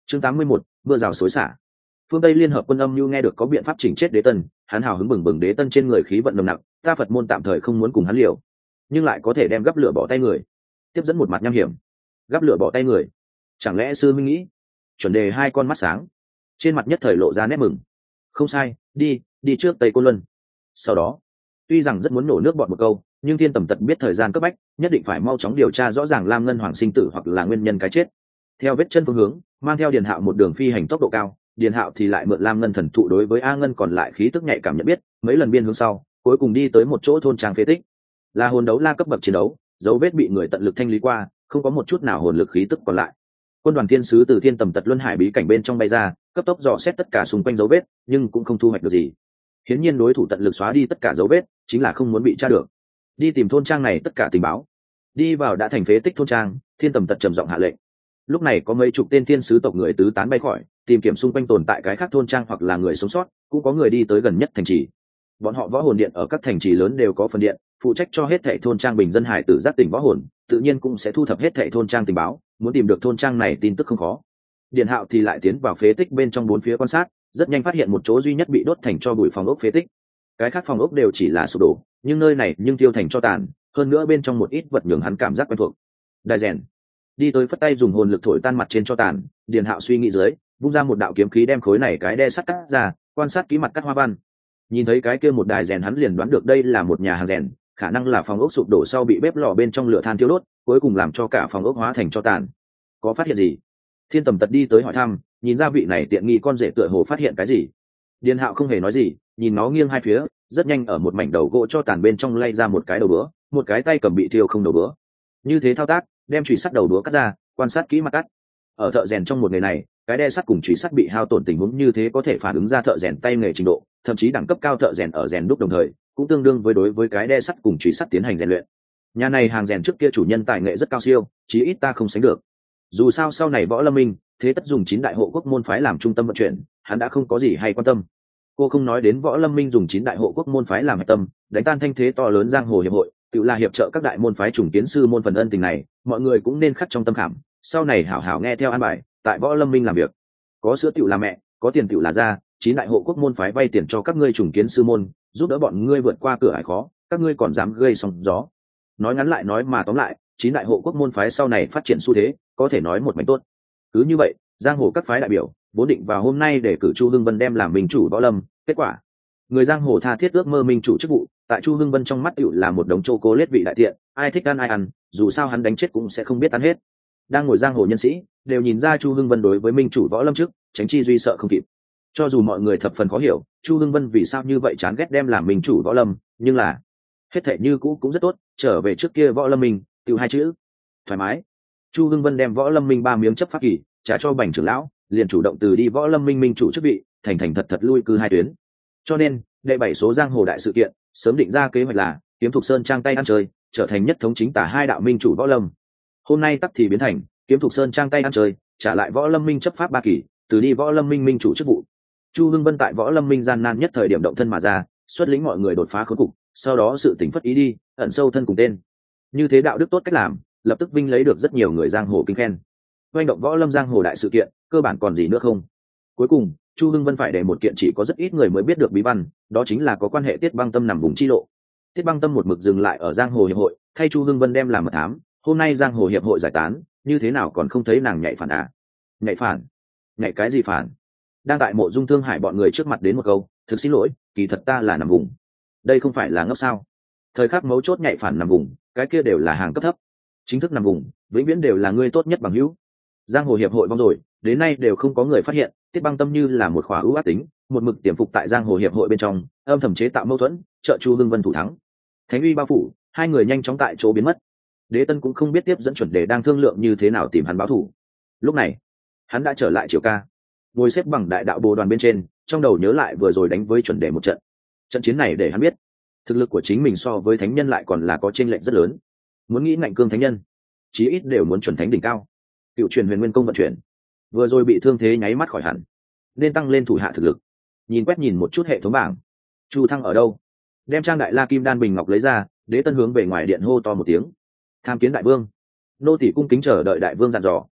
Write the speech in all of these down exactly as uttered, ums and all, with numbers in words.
chương tám mươi mốt, mưa rào xối xả. Phương Tây liên hợp quân âm nhu nghe được có biện pháp chỉnh chết Đế Tân, hắn hào hứng bừng bừng. Đế Tân trên người khí vận nồng nặc, ta Phật môn tạm thời không muốn cùng hắn liều, nhưng lại có thể đem gắp lửa bỏ tay người, tiếp dẫn một mặt nham hiểm. Gắp lửa bỏ tay người, chẳng lẽ sư minh nghĩ? Chuẩn đề hai con mắt sáng, trên mặt nhất thời lộ ra nét mừng. Không sai, đi đi trước Tây Côn Luân. Sau đó, tuy rằng rất muốn nổ nước bọt một câu, nhưng Thiên Tầm Tật biết thời gian cấp bách, nhất định phải mau chóng điều tra rõ ràng Lam Ngân Hoàng sinh tử hoặc là nguyên nhân cái chết. Theo vết chân phương hướng, mang theo Điền Hạo một đường phi hành tốc độ cao, Điền Hạo thì lại mượn Lam Ngân thần thụ đối với A Ngân còn lại khí tức nhạy cảm nhận biết, mấy lần biên hướng sau, cuối cùng đi tới một chỗ thôn trang phế tích. Là hồn đấu la cấp bậc chiến đấu, dấu vết bị người tận lực thanh lý qua, không có một chút nào hồn lực khí tức còn lại. Quân đoàn thiên sứ từ Thiên Tầm Tật luân hải bí cảnh bên trong bay ra, cấp tốc dò xét tất cả xung quanh dấu vết, nhưng cũng không thu hoạch được gì. Hiển nhiên đối thủ tận lực xóa đi tất cả dấu vết, chính là không muốn bị tra được. Đi tìm thôn trang này tất cả tình báo. Đi vào đã thành phế tích thôn trang, Thiên Tầm Tật trầm giọng hạ lệnh. Lúc này có mấy chục tên thiên sứ tộc người tứ tán bay khỏi, tìm kiếm xung quanh tồn tại cái khác thôn trang hoặc là người sống sót, cũng có người đi tới gần nhất thành trì. Bọn họ võ hồn điện ở các thành trì lớn đều có phần điện, phụ trách cho hết thảy thôn trang bình dân hải tử giác tỉnh võ hồn, tự nhiên cũng sẽ thu thập hết thảy thôn trang tình báo, muốn tìm được thôn trang này tin tức không khó. Điền Hạo thì lại tiến vào phế tích bên trong bốn phía quan sát, rất nhanh phát hiện một chỗ duy nhất bị đốt thành tro bụi phòng ốc phế tích. Cái khác phòng ốc đều chỉ là sụp đổ, nhưng nơi này nhưng tiêu thành tro tàn, hơn nữa bên trong một ít vật nhường hắn cảm giác quen thuộc. Đài rèn. Đi tới phất tay dùng hồn lực thổi tan mặt trên tro tàn, Điền Hạo suy nghĩ dưới, vung ra một đạo kiếm khí đem khối này cái đe sắt cắt ra, quan sát kỹ mặt cắt hoa văn. Nhìn thấy cái kia một đài rèn hắn liền đoán được đây là một nhà hàng rèn, khả năng là phòng ốc sụp đổ sau bị bếp lò bên trong lửa than thiêu đốt, cuối cùng làm cho cả phòng ốc hóa thành tro tàn. Có phát hiện gì? Thiên Tầm Tật đi tới hỏi thăm, nhìn ra vị này tiện nghi con rể tựa hồ phát hiện cái gì. Điền Hạo không hề nói gì, nhìn nó nghiêng hai phía, rất nhanh ở một mảnh đầu gỗ cho tàn bên trong lay ra một cái đầu bữa, một cái tay cầm bị thiêu không đầu bữa. Như thế thao tác, đem chùy sắt đầu bữa cắt ra, quan sát kỹ mặt cắt. Ở thợ rèn trong một người này, cái đe sắt cùng chùy sắt bị hao tổn tình huống như thế có thể phản ứng ra thợ rèn tay nghề trình độ, thậm chí đẳng cấp cao thợ rèn ở rèn đúc đồng thời, cũng tương đương với đối với cái đe sắt cùng chùy sắt tiến hành rèn luyện. Nhà này hàng rèn trước kia chủ nhân tài nghệ rất cao siêu, chí ít ta không sánh được. Dù sao sau này võ lâm minh thế tất dùng chín đại hộ quốc môn phái làm trung tâm vận chuyển, hắn đã không có gì hay quan tâm. Cô không nói đến võ lâm minh dùng chín đại hộ quốc môn phái làm hạch tâm, đánh tan thanh thế to lớn giang hồ hiệp hội, tự là hiệp trợ các đại môn phái trùng kiến sư môn phần ân tình này, mọi người cũng nên khắc trong tâm khảm. Sau này hảo hảo nghe theo an bài, tại võ lâm minh làm việc, có sữa tiểu là mẹ, có tiền tiểu là gia. Chín đại hộ quốc môn phái vay tiền cho các ngươi trùng kiến sư môn, giúp đỡ bọn ngươi vượt qua cửa ải khó, các ngươi còn dám gây sóng gió. Nói ngắn lại nói mà tóm lại, chín đại hộ quốc môn phái sau này phát triển xu thế, có thể nói một mảnh tốt. Cứ như vậy, giang hồ các phái đại biểu vốn định vào hôm nay để cử Chu Hưng Vân đem làm minh chủ võ lâm, kết quả người giang hồ tha thiết ước mơ minh chủ chức vụ, tại Chu Hưng Vân trong mắt tựu là một đống chô cố lết vị đại tiện, ai thích ăn ai ăn, dù sao hắn đánh chết cũng sẽ không biết ăn hết. Đang ngồi giang hồ nhân sĩ đều nhìn ra Chu Hưng Vân đối với minh chủ võ lâm trước tránh chi duy sợ không kịp. Cho dù mọi người thập phần khó hiểu Chu Hưng Vân vì sao như vậy chán ghét đem làm minh chủ võ lâm, nhưng là hết thể như cũ cũng rất tốt, trở về trước kia võ lâm minh tiêu hai chữ thoải mái. Chu Hưng Vân đem võ lâm minh ba miếng chấp pháp kỳ trả cho Bành trưởng lão, liền chủ động từ đi võ lâm minh minh chủ chức vị, thành thành thật thật lui cư hai tuyến. Cho nên đệ bảy số giang hồ đại sự kiện sớm định ra kế hoạch là Kiếm Thục Sơn trang tay ăn chơi, trở thành nhất thống chính tả hai đạo minh chủ võ lâm. Hôm nay tắc thì biến thành Kiếm Thục Sơn trang tay ăn chơi, trả lại võ lâm minh chấp pháp ba kỳ, từ đi võ lâm minh minh chủ chức vụ. Chu Hưng Vân tại võ lâm minh gian nan nhất thời điểm động thân mà ra, xuất lĩnh mọi người đột phá khốn cục, sau đó sự tỉnh phất ý đi, ẩn sâu thân cùng tên. Như thế đạo đức tốt cách làm, lập tức vinh lấy được rất nhiều người giang hồ kính khen. Doanh động võ lâm giang hồ đại sự kiện, cơ bản còn gì nữa không? Cuối cùng, Chu Hưng Vân phải để một kiện chỉ có rất ít người mới biết được bí văn, đó chính là có quan hệ Tiết Băng Tâm nằm vùng chi lộ. Tiết Băng Tâm một mực dừng lại ở giang hồ hiệp hội, thay Chu Hưng Vân đem làm mật thám. Hôm nay giang hồ hiệp hội giải tán, như thế nào còn không thấy nàng nhạy phản à? Nhạy phản? Nhạy cái gì phản? Đang tại Mộ Dung Thương Hải bọn người trước mặt đến một câu, thực xin lỗi, kỳ thật ta là nằm vùng. Đây không phải là ngốc sao? Thời khắc mấu chốt nhạy phản nằm vùng, cái kia đều là hàng cấp thấp. Chính thức nằm vùng, vĩnh viễn đều là người tốt nhất bằng hữu. Giang hồ hiệp hội vong rồi, đến nay đều không có người phát hiện Tiết Băng Tâm như là một khỏa ưu ác tính, một mực tiềm phục tại giang hồ hiệp hội bên trong, âm thầm chế tạo mâu thuẫn, trợ Chu Hưng Vân thủ thắng. Thánh uy bao phủ, hai người nhanh chóng tại chỗ biến mất. Đế Tân cũng không biết tiếp dẫn chuẩn đề đang thương lượng như thế nào tìm hắn báo thù. Lúc này, hắn đã trở lại Triều Ca, ngồi xếp bằng đại đạo bồ đoàn bên trên, trong đầu nhớ lại vừa rồi đánh với chuẩn đề một trận. Trận chiến này để hắn biết, thực lực của chính mình so với thánh nhân lại còn là có chênh lệch rất lớn. Muốn nghĩ ngạnh cương thánh nhân, chí ít đều muốn chuẩn thánh đỉnh cao. Cựu truyền huyền nguyên công vận chuyển, vừa rồi bị thương thế nháy mắt khỏi hẳn, nên tăng lên thủ hạ thực lực. Nhìn quét nhìn một chút hệ thống bảng, Chu Thăng ở đâu? Đem trang đại la kim đan bình ngọc lấy ra, Đế Tân hướng về ngoài điện hô to một tiếng: tham kiến đại vương. Nô tỷ cung kính chờ đợi đại vương dặn dò.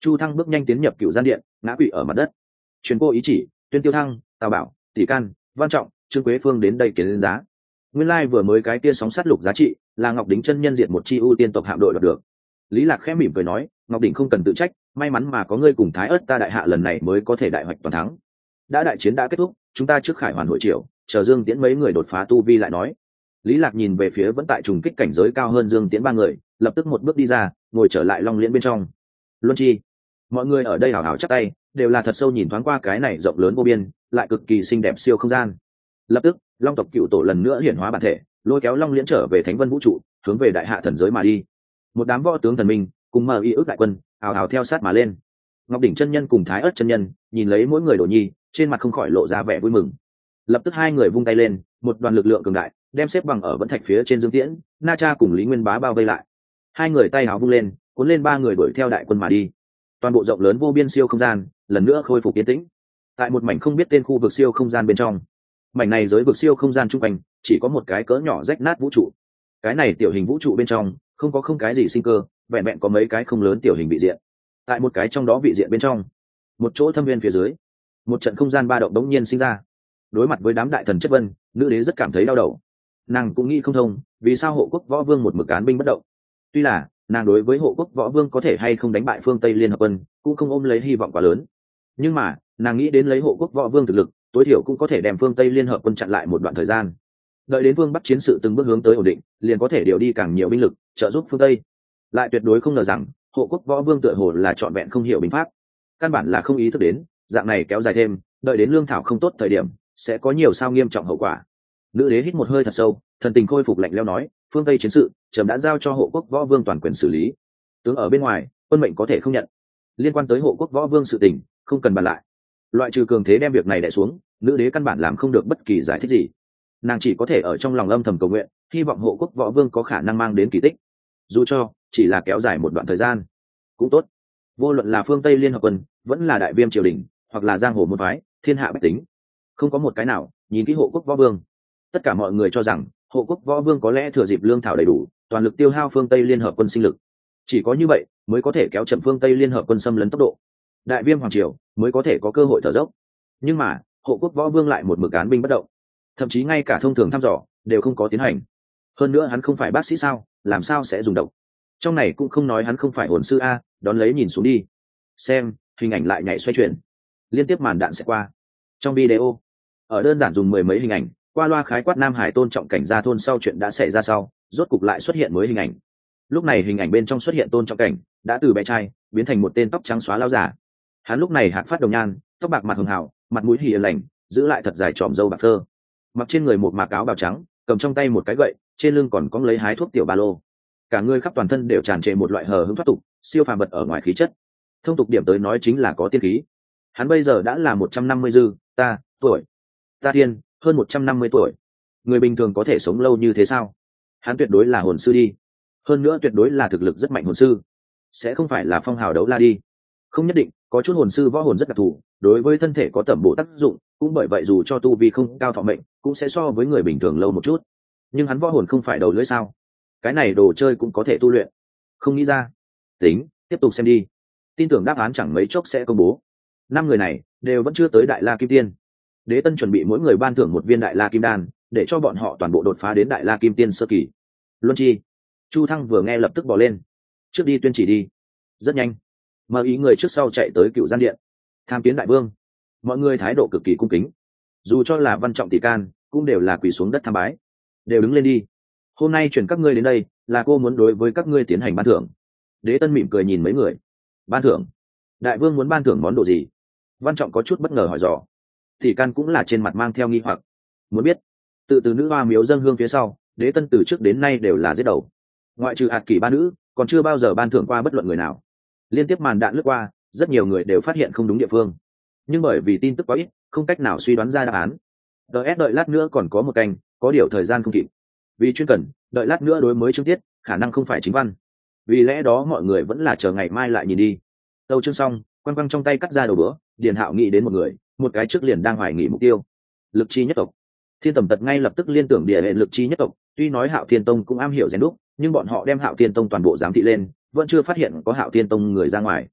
Chu Thăng bước nhanh tiến nhập cựu gian điện, ngã quỵ ở mặt đất. Truyền cô ý chỉ, Tuyên Tiêu Thăng, Tào Bảo, Tỷ Can, Văn Trọng, Trương Quế Phương đến đây kiến đến giá. Nguyên lai vừa mới cái kia sóng sát lục giá trị là Ngọc Đỉnh chân nhân diệt một chi ưu tiên tộc hạm đội đoạt được. Lý Lạc khẽ mỉm cười nói, Ngọc Đỉnh không cần tự trách, may mắn mà có ngươi cùng Thái Ức ta đại hạ lần này mới có thể đại hoạch toàn thắng. Đã đại chiến đã kết thúc, chúng ta trước khải hoàn hội triều, chờ Dương Tiễn mấy người đột phá tu vi lại nói. Lý Lạc nhìn về phía vẫn tại trùng kích cảnh giới cao hơn Dương Tiễn ba người, lập tức một bước đi ra, ngồi trở lại Long Liễn bên trong. Luân Chi, mọi người ở đây hào hào chắp tay, đều là thật sâu nhìn thoáng qua cái này rộng lớn vô biên, lại cực kỳ xinh đẹp siêu không gian. Lập tức, Long tộc cựu tổ lần nữa hiển hóa bản thể, lôi kéo Long Liễn trở về Thánh Vân vũ trụ, hướng về đại hạ thần giới mà đi. Một đám võ tướng thần minh cùng mờ y ước đại quân, hào hào theo sát mà lên. Ngọc Đỉnh chân nhân cùng Thái Ức chân nhân nhìn lấy mỗi người đồ nhi, trên mặt không khỏi lộ ra vẻ vui mừng. Lập tức hai người vung tay lên, một đoàn lực lượng cường đại đem xếp bằng ở vẫn thạch phía trên Dương Tiễn, Na Cha cùng Lý Nguyên Bá bao vây lại. Hai người tay áo vung lên, cuốn lên ba người đuổi theo đại quân mà đi. Toàn bộ rộng lớn vô biên siêu không gian lần nữa khôi phục yên tĩnh. Tại một mảnh không biết tên khu vực siêu không gian bên trong, mảnh này giới vực siêu không gian trung quanh chỉ có một cái cỡ nhỏ rách nát vũ trụ. Cái này tiểu hình vũ trụ bên trong không có không cái gì sinh cơ, vẹn vẹn có mấy cái không lớn tiểu hình vị diện. Tại một cái trong đó vị diện bên trong, một chỗ thâm viên phía dưới, một trận không gian ba động đống nhiên sinh ra. Đối mặt với đám đại thần chất vân, nữ đế rất cảm thấy đau đầu. Nàng cũng nghĩ không thông, vì sao hộ quốc võ vương một mực án binh bất động. Tuy là nàng đối với hộ quốc võ vương có thể hay không đánh bại phương Tây liên hợp quân cũng không ôm lấy hy vọng quá lớn, nhưng mà nàng nghĩ đến lấy hộ quốc võ vương thực lực tối thiểu cũng có thể đem phương Tây liên hợp quân chặn lại một đoạn thời gian. Đợi đến vương bắc chiến sự từng bước hướng tới ổn định, liền có thể điều đi càng nhiều binh lực trợ giúp phương Tây. Lại tuyệt đối không ngờ rằng hộ quốc võ vương tựa hồ là trọn vẹn không hiểu binh pháp, căn bản là không ý thức đến dạng này kéo dài thêm, đợi đến lương thảo không tốt thời điểm sẽ có nhiều sao nghiêm trọng hậu quả. Nữ đế hít một hơi thật sâu, thần tình khôi phục lạnh lẽo nói, phương Tây chiến sự trẫm đã giao cho hộ quốc võ vương toàn quyền xử lý, tướng ở bên ngoài quân mệnh có thể không nhận. Liên quan tới hộ quốc võ vương sự tình không cần bàn lại, loại trừ cường thế đem việc này đè xuống, nữ đế căn bản làm không được bất kỳ giải thích gì. Nàng chỉ có thể ở trong lòng âm thầm cầu nguyện, hy vọng hộ quốc võ vương có khả năng mang đến kỳ tích, dù cho chỉ là kéo dài một đoạn thời gian cũng tốt. Vô luận là phương Tây liên hợp quân vẫn là đại viêm triều đình hoặc là giang hồ môn phái, thiên hạ bách tính, không có một cái nào nhìn kỹ hộ quốc võ vương. Tất cả mọi người cho rằng hộ quốc võ vương có lẽ thừa dịp lương thảo đầy đủ, toàn lực tiêu hao phương Tây liên hợp quân sinh lực, chỉ có như vậy mới có thể kéo chậm phương Tây liên hợp quân xâm lấn tốc độ, đại viêm hoàng triều mới có thể có cơ hội thở dốc. Nhưng mà hộ quốc võ vương lại một mực án binh bất động, thậm chí ngay cả thông thường thăm dò đều không có tiến hành. Hơn nữa hắn không phải bác sĩ sao, làm sao sẽ dùng độc? Trong này cũng không nói hắn không phải hồn sư a. Đón lấy nhìn xuống đi, xem hình ảnh lại nhảy xoay chuyển, liên tiếp màn đạn sẽ qua. Trong video ở đơn giản dùng mười mấy hình ảnh qua loa khái quát Nam Hải tôn trọng cảnh ra thôn sau chuyện đã xảy ra sau, rốt cục lại xuất hiện mới hình ảnh. Lúc này hình ảnh bên trong xuất hiện tôn trọng cảnh đã từ bé trai biến thành một tên tóc trắng xóa lao giả. Hắn lúc này hạc phát đồng nhan, tóc bạc mặt hường hảo, mặt mũi hiền lành, giữ lại thật dài tròm râu bạc phơ, mặc trên người một mạc áo bào trắng, cầm trong tay một cái gậy, trên lưng còn cóng lấy hái thuốc tiểu ba lô. Cả người khắp toàn thân đều tràn trề một loại hờ hững thoát tục, siêu phàm vật ở ngoài khí chất. Thông tục điểm tới nói chính là có tiên khí. Hắn bây giờ đã là một trăm năm mươi dư ta tuổi, ta tiên hơn một trăm năm mươi tuổi. Người bình thường có thể sống lâu như thế sao? Hắn tuyệt đối là hồn sư đi, hơn nữa tuyệt đối là thực lực rất mạnh hồn sư, sẽ không phải là phong hào đấu la đi. Không nhất định, có chút hồn sư võ hồn rất đặc thù, đối với thân thể có tẩm bổ tác dụng, cũng bởi vậy dù cho tu vi không cao thọ mệnh cũng sẽ so với người bình thường lâu một chút. Nhưng hắn võ hồn không phải đầu lưỡi sao? Cái này đồ chơi cũng có thể tu luyện? Không nghĩ ra. Tính, tiếp tục xem đi, tin tưởng đáp án chẳng mấy chốc sẽ công bố. Năm người này đều vẫn chưa tới đại la kim tiên. Đế tân chuẩn bị mỗi người ban thưởng một viên đại la kim đan để cho bọn họ toàn bộ đột phá đến đại la kim tiên sơ kỳ. Luân Chi, Chu Thăng vừa nghe lập tức bỏ lên, trước đi tuyên chỉ đi. Rất nhanh, mơ ý người trước sau chạy tới cựu gian điện tham kiến đại vương. Mọi người thái độ cực kỳ cung kính, dù cho là Văn Trọng Tỷ Can cũng đều là quỳ xuống đất tham bái. Đều đứng lên đi, hôm nay chuyển các ngươi đến đây là cô muốn đối với các ngươi tiến hành ban thưởng. Đế tân mỉm cười nhìn mấy người. Ban thưởng? Đại vương muốn ban thưởng món đồ gì? Văn Trọng có chút bất ngờ hỏi dò. Tỷ Can cũng là trên mặt mang theo nghi hoặc, muốn biết. Tự từ nữ hoa miếu dâng hương phía sau, Đế tân từ trước đến nay đều là giết đầu, ngoại trừ hạt kỷ ba nữ còn chưa bao giờ ban thưởng qua bất luận người nào. Liên tiếp màn đạn lướt qua, rất nhiều người đều phát hiện không đúng địa phương, nhưng bởi vì tin tức quá ít không cách nào suy đoán ra đáp án. ds đợi lát nữa còn có một canh, có điều thời gian không kịp, vì chuyên cần đợi lát nữa đối mới chương tiết khả năng không phải chính văn, vì lẽ đó mọi người vẫn là chờ ngày mai lại nhìn đi. Tâu chương xong, quăng quăng trong tay cắt ra đầu bữa, Điền Hạo nghĩ đến một người, một cái trước liền đang hoài nghỉ mục tiêu. Lực chi nhất tộc. Thiên Tầm Tật ngay lập tức liên tưởng địa hệ lực chi nhất tộc, tuy nói Hạo Thiên Tông cũng am hiểu rèn đúc, nhưng bọn họ đem Hạo Thiên Tông toàn bộ giám thị lên, vẫn chưa phát hiện có Hạo Thiên Tông người ra ngoài.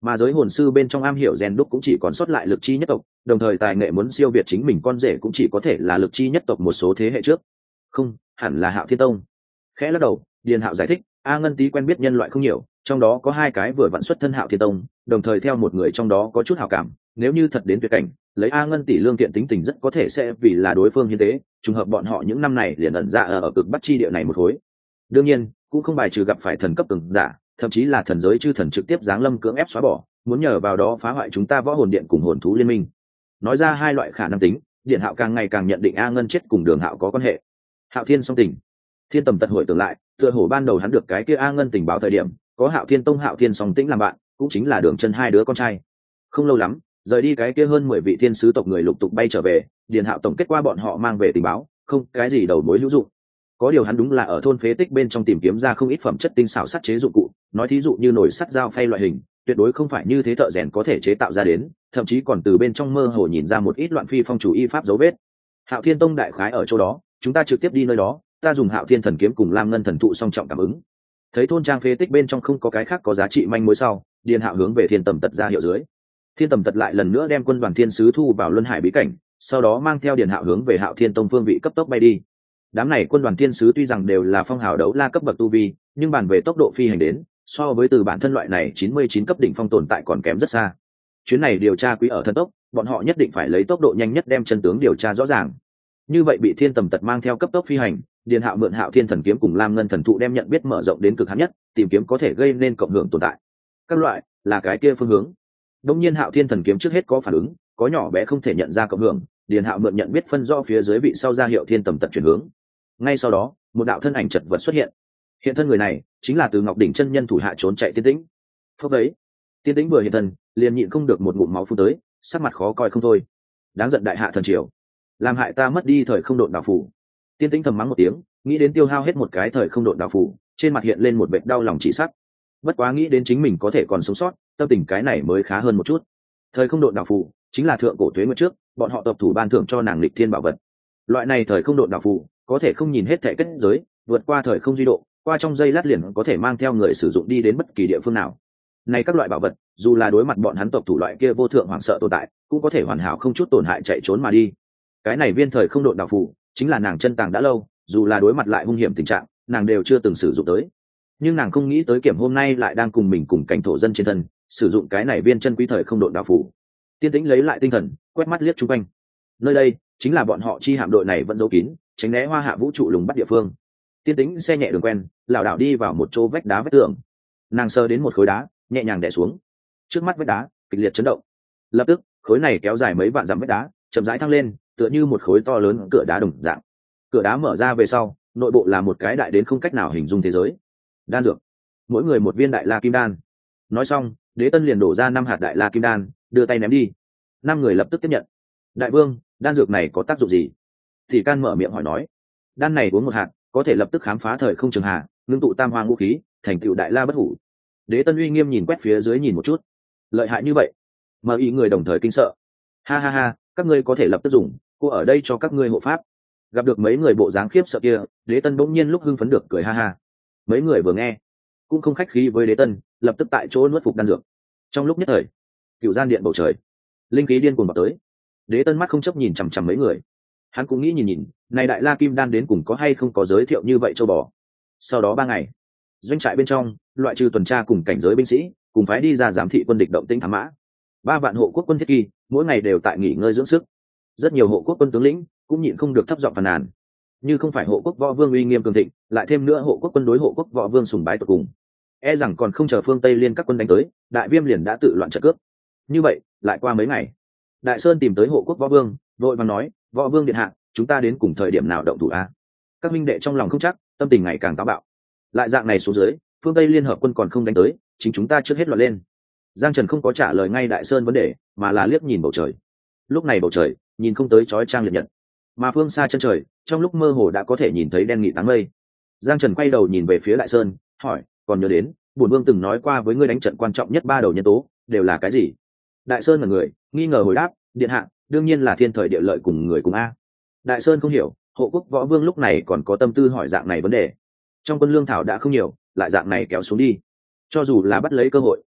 mà giới hồn sư bên trong am hiểu rèn đúc cũng chỉ còn sót lại lực chi nhất tộc, đồng thời tài nghệ muốn siêu việt chính mình con rể cũng chỉ có thể là lực chi nhất tộc một số thế hệ trước. Không, hẳn là Hạo Thiên Tông. Khẽ lắc đầu, Điền Hạo giải thích, A Ngân Tý quen biết nhân loại không nhiều, trong đó có hai cái vừa vặn xuất thân Hạo Thiên Tông, đồng thời theo một người trong đó có chút hảo cảm, nếu như thật đến tuyệt cảnh, lấy A Ngân tỷ lương thiện tính tình rất có thể sẽ vì là đối phương hiến tế, trùng hợp bọn họ những năm này liền ẩn ra ở, ở cực bắc chi địa này một khối. Đương nhiên, cũng không bài trừ gặp phải thần cấp cường giả, thậm chí là thần giới chư thần trực tiếp giáng lâm cưỡng ép xóa bỏ, muốn nhờ vào đó phá hoại chúng ta võ hồn điện cùng hồn thú liên minh. Nói ra hai loại khả năng tính, Điện Hạo càng ngày càng nhận định A Ngân chết cùng Đường Hạo có quan hệ. Hạo Thiên song tình. Thiên Tầm tật hồi tưởng lại, tựa hồ ban đầu hắn được cái kia A Ngân tình báo thời điểm, có Hạo Thiên Tông Hạo Thiên song tĩnh làm bạn, cũng chính là Đường Chân hai đứa con trai. Không lâu lắm, rời đi cái kia hơn mười vị thiên sứ tộc người lục tục bay trở về, Điền Hạo tổng kết qua bọn họ mang về tình báo, không cái gì đầu mối hữu dụng. Có điều hắn đúng là ở thôn phế tích bên trong tìm kiếm ra không ít phẩm chất tinh xảo sắt chế dụng cụ, nói thí dụ như nồi sắt dao phay loại hình, tuyệt đối không phải như thế thợ rèn có thể chế tạo ra đến, thậm chí còn từ bên trong mơ hồ nhìn ra một ít loạn phi phong chủ y pháp dấu vết. Hạo Thiên Tông đại khái ở chỗ đó, chúng ta trực tiếp đi nơi đó, ta dùng Hạo Thiên thần kiếm cùng Lam Ngân thần thụ song trọng cảm ứng. Thấy thôn trang phế tích bên trong không có cái khác có giá trị manh mối sau, Điền Hạo hướng về Thiên Tầm Tật ra hiệu dưới. Thiên Tầm Tật lại lần nữa đem quân đoàn thiên sứ thu vào luân hải bí cảnh, sau đó mang theo Điền Hạo hướng về Hạo Thiên Tông phương vị cấp tốc bay đi. Đám này quân đoàn thiên sứ tuy rằng đều là phong hào đấu la cấp bậc tu vi, nhưng bàn về tốc độ phi hành đến, so với từ bản thân loại này chín mươi chín cấp đỉnh phong tồn tại còn kém rất xa. Chuyến này điều tra quý ở thân tốc, bọn họ nhất định phải lấy tốc độ nhanh nhất đem chân tướng điều tra rõ ràng. Như vậy bị Thiên Tầm Tật mang theo cấp tốc phi hành, Điền Hạo mượn Hạo Thiên thần kiếm cùng Lam Ngân thần thụ đem nhận biết mở rộng đến cực hạn nhất, tìm kiếm có thể gây nên cộng hưởng tồn tại. Các loại là cái kia phương hướng. Đương nhiên Hạo Thiên thần kiếm trước hết có phản ứng, có nhỏ bé không thể nhận ra cộng hưởng, Điền Hạo mượn nhận biết phân rõ phía dưới vị sau ra hiệu Thiên Tầm Tật chuyển hướng. Ngay sau đó, một đạo thân ảnh chật vật xuất hiện. Hiện thân người này chính là từ Ngọc đỉnh chân nhân thủ hạ trốn chạy Tiên Tĩnh. Phốc đấy, Tiên Tĩnh vừa hiện thân, liền nhịn không được một ngụm máu phun tới, sắc mặt khó coi không thôi. Đáng giận đại hạ thần triều, làm hại ta mất đi thời không độn đạo phủ. Tiên Tĩnh thầm mắng một tiếng, nghĩ đến tiêu hao hết một cái thời không độn đạo phủ, trên mặt hiện lên một vệt đau lòng chỉ sắc. Bất quá nghĩ đến chính mình có thể còn sống sót, tâm tình cái này mới khá hơn một chút. Thời không độn đạo phủ chính là thượng cổ tuế nguyệt trước, bọn họ tộc thủ ban thưởng cho nàng lịch thiên bảo vật. Loại này thời không độn đạo phủ có thể không nhìn hết thể kết giới, vượt qua thời không duy độ, qua trong giây lát liền có thể mang theo người sử dụng đi đến bất kỳ địa phương nào. Này các loại bảo vật, dù là đối mặt bọn hắn tộc thủ loại kia vô thượng hoảng sợ tồn tại, cũng có thể hoàn hảo không chút tổn hại chạy trốn mà đi. Cái này viên thời không độn đạo phù, chính là nàng chân tàng đã lâu, dù là đối mặt lại hung hiểm tình trạng, nàng đều chưa từng sử dụng tới. Nhưng nàng không nghĩ tới Kiểm hôm nay lại đang cùng mình cùng cảnh thổ dân trên thân, sử dụng cái này viên chân quý thời không độn đạo phù. Tiên Tĩnh lấy lại tinh thần, quét mắt liếc xung quanh. Nơi đây chính là bọn họ chi hạm đội này vẫn giấu kín, tránh né hoa hạ vũ trụ lùng bắt địa phương. Tiên Tĩnh xe nhẹ đường quen, lảo đảo đi vào một chỗ vách đá vách tường. Nàng sờ đến một khối đá, nhẹ nhàng đè xuống. Trước mắt vách đá kịch liệt chấn động. Lập tức, khối này kéo dài mấy vạn dặm vách đá, chậm rãi thăng lên, tựa như một khối to lớn cửa đá đồng dạng. Cửa đá mở ra về sau, nội bộ là một cái đại đến không cách nào hình dung thế giới. Đan dược, mỗi người một viên đại la kim đan. Nói xong, Đế Tân liền đổ ra năm hạt đại la kim đan, đưa tay ném đi. Năm người lập tức tiếp nhận. Đại vương, đan dược này có tác dụng gì? Thì Can mở miệng hỏi nói. Đan này uống một hạt, có thể lập tức khám phá thời không trường hà, ngưng tụ tam hoa ngũ khí, thành tựu đại la bất hủ. Đế Tân uy nghiêm nhìn quét phía dưới nhìn một chút. Lợi hại như vậy? Mơ ý người đồng thời kinh sợ. Ha ha ha, các ngươi có thể lập tức dùng, cô ở đây cho các ngươi hộ pháp. Gặp được mấy người bộ dáng khiếp sợ kia, Đế Tân bỗng nhiên lúc hưng phấn được cười ha ha. Mấy người vừa nghe, cũng không khách khí với Đế Tân, lập tức tại chỗ nuốt phục đan dược. Trong lúc nhất thời, cựu gian điện bầu trời, linh khí điên cuồng vào tới. Đế Tân mắt không chấp nhìn chằm chằm mấy người. Hắn cũng nghĩ nhìn nhìn, này đại la kim đan đến cùng có hay không có giới thiệu như vậy châu bò. Sau đó ba ngày, doanh trại bên trong, loại trừ tuần tra cùng cảnh giới binh sĩ, cùng phái đi ra giám thị quân địch động tĩnh thám mã. Ba vạn hộ quốc quân thiết kỳ, mỗi ngày đều tại nghỉ ngơi dưỡng sức. Rất nhiều hộ quốc quân tướng lĩnh cũng nhịn không được thấp giọng phàn nàn. Như không phải hộ quốc võ vương uy nghiêm cường thịnh, lại thêm nữa hộ quốc quân đối hộ quốc võ vương sùng bái tột cùng, e rằng còn không chờ phương Tây liên các quân đánh tới, đại viêm liền đã tự loạn trận cướp. Như vậy, lại qua mấy ngày, Đại Sơn tìm tới hộ quốc võ vương, vội vàng nói, võ vương điện hạ, chúng ta đến cùng thời điểm nào động thủ a? Các minh đệ trong lòng không chắc, tâm tình ngày càng táo bạo. Lại dạng này xuống dưới, phương Tây liên hợp quân còn không đánh tới, chính chúng ta trước hết loạn lên. Giang Trần không có trả lời ngay Đại Sơn vấn đề, mà là liếc nhìn bầu trời. Lúc này bầu trời nhìn không tới chói chang liệt nhật, mà phương xa chân trời, trong lúc mơ hồ đã có thể nhìn thấy đen nghị táng mây. Giang Trần quay đầu nhìn về phía Đại Sơn, hỏi, còn nhớ đến bổn vương từng nói qua với ngươi đánh trận quan trọng nhất ba đầu nhân tố đều là cái gì? Đại Sơn là người nghi ngờ hồi đáp, điện hạ, đương nhiên là thiên thời địa lợi cùng người cùng a. Đại Sơn không hiểu, hộ quốc võ vương lúc này còn có tâm tư hỏi dạng này vấn đề. Trong quân lương thảo đã không nhiều, lại dạng này kéo xuống đi, cho dù là bắt lấy cơ hội,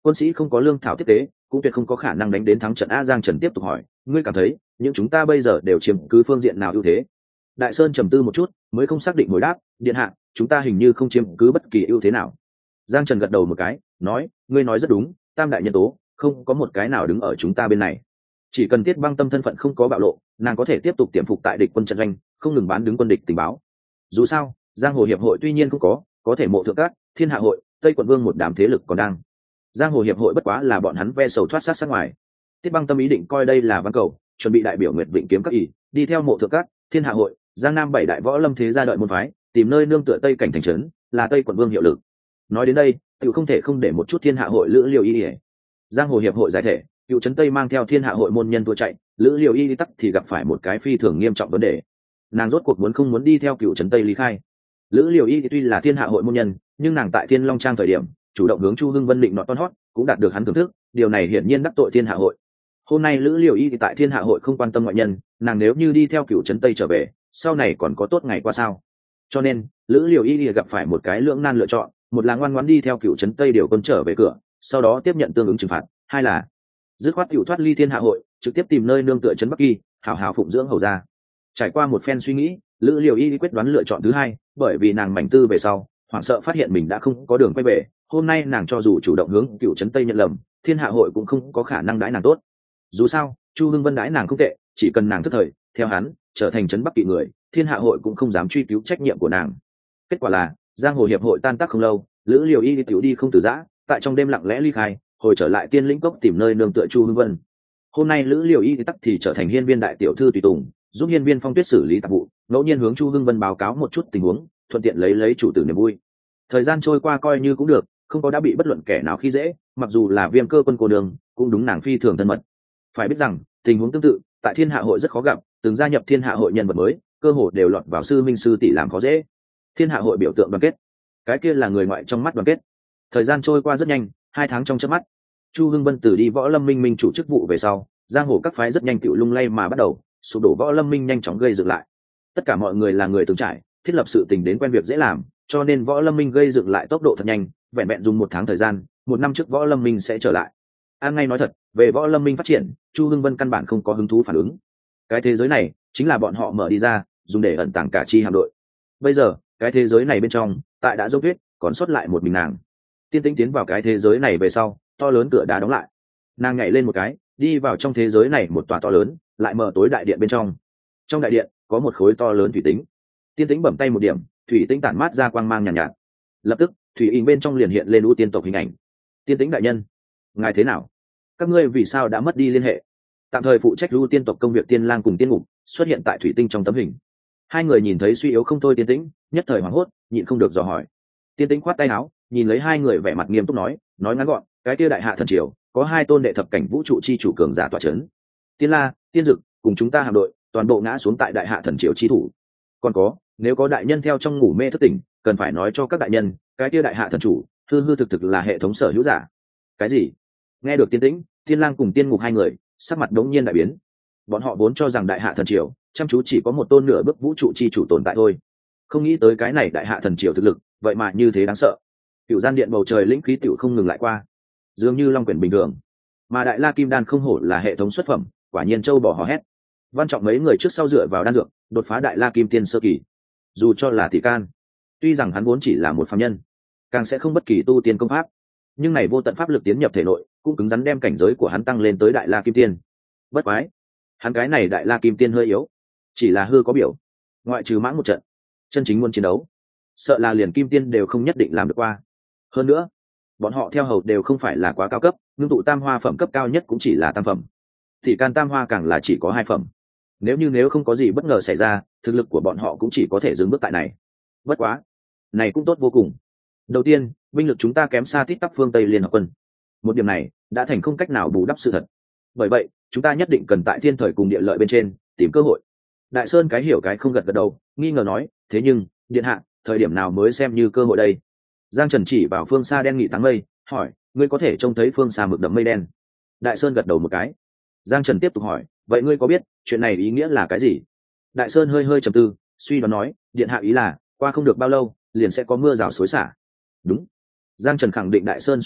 quân sĩ không có lương thảo tiếp tế cũng tuyệt không có khả năng đánh đến thắng trận. A Giang Trần tiếp tục hỏi, ngươi cảm thấy những chúng ta bây giờ đều chiếm cứ phương diện nào ưu thế? Đại Sơn trầm tư một chút mới không xác định hồi đáp, điện hạ, chúng ta hình như không chiếm cứ bất kỳ ưu thế nào. Giang Trần gật đầu một cái, nói, ngươi nói rất đúng, tam đại nhân tố không có một cái nào đứng ở chúng ta bên này. Chỉ cần Tiết Băng Tâm thân phận không có bạo lộ, nàng có thể tiếp tục tiềm phục tại địch quân trận doanh, không ngừng bán đứng quân địch tình báo. Dù sao giang hồ hiệp hội tuy nhiên cũng có có thể mộ thượng cát, thiên hạ hội, tây quận vương một đám thế lực còn đang. Giang hồ hiệp hội bất quá là bọn hắn ve sầu thoát sát sát ngoài. Tiết Băng Tâm ý định coi đây là văn cầu, chuẩn bị đại biểu Nguyệt Vịnh kiếm các ỷ, đi theo mộ thượng cát, thiên hạ hội, giang nam bảy đại võ lâm thế gia đợi môn phái, tìm nơi nương tựa tây cảnh thành trấn, là tây quận vương hiệu lực. Nói đến đây tự không thể không để một chút thiên hạ hội lữ liều y ỉa. Giang hồ hiệp hội giải thể, cựu trấn tây mang theo thiên hạ hội môn nhân thua chạy, lữ liều y tắc thì gặp phải một cái phi thường nghiêm trọng vấn đề. Nàng rốt cuộc muốn không muốn đi theo cựu trấn tây lý khai. Lữ liều y tuy là thiên hạ hội môn nhân, nhưng nàng tại thiên long trang thời điểm chủ động hướng Chu Hưng Vân định nọ con hót, cũng đạt được hắn thưởng thức, điều này hiển nhiên đắc tội thiên hạ hội. Hôm nay lữ liều y tại thiên hạ hội không quan tâm ngoại nhân, nàng nếu như đi theo cựu trấn tây trở về, sau này còn có tốt ngày qua sao? Cho nên lữ liều y gặp phải một cái lưỡng nan lựa chọn, một là ngoan ngoãn đi theo cựu trấn tây điều quân trở về cửa, sau đó tiếp nhận tương ứng trừng phạt, hai là dứt khoát cựu thoát ly thiên hạ hội, trực tiếp tìm nơi nương tựa trấn Bắc Kỳ, hảo hảo phụng dưỡng hầu gia. Trải qua một phen suy nghĩ, lữ liều y quyết đoán lựa chọn thứ hai, bởi vì nàng mảnh tư về sau hoảng sợ phát hiện mình đã không có đường quay về. Hôm nay nàng cho dù chủ động hướng cựu trấn tây nhận lầm, thiên hạ hội cũng không có khả năng đãi nàng tốt. Dù sao Chu Hưng Vân đãi nàng không tệ, chỉ cần nàng thức thời theo hắn trở thành trấn Bắc Kỵ người, thiên hạ hội cũng không dám truy cứu trách nhiệm của nàng. Kết quả là giang hồ hiệp hội tan tác không lâu, lữ liều y tiểu đi không từ giã, tại trong đêm lặng lẽ ly khai, hồi trở lại tiên lĩnh cốc tìm nơi nương tựa Chu Hưng Vân. Hôm nay lữ liều y tắc thì trở thành hiên viên đại tiểu thư tùy tùng, giúp hiên viên Phong Tuyết xử lý tạp vụ, ngẫu nhiên hướng Chu Hưng Vân báo cáo một chút tình huống, thuận tiện lấy lấy chủ tử niềm vui. Thời gian trôi qua coi như cũng được, không có đã bị bất luận kẻ nào khi dễ, mặc dù là Viêm Cơ quân cô đường cũng đúng nàng phi thường thân mật. Phải biết rằng tình huống tương tự tại thiên hạ hội rất khó gặp, từng gia nhập thiên hạ hội nhân vật mới cơ hồ đều lọt vào sư minh sư tỷ làm khó dễ. Thiên hạ hội biểu tượng đoàn kết, cái kia là người ngoại trong mắt đoàn kết. Thời gian trôi qua rất nhanh, hai tháng trong chớp mắt, Chu Hưng Vân từ đi võ lâm minh minh chủ chức vụ về sau, giang hồ các phái rất nhanh tự lung lay mà bắt đầu sụp đổ, võ lâm minh nhanh chóng gây dựng lại. Tất cả mọi người là người từng trải, thiết lập sự tình đến quen việc dễ làm, cho nên võ lâm minh gây dựng lại tốc độ thật nhanh, vẹn vẹn dùng một tháng thời gian, một năm trước võ lâm minh sẽ trở lại. An ngay nói thật, về võ lâm minh phát triển, Chu Hưng Vân căn bản không có hứng thú phản ứng. Cái thế giới này chính là bọn họ mở đi ra, dùng để ẩn tàng cả chi hạm đội. Bây giờ cái thế giới này bên trong tại đã dốc tuyết, còn sót lại một mình nàng. Tiên Tĩnh tiến vào cái thế giới này về sau, to lớn cửa đá đóng lại, nàng nhảy lên một cái, đi vào trong thế giới này một tòa to lớn lại mở tối đại điện bên trong. Trong đại điện có một khối to lớn thủy tinh. Tiên Tĩnh bấm tay một điểm, thủy tinh tản mát ra quang mang nhàn nhạt, nhạt. Lập tức thủy in bên trong liền hiện lên ưu tiên tộc hình ảnh. Tiên Tĩnh đại nhân, ngài thế nào? Các ngươi vì sao đã mất đi liên hệ? Tạm thời phụ trách ưu tiên tộc công việc Tiên Lang cùng Tiên Ngục xuất hiện tại thủy tinh trong tấm hình. Hai người nhìn thấy suy yếu không thôi Tiên Tĩnh, nhất thời hoảng hốt, nhịn không được dò hỏi. Tiên Tĩnh khoát tay áo, nhìn lấy hai người vẻ mặt nghiêm túc nói, nói ngắn gọn, cái kia đại hạ thần triều có hai tôn đệ thập cảnh vũ trụ chi chủ cường giả tọa chấn. Tiên La, Tiên Dực cùng chúng ta hạm đội toàn bộ ngã xuống tại đại hạ thần triều chi thủ. Còn có, nếu có đại nhân theo trong ngủ mê thức tỉnh, cần phải nói cho các đại nhân, cái kia đại hạ thần chủ hư hư thực thực là hệ thống sở hữu giả. Cái gì? Nghe được Tiên Tĩnh, Tiên Lang cùng Tiên Ngục hai người sắc mặt đống nhiên đại biến. Bọn họ vốn cho rằng đại hạ thần triều chăm chú chỉ có một tôn nửa bước vũ trụ chi chủ tồn tại thôi, không nghĩ tới cái này đại hạ thần triều thực lực vậy mà như thế đáng sợ. Cựu gian điện bầu trời lĩnh khí tiểu không ngừng lại qua, dường như long quyển bình thường. Mà đại la kim đan không hổ là hệ thống xuất phẩm, quả nhiên châu bò hò hét. Văn Trọng mấy người trước sau dựa vào đan dược đột phá đại la kim tiên sơ kỳ. Dù cho là tỷ can, tuy rằng hắn vốn chỉ là một phàm nhân, càng sẽ không bất kỳ tu tiên công pháp, nhưng này vô tận pháp lực tiến nhập thể nội cũng cứng rắn đem cảnh giới của hắn tăng lên tới đại la kim tiên. Bất quái, hắn cái này đại la kim tiên hơi yếu, chỉ là hư có biểu, ngoại trừ mãng một trận, chân chính muốn chiến đấu sợ là liền kim tiên đều không nhất định làm được qua. Hơn nữa bọn họ theo hầu đều không phải là quá cao cấp, ngưng tụ tam hoa phẩm cấp cao nhất cũng chỉ là tam phẩm, thì can tam hoa càng là chỉ có hai phẩm. Nếu như nếu không có gì bất ngờ xảy ra, thực lực của bọn họ cũng chỉ có thể dừng bước tại này. Bất quá này cũng tốt vô cùng. Đầu tiên, binh lực chúng ta kém xa tít tắp phương Tây Liên Hợp Quân, một điểm này đã thành không cách nào bù đắp sự thật. Bởi vậy chúng ta nhất định cần tại thiên thời cùng địa lợi bên trên tìm cơ hội. Đại Sơn cái hiểu cái không gật gật đầu, nghi ngờ nói, thế nhưng điện hạ, thời điểm nào mới xem như cơ hội đây? Giang Trần chỉ vào phương xa đen nghị táng mây, hỏi, ngươi có thể trông thấy phương xa mực đậm mây đen? Đại Sơn gật đầu một cái. Giang Trần tiếp tục hỏi, vậy ngươi có biết chuyện này ý nghĩa là cái gì? Đại Sơn hơi hơi trầm tư, suy đoán nói, điện hạ ý là qua không được bao lâu liền sẽ có mưa rào xối xả. Đúng. Giang Trần khẳng định Đại Sơn suy đoán,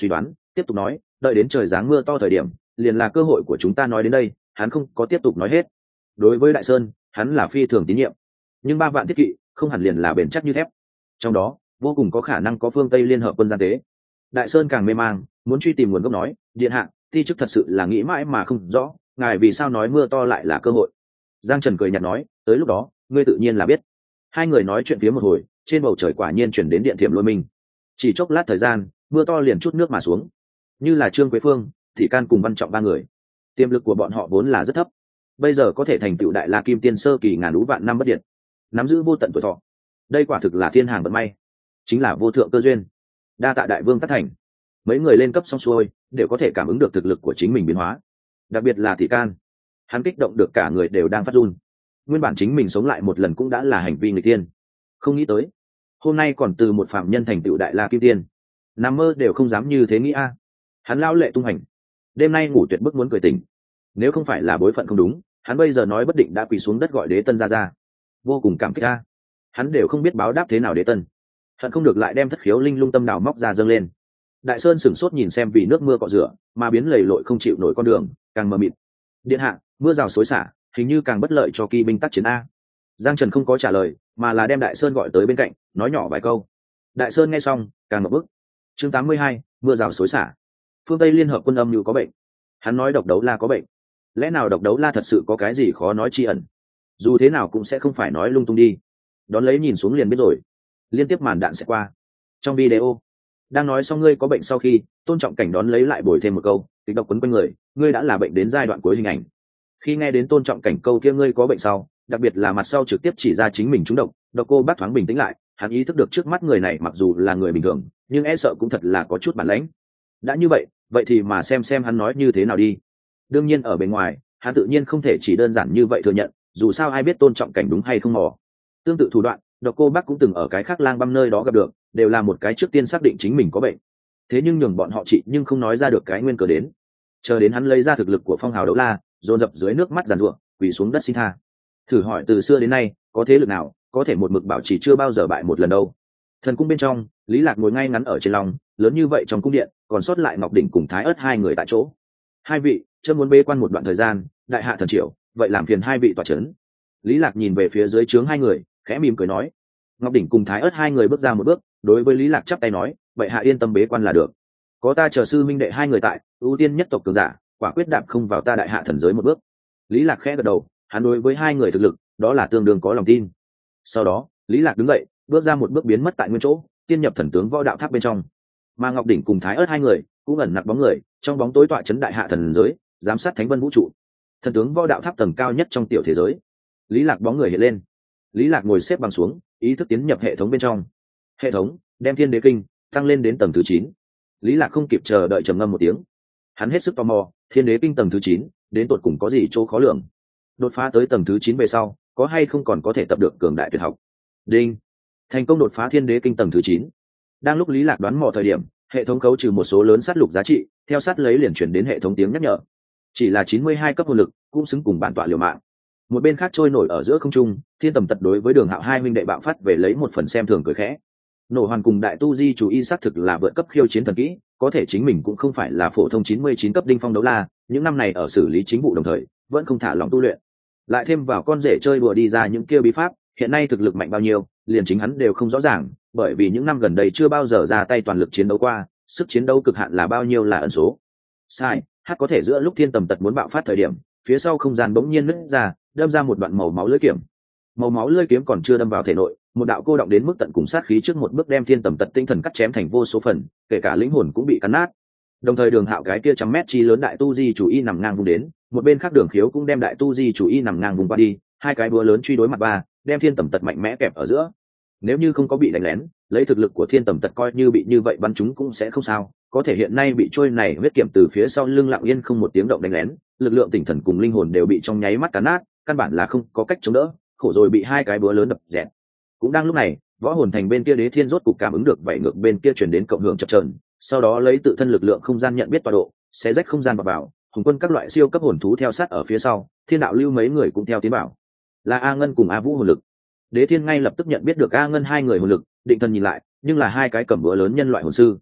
tiếp tục nói, đợi đến trời giáng mưa to thời điểm liền là cơ hội của chúng ta. Nói đến đây hắn không có tiếp tục nói hết. Đối với Đại Sơn hắn là phi thường tín nhiệm, nhưng ba vạn thiết kỵ không hẳn liền là bền chắc như thép, trong đó vô cùng có khả năng có phương Tây liên hợp quân gian tế. Đại Sơn càng mê mang, muốn truy tìm nguồn gốc. Nói, điện hạ, ti chức thật sự là nghĩ mãi mà không rõ, ngài vì sao nói mưa to lại là cơ hội. Giang Trần cười nhạt nói, tới lúc đó ngươi tự nhiên là biết. Hai người nói chuyện phía một hồi, trên bầu trời quả nhiên chuyển đến điện thiểm lôi minh. Chỉ chốc lát thời gian, mưa to liền chút nước mà xuống. Như là Trương Quế Phương, Thị Can cùng Văn Trọng ba người, tiềm lực của bọn họ vốn là rất thấp, bây giờ có thể thành tựu đại la kim tiên sơ kỳ ngàn lũ vạn năm bất điện, nắm giữ vô tận tuổi thọ. Đây quả thực là thiên hàng vận may, chính là vô thượng cơ duyên. Đa tạ đại vương tất thành. Mấy người lên cấp xong xuôi đều có thể cảm ứng được thực lực của chính mình biến hóa, đặc biệt là Thị Can, hắn kích động được cả người đều đang phát run. Nguyên bản chính mình sống lại một lần cũng đã là hành vi người tiên, không nghĩ tới hôm nay còn từ một phạm nhân thành tựu đại la kim tiên, nằm mơ đều không dám như thế nghĩ a. Hắn lao lệ tung hành, đêm nay ngủ tuyệt bức muốn cười tỉnh. Nếu không phải là bối phận không đúng, hắn bây giờ nói bất định đã quỳ xuống đất gọi Đế Tân ra ra. Vô cùng cảm kích a, hắn đều không biết báo đáp thế nào Đế Tân, hận không được lại đem thất khiếu linh lung tâm đào móc ra dâng lên. Đại Sơn sửng sốt nhìn xem vì nước mưa cọ rửa mà biến lầy lội không chịu nổi con đường càng mờ mịt. Điện hạ, mưa rào xối xả hình như càng bất lợi cho kỵ binh tác chiến a. Giang Trần không có trả lời mà là đem Đại Sơn gọi tới bên cạnh nói nhỏ vài câu. Đại Sơn nghe xong càng ngập bức. Chương tám mươi hai, mưa rào xối xả. Phương Tây liên hợp quân âm như có bệnh. Hắn nói độc đấu la có bệnh, lẽ nào độc đấu la thật sự có cái gì khó nói chi ẩn? Dù thế nào cũng sẽ không phải nói lung tung đi. Đón lấy nhìn xuống liền biết rồi. Liên tiếp màn đạn sẽ qua. Trong video đang nói xong ngươi có bệnh sau khi, Tôn Trọng Cảnh đón lấy lại bồi thêm một câu, kịch độc quấn quanh người, ngươi đã là bệnh đến giai đoạn cuối hình ảnh. Khi nghe đến Tôn Trọng Cảnh câu kia ngươi có bệnh sau, đặc biệt là mặt sau trực tiếp chỉ ra chính mình trúng độc, Độc Cô Bác thoáng bình tĩnh lại, hắn ý thức được trước mắt người này mặc dù là người bình thường, nhưng e sợ cũng thật là có chút bản lãnh. Đã như vậy, vậy thì mà xem xem hắn nói như thế nào đi. Đương nhiên ở bên ngoài, hắn tự nhiên không thể chỉ đơn giản như vậy thừa nhận, dù sao ai biết Tôn Trọng Cảnh đúng hay không mò. Tương tự thủ đoạn, Độc Cô Bác cũng từng ở cái khác lang băm nơi đó gặp được, đều là một cái trước tiên xác định chính mình có bệnh. Thế nhưng nhường bọn họ trị nhưng không nói ra được cái nguyên cớ đến. Chờ đến hắn lấy ra thực lực của phong hào đấu la, dồn dập dưới nước mắt giàn ruộng, quỳ xuống đất xin tha. Thử hỏi từ xưa đến nay, có thế lực nào có thể một mực bảo trì chưa bao giờ bại một lần đâu? Thần cung bên trong, Lý Lạc ngồi ngay ngắn ở trên lòng, lớn như vậy trong cung điện, còn sót lại Ngọc Đỉnh cùng Thái Ức hai người tại chỗ. Hai vị, chớ muốn bế quan một đoạn thời gian, đại hạ thần triều, vậy làm phiền hai vị tọa chấn. Lý Lạc nhìn về phía dưới trướng hai người, khẽ mỉm cười nói. Ngọc Đỉnh cùng Thái Ức hai người bước ra một bước, đối với Lý Lạc chắp tay nói, vậy hạ yên tâm bế quan là được. Có ta chờ sư minh đệ hai người tại, ưu tiên nhất tộc cường giả, quả quyết đạp không vào ta đại hạ thần giới một bước. Lý Lạc khẽ gật đầu, hắn đối với hai người thực lực, đó là tương đương có lòng tin. Sau đó, Lý Lạc đứng dậy, bước ra một bước biến mất tại nguyên chỗ, tiên nhập thần tướng võ đạo tháp bên trong. Mà Ngọc Đỉnh cùng Thái Ức hai người cũng ẩn nặc bóng người, trong bóng tối tọa chấn đại hạ thần giới, giám sát thánh vân vũ trụ. Thần tướng võ đạo tháp tầng cao nhất trong tiểu thế giới. Lý Lạc bóng người hiện lên. Lý Lạc ngồi xếp bằng xuống, ý thức tiến nhập hệ thống bên trong. Hệ thống đem Thiên Đế Kinh tăng lên đến tầng thứ chín. Lý Lạc không kịp chờ đợi trầm ngâm một tiếng. Hắn hết sức tò mò, Thiên Đế Kinh tầng thứ chín, đến tột cùng có gì chỗ khó lường. Đột phá tới tầng thứ chín về sau, có hay không còn có thể tập được cường đại tuyệt học. Đinh, thành công đột phá Thiên Đế Kinh tầng thứ chín. Đang lúc Lý Lạc đoán mò thời điểm, hệ thống khấu trừ một số lớn sát lục giá trị, theo sát lấy liền chuyển đến hệ thống tiếng nhắc nhở. Chỉ là chín mươi hai cấp hồn lực, cũng xứng cùng bản tọa liều mạng. Một bên khác trôi nổi ở giữa không trung, Thiên Tầm Tật đối với Đường Hạo hai huynh đệ bạo phát về lấy một phần xem thường cười khẽ. Nổ hoàn cùng đại tu di chú ý xác thực là vượt cấp khiêu chiến thần kỹ, có thể chính mình cũng không phải là phổ thông chín mươi chín cấp đinh phong đấu la, những năm này ở xử lý chính vụ đồng thời, vẫn không thả lỏng tu luyện. Lại thêm vào con rể chơi đùa đi ra những kia bí pháp, hiện nay thực lực mạnh bao nhiêu, liền chính hắn đều không rõ ràng, bởi vì những năm gần đây chưa bao giờ ra tay toàn lực chiến đấu qua, sức chiến đấu cực hạn là bao nhiêu là ẩn số. Sai, hát có thể giữa lúc Thiên Tầm Tật muốn bạo phát thời điểm, phía sau không gian bỗng nhiên nứt ra, đâm ra một đoạn màu máu lưỡi kiếm. Màu máu lưỡi kiếm còn chưa đâm vào thể nội, một đạo cô động đến mức tận cùng sát khí trước một bước đem Thiên Tầm Tật tinh thần cắt chém thành vô số phần, kể cả linh hồn cũng bị cắn nát. Đồng thời Đường Hạo cái kia trăm mét chi lớn đại tu di chủ y nằm ngang vùng đến, một bên khác Đường Khiếu cũng đem đại tu di chủ y nằm ngang vùng qua đi, hai cái búa lớn truy đối mặt ba, đem Thiên Tầm Tật mạnh mẽ kẹp ở giữa. Nếu như không có bị đánh lén, lấy thực lực của Thiên Tầm Tật coi như bị như vậy bắn chúng cũng sẽ không sao, có thể hiện nay bị trôi này huyết kiểm từ phía sau lưng lặng yên không một tiếng động đánh lén, lực lượng tinh thần cùng linh hồn đều bị trong nháy mắt cắn nát, căn bản là không có cách chống đỡ, khổ rồi bị hai cái búa lớn đập dẹt. Cũng đang lúc này, Võ Hồn Thành bên kia Đế Thiên rốt cục cảm ứng được vậy ngược bên kia truyền đến cộng hưởng chập chờn, sau đó lấy tự thân lực lượng không gian nhận biết tọa độ, xé rách không gian vào vào, hùng quân các loại siêu cấp hồn thú theo sát ở phía sau, Thiên Đạo Lưu mấy người cũng theo tiến bảo. Là A Ngân cùng A Vũ hồn lực. Đế Thiên ngay lập tức nhận biết được A Ngân hai người hồn lực, định thần nhìn lại, nhưng là hai cái cầm búa lớn nhân loại hồn sư.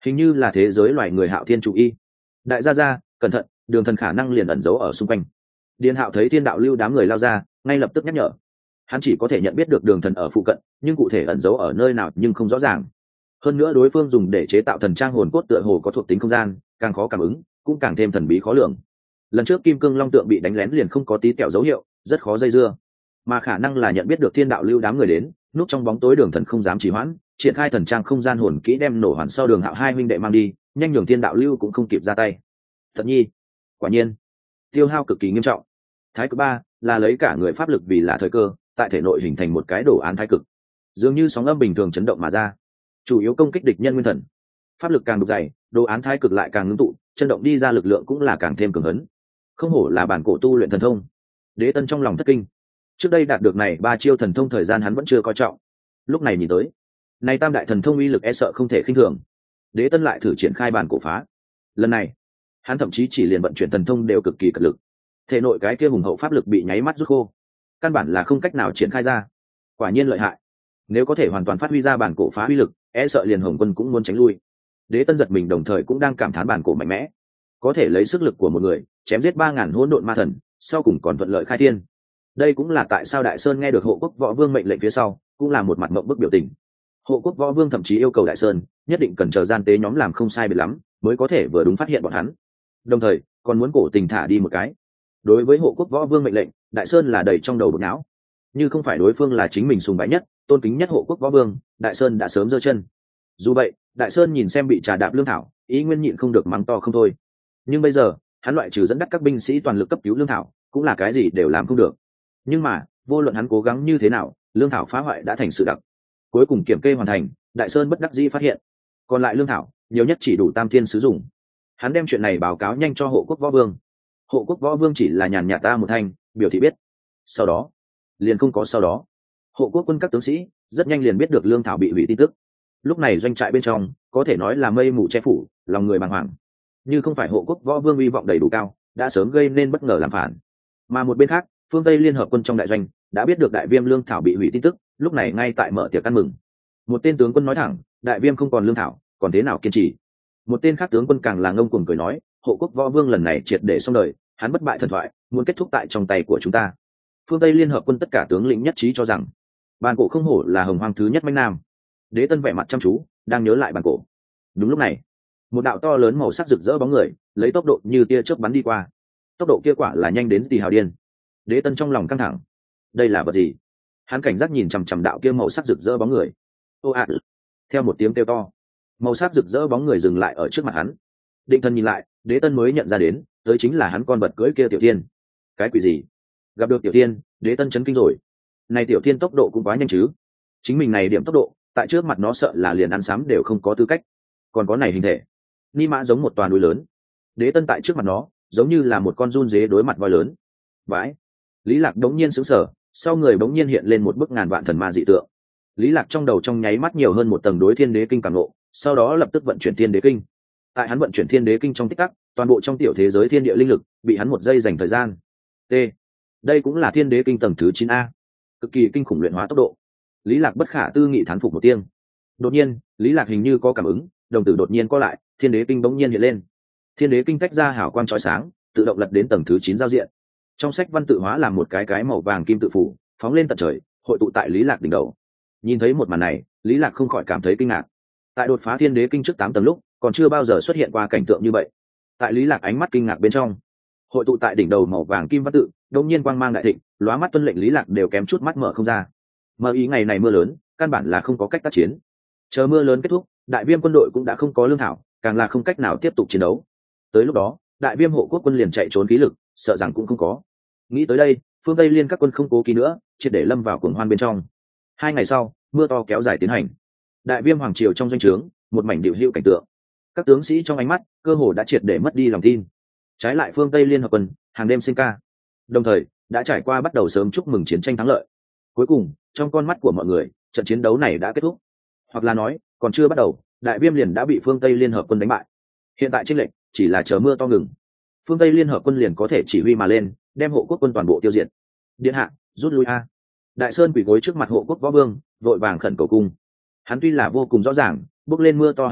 hình như là thế giới loài người Hạo Thiên chủ y. Đại gia gia, cẩn thận, Đường Thần khả năng liền ẩn giấu ở xung quanh. Điền Hạo thấy Thiên Đạo Lưu đám người lao ra, ngay lập tức nhắc nhở. Hắn chỉ có thể nhận biết được Đường Thần ở phụ cận, nhưng cụ thể ẩn giấu ở nơi nào nhưng không rõ ràng. Hơn nữa đối phương dùng để chế tạo thần trang hồn cốt tựa hồ có thuộc tính không gian, càng khó cảm ứng, cũng càng thêm thần bí khó lường. Lần trước Kim Cương Long tượng bị đánh lén liền không có tí kẹo dấu hiệu, rất khó dây dưa. Mà khả năng là nhận biết được Thiên Đạo Lưu đám người đến, núp trong bóng tối Đường Thần không dám trì hoãn, triển khai thần trang không gian hồn kỹ đem nổ hoàn sau Đường Hạo hai huynh đệ mang đi, nhanh nhường Thiên Đạo Lưu cũng không kịp ra tay. Thật nhi, quả nhiên, tiêu hao cực kỳ nghiêm trọng. Thái cực ba là lấy cả người pháp lực vì là thời cơ, tại thể nội hình thành một cái đồ án thái cực, dường như sóng âm bình thường chấn động mà ra, chủ yếu công kích địch nhân nguyên thần. Pháp lực càng đục dày, đồ án thái cực lại càng ngưng tụ, chân động đi ra lực lượng cũng là càng thêm cường hấn. Không hổ là bản cổ tu luyện thần thông. Đế Tân trong lòng thất kinh. Trước đây đạt được này ba chiêu thần thông thời gian hắn vẫn chưa coi trọng, lúc này nhìn tới, này tam đại thần thông uy lực e sợ không thể khinh thường. Đế Tân lại thử triển khai bản cổ phá. Lần này, hắn thậm chí chỉ liền vận chuyển thần thông đều cực kỳ cật lực. Thể nội cái kia hùng hậu pháp lực bị nháy mắt rút khô, căn bản là không cách nào triển khai ra. Quả nhiên lợi hại. Nếu có thể hoàn toàn phát huy ra bản cổ phá uy lực, e sợ liền Hồng Quân cũng muốn tránh lui. Đế Tân giật mình đồng thời cũng đang cảm thán bản cổ mạnh mẽ, có thể lấy sức lực của một người chém giết ba ngàn hỗn độn ma thần, sau cùng còn thuận lợi khai thiên. Đây cũng là tại sao Đại Sơn nghe được Hộ Quốc Võ Vương mệnh lệnh phía sau, cũng là một mặt mộng bức biểu tình. Hộ Quốc Võ Vương thậm chí yêu cầu Đại Sơn nhất định cần chờ gian tế nhóm làm không sai biệt lắm, mới có thể vừa đúng phát hiện bọn hắn. Đồng thời, còn muốn cổ tình thả đi một cái. Đối với Hộ Quốc Võ Vương mệnh lệnh, Đại Sơn là đầy trong đầu bực não. Như không phải đối phương là chính mình sùng bái nhất, tôn kính nhất Hộ Quốc Võ Vương, Đại Sơn đã sớm giơ chân. Dù vậy, Đại Sơn nhìn xem bị trà đạp lương thảo, ý nguyên nhịn không được mắng to không thôi. Nhưng bây giờ, hắn loại trừ dẫn dắt các binh sĩ toàn lực cấp cứu lương thảo, cũng là cái gì đều làm không được. Nhưng mà, vô luận hắn cố gắng như thế nào, lương thảo phá hoại đã thành sự đặc. Cuối cùng kiểm kê hoàn thành, Đại Sơn bất đắc dĩ phát hiện, còn lại lương thảo nhiều nhất chỉ đủ tam thiên sử dụng. Hắn đem chuyện này báo cáo nhanh cho Hộ Quốc Võ Vương. Hộ Quốc Võ Vương chỉ là nhàn nhạt ta một thanh, biểu thị biết. Sau đó, liền không có sau đó. Hộ Quốc quân các tướng sĩ rất nhanh liền biết được lương thảo bị hủy tin tức. Lúc này doanh trại bên trong có thể nói là mây mù che phủ, lòng người bàng hoàng. Như không phải Hộ Quốc Võ Vương uy vọng đầy đủ cao, đã sớm gây nên bất ngờ làm phản. Mà một bên khác, phương Tây liên hợp quân trong đại doanh đã biết được Đại Viêm lương thảo bị hủy tin tức, lúc này ngay tại mở tiệc ăn mừng. Một tên tướng quân nói thẳng, Đại Viêm không còn lương thảo, còn thế nào kiên trì. Một tên khác tướng quân càng là ngông cuồng cười nói, Hộ Quốc Võ Vương lần này triệt để xong đời, hắn bất bại thần thoại, muốn kết thúc tại trong tay của chúng ta. Phương Tây liên hợp quân tất cả tướng lĩnh nhất trí cho rằng, bản cổ không hổ là hồng hoang thứ nhất mãnh nam. Đế Tân vẻ mặt chăm chú, đang nhớ lại bản cổ. Đúng lúc này, một đạo to lớn màu sắc rực rỡ bóng người lấy tốc độ như tia chớp bắn đi qua. Tốc độ kia quả là nhanh đến tì hào điên. Đế Tân trong lòng căng thẳng, đây là vật gì? Hắn cảnh giác nhìn chằm chằm đạo kia màu sắc rực rỡ bóng người. Ô ạ! Theo một tiếng kêu to, màu sắc rực rỡ bóng người dừng lại ở trước mặt hắn. Định thần nhìn lại, Đế Tân mới nhận ra đến, tới chính là hắn con vật cưỡi kia Tiểu Thiên. Cái quỷ gì? Gặp được Tiểu Thiên, Đế Tân chấn kinh rồi. Này Tiểu Thiên tốc độ cũng quá nhanh chứ? Chính mình này điểm tốc độ, tại trước mặt nó sợ là liền ăn sám đều không có tư cách. Còn có này hình thể, ni mã giống một toàn núi lớn. Đế Tân tại trước mặt nó, giống như là một con giun dế đối mặt voi lớn. Vãi! Lý Lạc đống nhiên sững sờ, sau người bỗng nhiên hiện lên một bức ngàn vạn thần ma dị tượng. Lý Lạc trong đầu trong nháy mắt nhiều hơn một tầng đối Thiên Đế kinh cảm ngộ, sau đó lập tức vận chuyển Thiên Đế kinh. Tại hắn vận chuyển Thiên Đế kinh trong tích tắc, toàn bộ trong tiểu thế giới thiên địa linh lực bị hắn một giây dành thời gian. T. Đây cũng là Thiên Đế kinh tầng thứ chín a. Cực kỳ kinh khủng luyện hóa tốc độ. Lý Lạc bất khả tư nghị thán phục một tiếng. Đột nhiên, Lý Lạc hình như có cảm ứng, đồng tử đột nhiên co lại, Thiên Đế kinh bỗng nhiên hiện lên. Thiên Đế kinh tách ra hào quang chói sáng, tự động lật đến tầng thứ chín giao diện. Trong sách văn tự hóa làm một cái cái màu vàng kim tự phủ, phóng lên tận trời, hội tụ tại Lý Lạc đỉnh đầu. Nhìn thấy một màn này, Lý Lạc không khỏi cảm thấy kinh ngạc. Tại đột phá Thiên Đế kinh trước tám tầng lúc, còn chưa bao giờ xuất hiện qua cảnh tượng như vậy. Tại Lý Lạc ánh mắt kinh ngạc bên trong, hội tụ tại đỉnh đầu màu vàng kim văn tự, đột nhiên quang mang đại thịnh, lóa mắt tuân lệnh Lý Lạc đều kém chút mắt mở không ra. Mơ ý ngày này mưa lớn, căn bản là không có cách tác chiến. Chờ mưa lớn kết thúc, Đại Viêm quân đội cũng đã không có lương thảo, càng là không cách nào tiếp tục chiến đấu. Tới lúc đó, Đại Viêm hộ quốc quân liền chạy trốn khí lực, sợ rằng cũng không có. Nghĩ tới đây, phương Tây liên các quân không cố kỵ nữa, triệt để lâm vào cuồng hoan bên trong. Hai ngày sau, mưa to kéo dài tiến hành. Đại Viêm hoàng triều trong doanh trướng, một mảnh điệu hữu cảnh tượng. Các tướng sĩ trong ánh mắt, cơ hồ đã triệt để mất đi lòng tin. Trái lại phương Tây liên hợp quân, hàng đêm sinh ca. Đồng thời, đã trải qua bắt đầu sớm chúc mừng chiến tranh thắng lợi. Cuối cùng, trong con mắt của mọi người, trận chiến đấu này đã kết thúc. Hoặc là nói, còn chưa bắt đầu, Đại Viêm liền đã bị phương Tây liên hợp quân đánh bại. Hiện tại chênh lệnh chỉ là chờ mưa to ngừng, phương Tây liên hợp quân liền có thể chỉ huy mà lên, đem hộ quốc quân toàn bộ tiêu diệt. Điện hạ, rút lui a! Đại Sơn quỳ gối trước mặt hộ quốc võ vương, vội vàng khẩn cầu cung. Hắn tuy là vô cùng rõ ràng, bước lên mưa to hành quân,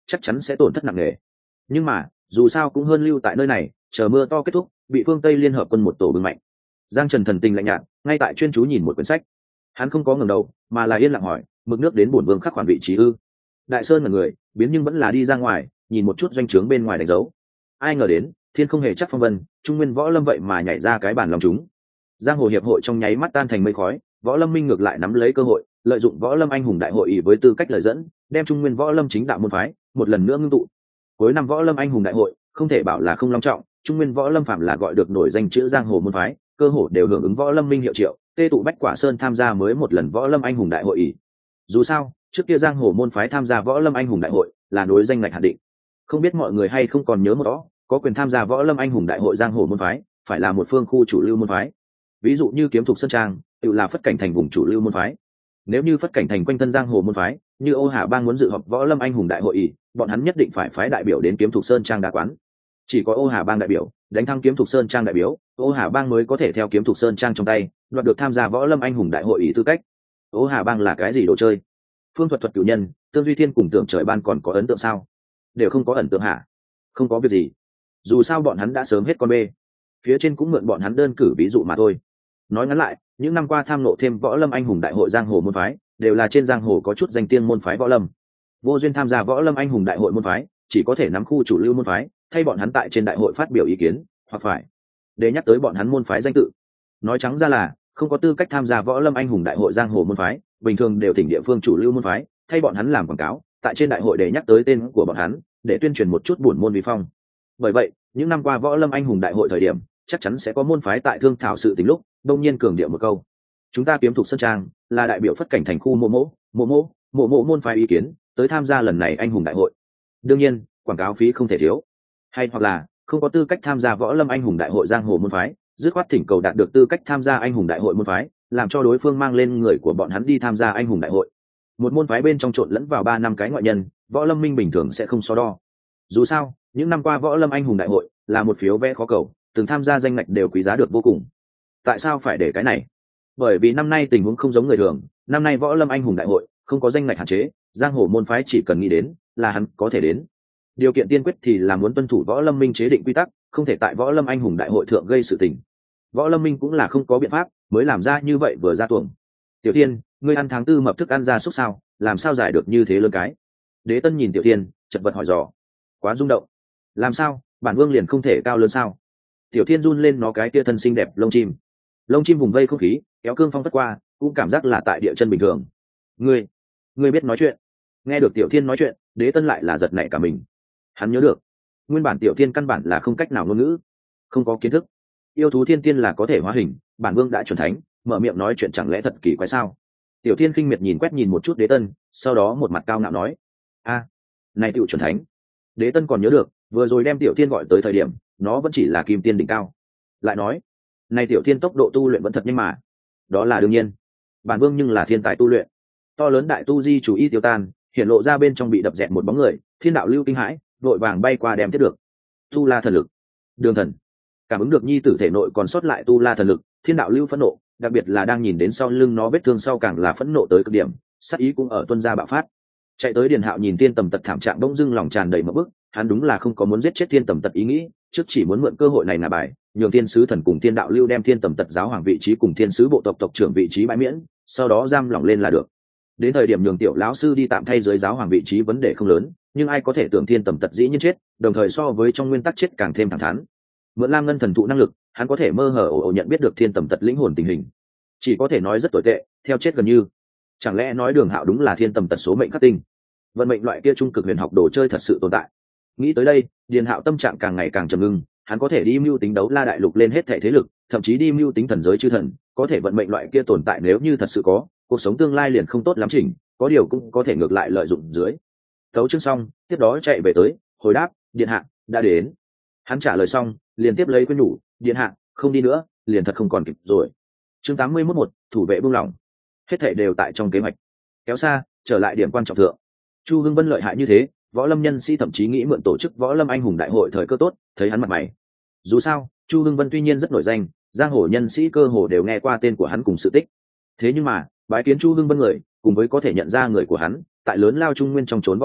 chắc chắn sẽ tổn thất nặng nề. Nhưng mà dù sao cũng hơn lưu tại nơi này chờ mưa to kết thúc bị phương Tây liên hợp quân một tổ bưng mạnh. Giang Trần thần tình lạnh nhạt, ngay tại chuyên chú nhìn một quyển sách. Hắn không có ngẩng đầu, mà là yên lặng hỏi, mực nước đến bổn vương khắc khoản vị trí ư? Đại Sơn là người, biến nhưng vẫn là đi ra ngoài, nhìn một chút doanh trướng bên ngoài đánh dấu. Ai ngờ đến, thiên không hề chắc phong vân, trung nguyên võ lâm vậy mà nhảy ra cái bàn lòng chúng. Giang hồ hiệp hội trong nháy mắt tan thành mây khói, võ lâm minh ngược lại nắm lấy cơ hội, lợi dụng võ lâm anh hùng đại hội ý với tư cách lời dẫn, đem trung nguyên võ lâm chính đạo môn phái một lần nữa ngưng tụ. Cuối năm võ lâm anh hùng đại hội, không thể bảo là không long trọng, trung nguyên võ lâm phạm là gọi được nổi danh chữ giang hồ môn phái, cơ hồ đều hưởng ứng võ lâm minh hiệu triệu, tê tụ bách quả sơn tham gia mới một lần võ lâm anh hùng đại hội ý. Dù sao, trước kia giang hồ môn phái tham gia võ lâm anh hùng đại hội là nối danh ngạch hạn định. Không biết mọi người hay không còn nhớ một đó, có quyền tham gia võ lâm anh hùng đại hội giang hồ môn phái phải là một phương khu chủ lưu môn phái. Ví dụ như kiếm thục sơn trang tự là phất cảnh thành vùng chủ lưu môn phái. Nếu như phất cảnh thành quanh thân giang hồ môn phái như Ô Hà Bang muốn dự họp võ lâm anh hùng đại hội ý, bọn hắn nhất định phải phái đại biểu đến kiếm thục sơn trang đa quán. Chỉ có Ô Hà Bang đại biểu đánh thắng kiếm thục sơn trang đại biểu, Ô Hà Bang mới có thể theo kiếm thục sơn trang trong tay đoạt được tham gia võ lâm anh hùng đại hội ý tư cách. Ô Hà Bang là cái gì đồ chơi? Phương thuật thuật cửu nhân, Tương Duy Thiên cùng Tưởng Trời Ban còn có ấn tượng sao? Đều không có ấn tượng hả? Không có việc gì, dù sao bọn hắn đã sớm hết con bê, phía trên cũng mượn bọn hắn đơn cử ví dụ mà thôi. Nói ngắn lại, những năm qua tham nộ thêm võ lâm anh hùng đại hội giang hồ môn phái đều là trên giang hồ có chút danh tiên môn phái võ lâm. Vô duyên tham gia võ lâm anh hùng đại hội môn phái chỉ có thể nắm khu chủ lưu môn phái, thay bọn hắn tại trên đại hội phát biểu ý kiến, hoặc phải để nhắc tới bọn hắn môn phái danh tự. Nói trắng ra là không có tư cách tham gia võ lâm anh hùng đại hội giang hồ môn phái, bình thường đều thỉnh địa phương chủ lưu môn phái thay bọn hắn làm quảng cáo tại trên đại hội để nhắc tới tên của bọn hắn, để tuyên truyền một chút buồn môn vi phong. Bởi vậy những năm qua võ lâm anh hùng đại hội thời điểm chắc chắn sẽ có môn phái tại thương thảo sự tình lúc đông nhiên cường điệu một câu, chúng ta kiếm thục sơn trang là đại biểu phất cảnh thành khu mộ mỗ mộ mỗ mộ mộ môn phái ý kiến tới tham gia lần này anh hùng đại hội. Đương nhiên quảng cáo phí không thể thiếu. Hay hoặc là không có tư cách tham gia võ lâm anh hùng đại hội giang hồ môn phái dứt khoát thỉnh cầu đạt được tư cách tham gia anh hùng đại hội môn phái, làm cho đối phương mang lên người của bọn hắn đi tham gia anh hùng đại hội. Một môn phái bên trong trộn lẫn vào ba năm cái ngoại nhân, võ lâm minh bình thường sẽ không so đo. Dù sao những năm qua võ lâm anh hùng đại hội là một phiếu vé khó cầu, từng tham gia danh ngạch đều quý giá được vô cùng. Tại sao phải để cái này? Bởi vì năm nay tình huống không giống người thường, năm nay võ lâm anh hùng đại hội không có danh ngạch hạn chế, giang hồ môn phái chỉ cần nghĩ đến là hắn có thể đến. Điều kiện tiên quyết thì là muốn tuân thủ võ lâm minh chế định quy tắc, không thể tại võ lâm anh hùng đại hội thượng gây sự tình. Võ lâm minh cũng là không có biện pháp mới làm ra như vậy vừa ra tuồng. Tiểu Thiên, ngươi ăn tháng tư mập thức ăn ra súc sao, làm sao giải được như thế lớn cái? Đế Tân nhìn Tiểu Thiên chật vật hỏi dò. Quá rung động. Làm sao, bản vương liền không thể cao lớn sao? Tiểu Thiên run lên nó cái kia thân xinh đẹp lông chim. Lông chim vùng vây không khí kéo cương phong phất qua, cũng cảm giác là tại địa chân bình thường. Ngươi, ngươi biết nói chuyện? Nghe được Tiểu Thiên nói chuyện, Đế Tân lại là giật nảy cả mình. Hắn nhớ được nguyên bản Tiểu Thiên căn bản là không cách nào ngôn ngữ, không có kiến thức. Yêu thú thiên tiên là có thể hóa hình, bản vương đã chuẩn thánh, mở miệng nói chuyện chẳng lẽ thật kỳ quái sao? Tiểu Thiên khinh miệt nhìn quét nhìn một chút Đế Tân, sau đó một mặt cao ngạo nói: a, này tiểu chuẩn thánh. Đế Tân còn nhớ được vừa rồi đem Tiểu Thiên gọi tới thời điểm nó vẫn chỉ là kim tiên đỉnh cao, lại nói này Tiểu Thiên tốc độ tu luyện vẫn thật nhanh mà. Đó là đương nhiên, bản vương nhưng là thiên tài tu luyện. To lớn đại tu di chủ y tiêu tan hiện lộ ra bên trong bị đập dẹt một bóng người, Thiên đạo lưu kinh hãi vội vàng bay qua đem tiếp được. Tu la thần lực. Đường thần cảm ứng được nhi tử thể nội còn sót lại tu la thần lực, Thiên đạo lưu phẫn nộ, đặc biệt là đang nhìn đến sau lưng nó vết thương sau càng là phẫn nộ tới cực điểm, sát ý cũng ở tuân ra bạo phát. Chạy tới Điền Hạo nhìn Thiên Tầm Tật thảm trạng bỗng dưng lòng tràn đầy mộng bức, hắn đúng là không có muốn giết chết Thiên Tầm Tật ý nghĩ, trước chỉ muốn mượn cơ hội này nạp bài, nhường Thiên sứ thần cùng Thiên đạo lưu đem Thiên Tầm Tật giáo hoàng vị trí cùng Thiên sứ bộ tộc tộc trưởng vị trí bãi miễn, sau đó giam lỏng lên là được. Đến thời điểm nhường tiểu lão sư đi tạm thay dưới giáo hoàng vị trí vấn đề không lớn, nhưng ai có thể tưởng Thiên Tầm Tật dĩ nhiên chết, đồng thời so với trong nguyên tắc chết càng thêm thẳng thắn. Mượn Lam Ngân thần thụ năng lực, hắn có thể mơ hồ ồ ồ nhận biết được Thiên Tầm Tật lĩnh hồn tình hình, chỉ có thể nói rất tồi tệ, theo chết gần như. Chẳng lẽ nói Đường Hạo đúng là Thiên Tầm Tật số mệnh khắc tinh, vận mệnh loại kia trung cực huyền học đồ chơi thật sự tồn tại? Nghĩ tới đây, Điền Hạo tâm trạng càng ngày càng trầm ngưng, hắn có thể đi mưu tính đấu la đại lục lên hết thảy thế lực, thậm chí đi mưu tính thần giới chư thần, có thể vận mệnh loại kia tồn tại nếu như thật sự có, cuộc sống tương lai liền không tốt lắm chỉnh, có điều cũng có thể ngược lại lợi dụng dưới. Tấu chương xong, tiếp đó chạy về tới, hồi đáp, Điện hạ đã đến. Hắn trả lời xong, liền tiếp lấy quyên nhủ, Điện hạ không đi nữa, liền thật không còn kịp rồi. Chương tám mươi mốt một, thủ vệ buông lỏng. Hết thảy đều tại trong kế hoạch. Kéo xa, trở lại điểm quan trọng thượng. Chu Hưng Vân lợi hại như thế, võ lâm nhân sĩ thậm chí nghĩ mượn tổ chức võ lâm anh hùng đại hội thời cơ tốt, thấy hắn mặt mày. Dù sao, Chu Hưng Vân tuy nhiên rất nổi danh, giang hồ nhân sĩ cơ hồ đều nghe qua tên của hắn cùng sự tích. Thế nhưng mà, bái kiến Chu Hưng Vân người, cùng với có thể nhận ra người của hắn, tại lớn lao trung nguyên trong trốn võ lâm,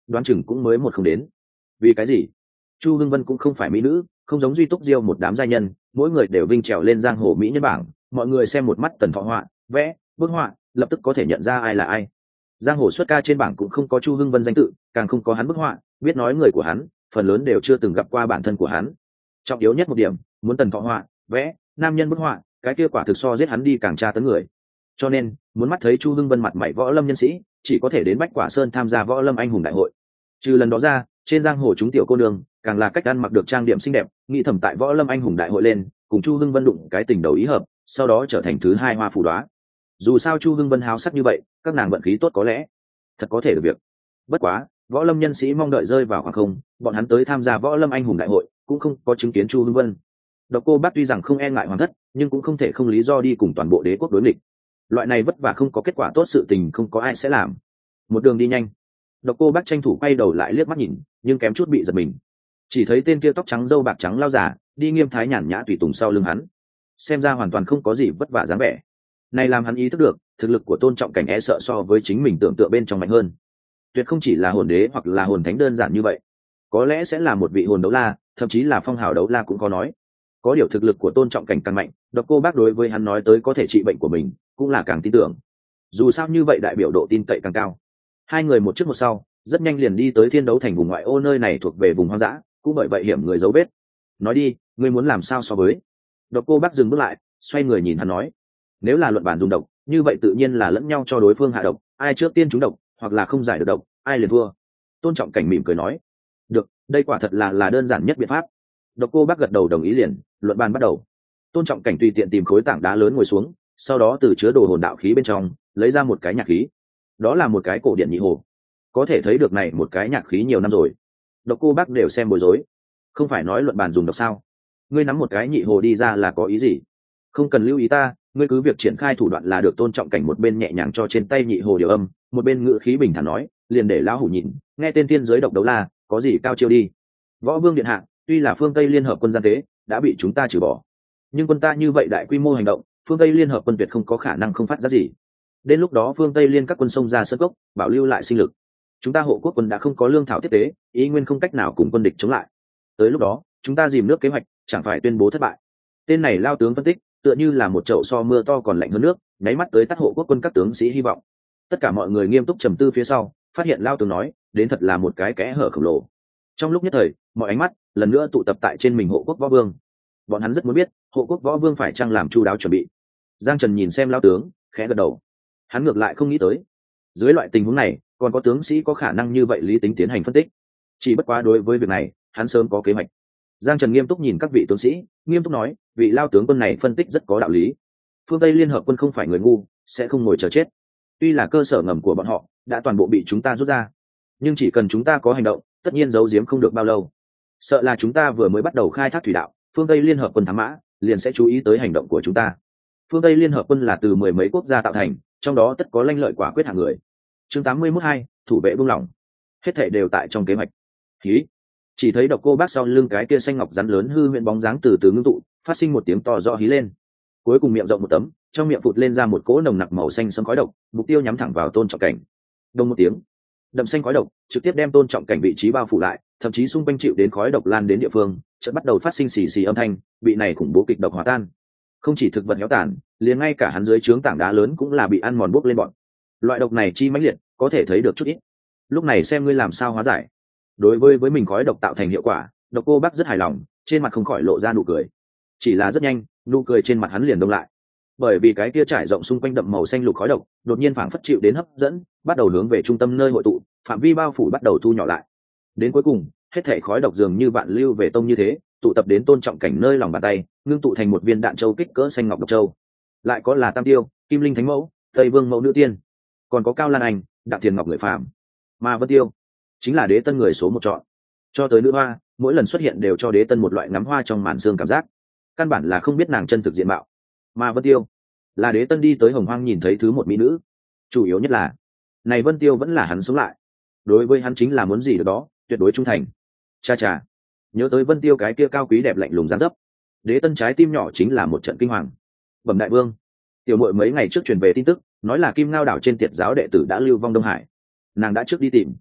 đoán chừng cũng mới một không đến. Vì cái gì? Chu Hưng Vân cũng không phải mỹ nữ, không giống Duy Túc Diêu một đám giai nhân, mỗi người đều vinh trèo lên giang hồ mỹ nhân bảng, mọi người xem một mắt Tần Thọ họa, vẽ, bức họa, lập tức có thể nhận ra ai là ai. Giang hồ xuất ca trên bảng cũng không có Chu Hưng Vân danh tự, càng không có hắn bức họa, biết nói người của hắn, phần lớn đều chưa từng gặp qua bản thân của hắn. Trọng yếu nhất một điểm, muốn Tần Thọ họa, vẽ, nam nhân bức họa, cái kia quả thực so giết hắn đi càng tra tấn người. Cho nên, muốn mắt thấy Chu Hưng Vân mặt mày võ lâm nhân sĩ, chỉ có thể đến Bách Quả Sơn tham gia võ lâm anh hùng đại hội. Trừ lần đó ra, trên giang hồ chúng tiểu cô nương, càng là cách ăn mặc được trang điểm xinh đẹp, nghĩ thầm tại võ lâm anh hùng đại hội lên, cùng Chu Hưng Vân đụng cái tình đầu ý hợp, sau đó trở thành thứ hai hoa phủ đóa. Dù sao Chu Hưng Vân háo sắc như vậy, các nàng vận khí tốt có lẽ thật có thể được việc. Bất quá, võ lâm nhân sĩ mong đợi rơi vào khoảng không, bọn hắn tới tham gia võ lâm anh hùng đại hội, cũng không có chứng kiến Chu Hưng Vân. Độc Cô Bác tuy rằng không e ngại hoàng thất, nhưng cũng không thể không lý do đi cùng toàn bộ đế quốc đối nghịch. Loại này vất vả không có kết quả tốt sự tình không có ai sẽ làm. Một đường đi nhanh, Độc Cô Bác tranh thủ quay đầu lại liếc mắt nhìn, nhưng kém chút bị giật mình. Chỉ thấy tên kia tóc trắng râu bạc trắng lao giả, đi nghiêm thái nhàn nhã tùy tùng sau lưng hắn, xem ra hoàn toàn không có gì vất vả dáng vẻ. Này làm hắn ý thức được, thực lực của Tôn Trọng Cảnh e sợ so với chính mình tưởng tượng bên trong mạnh hơn. Tuyệt không chỉ là hồn đế hoặc là hồn thánh đơn giản như vậy, có lẽ sẽ là một vị hồn đấu la, thậm chí là phong hào đấu la cũng có nói. Có điều thực lực của Tôn Trọng Cảnh càng mạnh, Độc Cô Bác đối với hắn nói tới có thể trị bệnh của mình, cũng là càng tin tưởng. Dù sao như vậy đại biểu độ tin cậy càng cao. Hai người một trước một sau, rất nhanh liền đi tới Thiên Đấu Thành vùng ngoại ô, nơi này thuộc về vùng hoang dã, cũng bởi vậy hiểm người giấu vết. Nói đi, ngươi muốn làm sao so với? Độc Cô Bác dừng bước lại, xoay người nhìn hắn nói, nếu là luận bản dùng độc, như vậy tự nhiên là lẫn nhau cho đối phương hạ độc, ai trước tiên trúng độc, hoặc là không giải được độc, ai liền thua. Tôn Trọng Cảnh mỉm cười nói, được, đây quả thật là là đơn giản nhất biện pháp. Độc Cô Bác gật đầu đồng ý liền, luận bàn bắt đầu. Tôn Trọng Cảnh tùy tiện tìm khối tảng đá lớn ngồi xuống, sau đó từ chứa đồ hồn đạo khí bên trong lấy ra một cái nhạc khí. Đó là một cái cổ điện nhị hồ, có thể thấy được này một cái nhạc khí nhiều năm rồi. Độc Cô Bác đều xem bối rối, không phải nói luận bàn dùng độc sao? Ngươi nắm một cái nhị hồ đi ra là có ý gì? Không cần lưu ý ta, ngươi cứ việc triển khai thủ đoạn là được. Tôn Trọng Cảnh một bên nhẹ nhàng cho trên tay nhị hồ điều âm, một bên ngữ khí bình thản nói, liền để lão hủ nhìn, nghe tên tiên giới độc đấu la có gì cao chiêu đi. Võ Vương điện hạ, tuy là phương Tây liên hợp quân gian tế đã bị chúng ta trừ bỏ, nhưng quân ta như vậy đại quy mô hành động, phương Tây liên hợp quân tuyệt không có khả năng không phát ra gì. Đến lúc đó phương Tây liên các quân xông ra sơn cốc, bảo lưu lại sinh lực, chúng ta hộ quốc quân đã không có lương thảo tiếp tế, ý nguyên không cách nào cùng quân địch chống lại. Tới lúc đó chúng ta dìm nước kế hoạch chẳng phải tuyên bố thất bại. Tên này lao tướng phân tích tựa như là một chậu so mưa to còn lạnh hơn nước, nháy mắt tới tắt hộ quốc quân các tướng sĩ hy vọng. Tất cả mọi người nghiêm túc trầm tư phía sau, phát hiện lao tướng nói đến thật là một cái kẽ hở khổng lồ. Trong lúc nhất thời, mọi ánh mắt lần nữa tụ tập tại trên mình hộ quốc võ vương. Bọn hắn rất muốn biết hộ quốc võ vương phải chăng làm chu đáo chuẩn bị. Giang Trần nhìn xem lao tướng, khẽ gật đầu. Hắn ngược lại không nghĩ tới, dưới loại tình huống này còn có tướng sĩ có khả năng như vậy lý tính tiến hành phân tích. Chỉ bất quá đối với việc này hắn sớm có kế hoạch. Giang Trần nghiêm túc nhìn các vị tướng sĩ, nghiêm túc nói, vị lao tướng quân này phân tích rất có đạo lý. Phương Tây liên hợp quân không phải người ngu, sẽ không ngồi chờ chết. Tuy là cơ sở ngầm của bọn họ đã toàn bộ bị chúng ta rút ra, nhưng chỉ cần chúng ta có hành động, tất nhiên giấu giếm không được bao lâu. Sợ là chúng ta vừa mới bắt đầu khai thác thủy đạo, phương Tây liên hợp quân thám mã liền sẽ chú ý tới hành động của chúng ta. Phương Tây liên hợp quân là từ mười mấy quốc gia tạo thành, trong đó tất có lanh lợi quả quyết hạng người. Chương tám mươi mốt hai, thủ vệ buông lỏng. Hết thảy đều tại trong kế hoạch. Khí. Chỉ thấy Độc Cô Bác sau lưng cái kia xanh ngọc rắn lớn hư huyễn bóng dáng từ từ ngưng tụ, phát sinh một tiếng to rõ hí lên. Cuối cùng miệng rộng một tấm, trong miệng phụt lên ra một cỗ nồng nặc màu xanh sẫm khói độc, mục tiêu nhắm thẳng vào Tôn Trọng Cảnh. Đông một tiếng, đậm xanh khói độc trực tiếp đem Tôn Trọng Cảnh vị trí bao phủ lại, thậm chí xung quanh chịu đến khói độc lan đến địa phương, chợt bắt đầu phát sinh xì xì âm thanh, bị này khủng bố kịch độc hòa tan. Không chỉ thực vật héo tàn, liền ngay cả hắn dưới trướng tảng đá lớn cũng là bị ăn mòn bốc lên bọn. Loại độc này chi mãnh liệt, có thể thấy được chút ít. Lúc này xem ngươi làm sao hóa giải. Đối với với mình khói độc tạo thành hiệu quả, Độc Cô Bác rất hài lòng, trên mặt không khỏi lộ ra nụ cười. Chỉ là rất nhanh, nụ cười trên mặt hắn liền đông lại, bởi vì cái kia trải rộng xung quanh đậm màu xanh lục khói độc đột nhiên phảng phất chịu đến hấp dẫn, bắt đầu hướng về trung tâm nơi hội tụ, phạm vi bao phủ bắt đầu thu nhỏ lại. Đến cuối cùng, hết thảy khói độc dường như vạn lưu về tông như thế, tụ tập đến Tôn Trọng Cảnh nơi lòng bàn tay, ngưng tụ thành một viên đạn châu kích cỡ xanh ngọc độc châu. Lại có là Tam Tiêu, Kim Linh Thánh Mẫu, Tây Vương Mẫu Nữ Tiên, còn có Cao Lan Anh, Đặng Thiền Ngọc người phàm, mà Vân Tiêu chính là Đế Tân người số một chọn. Cho tới nữ hoa, mỗi lần xuất hiện đều cho Đế Tân một loại ngắm hoa trong màn sương cảm giác, căn bản là không biết nàng chân thực diện mạo. Mà Vân Tiêu là Đế Tân đi tới Hồng Hoang nhìn thấy thứ một mỹ nữ, chủ yếu nhất là này Vân Tiêu vẫn là hắn sống lại, đối với hắn chính là muốn gì được đó, tuyệt đối trung thành. Cha cha, nhớ tới Vân Tiêu cái kia cao quý đẹp lạnh lùng dáng dấp, Đế Tân trái tim nhỏ chính là một trận kinh hoàng. Bẩm đại vương, tiểu muội mấy ngày trước truyền về tin tức, nói là Kim Ngao đảo trên tiệt giáo đệ tử đã lưu vong Đông Hải, nàng đã trước đi tìm.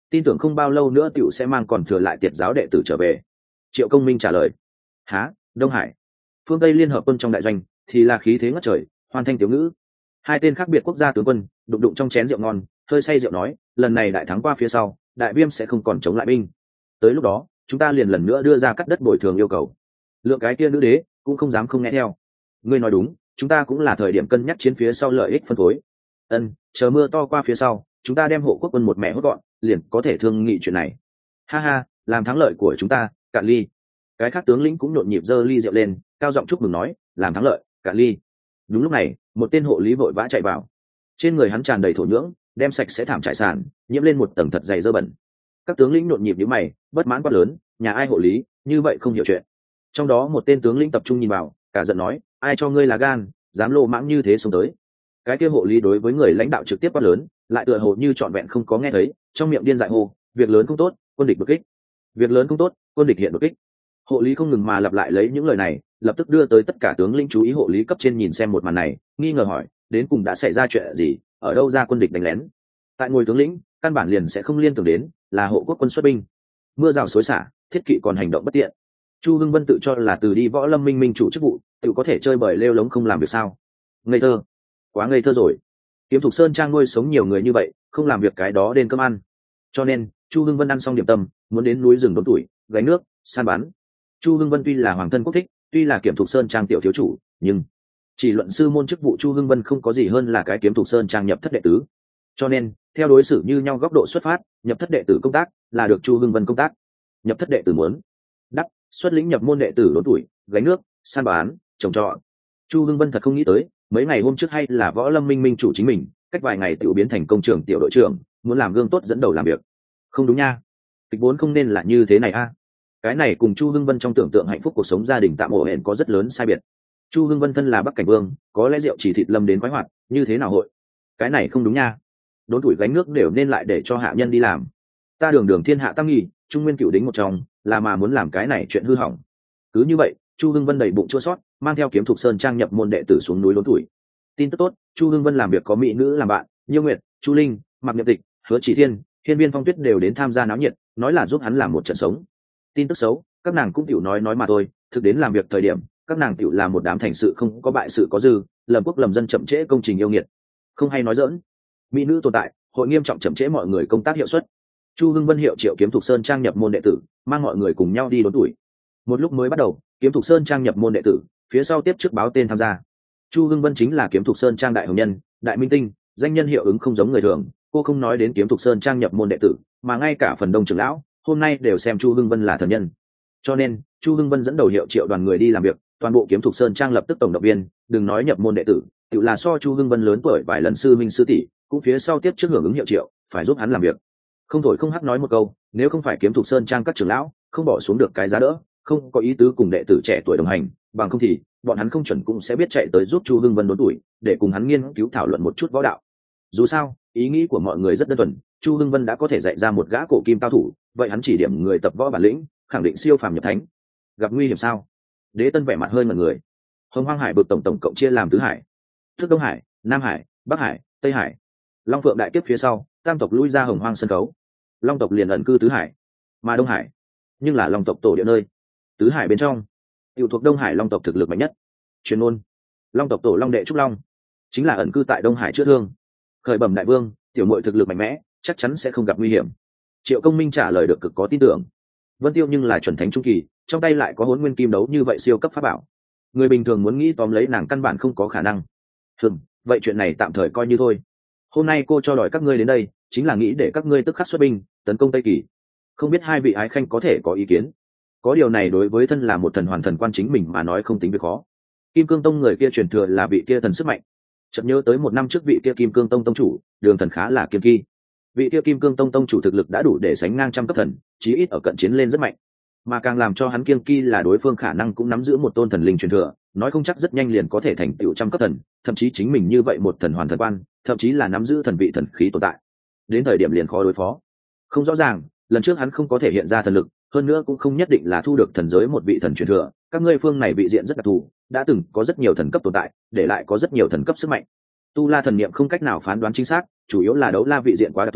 tin tưởng không bao lâu nữa tiểu sẽ mang còn thừa lại tiệt giáo đệ tử trở về. Triệu Công Minh trả lời. Há, Đông Hải. Phương Tây liên hợp quân trong đại doanh thì là khí thế ngất trời, hoàn thanh tiểu ngữ. Hai tên khác biệt quốc gia tướng quân đụng đụng trong chén rượu ngon, hơi say rượu nói, lần này đại thắng qua phía sau, đại viêm sẽ không còn chống lại binh. Tới lúc đó, chúng ta liền lần nữa đưa ra cắt đất bồi thường yêu cầu. Lượng cái kia nữ đế cũng không dám không nghe theo. Ngươi nói đúng, chúng ta cũng là thời điểm cân nhắc chiến phía sau lợi ích phân phối. Ân, chờ mưa to qua phía sau, chúng ta đem hộ quốc quân một mẹ hốt gọn, liền có thể thương nghị chuyện này. Ha ha, làm thắng lợi của chúng ta, cạn ly. Cái khác tướng lĩnh cũng nhộn nhịp giơ ly rượu lên, cao giọng chúc mừng nói, làm thắng lợi, cạn ly. Đúng lúc này, một tên hộ lý vội vã chạy vào. Trên người hắn tràn đầy thổ nhưỡng, đem sạch sẽ thảm trải sàn, nhiễm lên một tầng thật dày dơ bẩn. Các tướng lĩnh nhộn nhịp nhíu mày, bất mãn quát lớn, nhà ai hộ lý, như vậy không hiểu chuyện. Trong đó một tên tướng lĩnh tập trung nhìn vào, cả giận nói, ai cho ngươi là gan, dám lô mãng như thế xông tới. Cái kia hộ lý đối với người lãnh đạo trực tiếp quát lớn, lại tựa hồ như trọn vẹn không có nghe thấy, trong miệng điên dại hô, việc lớn không tốt, quân địch đột kích. Việc lớn không tốt, quân địch hiện đột kích. Hộ lý không ngừng mà lặp lại lấy những lời này, lập tức đưa tới tất cả tướng lĩnh chú ý. Hộ lý cấp trên nhìn xem một màn này, nghi ngờ hỏi, đến cùng đã xảy ra chuyện gì, ở đâu ra quân địch đánh lén? Tại ngôi tướng lĩnh, căn bản liền sẽ không liên tưởng đến là hộ quốc quân xuất binh. Mưa rào xối xả, thiết kỵ còn hành động bất tiện. Chu Hưng Vân tự cho là từ đi võ lâm minh minh chủ chức vụ, tự có thể chơi bời lêu lống không làm việc sao? Ngây thơ, quá ngây thơ rồi. Kiếm Thục Sơn Trang nuôi sống nhiều người như vậy, không làm việc cái đó đền cơm ăn. Cho nên Chu Hưng Vân ăn xong điểm tâm, muốn đến núi rừng đốn tuổi, gánh nước, săn bắn. Chu Hưng Vân tuy là hoàng thân quốc thích, tuy là Kiếm Thục Sơn Trang tiểu thiếu chủ, nhưng chỉ luận sư môn chức vụ Chu Hưng Vân không có gì hơn là cái Kiếm Thục Sơn Trang nhập thất đệ tử. Cho nên theo đối xử như nhau góc độ xuất phát, nhập thất đệ tử công tác là được Chu Hưng Vân công tác. Nhập thất đệ tử muốn đắc xuất lĩnh nhập môn đệ tử đốn tuổi, gánh nước, săn bắn, trồng trọt. Chu Hưng Vân thật không nghĩ tới, mấy ngày hôm trước hay là võ lâm minh minh chủ chính mình, cách vài ngày tiểu biến thành công trưởng tiểu đội trưởng, muốn làm gương tốt dẫn đầu làm việc. Không đúng nha, kịch vốn không nên là như thế này a. Cái này cùng Chu Hưng Vân trong tưởng tượng hạnh phúc cuộc sống gia đình tạm ổn hẹn có rất lớn sai biệt. Chu Hưng Vân thân là Bắc Cảnh Vương, có lẽ rượu chỉ thịt lâm đến khoái hoạt, như thế nào hội? Cái này không đúng nha. Đốn tuổi gánh nước đều nên lại để cho hạ nhân đi làm. Ta đường đường thiên hạ tam nghi, trung nguyên cửu đính một trong, là mà muốn làm cái này chuyện hư hỏng. Cứ như vậy, Chu Hưng Vân đầy bụng chua xót, mang theo Kiếm Thục Sơn Trang nhập môn đệ tử xuống núi đốn tuổi. Tin tức tốt, Chu Hưng Vân làm việc có mỹ nữ làm bạn, Nhiêu Nguyệt, Chu Linh, Mạc Niệm Tịch, Hứa Chỉ Thiên, Hiên Viên Phong Tuyết đều đến tham gia náo nhiệt, nói là giúp hắn làm một trận sống. Tin tức xấu, các nàng cũng tiểu nói nói mà thôi, thực đến làm việc thời điểm, các nàng tiểu là một đám thành sự không có bại sự có dư, lầm quốc lầm dân chậm trễ công trình yêu nghiệt. Không hay nói giỡn, mỹ nữ tồn tại, hội nghiêm trọng chậm trễ mọi người công tác hiệu suất. Chu Hưng Vân hiệu triệu Kiếm Thục Sơn Trang nhập môn đệ tử, mang mọi người cùng nhau đi đốn tuổi. Một lúc mới bắt đầu, Kiếm Thục Sơn Trang nhập môn đệ tử, phía sau tiếp trước báo tên tham gia. Chu Hưng Vân chính là Kiếm Thục Sơn Trang đại hồng nhân, đại minh tinh, danh nhân hiệu ứng không giống người thường. Cô không nói đến Kiếm Thục Sơn Trang nhập môn đệ tử, mà ngay cả phần đông trưởng lão hôm nay đều xem Chu Hưng Vân là thần nhân. Cho nên Chu Hưng Vân dẫn đầu hiệu triệu đoàn người đi làm việc, toàn bộ Kiếm Thục Sơn Trang lập tức tổng động viên, đừng nói nhập môn đệ tử, tự là so Chu Hưng Vân lớn tuổi vài lần sư minh sư tỷ, cũng phía sau tiếp trước hưởng ứng hiệu triệu, phải giúp hắn làm việc. Không thổi không hắc nói một câu, nếu không phải Kiếm Thục Sơn Trang các trưởng lão không bỏ xuống được cái giá đỡ, không có ý tứ cùng đệ tử trẻ tuổi đồng hành, bằng không thì bọn hắn không chuẩn cũng sẽ biết chạy tới giúp Chu Hưng Vân đốn tuổi, để cùng hắn nghiên cứu thảo luận một chút võ đạo. Dù sao, ý nghĩ của mọi người rất đơn thuần, Chu Hưng Vân đã có thể dạy ra một gã cổ kim cao thủ, vậy hắn chỉ điểm người tập võ bản lĩnh, khẳng định siêu phàm nhập thánh. Gặp nguy hiểm sao? Đế Tân vẻ mặt hơi ngẩn người. Hồng Hoang Hải vực tổng tổng cộng chia làm tứ hải, tức Đông Hải, Nam Hải, Bắc Hải, Tây Hải. Long Phượng đại kiếp phía sau, tam tộc lui ra Hồng Hoang sân khấu, Long tộc liền ẩn cư tứ hải, mà Đông Hải nhưng là Long tộc tổ địa nơi. Tứ hải bên trong, tiểu thuộc Đông Hải Long tộc thực lực mạnh nhất. Truyền ngôn, Long tộc tổ Long đệ Trúc Long chính là ẩn cư tại Đông Hải chữa thương. Khởi bẩm đại vương, tiểu muội thực lực mạnh mẽ, chắc chắn sẽ không gặp nguy hiểm. Triệu Công Minh trả lời được cực có tin tưởng. Vân Tiêu nhưng là chuẩn thánh trung kỳ, trong tay lại có Hỗn Nguyên Kim đấu như vậy siêu cấp pháp bảo, người bình thường muốn nghĩ tóm lấy nàng căn bản không có khả năng. Hừm, vậy chuyện này tạm thời coi như thôi. Hôm nay cô cho đòi các ngươi đến đây, chính là nghĩ để các ngươi tức khắc xuất binh, tấn công Tây Kỳ. Không biết hai vị ái khanh có thể có ý kiến? Có điều này đối với thân là một thần hoàn thần quan chính mình mà nói không tính việc khó. Kim Cương Tông người kia truyền thừa là vị kia thần sức mạnh. Chợt nhớ tới một năm trước vị kia Kim Cương Tông tông chủ, Đường Thần khá là kiên kỳ. Vị kia Kim Cương Tông tông chủ thực lực đã đủ để sánh ngang trăm cấp thần, chí ít ở cận chiến lên rất mạnh. Mà càng làm cho hắn kiên kỳ là đối phương khả năng cũng nắm giữ một tôn thần linh truyền thừa, nói không chắc rất nhanh liền có thể thành tựu trăm cấp thần, thậm chí chính mình như vậy một thần hoàn thần quan, thậm chí là nắm giữ thần vị thần khí tồn tại. Đến thời điểm liền khó đối phó. Không rõ ràng, lần trước hắn không có thể hiện ra thần lực, hơn nữa cũng không nhất định là thu được thần giới một vị thần truyền thừa. Các ngươi phương này vị diện rất đặc thù, đã từng có rất nhiều thần cấp tồn tại, để lại có rất nhiều thần cấp sức mạnh. Tu La thần niệm không cách nào phán đoán chính xác, chủ yếu là đấu la vị diện quá đặc thù,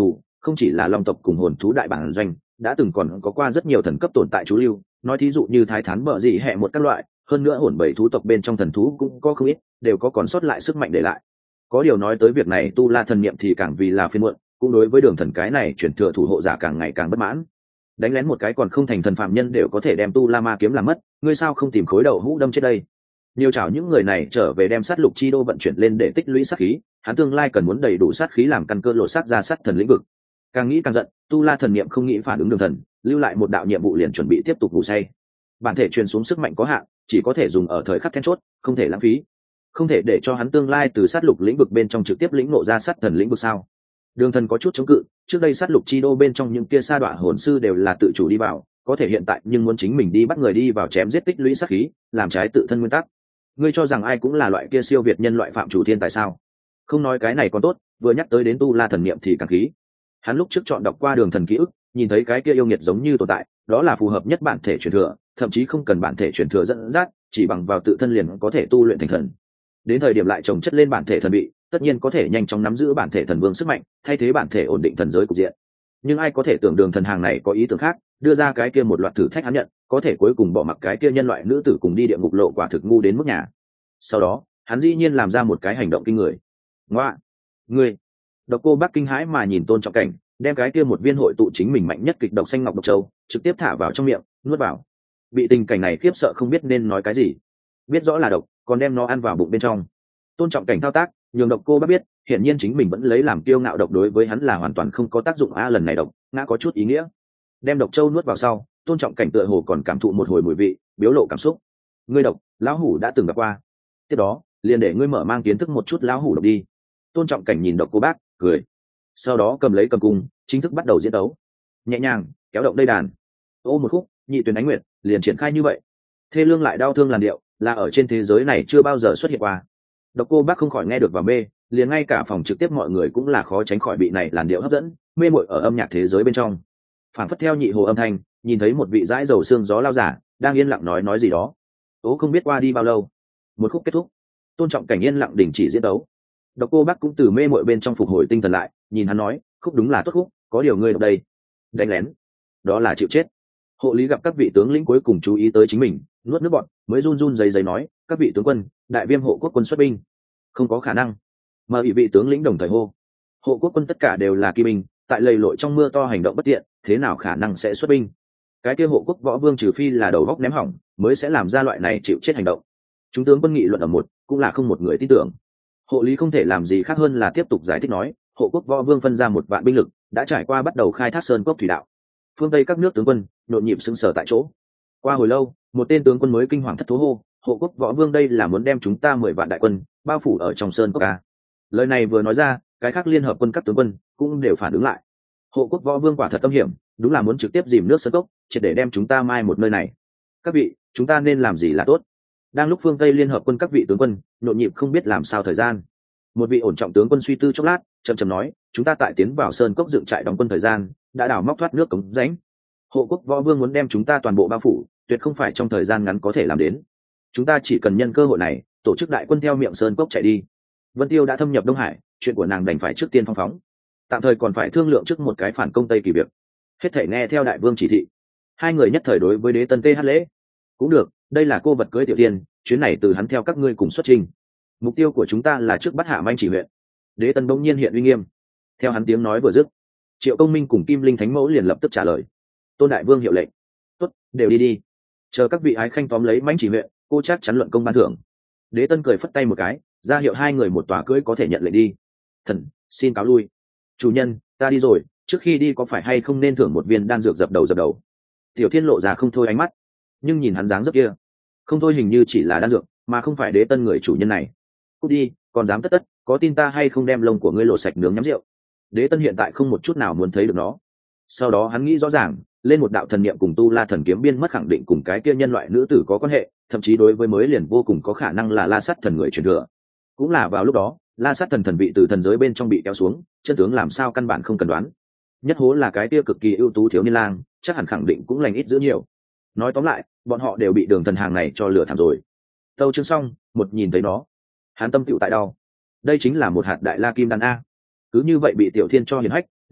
không chỉ là long tộc cùng hồn thú đại bản doanh, đã từng còn có qua rất nhiều thần cấp tồn tại chú lưu, nói thí dụ như thái thán bợ dị hẹ một các loại, hơn nữa hồn bảy thú tộc bên trong thần thú cũng có không ít, đều có còn sót lại sức mạnh để lại. Có điều nói tới việc này, tu la thần niệm thì càng vì là phiền muộn, cũng đối với đường thần cái này chuyển thừa thủ hộ giả càng ngày càng bất mãn. Đánh lén một cái còn không thành thần phạm nhân đều có thể đem tu la ma kiếm làm mất, ngươi sao không tìm khối đầu hũ đâm chết đây? Nhiều chảo những người này trở về đem sát lục chi đô vận chuyển lên để tích lũy sát khí, hắn tương lai cần muốn đầy đủ sát khí làm căn cơ lộ sát ra sát thần lĩnh vực. Càng nghĩ càng giận, tu la thần niệm không nghĩ phản ứng đường thần, lưu lại một đạo nhiệm vụ liền chuẩn bị tiếp tục ngủ say. Bản thể truyền xuống sức mạnh có hạn, chỉ có thể dùng ở thời khắc then chốt, không thể lãng phí. Không thể để cho hắn tương lai từ sát lục lĩnh vực bên trong trực tiếp lĩnh ngộ ra sát thần lĩnh vực sao? Đường thần có chút chống cự, trước đây sát lục chi đô bên trong những kia sa đọa hồn sư đều là tự chủ đi vào, có thể hiện tại nhưng muốn chính mình đi bắt người đi vào chém giết tích lũy sát khí, làm trái tự thân nguyên tắc. Ngươi cho rằng ai cũng là loại kia siêu việt nhân loại phạm chủ thiên tài sao? Không nói cái này còn tốt, vừa nhắc tới đến tu la thần niệm thì càng khí. Hắn lúc trước chọn đọc qua đường thần ký ức, nhìn thấy cái kia yêu nghiệt giống như tồn tại, đó là phù hợp nhất bản thể truyền thừa, thậm chí không cần bản thể truyền thừa dẫn dắt, chỉ bằng vào tự thân liền có thể tu luyện thành thần. Đến thời điểm lại trồng chất lên bản thể thần bị, tất nhiên có thể nhanh chóng nắm giữ bản thể thần vương sức mạnh, thay thế bản thể ổn định thần giới cục diện. Nhưng ai có thể tưởng đường thần hàng này có ý tưởng khác, đưa ra cái kia một loạt thử thách hắn nhận, có thể cuối cùng bỏ mặc cái kia nhân loại nữ tử cùng đi địa ngục lộ, quả thực ngu đến mức nhà. Sau đó, hắn dĩ nhiên làm ra một cái hành động kinh người. Ngoa, ngươi! Độc Cô Bác kinh hãi mà nhìn Tôn Trọng Cảnh, đem cái kia một viên hội tụ chính mình mạnh nhất kịch độc xanh ngọc độc châu trực tiếp thả vào trong miệng, nuốt vào. Bị tình cảnh này khiếp sợ không biết nên nói cái gì. Biết rõ là độc, còn đem nó ăn vào bụng bên trong. Tôn Trọng Cảnh thao tác, nhường Độc Cô Bác biết, hiển nhiên chính mình vẫn lấy làm kiêu ngạo độc đối với hắn là hoàn toàn không có tác dụng a. Lần này độc, ngã có chút ý nghĩa. Đem độc châu nuốt vào sau, Tôn Trọng Cảnh tựa hồ còn cảm thụ một hồi mùi vị, biểu lộ cảm xúc. Ngươi độc, lão hủ đã từng gặp qua. Tiếp đó, liền để ngươi mở mang kiến thức một chút lão hủ độc đi. Tôn Trọng Cảnh nhìn Độc Cô Bác, cười. Sau đó cầm lấy cầm cung, chính thức bắt đầu diễn đấu. Nhẹ nhàng kéo động dây đàn, ô một khúc, nhị tuyển ánh nguyệt, liền triển khai như vậy. Thê lương lại đau thương làn điệu, là ở trên thế giới này chưa bao giờ xuất hiện qua. Độc Cô Bác không khỏi nghe được và mê, liền ngay cả phòng trực tiếp mọi người cũng là khó tránh khỏi bị này làn điệu hấp dẫn, mê muội ở âm nhạc thế giới bên trong. Phản phất theo nhị hồ âm thanh, nhìn thấy một vị dãi dầu xương gió lao giả đang yên lặng nói nói gì đó. Ố không biết qua đi bao lâu, một khúc kết thúc, Tôn Trọng Cảnh yên lặng đình chỉ diễn đấu. Độc Cô Bác cũng từ mê muội bên trong phục hồi tinh thần lại, nhìn hắn nói, khúc đúng là tốt khúc, có điều ngươi ở đây đánh lén, đó là chịu chết. Hộ lý gặp các vị tướng lĩnh cuối cùng chú ý tới chính mình, nuốt nước bọt, mới run run rẩy rẩy nói, các vị tướng quân, đại viêm hộ quốc quân xuất binh. Không có khả năng. Mà ủy vị tướng lĩnh đồng thời hô, hộ quốc quân tất cả đều là kỳ binh, tại lầy lội trong mưa to hành động bất tiện, thế nào khả năng sẽ xuất binh? Cái kia hộ quốc võ vương trừ phi là đầu góc ném hỏng, mới sẽ làm ra loại này chịu chết hành động. Chúng tướng quân nghị luận ở một, cũng là không một người tin tưởng. Hộ lý không thể làm gì khác hơn là tiếp tục giải thích nói, hộ quốc võ vương phân ra một vạn binh lực, đã trải qua bắt đầu khai thác sơn cốc thủy đạo. Phương Tây các nước tướng quân nhộn nhịp sững sờ tại chỗ. Qua hồi lâu, một tên tướng quân mới kinh hoàng thất thố hô, hộ quốc võ vương đây là muốn đem chúng ta mười vạn đại quân bao phủ ở trong sơn cốc a. Lời này vừa nói ra, cái khác liên hợp quân các tướng quân cũng đều phản ứng lại. Hộ quốc võ vương quả thật tâm hiểm, đúng là muốn trực tiếp dìm nước sơn cốc, triệt để đem chúng ta mai một nơi này. Các vị, chúng ta nên làm gì là tốt? Đang lúc phương Tây liên hợp quân các vị tướng quân nhộn nhịp không biết làm sao thời gian, một vị ổn trọng tướng quân suy tư chốc lát, chậm chậm nói, chúng ta tại tiến vào sơn cốc dựng trại đóng quân thời gian, đã đào móc thoát nước cống rãnh. Hộ quốc võ vương muốn đem chúng ta toàn bộ bao phủ, tuyệt không phải trong thời gian ngắn có thể làm đến. Chúng ta chỉ cần nhân cơ hội này, tổ chức đại quân theo miệng sơn cốc chạy đi. Vân Tiêu đã thâm nhập Đông Hải, chuyện của nàng đành phải trước tiên phong phóng. Tạm thời còn phải thương lượng trước một cái phản công Tây Kỳ việc. Hết thể nghe theo đại vương chỉ thị. Hai người nhất thời đối với Đế Tân tê hát lễ. Cũng được, đây là cô vật cưới tiểu tiên, chuyến này từ hắn theo các ngươi cùng xuất trình. Mục tiêu của chúng ta là trước bắt hạ Manh Chỉ huyện. Đế Tân bỗng nhiên hiện uy nghiêm. Theo hắn tiếng nói vừa dứt, Triệu Công Minh cùng Kim Linh Thánh Mẫu liền lập tức trả lời. Tôn đại vương hiệu lệnh. Tốt, đều đi đi. Chờ các vị ái khanh tóm lấy Manh Chỉ huyện, cô chắc chắn luận công ban thưởng. Đế Tân cười phất tay một cái, ra hiệu hai người một tòa cưỡi có thể nhận lệnh đi. Thần, xin cáo lui. Chủ nhân, ta đi rồi, trước khi đi có phải hay không nên thưởng một viên đan dược dập đầu dập đầu? Tiểu Thiên lộ ra không thôi ánh mắt, nhưng nhìn hắn dáng dấp kia, không thôi hình như chỉ là đan dược, mà không phải Đế Tân người chủ nhân này. Cút đi, còn dám tất tất, có tin ta hay không đem lông của ngươi lột sạch nướng nhắm rượu? Đế Tân hiện tại không một chút nào muốn thấy được nó. Sau đó hắn nghĩ rõ ràng, lên một đạo thần niệm cùng tu la thần kiếm biên mất khẳng định cùng cái kia nhân loại nữ tử có quan hệ, thậm chí đối với mới liền vô cùng có khả năng là La Sát thần người truyền thừa. Cũng là vào lúc đó, La Sát thần thần vị từ thần giới bên trong bị kéo xuống, chân tướng làm sao căn bản không cần đoán. Nhất hố là cái kia cực kỳ ưu tú thiếu niên lang, chắc hẳn khẳng định cũng lành ít giữ nhiều. Nói tóm lại, bọn họ đều bị đường thần hàng này cho lửa thảm rồi. Tâu chương xong, một nhìn thấy nó, hắn tâm tựu tại đau. Đây chính là một hạt đại la kim đan a. Cứ như vậy bị Tiểu Thiên cho hiển hách,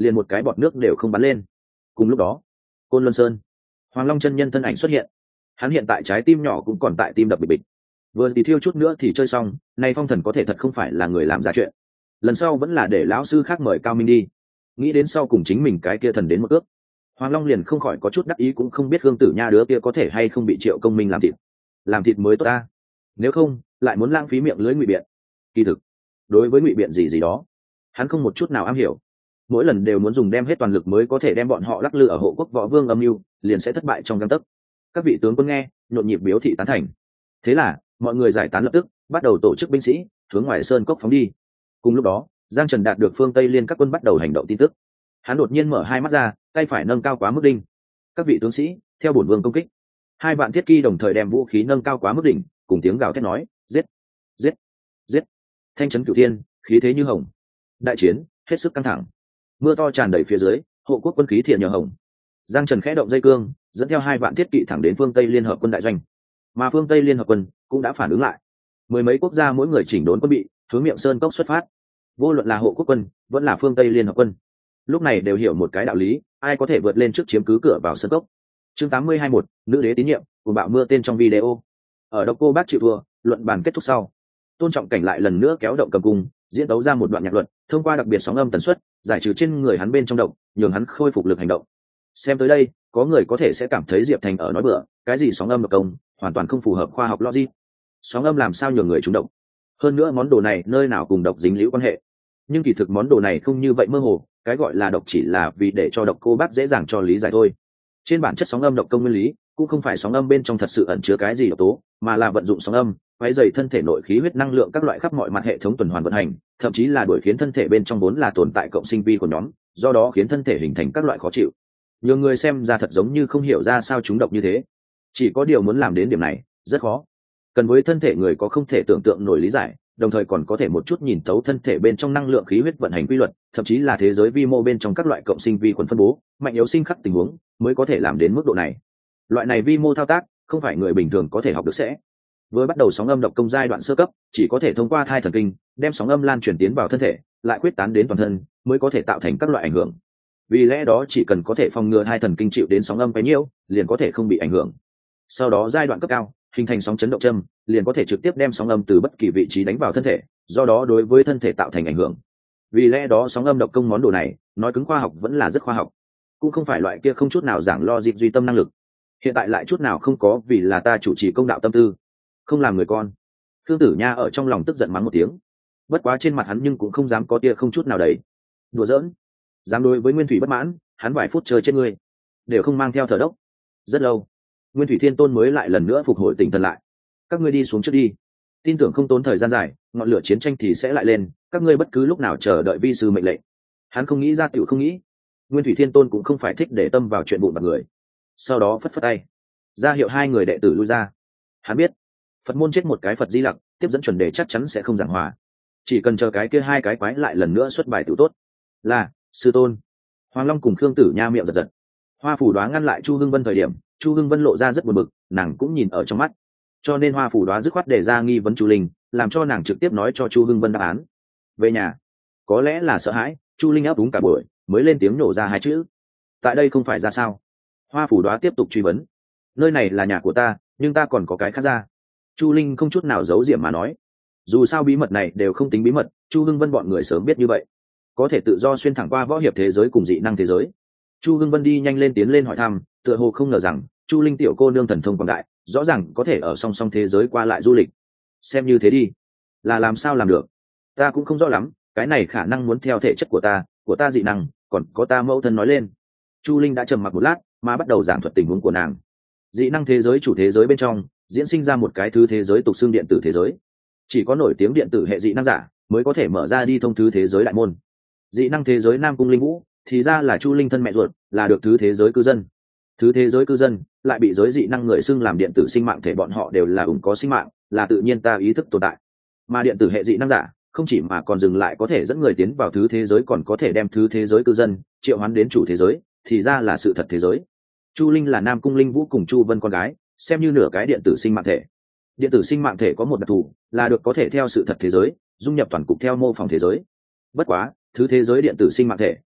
liền một cái bọt nước đều không bắn lên. Cùng lúc đó, Côn Luân Sơn, Hoàng Long chân nhân thân ảnh xuất hiện. Hắn hiện tại trái tim nhỏ cũng còn tại tim đập bịch bịch. Vừa thì thiêu chút nữa thì chơi xong, nay phong thần có thể thật không phải là người làm ra chuyện. Lần sau vẫn là để lão sư khác mời Cao Minh đi. Nghĩ đến sau cùng chính mình cái kia thần đến một ước, Hoàng Long liền không khỏi có chút đắc ý, cũng không biết Khương Tử Nha đứa kia có thể hay không bị Triệu Công Minh làm thịt. Làm thịt mới tốt ta. Nếu không, lại muốn lãng phí miệng lưỡi ngụy biện. Kỳ thực, đối với ngụy biện gì gì đó, hắn không một chút nào am hiểu. Mỗi lần đều muốn dùng đem hết toàn lực mới có thể đem bọn họ lắc lư ở hộ quốc võ vương âm mưu, liền sẽ thất bại trong gang tấc. Các vị tướng quân nghe, nhộn nhịp biếu thị tán thành. Thế là, mọi người giải tán lập tức, bắt đầu tổ chức binh sĩ hướng ngoài sơn cốc phóng đi. Cùng lúc đó, Giang Trần đạt được phương Tây Liên các quân bắt đầu hành động tin tức. Hắn đột nhiên mở hai mắt ra, tay phải nâng cao quá mức đỉnh. Các vị tướng sĩ, theo bổn vương công kích. Hai vạn thiết kỳ đồng thời đem vũ khí nâng cao quá mức đỉnh, cùng tiếng gào thét nói, giết, giết, giết. Thanh trấn cửu thiên, khí thế như hồng. Đại chiến hết sức căng thẳng. Mưa to tràn đầy phía dưới, hộ quốc quân khí thiện nhờ hồng. Giang Trần khẽ động dây cương, dẫn theo hai vạn thiết kỵ thẳng đến phương Tây Liên hợp quân đại doanh. Mà phương Tây Liên hợp quân cũng đã phản ứng lại. Mười mấy quốc gia mỗi người chỉnh đốn quân bị, hướng miệng sơn cốc xuất phát. Vô luận là hộ quốc quân, vẫn là phương Tây Liên hợp quân, lúc này đều hiểu một cái đạo lý, ai có thể vượt lên trước chiếm cứ cửa vào sơn cốc. Chương tám mươi hai một, nữ đế tín nhiệm, cùng bạo mưa tên trong video. Ở Độc Cô Bác chịu thua, luận bàn kết thúc sau, Tôn Trọng Cảnh lại lần nữa kéo động cầm cung, diễn tấu ra một đoạn nhạc luật, thông qua đặc biệt sóng âm tần suất, giải trừ trên người hắn bên trong động, nhường hắn khôi phục lực hành động. Xem tới đây, có người có thể sẽ cảm thấy Diệp Thành ở nói bừa, cái gì sóng âm độc công, hoàn toàn không phù hợp khoa học logic. Sóng âm làm sao nhường người trúng độc? Hơn nữa món đồ này nơi nào cùng độc dính liễu quan hệ? Nhưng kỳ thực món đồ này không như vậy mơ hồ, cái gọi là độc chỉ là vì để cho Độc Cô Bác dễ dàng cho lý giải thôi. Trên bản chất sóng âm độc công nguyên lý cũng không phải sóng âm bên trong thật sự ẩn chứa cái gì độc tố, mà là vận dụng sóng âm quấy dày thân thể nội khí huyết năng lượng các loại khắp mọi mặt hệ thống tuần hoàn vận hành, thậm chí là đuổi khiến thân thể bên trong vốn là tồn tại cộng sinh vi của nhóm, do đó khiến thân thể hình thành các loại khó chịu. Nhiều người xem ra thật giống như không hiểu ra sao chúng độc như thế. Chỉ có điều muốn làm đến điểm này rất khó, cần với thân thể người có không thể tưởng tượng nổi lý giải, đồng thời còn có thể một chút nhìn thấu thân thể bên trong năng lượng khí huyết vận hành quy luật, thậm chí là thế giới vi mô bên trong các loại cộng sinh vi khuẩn phân bố mạnh yếu sinh khắc tình huống, mới có thể làm đến mức độ này. Loại này vi mô thao tác không phải người bình thường có thể học được. Sẽ với bắt đầu sóng âm độc công giai đoạn sơ cấp, chỉ có thể thông qua thai thần kinh đem sóng âm lan truyền tiến vào thân thể, lại quyết tán đến toàn thân, mới có thể tạo thành các loại ảnh hưởng. Vì lẽ đó chỉ cần có thể phòng ngừa hai thần kinh chịu đến sóng âm bấy nhiêu, liền có thể không bị ảnh hưởng. Sau đó giai đoạn cấp cao, hình thành sóng chấn động châm, liền có thể trực tiếp đem sóng âm từ bất kỳ vị trí đánh vào thân thể, do đó đối với thân thể tạo thành ảnh hưởng. Vì lẽ đó sóng âm độc công món đồ này, nói cứng khoa học vẫn là rất khoa học, cũng không phải loại kia không chút nào giảng lo dịp duy tâm năng lực. Hiện tại lại chút nào không có, vì là ta chủ trì công đạo tâm tư, không làm người con. Khương Tử Nha ở trong lòng tức giận mắng một tiếng, bất quá trên mặt hắn nhưng cũng không dám có tia không chút nào đấy. Đùa giỡn, dám đối với Nguyên Thủy bất mãn, hắn vài phút chơi chết ngươi đều không mang theo thở đốc. Rất lâu, Nguyên Thủy Thiên Tôn mới lại lần nữa phục hồi tỉnh thần lại. Các ngươi đi xuống trước đi, tin tưởng không tốn thời gian dài, ngọn lửa chiến tranh thì sẽ lại lên, các ngươi bất cứ lúc nào chờ đợi vi sư mệnh lệnh. Hắn không nghĩ ra tiểu không nghĩ. Nguyên Thủy Thiên Tôn cũng không phải thích để tâm vào chuyện vụn vặt người. Sau đó phất phất tay, ra hiệu hai người đệ tử lui ra. Hắn biết, Phật môn chết một cái Phật Di Lặc, tiếp dẫn chuẩn đề chắc chắn sẽ không giảng hòa. Chỉ cần chờ cái kia hai cái quái lại lần nữa xuất bài tiểu tốt. Là, sư tôn. Hoàng Long cùng Khương Tử Nha miệng giật giật. Hoa Phủ Đoá ngăn lại Chu Hưng Vân thời điểm, Chu Hưng Vân lộ ra rất buồn bực, nàng cũng nhìn ở trong mắt. Cho nên Hoa Phủ Đoá dứt khoát đề ra nghi vấn Chu Linh, làm cho nàng trực tiếp nói cho Chu Hưng Vân đáp án. Về nhà, có lẽ là sợ hãi, Chu Linh áp đúng cả buổi, mới lên tiếng nổ ra hai chữ. Tại đây không phải ra sao? Hoa Phủ Đoá tiếp tục truy vấn. Nơi này là nhà của ta, nhưng ta còn có cái khác ra. Chu Linh không chút nào giấu diệm mà nói. Dù sao bí mật này đều không tính bí mật, Chu Hưng Vân bọn người sớm biết như vậy, có thể tự do xuyên thẳng qua võ hiệp thế giới cùng dị năng thế giới. Chu Hưng Vân đi nhanh lên tiến lên hỏi thăm, tựa hồ không ngờ rằng Chu Linh tiểu cô nương thần thông quảng đại, rõ ràng có thể ở song song thế giới qua lại du lịch. Xem như thế đi, là làm sao làm được, ta cũng không rõ lắm, cái này khả năng muốn theo thể chất của ta, của ta dị năng, còn có ta mẫu thân nói lên. Chu Linh đã trầm mặc một lát, mà bắt đầu giảng thuật tình huống của nàng. Dị năng thế giới chủ thế giới bên trong diễn sinh ra một cái thứ thế giới tục xương điện tử thế giới, chỉ có nổi tiếng điện tử hệ dị năng giả mới có thể mở ra đi thông thứ thế giới đại môn. Dị năng thế giới Nam Cung Linh Vũ thì ra là Chu Linh thân mẹ ruột, là được thứ thế giới cư dân. Thứ thế giới cư dân lại bị giới dị năng người xưng làm điện tử sinh mạng thể, bọn họ đều là ủng có sinh mạng, là tự nhiên ta ý thức tồn tại. Mà điện tử hệ dị năng giả không chỉ mà còn dừng lại có thể dẫn người tiến vào thứ thế giới, còn có thể đem thứ thế giới cư dân triệu hoán đến chủ thế giới, thì ra là sự thật thế giới. Chu Linh là Nam Cung Linh Vũ cùng Chu Vân con gái, xem như nửa cái điện tử sinh mạng thể. Điện tử sinh mạng thể có một đặc thù là được có thể theo sự thật thế giới dung nhập toàn cục theo mô phỏng thế giới. Bất quá thứ thế giới điện tử sinh mạng thể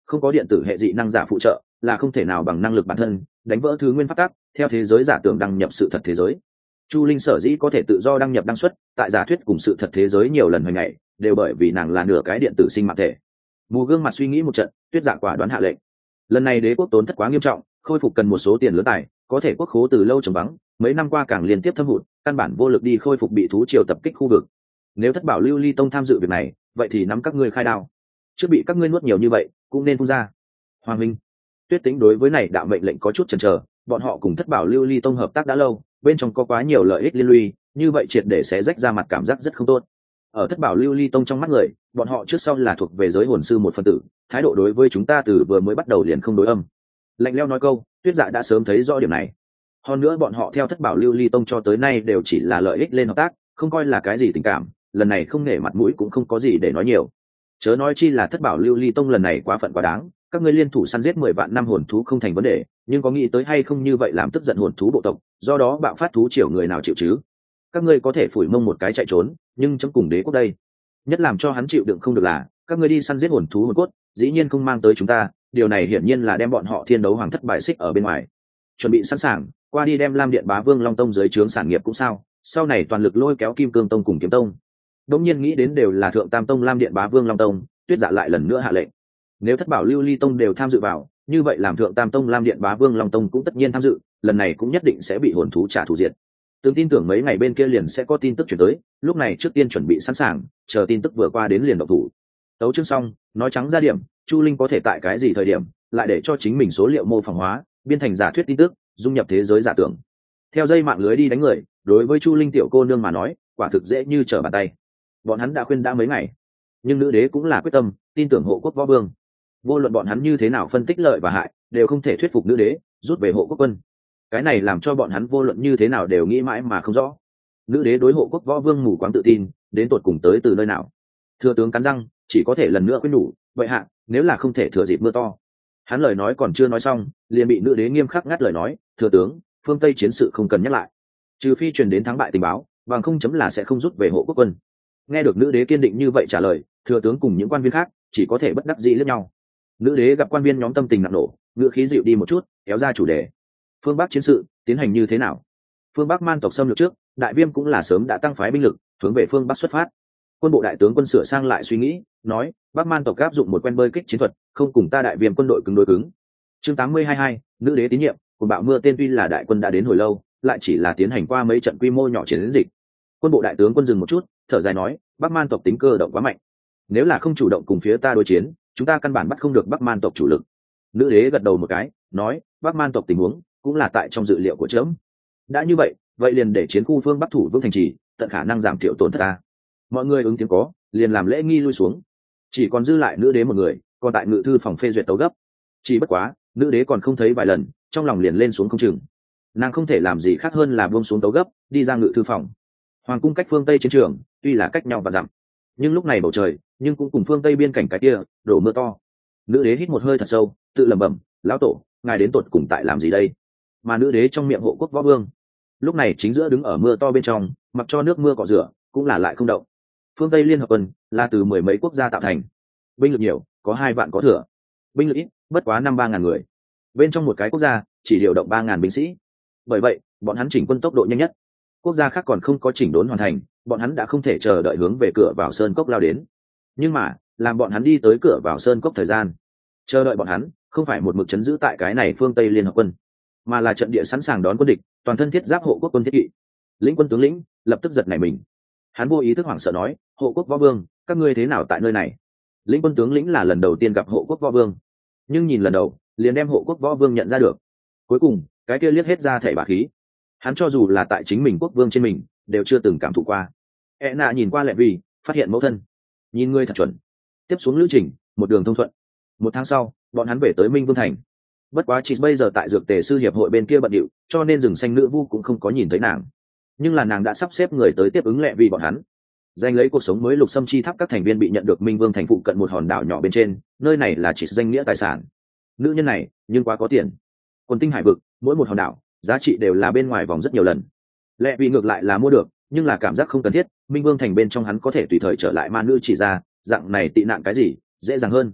không có điện tử hệ dị năng giả phụ trợ là không thể nào bằng năng lực bản thân đánh vỡ thứ nguyên pháp tắc theo thế giới giả tưởng đăng nhập sự thật thế giới. Chu Linh sở dĩ có thể tự do đăng nhập đăng xuất tại giả thuyết cùng sự thật thế giới nhiều lần hồi ngày đều bởi vì nàng là nửa cái điện tử sinh mạng thể. Mù gương mặt suy nghĩ một trận, Tuyết Dạ quả đoán hạ lệnh. Lần này đế quốc tốn thất quá nghiêm trọng, khôi phục cần một số tiền lớn tài, có thể quốc khố từ lâu trống vắng, mấy năm qua càng liên tiếp thâm hụt, căn bản vô lực đi khôi phục bị thú triều tập kích khu vực. Nếu thất bảo lưu ly tông tham dự việc này, vậy thì nắm các ngươi khai đao. Trước bị các ngươi nuốt nhiều như vậy, cũng nên phun ra. Hoàng Minh, Tuyết Tĩnh đối với này đạo mệnh lệnh có chút chần chờ, bọn họ cùng thất bảo lưu ly tông hợp tác đã lâu, bên trong có quá nhiều lợi ích liên lụy, như vậy triệt để sẽ rách ra mặt cảm giác rất không tốt. Ở thất bảo lưu ly tông trong mắt người, bọn họ trước sau là thuộc về giới hồn sư một phần tử, thái độ đối với chúng ta từ vừa mới bắt đầu liền không đối âm. Lạnh lẽo nói câu, Tuyết Dạ đã sớm thấy rõ điểm này. Hơn nữa bọn họ theo thất bảo lưu ly tông cho tới nay đều chỉ là lợi ích lên hợp tác, không coi là cái gì tình cảm, lần này không nể mặt mũi cũng không có gì để nói nhiều. Chớ nói chi là thất bảo lưu ly tông lần này quá phận quá đáng, các ngươi liên thủ săn giết mười vạn năm hồn thú không thành vấn đề, nhưng có nghĩ tới hay không như vậy làm tức giận hồn thú bộ tộc, do đó bạo phát thú triều người nào chịu chứ? Các ngươi có thể phủi mông một cái chạy trốn, nhưng chấm cùng đế quốc đây, nhất làm cho hắn chịu đựng không được là các ngươi đi săn giết hồn thú hồn cốt, dĩ nhiên không mang tới chúng ta, điều này hiển nhiên là đem bọn họ thiên đấu hoàng thất bại xích ở bên ngoài. Chuẩn bị sẵn sàng, qua đi đem Lam Điện Bá Vương Long Tông dưới trướng sản nghiệp cũng sao, sau này toàn lực lôi kéo Kim Cương Tông cùng Kiếm Tông. Đống nhiên nghĩ đến đều là Thượng Tam Tông Lam Điện Bá Vương Long Tông, Tuyết Dạ lại lần nữa hạ lệnh. Nếu thất bảo lưu ly tông đều tham dự vào, như vậy làm Thượng Tam Tông Lam Điện Bá Vương Long Tông cũng tất nhiên tham dự, lần này cũng nhất định sẽ bị hồn thú trả thù diệt. Tương tin tưởng mấy ngày bên kia liền sẽ có tin tức chuyển tới, lúc này trước tiên chuẩn bị sẵn sàng, chờ tin tức vừa qua đến liền động thủ. Tấu chương xong, nói trắng ra điểm, Chu Linh có thể tại cái gì thời điểm, lại để cho chính mình số liệu mô phỏng hóa, biên thành giả thuyết tin tức, dung nhập thế giới giả tưởng. Theo dây mạng lưới đi đánh người, đối với Chu Linh tiểu cô nương mà nói, quả thực dễ như trở bàn tay. Bọn hắn đã khuyên đã mấy ngày, nhưng nữ đế cũng là quyết tâm, tin tưởng hộ quốc võ vương. Vô luận bọn hắn như thế nào phân tích lợi và hại, đều không thể thuyết phục nữ đế rút về hộ quốc quân. Cái này làm cho bọn hắn vô luận như thế nào đều nghĩ mãi mà không rõ. Nữ đế đối hộ quốc võ vương mù quáng tự tin, đến tột cùng tới từ nơi nào? Thừa tướng cắn răng, chỉ có thể lần nữa khuyên nhủ, vậy hạ, nếu là không thể thừa dịp mưa to. Hắn lời nói còn chưa nói xong, liền bị nữ đế nghiêm khắc ngắt lời nói, thừa tướng, phương Tây chiến sự không cần nhắc lại, trừ phi truyền đến thắng bại tình báo, bằng không chấm là sẽ không rút về hộ quốc quân. Nghe được nữ đế kiên định như vậy trả lời, thừa tướng cùng những quan viên khác chỉ có thể bất đắc dĩ lẫn nhau. Nữ đế gặp quan viên nhóm tâm tình nặng nổ, ngựa khí dịu đi một chút, kéo ra chủ đề. Phương Bắc chiến sự tiến hành như thế nào? Phương Bắc man tộc xâm lược trước, đại viêm cũng là sớm đã tăng phái binh lực hướng về phương Bắc xuất phát. Quân bộ đại tướng quân sửa sang lại suy nghĩ, nói, Bắc man tộc áp dụng một quen bơi kích chiến thuật, không cùng ta đại viêm quân đội cứng đối cứng. Chương tám mươi hai hai, nữ đế tín nhiệm, cùng bạo mưa tên tuy là đại quân đã đến hồi lâu, lại chỉ là tiến hành qua mấy trận quy mô nhỏ chiến dịch. Quân bộ đại tướng quân dừng một chút, thở dài nói, Bắc man tộc tính cơ động quá mạnh, nếu là không chủ động cùng phía ta đối chiến, chúng ta căn bản bắt không được Bắc man tộc chủ lực. Nữ đế gật đầu một cái, nói, Bắc man tộc tình huống cũng là tại trong dự liệu của trẫm. Đã như vậy, vậy liền để chiến khu phương Bắc thủ vững thành trì, tận khả năng giảm thiểu tổn thất ta. Mọi người ứng tiếng có, liền làm lễ nghi lui xuống. Chỉ còn dư lại nữ đế một người, còn tại ngự thư phòng phê duyệt tấu gấp. Chỉ bất quá, nữ đế còn không thấy vài lần, trong lòng liền lên xuống không chừng. Nàng không thể làm gì khác hơn là buông xuống tấu gấp, đi ra ngự thư phòng. Hoàng cung cách phương Tây chiến trường, tuy là cách nhau và dặm, nhưng lúc này bầu trời, nhưng cũng cùng phương Tây biên cảnh cái kia, đổ mưa to. Nữ đế hít một hơi thật sâu, tự lẩm bẩm, lão tổ, ngài đến tột cùng tại làm gì đây? Mà nữ đế trong miệng hộ quốc võ vương, lúc này chính giữa đứng ở mưa to bên trong, mặc cho nước mưa cọ rửa, cũng là lại không động. Phương Tây liên hợp quân là từ mười mấy quốc gia tạo thành, binh lực nhiều, có hai vạn có thừa, binh lực ít, bất quá năm ba ngàn người. Bên trong một cái quốc gia chỉ điều động ba ngàn binh sĩ, bởi vậy bọn hắn chỉnh quân tốc độ nhanh nhất. Quốc gia khác còn không có chỉnh đốn hoàn thành, bọn hắn đã không thể chờ đợi hướng về cửa vào sơn cốc lao đến. Nhưng mà làm bọn hắn đi tới cửa vào sơn cốc thời gian, chờ đợi bọn hắn không phải một mực chấn giữ tại cái này phương Tây liên hợp quân, mà là trận địa sẵn sàng đón quân địch, toàn thân thiết giáp hộ quốc quân thiết kỵ. Lĩnh quân tướng lĩnh lập tức giật nảy mình, hắn vô ý thức hoảng sợ nói, hộ quốc võ vương, các ngươi thế nào tại nơi này? Lĩnh quân tướng lĩnh là lần đầu tiên gặp hộ quốc võ vương, nhưng nhìn lần đầu liền đem hộ quốc võ vương nhận ra được. Cuối cùng cái kia liếc hết ra thẻ bá khí, hắn cho dù là tại chính mình quốc vương trên mình đều chưa từng cảm thụ qua. E nạ nhìn qua Lệ Vi, phát hiện mẫu thân nhìn ngươi thật chuẩn. Tiếp xuống lữ trình một đường thông thuận. Một tháng sau bọn hắn về tới Minh Vương thành. Bất quá chị bây giờ tại dược tề sư hiệp hội bên kia bận điệu, cho nên rừng xanh nữ vu cũng không có nhìn thấy nàng, nhưng là nàng đã sắp xếp người tới tiếp ứng Lệ Vi bọn hắn. Danh lấy cuộc sống mới lục xâm chi tháp các thành viên bị nhận được Minh Vương thành phụ cận một hòn đảo nhỏ bên trên, nơi này là chỉ danh nghĩa tài sản. Nữ nhân này nhưng quá có tiền. Quần tinh hải vực mỗi một hòn đảo giá trị đều là bên ngoài vòng rất nhiều lần. Lệ Vi ngược lại là mua được, nhưng là cảm giác không cần thiết. Minh Vương thành bên trong hắn có thể tùy thời trở lại ma nữ chỉ ra, dạng này tị nạn cái gì dễ dàng hơn.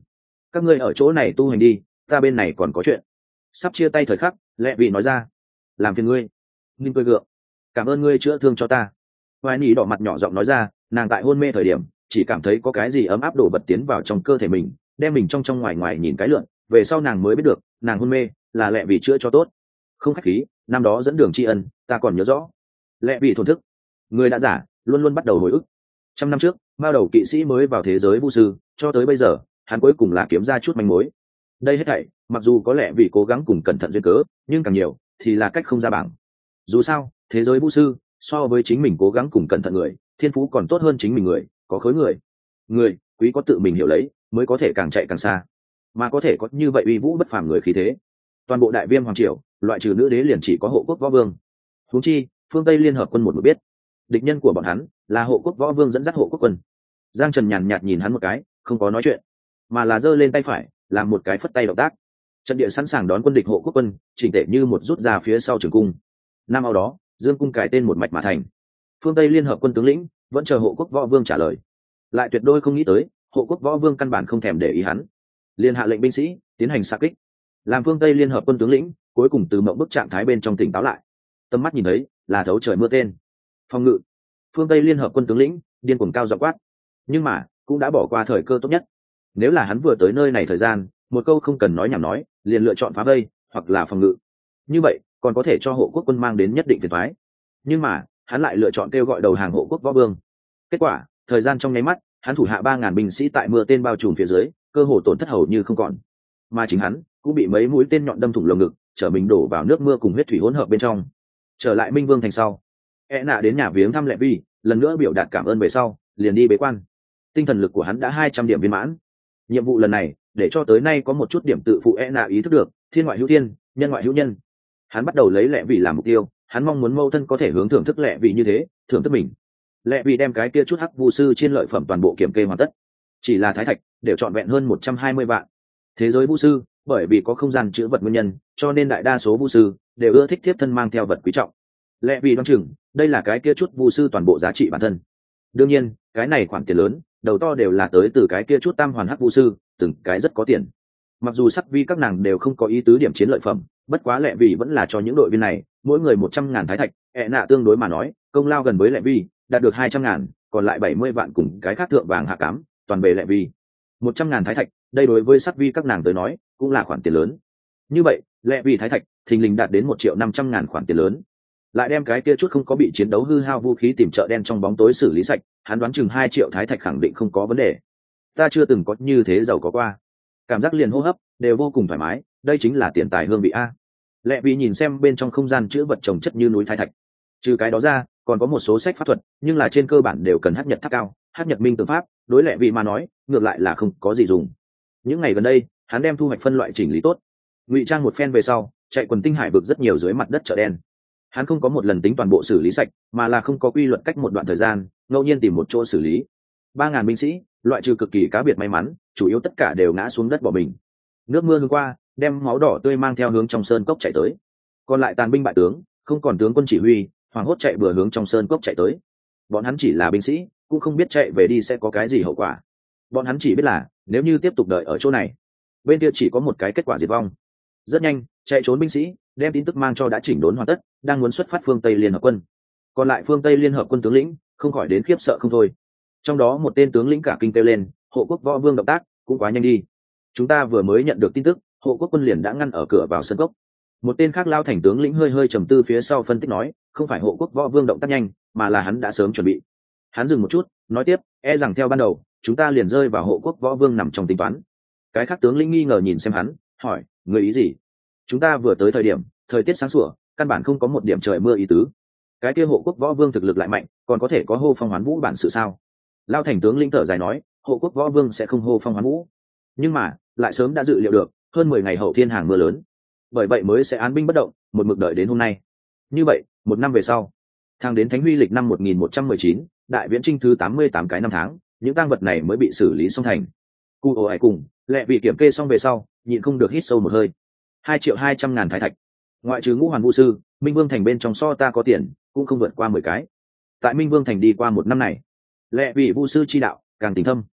các ngươi ở chỗ này tu hành đi, ta bên này còn có chuyện. Sắp chia tay thời khắc, lẹ vị nói ra, làm phiền ngươi. Ninh cười gượng, cảm ơn ngươi chữa thương cho ta. Hoài Nhi đỏ mặt nhỏ giọng nói ra, nàng tại hôn mê thời điểm chỉ cảm thấy có cái gì ấm áp đổ bật tiến vào trong cơ thể mình, đem mình trong trong ngoài ngoài nhìn cái lượn, về sau nàng mới biết được nàng hôn mê là lẹ vị chữa cho tốt. Không khách khí, năm đó dẫn đường tri ân ta còn nhớ rõ. Lẹ vị thổn thức, người đã giả luôn luôn bắt đầu hồi ức. Trăm năm trước mao đầu kỵ sĩ mới vào thế giới vu sư, cho tới bây giờ hắn cuối cùng là kiếm ra chút manh mối. Đây hết thảy mặc dù có lẽ vì cố gắng cùng cẩn thận duyên cớ, nhưng càng nhiều thì là cách không ra bảng. Dù sao thế giới vu sư so với chính mình cố gắng cùng cẩn thận người, thiên phú còn tốt hơn chính mình người, có khối người. Người quý có tự mình hiểu lấy, mới có thể càng chạy càng xa, mà có thể có như vậy uy vũ bất phàm người khí thế. Toàn bộ đại viêm hoàng triều loại trừ nữ đế liền chỉ có hộ quốc võ vương. Huống chi phương Tây liên hợp quân một mực biết địch nhân của bọn hắn là hộ quốc võ vương dẫn dắt hộ quốc quân. Giang Trần nhàn nhạt nhìn hắn một cái, không có nói chuyện, mà là giơ lên tay phải làm một cái phất tay động tác. Trận địa sẵn sàng đón quân địch hộ quốc quân, chỉnh tệ như một rút ra phía sau trường cung. Năm ao đó dương cung cài tên một mạch mà thành. Phương Tây liên hợp quân tướng lĩnh vẫn chờ hộ quốc võ vương trả lời, lại tuyệt đối không nghĩ tới hộ quốc võ vương căn bản không thèm để ý hắn, liền hạ lệnh binh sĩ tiến hành xạ kích. Làm phương Tây liên hợp quân tướng lĩnh cuối cùng từ mộng bức trạng thái bên trong tỉnh táo lại, tầm mắt nhìn thấy là thấu trời mưa tên. Phòng ngự. Phương Tây liên hợp quân tướng lĩnh điên cuồng cao giọng quát, nhưng mà cũng đã bỏ qua thời cơ tốt nhất. Nếu là hắn vừa tới nơi này thời gian, một câu không cần nói nhảm nói, liền lựa chọn phá vây hoặc là phòng ngự, như vậy còn có thể cho hộ quốc quân mang đến nhất định phiền toái. Nhưng mà hắn lại lựa chọn kêu gọi đầu hàng hộ quốc võ vương. Kết quả thời gian trong nháy mắt, hắn thủ hạ ba ngàn binh sĩ tại mưa tên bao trùm phía dưới, cơ hồ tổn thất hầu như không còn, mà chính hắn cũng bị mấy mũi tên nhọn đâm thủng lồng ngực, trở mình đổ vào nước mưa cùng huyết thủy hỗn hợp bên trong. Trở lại Minh Vương thành sau, e nạ đến nhà viếng thăm Lệ Vi, lần nữa biểu đạt cảm ơn về sau liền đi bế quan. Tinh thần lực của hắn đã hai trăm điểm viên mãn. Nhiệm vụ lần này để cho tới nay có một chút điểm tự phụ e nạ ý thức được, thiên ngoại hữu thiên, nhân ngoại hữu nhân. Hắn bắt đầu lấy Lệ Vi làm mục tiêu, hắn mong muốn mâu thân có thể hướng thưởng thức Lệ Vi như thế, thưởng thức mình. Lệ Vi đem cái kia chút hắc vu sư trên lợi phẩm toàn bộ kiểm kê hoàn tất, chỉ là thái thạch đều trọn vẹn hơn một trăm hai mươi vạn. Thế giới vu sư bởi vì có không gian chứa vật nguyên nhân, cho nên đại đa số vu sư đều ưa thích tiếp thân mang theo vật quý trọng. Lẽ vì đoán chừng đây là cái kia chút vu sư toàn bộ giá trị bản thân. Đương nhiên cái này khoản tiền lớn đầu to đều là tới từ cái kia chút tam hoàn hắc vu sư, từng cái rất có tiền. Mặc dù sắc vi các nàng đều không có ý tứ điểm chiến lợi phẩm, bất quá Lệ Vi vẫn là cho những đội viên này mỗi người một trăm ngàn thái thạch. ẹ nạ tương đối mà nói công lao gần với Lệ Vi, đạt được hai trăm ngàn, còn lại bảy mươi vạn cùng cái khác thượng vàng hạ cám toàn về Lệ Vi. Một trăm ngàn thái thạch, đây đối với sắc vi các nàng tới nói cũng là khoản tiền lớn. Như vậy Lệ Vi thái thạch thình lình đạt đến một triệu năm trăm ngàn khoản tiền lớn. Lại đem cái kia chút không có bị chiến đấu hư hao vũ khí tìm chợ đen trong bóng tối xử lý sạch, hắn đoán chừng hai triệu thái thạch khẳng định không có vấn đề. Ta chưa từng có như thế giàu có qua, cảm giác liền hô hấp đều vô cùng thoải mái, đây chính là tiền tài hương vị a. Lệ Vi nhìn xem bên trong không gian chứa vật trồng chất như núi thái thạch, trừ cái đó ra còn có một số sách pháp thuật, nhưng là trên cơ bản đều cần hắc nhật tháp cao, hắc nhật minh tương pháp, đối Lệ Vi mà nói ngược lại là không có gì dùng. Những ngày gần đây hắn đem thu hoạch phân loại chỉnh lý tốt, ngụy trang một phen về sau chạy quần tinh hải vực rất nhiều dưới mặt đất chợ đen. Hắn không có một lần tính toàn bộ xử lý sạch, mà là không có quy luật cách một đoạn thời gian ngẫu nhiên tìm một chỗ xử lý. Ba ngàn binh sĩ loại trừ cực kỳ cá biệt may mắn, chủ yếu tất cả đều ngã xuống đất bỏ mình. Nước mưa hướng qua đem máu đỏ tươi mang theo hướng trong sơn cốc chạy tới, còn lại tàn binh bại tướng không còn tướng quân chỉ huy, hoảng hốt chạy bừa hướng trong sơn cốc chạy tới. Bọn hắn chỉ là binh sĩ, cũng không biết chạy về đi sẽ có cái gì hậu quả. Bọn hắn chỉ biết là nếu như tiếp tục đợi ở chỗ này, bên kia chỉ có một cái kết quả diệt vong. Rất nhanh chạy trốn binh sĩ đem tin tức mang cho đã chỉnh đốn hoàn tất, đang muốn xuất phát phương Tây liên hợp quân. Còn lại phương Tây liên hợp quân tướng lĩnh không khỏi đến khiếp sợ không thôi. Trong đó một tên tướng lĩnh cả kinh kêu lên, hộ quốc võ vương động tác cũng quá nhanh đi, chúng ta vừa mới nhận được tin tức hộ quốc quân liền đã ngăn ở cửa vào sân cốc. Một tên khác lao thành tướng lĩnh hơi hơi trầm tư phía sau phân tích nói, không phải hộ quốc võ vương động tác nhanh, mà là hắn đã sớm chuẩn bị. Hắn dừng một chút nói tiếp, e rằng theo ban đầu chúng ta liền rơi vào hộ quốc võ vương nằm trong tính toán. Cái khác tướng lĩnh nghi ngờ nhìn xem hắn, hỏi, người ý gì? Chúng ta vừa tới thời điểm thời tiết sáng sủa, căn bản không có một điểm trời mưa ý tứ. Cái kia hộ quốc võ vương thực lực lại mạnh, còn có thể có hô phong hoán vũ bản sự sao? Lao thành tướng lĩnh thở dài nói, hộ quốc võ vương sẽ không hô phong hoán vũ, nhưng mà lại sớm đã dự liệu được hơn mười ngày hậu thiên hàng mưa lớn, bởi vậy mới sẽ án binh bất động, một mực đợi đến hôm nay. Như vậy một năm về sau, thang đến thánh huy lịch năm một nghìn một trăm mười chín, đại viễn trinh thứ tám mươi tám cái năm tháng, những tang vật này mới bị xử lý xong thành. Cụ ổ hải cùng Lệ Vi kiểm kê xong về sau nhịn không được hít sâu một hơi. Hai triệu hai trăm ngàn thái thạch, ngoại trừ ngũ hoàn vũ sư, Minh Vương thành bên trong so ta có tiền cũng không vượt qua mười cái. Tại Minh Vương thành đi qua một năm này, Lệ Vi vũ sư chi đạo càng tình thâm,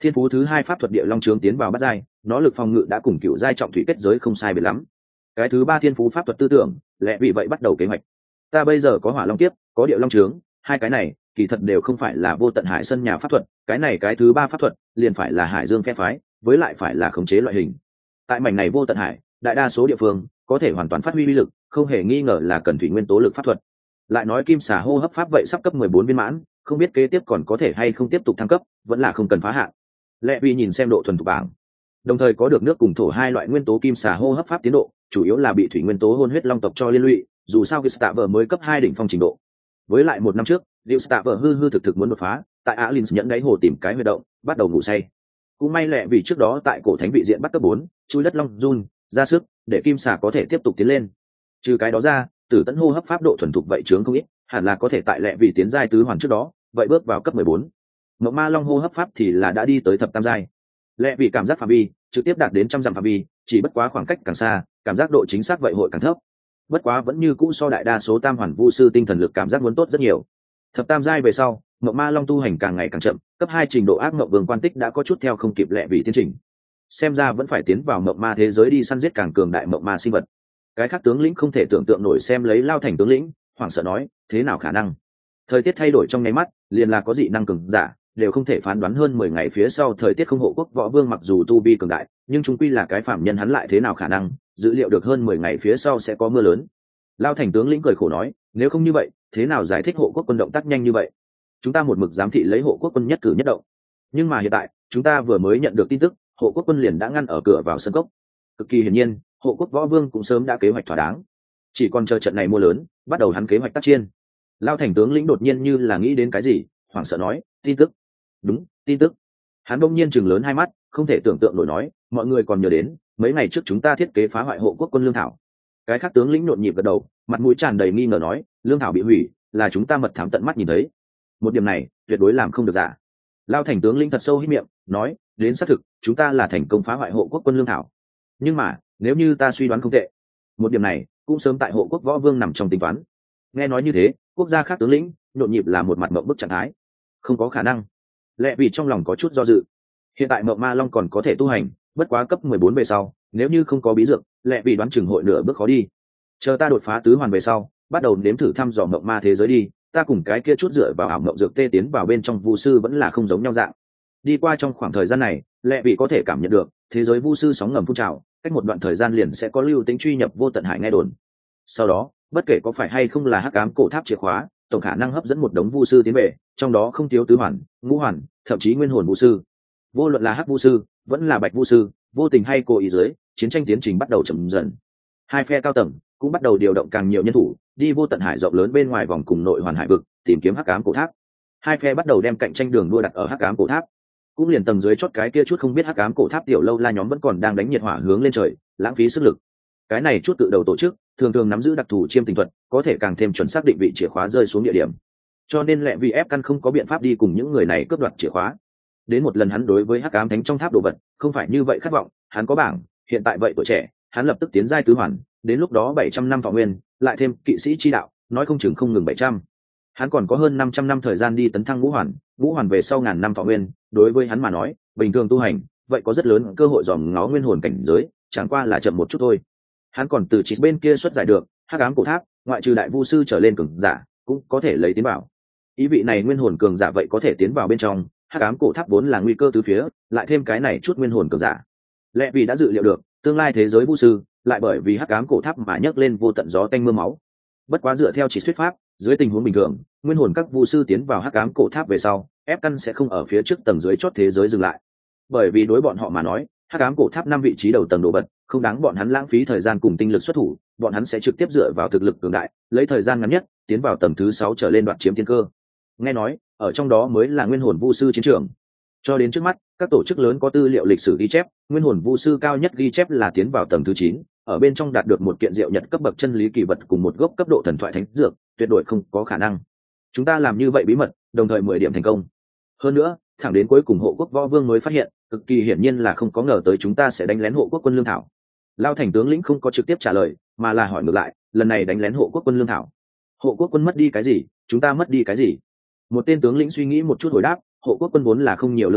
Thiên phú thứ hai pháp thuật địa long trướng tiến vào bát giai, nó lực phòng ngự đã cùng cựu giai trọng thủy kết giới không sai biệt lắm. Cái thứ ba thiên phú pháp thuật tư tưởng, lẽ vì vậy bắt đầu kế hoạch. Ta bây giờ có hỏa long kiếp, có địa long trướng, hai cái này kỳ thật đều không phải là vô tận hải sân nhà pháp thuật, cái này cái thứ ba pháp thuật liền phải là hải dương phe phái, với lại phải là khống chế loại hình. Tại mảnh này vô tận hải, đại đa số địa phương có thể hoàn toàn phát huy uy lực, không hề nghi ngờ là cần thủy nguyên tố lực pháp thuật. Lại nói kim xà hô hấp pháp vậy sắp cấp mười bốn viên mãn, không biết kế tiếp còn có thể hay không tiếp tục thăng cấp, vẫn là không cần phá hạn. Lệ Vi nhìn xem độ thuần thục bảng, đồng thời có được nước cùng thổ hai loại nguyên tố kim xà hô hấp pháp tiến độ, chủ yếu là bị thủy nguyên tố hôn huyết long tộc cho liên lụy, dù sao Gestaver mới cấp hai đỉnh phong trình độ. Với lại một năm trước, Gestaver hư hư thực thực muốn đột phá, tại Alins nhận đáy hồ tìm cái huy động, bắt đầu ngủ say. Cũng may lẹ vì trước đó tại cổ thánh vị diện bắt cấp bốn, chui đất long run, ra sức để kim xà có thể tiếp tục tiến lên. Trừ cái đó ra, tử tẫn hô hấp pháp độ thuần thục vậy chướng không ít, hẳn là có thể tại lẹ vì tiến giai tứ hoàn trước đó, vậy bước vào cấp mười bốn. Mộng ma long hô hấp pháp thì là đã đi tới thập tam giai. Lẹ vì cảm giác phạm vi trực tiếp đạt đến trăm dặm phạm vi, chỉ bất quá khoảng cách càng xa, cảm giác độ chính xác vậy hội càng thấp. Bất quá vẫn như cũ so đại đa số tam hoàn vu sư tinh thần lực cảm giác muốn tốt rất nhiều. Thập tam giai về sau, mộng ma long tu hành càng ngày càng chậm, cấp hai trình độ ác mộng vương quan tích đã có chút theo không kịp lẹ vì tiến trình. Xem ra vẫn phải tiến vào mộng ma thế giới đi săn giết càng cường đại mộng ma sinh vật. Cái khác tướng lĩnh không thể tưởng tượng nổi xem lấy lao thành tướng lĩnh, hoảng sợ nói, thế nào khả năng? Thời tiết thay đổi trong nháy mắt, liền là có dị năng cường giả, đều không thể phán đoán hơn mười ngày phía sau thời tiết không hộ quốc võ vương mặc dù tu vi cường đại, nhưng chúng quy là cái phạm nhân hắn lại thế nào khả năng dự liệu được hơn mười ngày phía sau sẽ có mưa lớn. Lao thành tướng lĩnh cười khổ nói, nếu không như vậy, thế nào giải thích hộ quốc quân động tác nhanh như vậy? Chúng ta một mực giám thị lấy hộ quốc quân nhất cử nhất động, nhưng mà hiện tại, chúng ta vừa mới nhận được tin tức, hộ quốc quân liền đã ngăn ở cửa vào sân cốc. Cực kỳ hiển nhiên, hộ quốc võ vương cũng sớm đã kế hoạch thỏa đáng, chỉ còn chờ trận này mưa lớn, bắt đầu hắn kế hoạch tác chiến. Lao thành tướng lĩnh đột nhiên như là nghĩ đến cái gì, hoảng sợ nói, tin tức. Đúng, tin tức. Hắn bỗng nhiên chừng lớn hai mắt, không thể tưởng tượng nổi nói, mọi người còn nhớ đến mấy ngày trước chúng ta thiết kế phá hoại hộ quốc quân lương thảo. Cái khác tướng lĩnh nhộn nhịp gật đầu, mặt mũi tràn đầy nghi ngờ nói, lương thảo bị hủy là chúng ta mật thám tận mắt nhìn thấy, một điểm này tuyệt đối làm không được giả. Lao thành tướng lĩnh thật sâu hít miệng nói, đến xác thực chúng ta là thành công phá hoại hộ quốc quân lương thảo, nhưng mà nếu như ta suy đoán không tệ, một điểm này cũng sớm tại hộ quốc võ vương nằm trong tính toán. Nghe nói như thế, quốc gia khác tướng lĩnh nhộn nhịp là một mặt mộng bức trạng thái. Không có khả năng. Lẽ vì trong lòng có chút do dự. Hiện tại mộng ma long còn có thể tu hành, bất quá cấp mười bốn về sau, nếu như không có bí dược, lẽ vì đoán chừng hội nửa bước khó đi. Chờ ta đột phá tứ hoàn về sau, bắt đầu nếm thử thăm dò mộng ma thế giới đi, ta cùng cái kia chút dựa vào ảo mộng dược tê tiến vào bên trong vu sư vẫn là không giống nhau dạng. Đi qua trong khoảng thời gian này, lẽ vì có thể cảm nhận được thế giới vu sư sóng ngầm phun trào, cách một đoạn thời gian liền sẽ có lưu tính truy nhập vô tận hải nghe đồn. Sau đó, bất kể có phải hay không là hắc ám cổ tháp chìa khóa, tổng khả năng hấp dẫn một đống vu sư tiến về, trong đó không thiếu tứ hoàn, ngũ hoàn, thậm chí nguyên hồn vu sư. Vô luận là hắc vu sư, vẫn là bạch vu sư, vô tình hay cố ý dưới, chiến tranh tiến trình bắt đầu chậm dần. Hai phe cao tầng cũng bắt đầu điều động càng nhiều nhân thủ, đi vô tận hải rộng lớn bên ngoài vòng cùng nội hoàn hải vực, tìm kiếm hắc ám cổ tháp. Hai phe bắt đầu đem cạnh tranh đường đua đặt ở hắc ám cổ tháp. Cũng liền tầng dưới chót cái kia chút không biết hắc ám cổ tháp tiểu lâu la nhóm vẫn còn đang đánh nhiệt hỏa hướng lên trời, lãng phí sức lực. Cái này chút tự đầu tổ chức thường thường nắm giữ đặc thù chiêm tình thuật, có thể càng thêm chuẩn xác định vị chìa khóa rơi xuống địa điểm. Cho nên lẹ vì ép căn không có biện pháp đi cùng những người này cướp đoạt chìa khóa. Đến một lần hắn đối với hắc ám thánh trong tháp đồ vật không phải như vậy khát vọng, hắn có bảng, hiện tại vậy tuổi trẻ, hắn lập tức tiến giai tứ hoàn, đến lúc đó bảy trăm năm thọ nguyên, lại thêm kỵ sĩ chi đạo, nói không chừng không ngừng bảy trăm. Hắn còn có hơn năm trăm năm thời gian đi tấn thăng ngũ hoàn, ngũ hoàn về sau ngàn năm thọ nguyên, đối với hắn mà nói, bình thường tu hành, vậy có rất lớn cơ hội dòm ngó nguyên hồn cảnh giới, chẳng qua là chậm một chút thôi. Hắn còn từ chỉ bên kia xuất giải được hắc ám cổ tháp, ngoại trừ đại vu sư trở lên cường giả cũng có thể lấy tiến vào. Ý vị này nguyên hồn cường giả vậy có thể tiến vào bên trong hắc ám cổ tháp, vốn là nguy cơ từ phía, lại thêm cái này chút nguyên hồn cường giả. Lẽ vì đã dự liệu được tương lai thế giới vu sư lại bởi vì hắc ám cổ tháp mà nhấc lên vô tận gió tanh mưa máu. Bất quá dựa theo chỉ thuyết pháp, dưới tình huống bình thường, nguyên hồn các vu sư tiến vào hắc ám cổ tháp về sau, ép căn sẽ không ở phía trước tầng dưới chót thế giới dừng lại, bởi vì đối bọn họ mà nói, hắc ám cổ tháp năm vị trí đầu tầng đồ vật không đáng bọn hắn lãng phí thời gian cùng tinh lực xuất thủ, bọn hắn sẽ trực tiếp dựa vào thực lực cường đại, lấy thời gian ngắn nhất tiến vào tầng thứ sáu trở lên đoạt chiếm thiên cơ. Nghe nói ở trong đó mới là nguyên hồn vu sư chiến trường. Cho đến trước mắt, các tổ chức lớn có tư liệu lịch sử ghi chép, nguyên hồn vu sư cao nhất ghi chép là tiến vào tầng thứ chín, ở bên trong đạt được một kiện diệu nhật cấp bậc chân lý kỳ vật cùng một gốc cấp độ thần thoại thánh dược, tuyệt đối không có khả năng. Chúng ta làm như vậy bí mật, đồng thời mười điểm thành công. Hơn nữa, thẳng đến cuối cùng hộ quốc võ vương mới phát hiện, cực kỳ hiển nhiên là không có ngờ tới chúng ta sẽ đánh lén hộ quốc quân lương thảo. Lao thành tướng lĩnh không có trực tiếp trả lời, mà là hỏi ngược lại, lần này đánh lén hộ quốc quân lương thảo, hộ quốc quân mất đi cái gì, chúng ta mất đi cái gì? Một tên tướng lĩnh suy nghĩ một chút hồi đáp, hộ quốc quân vốn là không nhiều lương thảo,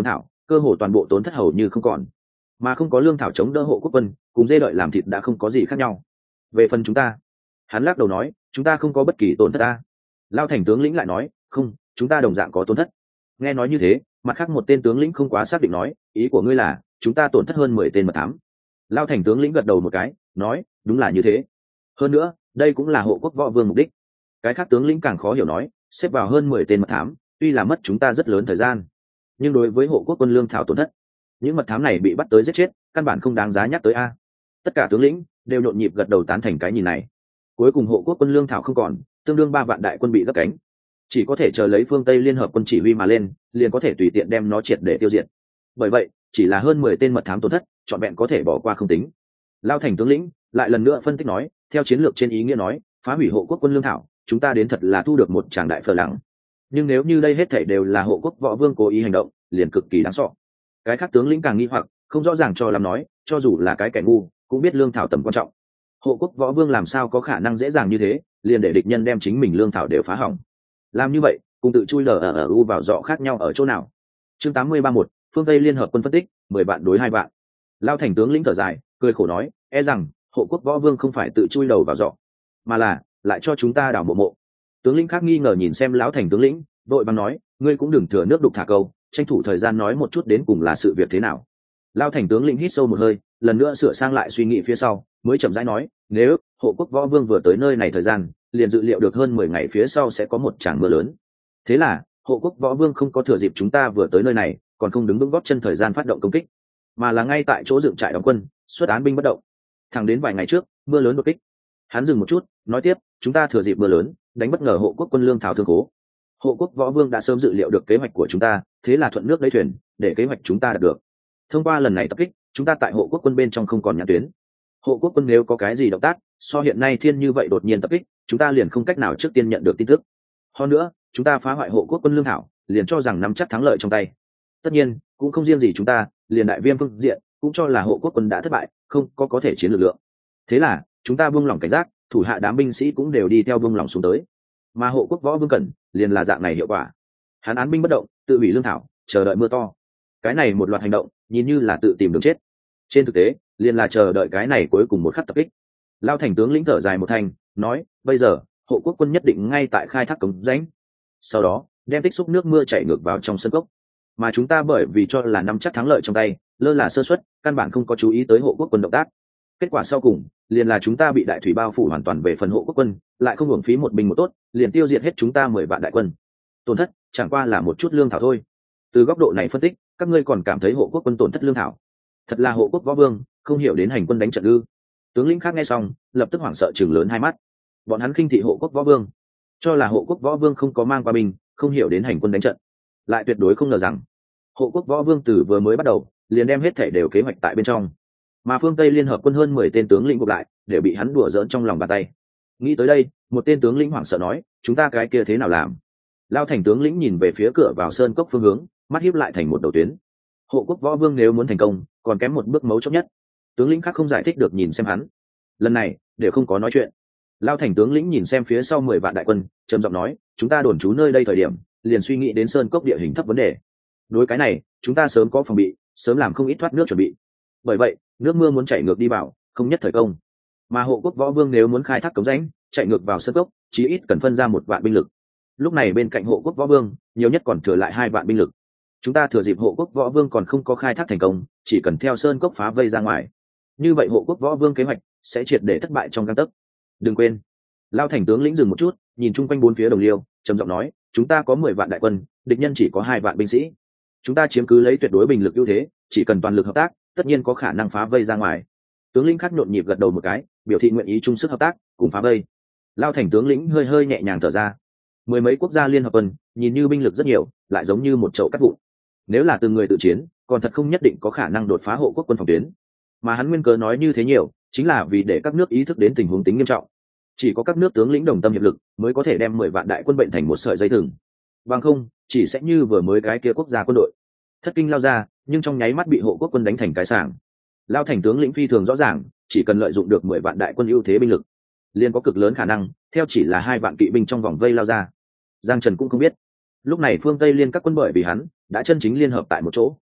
cơ hồ toàn bộ tổn thất hầu như không còn, mà không có lương thảo chống đỡ hộ quốc quân cùng dê đợi làm thịt đã không có gì khác nhau. Về phần chúng ta, hắn lắc đầu nói, chúng ta không có bất kỳ tổn thất ta. Lao Thành tướng lĩnh lại nói, không, chúng ta đồng dạng có tổn thất. Nghe nói như thế, mặt khác một tên tướng lĩnh không quá xác định nói, ý của ngươi là chúng ta tổn thất hơn mười tên mật thám. Lao Thành tướng lĩnh gật đầu một cái, nói, đúng là như thế. Hơn nữa, đây cũng là hộ quốc võ vương mục đích. Cái khác tướng lĩnh càng khó hiểu nói, xếp vào hơn mười tên mật thám, tuy là mất chúng ta rất lớn thời gian, nhưng đối với hộ quốc quân lương thảo tổn thất, những mật thám này bị bắt tới giết chết, căn bản không đáng giá nhắc tới a. Tất cả tướng lĩnh đều nhộn nhịp gật đầu tán thành cái nhìn này. Cuối cùng hộ quốc quân lương thảo không còn, tương đương ba vạn đại quân bị gấp cánh, chỉ có thể chờ lấy phương Tây liên hợp quân chỉ huy mà lên, liền có thể tùy tiện đem nó triệt để tiêu diệt. Bởi vậy, chỉ là hơn mười tên mật thám tổn thất, chọn vẹn có thể bỏ qua không tính. Lao Thành tướng lĩnh lại lần nữa phân tích nói, theo chiến lược trên ý nghĩa nói, phá hủy hộ quốc quân lương thảo, chúng ta đến thật là thu được một tràng đại phở lắng. Nhưng nếu như đây hết thảy đều là hộ quốc võ vương cố ý hành động, liền cực kỳ đáng sợ. Cái khác tướng lĩnh càng nghi hoặc, không rõ ràng cho làm nói, cho dù là cái kẻ ngu cũng biết lương thảo tầm quan trọng. Hộ quốc võ vương làm sao có khả năng dễ dàng như thế, liền để địch nhân đem chính mình lương thảo đều phá hỏng. Làm như vậy, cùng tự chui lờ ở ở u vào dọ khác nhau ở chỗ nào? Chương tám mươi ba một, phương Tây liên hợp quân phân tích, mười vạn đối hai vạn. Lao Thành tướng lĩnh thở dài, cười khổ nói, e rằng hộ quốc võ vương không phải tự chui đầu vào dọ, mà là lại cho chúng ta đào mộ mộ. Tướng lĩnh khác nghi ngờ nhìn xem lão Thành tướng lĩnh, đội bằng nói, ngươi cũng đừng thừa nước đục thả câu, tranh thủ thời gian nói một chút đến cùng là sự việc thế nào. Lao Thành tướng lĩnh hít sâu một hơi, lần nữa sửa sang lại suy nghĩ phía sau, mới chậm rãi nói, nếu hộ quốc võ vương vừa tới nơi này thời gian, liền dự liệu được hơn mười ngày phía sau sẽ có một tràng mưa lớn. Thế là hộ quốc võ vương không có thừa dịp chúng ta vừa tới nơi này, còn không đứng vững gót chân thời gian phát động công kích, mà là ngay tại chỗ dựng trại đóng quân, xuất án binh bất động. Thẳng đến vài ngày trước, mưa lớn đột kích. Hắn dừng một chút, nói tiếp, chúng ta thừa dịp mưa lớn, đánh bất ngờ hộ quốc quân lương thảo thương khố. Hộ quốc võ vương đã sớm dự liệu được kế hoạch của chúng ta, thế là thuận nước lấy thuyền, để kế hoạch chúng ta đạt được. Thông qua lần này tập kích, chúng ta tại hộ quốc quân bên trong không còn nhãn tuyến. Hộ quốc quân nếu có cái gì động tác, so hiện nay thiên như vậy đột nhiên tập kích, chúng ta liền không cách nào trước tiên nhận được tin tức. Hơn nữa, chúng ta phá hoại hộ quốc quân lương thảo, liền cho rằng nắm chắc thắng lợi trong tay. Tất nhiên, cũng không riêng gì chúng ta, liền đại viêm phương diện cũng cho là hộ quốc quân đã thất bại, không có có thể chiến lực lượng. Thế là, chúng ta buông lỏng cảnh giác, thủ hạ đám binh sĩ cũng đều đi theo buông lỏng xuống tới. Mà hộ quốc võ vương cẩn, liền là dạng này hiệu quả. Hắn án binh bất động, tự hủy lương thảo, chờ đợi mưa to. Cái này một loạt hành động, nhìn như là tự tìm đường chết. Trên thực tế, liền là chờ đợi cái này cuối cùng một khắc tập kích. Lao Thành tướng lĩnh thở dài một thanh, nói, bây giờ hộ quốc quân nhất định ngay tại khai thác cống rãnh, sau đó đem tích xúc nước mưa chảy ngược vào trong sân cốc. Mà chúng ta bởi vì cho là nắm chắc thắng lợi trong tay, lơ là sơ suất, căn bản không có chú ý tới hộ quốc quân động tác. Kết quả sau cùng liền là chúng ta bị đại thủy bao phủ hoàn toàn về phần hộ quốc quân, lại không hưởng phí một binh một tốt, liền tiêu diệt hết chúng ta mười vạn đại quân. Tổn thất chẳng qua là một chút lương thảo thôi. Từ góc độ này phân tích, các ngươi còn cảm thấy hộ quốc quân tổn thất lương thảo? Thật là hộ quốc võ vương không hiểu đến hành quân đánh trận ư? Tướng lĩnh khác nghe xong, lập tức hoảng sợ chừng lớn hai mắt. Bọn hắn khinh thị hộ quốc võ vương, cho là hộ quốc võ vương không có mang qua binh, không hiểu đến hành quân đánh trận, lại tuyệt đối không ngờ rằng hộ quốc võ vương từ vừa mới bắt đầu liền đem hết thể đều kế hoạch tại bên trong, mà phương Tây liên hợp quân hơn mười tên tướng lĩnh gộp lại đều bị hắn đùa giỡn trong lòng bàn tay. Nghĩ tới đây, một tên tướng lĩnh hoảng sợ nói, chúng ta cái kia thế nào làm? Lao Thành tướng lĩnh nhìn về phía cửa vào sơn cốc phương hướng, mắt híp lại thành một đầu tuyến. Hộ quốc võ vương nếu muốn thành công, còn kém một bước mấu chốt nhất. Tướng lĩnh khác không giải thích được nhìn xem hắn, lần này đều không có nói chuyện. Lao Thành tướng lĩnh nhìn xem phía sau mười vạn đại quân, trầm giọng nói, chúng ta đồn trú nơi đây thời điểm liền suy nghĩ đến sơn cốc địa hình thấp vấn đề. Đối cái này, chúng ta sớm có phòng bị, sớm làm không ít thoát nước chuẩn bị. Bởi vậy, nước mưa muốn chảy ngược đi vào, không nhất thời công. Mà hộ quốc võ vương nếu muốn khai thác cống rãnh, chạy ngược vào sơn cốc, chí ít cần phân ra một vạn binh lực. Lúc này bên cạnh hộ quốc võ vương, nhiều nhất còn thừa lại hai vạn binh lực. Chúng ta thừa dịp hộ quốc võ vương còn không có khai thác thành công, chỉ cần theo sơn cốc phá vây ra ngoài. Như vậy hộ quốc võ vương kế hoạch sẽ triệt để thất bại trong gang tấc. Đừng quên, Lao Thành tướng lĩnh dừng một chút, nhìn chung quanh bốn phía đồng liêu, trầm giọng nói, chúng ta có mười vạn đại quân, địch nhân chỉ có hai vạn binh sĩ. Chúng ta chiếm cứ lấy tuyệt đối bình lực ưu thế, chỉ cần toàn lực hợp tác, tất nhiên có khả năng phá vây ra ngoài. Tướng lĩnh khác nhộn nhịp gật đầu một cái, biểu thị nguyện ý chung sức hợp tác, cùng phá vây. Lao Thành tướng lĩnh hơi hơi nhẹ nhàng thở ra. Mười mấy quốc gia liên hợp quân, nhìn như binh lực rất nhiều, lại giống như một chậu cát vụn. Nếu là từng người tự chiến, còn thật không nhất định có khả năng đột phá hộ quốc quân phòng tuyến. Mà hắn nguyên cớ nói như thế nhiều, chính là vì để các nước ý thức đến tình huống tính nghiêm trọng. Chỉ có các nước tướng lĩnh đồng tâm hiệp lực, mới có thể đem mười vạn đại quân bệnh thành một sợi dây thừng. Bằng không, chỉ sẽ như vừa mới cái kia quốc gia quân đội thất kinh lao ra, nhưng trong nháy mắt bị hộ quốc quân đánh thành cái sảng. Lao Thành tướng lĩnh phi thường rõ ràng, chỉ cần lợi dụng được mười vạn đại quân ưu thế binh lực, liền có cực lớn khả năng theo chỉ là hai vạn kỵ binh trong vòng vây lao ra. Giang Trần cũng không biết, lúc này phương Tây liên các quân bởi vì hắn đã chân chính liên hợp tại một chỗ.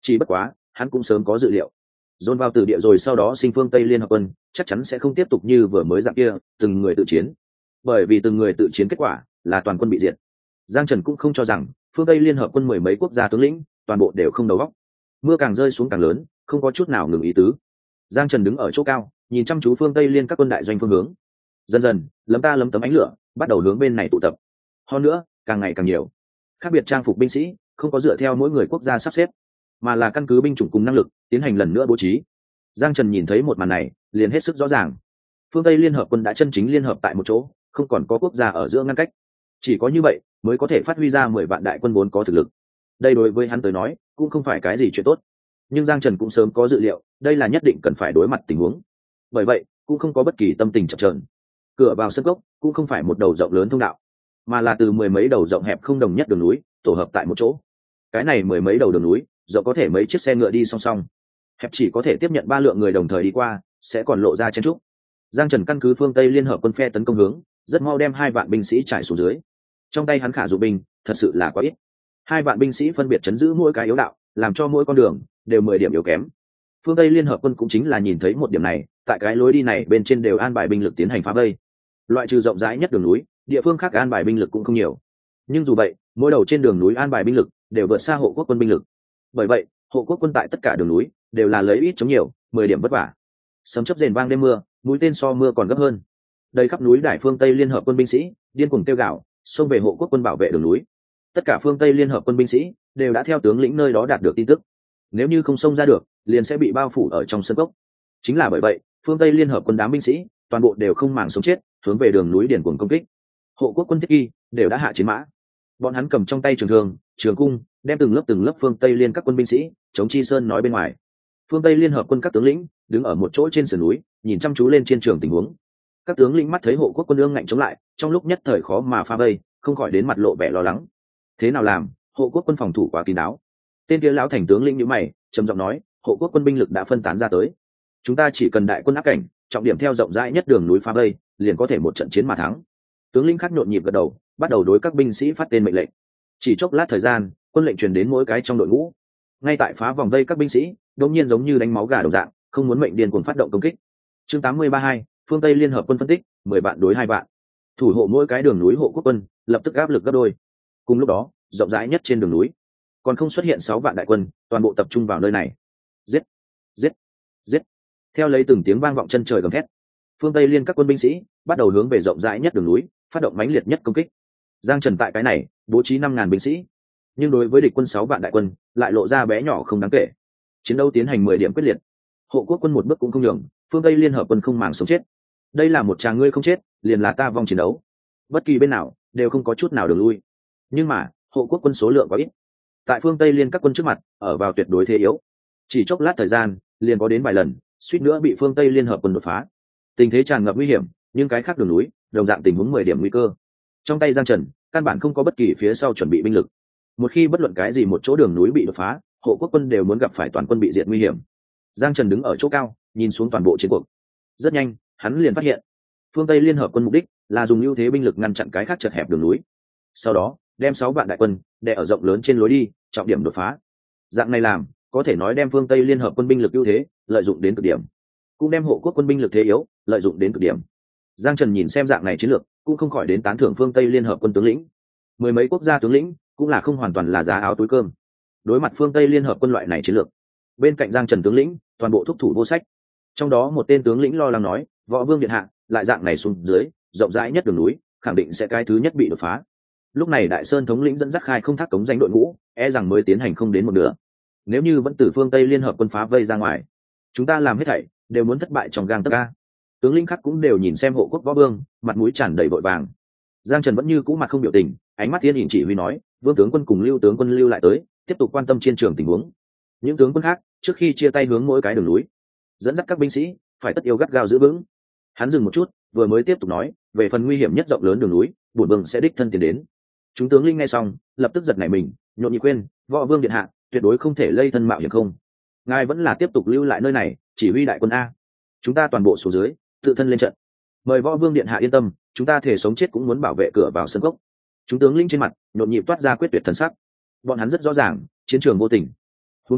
Chỉ bất quá hắn cũng sớm có dự liệu, dồn vào từ địa rồi sau đó sinh phương Tây liên hợp quân chắc chắn sẽ không tiếp tục như vừa mới dạng kia từng người tự chiến, bởi vì từng người tự chiến kết quả là toàn quân bị diệt. Giang Trần cũng không cho rằng phương Tây liên hợp quân mười mấy quốc gia tướng lĩnh toàn bộ đều không đầu óc. Mưa càng rơi xuống càng lớn, không có chút nào ngừng ý tứ. Giang Trần đứng ở chỗ cao, nhìn chăm chú phương Tây liên các quân đại doanh phương hướng. Dần dần, lấm ta lấm tấm ánh lửa bắt đầu hướng bên này tụ tập. Hơn nữa, càng ngày càng nhiều. Khác biệt trang phục binh sĩ không có dựa theo mỗi người quốc gia sắp xếp, mà là căn cứ binh chủng cùng năng lực tiến hành lần nữa bố trí. Giang Trần nhìn thấy một màn này, liền hết sức rõ ràng. Phương Tây liên hợp quân đã chân chính liên hợp tại một chỗ, không còn có quốc gia ở giữa ngăn cách. Chỉ có như vậy mới có thể phát huy ra mười vạn đại quân vốn có thực lực. Đây đối với hắn tới nói cũng không phải cái gì chuyện tốt, nhưng Giang Trần cũng sớm có dự liệu, đây là nhất định cần phải đối mặt tình huống. Bởi vậy cũng không có bất kỳ tâm tình chập chờn. Cửa vào sân cốc cũng không phải một đầu rộng lớn thông đạo, mà là từ mười mấy đầu rộng hẹp không đồng nhất đường núi tổ hợp tại một chỗ. Cái này mười mấy đầu đường núi rộng có thể mấy chiếc xe ngựa đi song song, hẹp chỉ có thể tiếp nhận ba lượng người đồng thời đi qua, sẽ còn lộ ra chen trúc. Giang Trần căn cứ phương Tây liên hợp quân phe tấn công hướng, rất mau đem hai vạn binh sĩ trải xuống dưới. Trong tay hắn khả dụng binh thật sự là quá ít, hai vạn binh sĩ phân biệt chấn giữ mỗi cái yếu đạo, làm cho mỗi con đường đều mười điểm yếu kém. Phương Tây liên hợp quân cũng chính là nhìn thấy một điểm này, tại cái lối đi này bên trên đều an bài binh lực tiến hành phá vây. Loại trừ rộng rãi nhất đường núi, địa phương khác an bài binh lực cũng không nhiều, nhưng dù vậy mỗi đầu trên đường núi an bài binh lực đều vượt xa hộ quốc quân binh lực. Bởi vậy hộ quốc quân tại tất cả đường núi đều là lấy ít chống nhiều, mười điểm vất vả. Sấm chớp rền vang đêm mưa, mũi tên so mưa còn gấp hơn. Đầy khắp núi đài phương Tây liên hợp quân binh sĩ điên cuồng kêu gào, xông về hộ quốc quân bảo vệ đường núi. Tất cả phương Tây liên hợp quân binh sĩ đều đã theo tướng lĩnh nơi đó đạt được tin tức, nếu như không xông ra được liền sẽ bị bao phủ ở trong sân cốc. Chính là bởi vậy phương Tây liên hợp quân đám binh sĩ toàn bộ đều không màng sống chết, hướng về đường núi điền cuồng công kích. Hộ quốc quân thiết kỳ đều đã hạ chiến mã, bọn hắn cầm trong tay trường thương, trường cung, đem từng lớp từng lớp phương Tây liên các quân binh sĩ chống chi sơn nói bên ngoài. Phương Tây liên hợp quân các tướng lĩnh đứng ở một chỗ trên sườn núi, nhìn chăm chú lên trên trường tình huống. Các tướng lĩnh mắt thấy hộ quốc quân ương ngạnh chống lại, trong lúc nhất thời khó mà phá vây, không khỏi đến mặt lộ vẻ lo lắng. Thế nào làm? Hộ quốc quân phòng thủ quá kín đáo. Tên kia lão thành tướng lĩnh nhíu mày, trầm giọng nói, hộ quốc quân binh lực đã phân tán ra tới, chúng ta chỉ cần đại quân áp cảnh, trọng điểm theo rộng rãi nhất đường núi phá vây, liền có thể một trận chiến mà thắng. Tướng lĩnh khác nhộn nhịp gật đầu, bắt đầu đối các binh sĩ phát tên mệnh lệnh. Chỉ chốc lát thời gian, quân lệnh truyền đến mỗi cái trong đội ngũ. Ngay tại phá vòng vây các binh sĩ đột nhiên giống như đánh máu gà đồng dạng, không muốn mệnh điên cuồng phát động công kích. Chương tám mươi ba hai, phương Tây liên hợp quân phân tích, mười vạn đối hai vạn. Thủ hộ mỗi cái đường núi hộ quốc quân lập tức áp lực gấp đôi. Cùng lúc đó, rộng rãi nhất trên đường núi còn không xuất hiện sáu vạn đại quân, toàn bộ tập trung vào nơi này. Giết, giết, giết. Theo lấy từng tiếng vang vọng chân trời gầm thét, phương Tây liên các quân binh sĩ bắt đầu hướng về rộng rãi nhất đường núi phát động mãnh liệt nhất công kích. Giang Trần tại cái này bố trí năm ngàn binh sĩ, nhưng đối với địch quân sáu vạn đại quân lại lộ ra bé nhỏ không đáng kể. Chiến đấu tiến hành mười điểm quyết liệt, hộ quốc quân một bước cũng không nhường, phương Tây liên hợp quân không màng sống chết. Đây là một tràng ngươi không chết liền là ta vong chiến đấu, bất kỳ bên nào đều không có chút nào đường lui. Nhưng mà hộ quốc quân số lượng quá ít, tại phương Tây liên các quân trước mặt ở vào tuyệt đối thế yếu. Chỉ chốc lát thời gian liền có đến vài lần suýt nữa bị phương Tây liên hợp quân đột phá. Tình thế tràn ngập nguy hiểm, nhưng cái khác đường núi đồng dạng tình huống mười điểm nguy cơ. Trong tay Giang Trần căn bản không có bất kỳ phía sau chuẩn bị binh lực, một khi bất luận cái gì một chỗ đường núi bị đột phá, hộ quốc quân đều muốn gặp phải toàn quân bị diệt nguy hiểm. Giang Trần đứng ở chỗ cao nhìn xuống toàn bộ chiến cuộc. Rất nhanh hắn liền phát hiện phương Tây liên hợp quân mục đích là dùng ưu thế binh lực ngăn chặn cái khác chật hẹp đường núi, sau đó đem sáu vạn đại quân đè ở rộng lớn trên lối đi, trọng điểm đột phá. Dạng này làm có thể nói đem phương Tây liên hợp quân binh lực ưu thế lợi dụng đến cực điểm, cũng đem hộ quốc quân binh lực thế yếu lợi dụng đến cực điểm. Giang Trần nhìn xem dạng này chiến lược, cũng không khỏi đến tán thưởng phương Tây liên hợp quân tướng lĩnh. Mười mấy quốc gia tướng lĩnh cũng là không hoàn toàn là giá áo túi cơm. Đối mặt phương Tây liên hợp quân loại này chiến lược, bên cạnh Giang Trần tướng lĩnh toàn bộ thúc thủ vô sách. Trong đó một tên tướng lĩnh lo lắng nói, võ vương điện hạ, lại dạng này xuống dưới rộng rãi nhất đường núi khẳng định sẽ cái thứ nhất bị đột phá. Lúc này Đại Sơn thống lĩnh dẫn dắt khai không thác cống danh đội ngũ, e rằng mới tiến hành không đến một nửa. Nếu như vẫn từ phương Tây liên hợp quân phá vây ra ngoài, chúng ta làm hết thảy đều muốn thất bại trong gang tấc a. Tướng lĩnh khác cũng đều nhìn xem hộ quốc võ vương, mặt mũi tràn đầy vội vàng. Giang Trần vẫn như cũ mặt không biểu tình, ánh mắt thiên nhìn chỉ huy nói, vương tướng quân cùng lưu tướng quân lưu lại tới, tiếp tục quan tâm chiến trường tình huống. Những tướng quân khác trước khi chia tay hướng mỗi cái đường núi, dẫn dắt các binh sĩ phải tất yếu gắt gao giữ vững. Hắn dừng một chút, vừa mới tiếp tục nói, về phần nguy hiểm nhất rộng lớn đường núi, bổn vương sẽ đích thân tiến đến. Chúng tướng linh nghe xong lập tức giật nảy mình, nhộn nhịp khuyên, võ vương điện hạ tuyệt đối không thể lây thân mạo hiểm không, ngài vẫn là tiếp tục lưu lại nơi này chỉ huy đại quân a. Chúng ta toàn bộ xuống dưới tự thân lên trận, mời võ vương điện hạ yên tâm, chúng ta thể sống chết cũng muốn bảo vệ cửa vào sân gốc. Chúng tướng linh trên mặt nhộn nhịp toát ra quyết tuyệt thần sắc, bọn hắn rất rõ ràng chiến trường vô tình, huống chi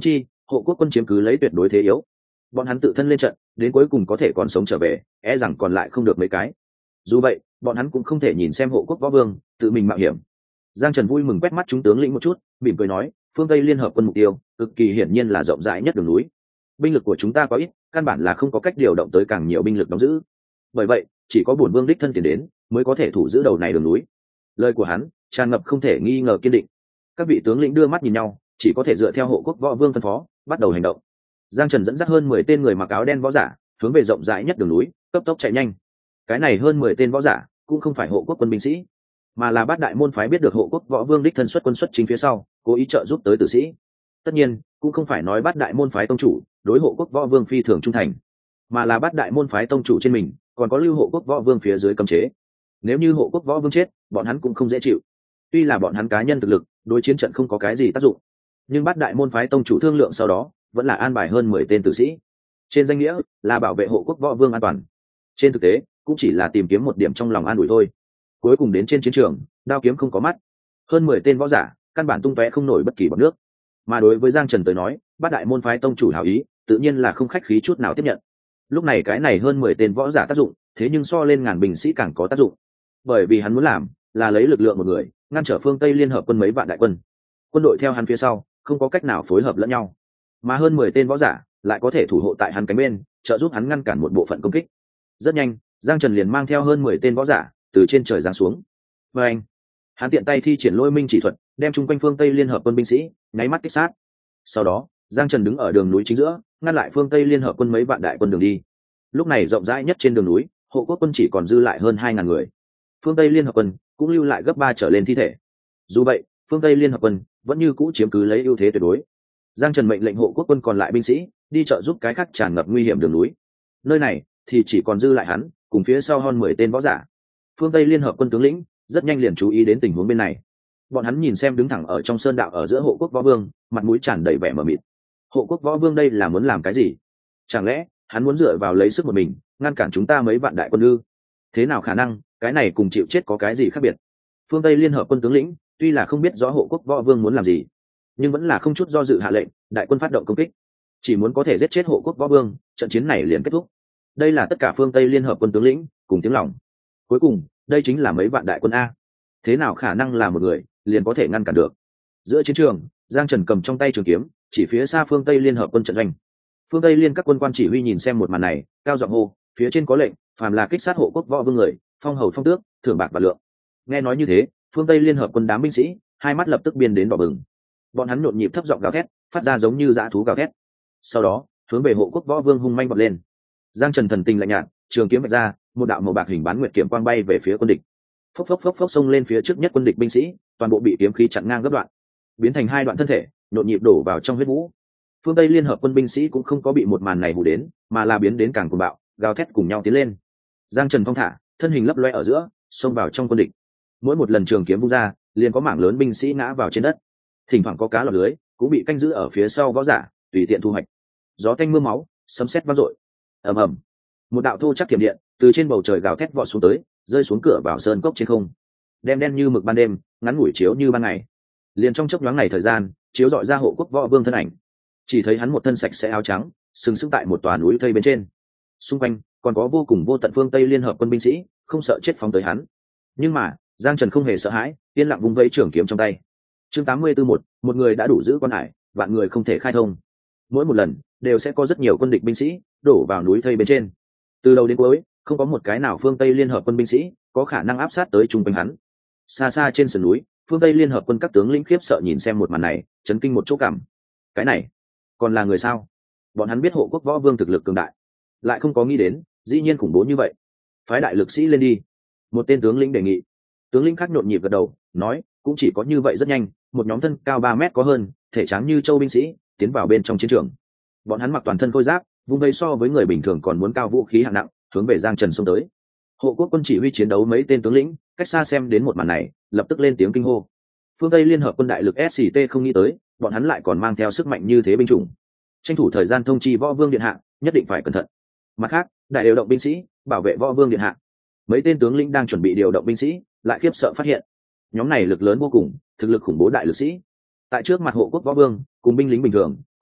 hộ quốc quân chiếm cứ lấy tuyệt đối thế yếu, bọn hắn tự thân lên trận đến cuối cùng có thể còn sống trở về, e rằng còn lại không được mấy cái. Dù vậy bọn hắn cũng không thể nhìn xem hộ quốc võ vương tự mình mạo hiểm. Giang Trần vui mừng quét mắt chúng tướng lĩnh một chút, mỉm cười nói, phương Tây liên hợp quân mục tiêu cực kỳ hiển nhiên là rộng rãi nhất đường núi, binh lực của chúng ta có ít, căn bản là không có cách điều động tới càng nhiều binh lực đóng giữ, bởi vậy chỉ có bổn vương đích thân tiền đến mới có thể thủ giữ đầu này đường núi. Lời của hắn tràn ngập không thể nghi ngờ kiên định. Các vị tướng lĩnh đưa mắt nhìn nhau, chỉ có thể dựa theo hộ quốc võ vương phân phó bắt đầu hành động. Giang Trần dẫn dắt hơn mười tên người mặc áo đen võ giả hướng về rộng rãi nhất đường núi cấp tốc chạy nhanh. Cái này hơn mười tên võ giả cũng không phải hộ quốc quân binh sĩ, mà là bát đại môn phái biết được hộ quốc võ vương đích thân xuất quân xuất chính phía sau, cố ý trợ giúp tới tử sĩ. Tất nhiên cũng không phải nói bát đại môn phái tông chủ đối hộ quốc võ vương phi thường trung thành, mà là bát đại môn phái tông chủ trên mình còn có lưu hộ quốc võ vương phía dưới cấm chế. Nếu như hộ quốc võ vương chết, bọn hắn cũng không dễ chịu. Tuy là bọn hắn cá nhân thực lực đối chiến trận không có cái gì tác dụng, nhưng bát đại môn phái tông chủ thương lượng sau đó vẫn là an bài hơn mười tên tử sĩ, trên danh nghĩa là bảo vệ hộ quốc võ vương an toàn, trên thực tế cũng chỉ là tìm kiếm một điểm trong lòng an ủi thôi. Cuối cùng đến trên chiến trường, đao kiếm không có mắt, hơn mười tên võ giả căn bản tung tóe không nổi bất kỳ bọt nước. Mà đối với Giang Trần tới nói, bát đại môn phái tông chủ hảo ý tự nhiên là không khách khí chút nào tiếp nhận. Lúc này cái này hơn mười tên võ giả tác dụng, thế nhưng so lên ngàn binh sĩ càng có tác dụng, bởi vì hắn muốn làm là lấy lực lượng một người ngăn trở phương Tây liên hợp quân mấy vạn đại quân. Quân đội theo hắn phía sau không có cách nào phối hợp lẫn nhau, mà hơn mười tên võ giả lại có thể thủ hộ tại hắn cánh bên, trợ giúp hắn ngăn cản một bộ phận công kích. Rất nhanh, Giang Trần liền mang theo hơn mười tên võ giả từ trên trời giáng xuống. Và anh, hắn tiện tay thi triển lôi minh chỉ thuật, đem chung quanh phương Tây liên hợp quân binh sĩ nháy mắt kích sát. Sau đó, Giang Trần đứng ở đường núi chính giữa, ngăn lại phương Tây liên hợp quân mấy vạn đại quân đường đi. Lúc này rộng rãi nhất trên đường núi, hộ quốc quân chỉ còn dư lại hơn hai ngàn người. Phương Tây liên hợp quân cũng lưu lại gấp ba trở lên thi thể. Dù vậy, phương Tây liên hợp quân vẫn như cũ chiếm cứ lấy ưu thế tuyệt đối. Giang Trần mệnh lệnh hộ quốc quân còn lại binh sĩ đi trợ giúp cái khác tràn ngập nguy hiểm đường núi. Nơi này thì chỉ còn dư lại hắn cùng phía sau hơn mười tên võ giả. Phương Tây liên hợp quân tướng lĩnh rất nhanh liền chú ý đến tình huống bên này. Bọn hắn nhìn xem đứng thẳng ở trong sơn đạo ở giữa hộ quốc võ vương, mặt mũi tràn đầy vẻ mờ mịt. Hộ quốc võ vương đây là muốn làm cái gì? Chẳng lẽ hắn muốn dựa vào lấy sức một mình ngăn cản chúng ta mấy vạn đại quân ư? Thế nào khả năng, cái này cùng chịu chết có cái gì khác biệt? Phương Tây liên hợp quân tướng lĩnh tuy là không biết rõ hộ quốc võ vương muốn làm gì, nhưng vẫn là không chút do dự hạ lệnh đại quân phát động công kích, chỉ muốn có thể giết chết hộ quốc võ vương, trận chiến này liền kết thúc. Đây là tất cả phương Tây liên hợp quân tướng lĩnh cùng tiếng lòng. Cuối cùng đây chính là mấy vạn đại quân a, thế nào khả năng là một người liền có thể ngăn cản được? Giữa chiến trường, Giang Trần cầm trong tay trường kiếm chỉ phía xa phương Tây liên hợp quân trận doanh. Phương Tây liên các quân quan chỉ huy nhìn xem một màn này, cao giọng hô, phía trên có lệnh, phàm là kích sát hộ quốc võ vương người, phong hầu phong tước, thưởng bạc và lượng. Nghe nói như thế, phương Tây liên hợp quân đám binh sĩ hai mắt lập tức biên đến đỏ bừng. Bọn hắn nhộn nhịp thấp giọng gào thét, phát ra giống như dã thú gào thét. Sau đó hướng về hộ quốc võ vương hung manh bật lên. Giang Trần thần tình lạnh nhạt, trường kiếm vạch ra, một đạo màu bạc hình bán nguyệt kiếm quang bay về phía quân địch. Phốc phốc phốc phốc xông lên phía trước nhất quân địch binh sĩ, toàn bộ bị kiếm khí chặn ngang gấp đoạn, biến thành hai đoạn thân thể, nhộn nhịp đổ vào trong huyết vũ. Phương Tây liên hợp quân binh sĩ cũng không có bị một màn này hù đến, mà là biến đến càng cuồng bạo, gào thét cùng nhau tiến lên. Giang Trần phong thả, thân hình lấp loe ở giữa, xông vào trong quân địch. Mỗi một lần trường kiếm vung ra, liền có mảng lớn binh sĩ ngã vào trên đất. Thỉnh thoảng có cá lọt lưới, cũng bị canh giữ ở phía sau võ giả tùy tiện thu hoạch. Gió tanh mưa máu, sấm sét vang dội. Ầm ầm, một đạo thô chắc thiểm điện từ trên bầu trời gào thét vọt xuống tới, rơi xuống cửa vào sơn cốc trên không, đem đen như mực ban đêm, ngắn ngủi chiếu như ban ngày. Liền trong chốc nhoáng này thời gian, chiếu dọi ra hộ quốc võ vương thân ảnh. Chỉ thấy hắn một thân sạch sẽ áo trắng, sừng sững tại một tòa núi thây bên trên. Xung quanh còn có vô cùng vô tận phương Tây liên hợp quân binh sĩ, không sợ chết phóng tới hắn. Nhưng mà Giang Trần không hề sợ hãi, yên lặng vung vẫy trường kiếm trong tay. Chương tám mươi tư một, một người đã đủ giữ quan hải, vạn người không thể khai thông. Mỗi một lần đều sẽ có rất nhiều quân địch binh sĩ đổ vào núi thây bên trên. Từ đầu đến cuối, không có một cái nào phương Tây liên hợp quân binh sĩ có khả năng áp sát tới trung quanh hắn. Xa xa trên sườn núi, phương Tây liên hợp quân các tướng lĩnh khiếp sợ nhìn xem một màn này, chấn kinh một chỗ cảm. Cái này còn là người sao? Bọn hắn biết hộ quốc võ vương thực lực cường đại, lại không có nghĩ đến dĩ nhiên khủng bố như vậy. Phái đại lực sĩ lên đi, một tên tướng lĩnh đề nghị. Tướng lĩnh khác nhộn nhịp gật đầu, nói, cũng chỉ có như vậy rất nhanh, một nhóm thân cao ba mét có hơn, thể tráng như châu binh sĩ tiến vào bên trong chiến trường. Bọn hắn mặc toàn thân khôi giáp, vung vây so với người bình thường còn muốn cao vũ khí hạng nặng, hướng về Giang Trần xông tới. Hộ quốc quân chỉ huy chiến đấu mấy tên tướng lĩnh, cách xa xem đến một màn này, lập tức lên tiếng kinh hô. Phương Tây liên hợp quân đại lực ét xê tê không nghĩ tới, bọn hắn lại còn mang theo sức mạnh như thế binh chủng. Tranh thủ thời gian thông chi võ vương điện hạ, nhất định phải cẩn thận. Mặt khác, đại điều động binh sĩ, bảo vệ võ vương điện hạ. Mấy tên tướng lĩnh đang chuẩn bị điều động binh sĩ, lại khiếp sợ phát hiện, nhóm này lực lớn vô cùng, thực lực khủng bố đại lực sĩ. Tại trước mặt hộ quốc võ vương, cùng binh lính bình thường,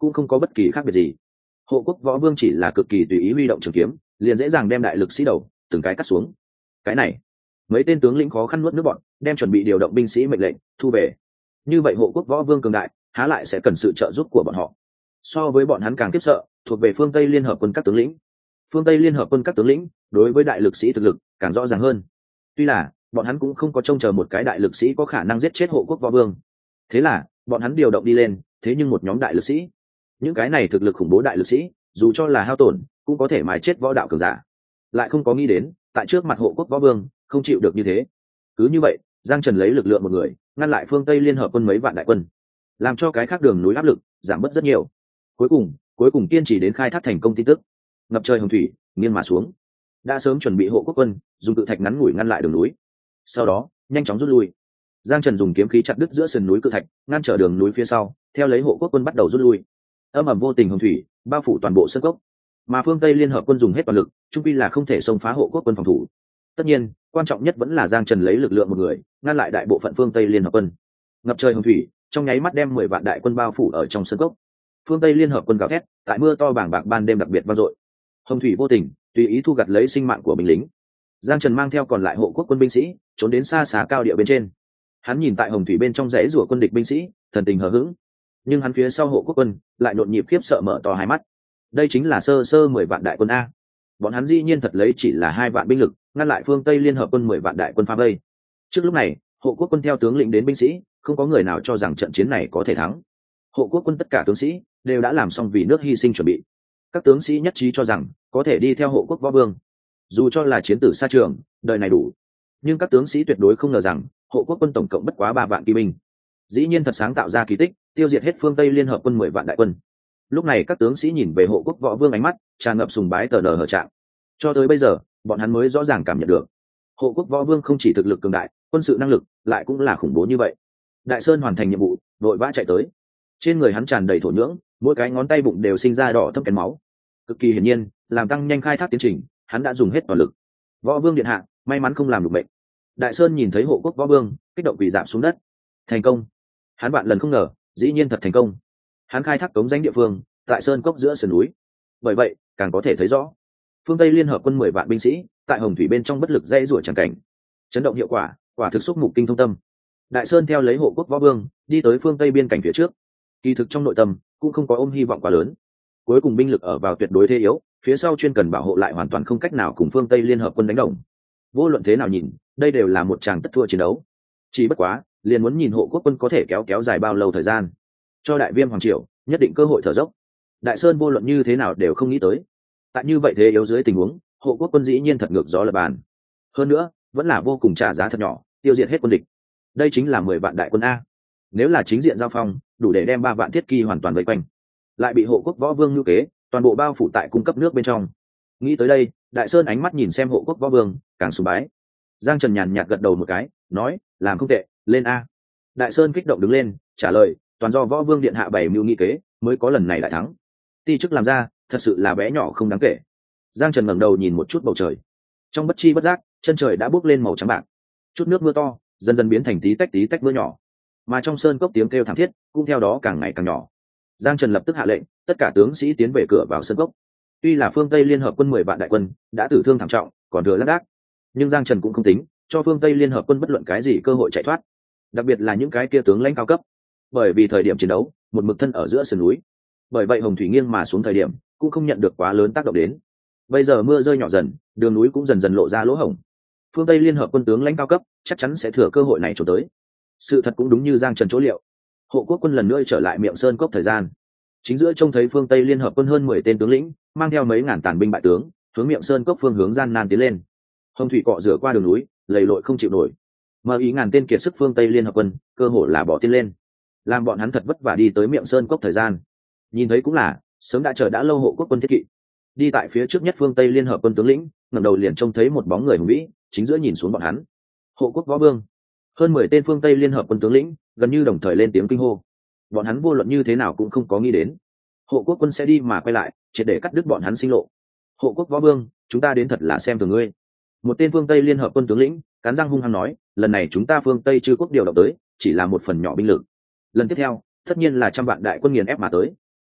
cũng không có bất kỳ khác biệt gì. Hộ quốc võ vương chỉ là cực kỳ tùy ý huy động trường kiếm, liền dễ dàng đem đại lực sĩ đầu từng cái cắt xuống. Cái này, mấy tên tướng lĩnh khó khăn nuốt nước bọn, đem chuẩn bị điều động binh sĩ mệnh lệnh thu về. Như vậy hộ quốc võ vương cường đại, há lại sẽ cần sự trợ giúp của bọn họ. So với bọn hắn càng khiếp sợ, thuộc về phương Tây liên hợp quân các tướng lĩnh. Phương Tây liên hợp quân các tướng lĩnh đối với đại lực sĩ thực lực càng rõ ràng hơn. Tuy là bọn hắn cũng không có trông chờ một cái đại lực sĩ có khả năng giết chết hộ quốc võ vương, thế là bọn hắn điều động đi lên, thế nhưng một nhóm đại lực sĩ, những cái này thực lực khủng bố đại lực sĩ, dù cho là hao tổn cũng có thể mài chết võ đạo cường giả. Lại không có nghĩ đến tại trước mặt hộ quốc võ vương không chịu được như thế. Cứ như vậy, Giang Trần lấy lực lượng một người ngăn lại phương Tây liên hợp quân mấy vạn đại quân, làm cho cái khác đường núi áp lực giảm bớt rất nhiều. Cuối cùng cuối cùng kiên trì đến khai thác thành công tin tức, ngập trời hồng thủy nghiêng mà xuống. Đã sớm chuẩn bị hộ quốc quân dùng cự thạch ngắn ngủi ngăn lại đường núi, sau đó nhanh chóng rút lui. Giang Trần dùng kiếm khí chặt đứt giữa sườn núi cự thạch, ngăn trở đường núi phía sau, theo lấy hộ quốc quân bắt đầu rút lui. Âm ầm vô tình hồng thủy bao phủ toàn bộ sơn cốc, mà phương Tây liên hợp quân dùng hết toàn lực, chung quy là không thể xông phá hộ quốc quân phòng thủ. Tất nhiên, quan trọng nhất vẫn là Giang Trần lấy lực lượng một người ngăn lại đại bộ phận phương Tây liên hợp quân. Ngập trời hồng thủy trong nháy mắt đem mười vạn đại quân bao phủ ở trong sơn cốc. Phương Tây liên hợp quân gào thét, tại mưa to bàng bạc ban đêm đặc biệt vang dội. Hồng thủy vô tình, tùy ý thu gặt lấy sinh mạng của binh lính. Giang Trần mang theo còn lại hộ quốc quân binh sĩ trốn đến xa xá cao địa bên trên. Hắn nhìn tại hồng thủy bên trong rẽ rủa quân địch binh sĩ, thần tình hờ hững. Nhưng hắn phía sau hộ quốc quân lại nhộn nhịp khiếp sợ mở to hai mắt. Đây chính là sơ sơ mười vạn đại quân a. Bọn hắn dĩ nhiên thật lấy chỉ là hai vạn binh lực ngăn lại phương Tây liên hợp quân mười vạn đại quân phá vây. Trước lúc này, hộ quốc quân theo tướng lĩnh đến binh sĩ, không có người nào cho rằng trận chiến này có thể thắng. Hộ quốc quân tất cả tướng sĩ đều đã làm xong vì nước hy sinh chuẩn bị. Các tướng sĩ nhất trí cho rằng có thể đi theo hộ quốc võ vương. Dù cho là chiến tử xa trường, đời này đủ. Nhưng các tướng sĩ tuyệt đối không ngờ rằng hộ quốc quân tổng cộng bất quá ba vạn kỵ binh, dĩ nhiên thật sáng tạo ra kỳ tích, tiêu diệt hết phương Tây liên hợp quân mười vạn đại quân. Lúc này các tướng sĩ nhìn về hộ quốc võ vương ánh mắt tràn ngập sùng bái tờ nở hở trạng. Cho tới bây giờ, bọn hắn mới rõ ràng cảm nhận được, hộ quốc võ vương không chỉ thực lực cường đại, quân sự năng lực lại cũng là khủng bố như vậy. Đại Sơn hoàn thành nhiệm vụ, vội vã chạy tới. Trên người hắn tràn đầy thổ nhưỡng, mỗi cái ngón tay bụng đều sinh ra đỏ thâm kén máu. Cực kỳ hiển nhiên, làm tăng nhanh khai thác tiến trình, hắn đã dùng hết toàn lực. Võ vương điện hạ, may mắn không làm được bệnh. Đại Sơn nhìn thấy hộ quốc võ vương, kích động quỳ rạp xuống đất. Thành công! Hắn bạn lần không ngờ, dĩ nhiên thật thành công. Hắn khai thác cống danh địa phương, tại sơn cốc giữa sườn núi. Bởi vậy, càng có thể thấy rõ, phương Tây liên hợp quân mười vạn binh sĩ, tại hồng thủy bên trong bất lực dây rủa chẳng cảnh. Chấn động hiệu quả, quả thực xúc mục kinh thông tâm. Đại Sơn theo lấy hộ quốc võ vương, đi tới phương Tây biên cảnh phía trước. Kỳ thực trong nội tâm cũng không có ôm hy vọng quá lớn. Cuối cùng binh lực ở vào tuyệt đối thế yếu, phía sau chuyên cần bảo hộ lại hoàn toàn không cách nào cùng phương Tây liên hợp quân đánh đồng. Vô luận thế nào nhìn, đây đều là một tràng tất thua chiến đấu. Chỉ bất quá, liền muốn nhìn hộ quốc quân có thể kéo kéo dài bao lâu thời gian, cho đại viêm hoàng triều nhất định cơ hội thở dốc. Đại Sơn vô luận như thế nào đều không nghĩ tới, tại như vậy thế yếu dưới tình huống, hộ quốc quân dĩ nhiên thật ngược gió lập bàn. Hơn nữa, vẫn là vô cùng trả giá thật nhỏ, tiêu diệt hết quân địch. Đây chính là mười vạn đại quân a. Nếu là chính diện giao phong, đủ để đem ba vạn thiết kỳ hoàn toàn vây quanh, lại bị hộ quốc võ vương nhu kế toàn bộ bao phủ tại cung cấp nước bên trong. Nghĩ tới đây, Đại Sơn ánh mắt nhìn xem hộ quốc võ vương, càng sùng bái. Giang Trần nhàn nhạt gật đầu một cái, nói, làm không tệ, lên a. Đại Sơn kích động đứng lên, trả lời, toàn do võ vương điện hạ bày mưu nghị kế mới có lần này đại thắng. Ti chức làm ra, thật sự là bé nhỏ không đáng kể. Giang Trần ngẩng đầu nhìn một chút bầu trời, trong bất chi bất giác, chân trời đã bốc lên màu trắng bạc. Chút nước mưa to dần dần biến thành tí tách tí tách mưa nhỏ, mà trong sơn cốc tiếng kêu thảm thiết cũng theo đó càng ngày càng nhỏ. Giang Trần lập tức hạ lệnh, tất cả tướng sĩ tiến về cửa vào sơn cốc. Tuy là phương Tây liên hợp quân mười vạn đại quân đã tử thương thảm trọng, còn thừa lác đác, nhưng Giang Trần cũng không tính cho phương Tây liên hợp quân bất luận cái gì cơ hội chạy thoát, đặc biệt là những cái kia tướng lãnh cao cấp, bởi vì thời điểm chiến đấu một mực thân ở giữa sườn núi, bởi vậy hồng thủy nghiêng mà xuống thời điểm cũng không nhận được quá lớn tác động đến. Bây giờ mưa rơi nhỏ dần, đường núi cũng dần dần lộ ra lỗ hổng, phương Tây liên hợp quân tướng lãnh cao cấp chắc chắn sẽ thừa cơ hội này trốn tới. Sự thật cũng đúng như Giang Trần chỗ liệu, hộ quốc quân lần nữa trở lại miệng sơn cốc thời gian. Chính giữa trông thấy phương Tây liên hợp quân hơn mười tên tướng lĩnh mang theo mấy ngàn tàn binh bại tướng hướng miệng sơn cốc phương hướng gian nan tiến lên. Hồng thủy cọ rửa qua đường núi, lầy lội không chịu nổi, mơ ý ngàn tên kiệt sức phương Tây liên hợp quân cơ hội là bỏ tiến lên, làm bọn hắn thật vất vả đi tới miệng sơn cốc thời gian. Nhìn thấy cũng là sớm đã chờ đã lâu hộ quốc quân thiết kỵ đi tại phía trước nhất phương Tây liên hợp quân tướng lĩnh ngẩng đầu liền trông thấy một bóng người hùng vĩ chính giữa nhìn xuống bọn hắn. Hộ quốc võ vương. Hơn mười tên phương Tây liên hợp quân tướng lĩnh gần như đồng thời lên tiếng kinh hô. Bọn hắn vô luận như thế nào cũng không có nghĩ đến hộ quốc quân sẽ đi mà quay lại, triệt để cắt đứt bọn hắn sinh lộ. Hộ quốc võ vương, chúng ta đến thật là xem thường ngươi. Một tên phương Tây liên hợp quân tướng lĩnh cắn răng hung hăng nói, lần này chúng ta phương Tây chư quốc điều động tới chỉ là một phần nhỏ binh lực, lần tiếp theo tất nhiên là trăm vạn đại quân nghiền ép mà tới.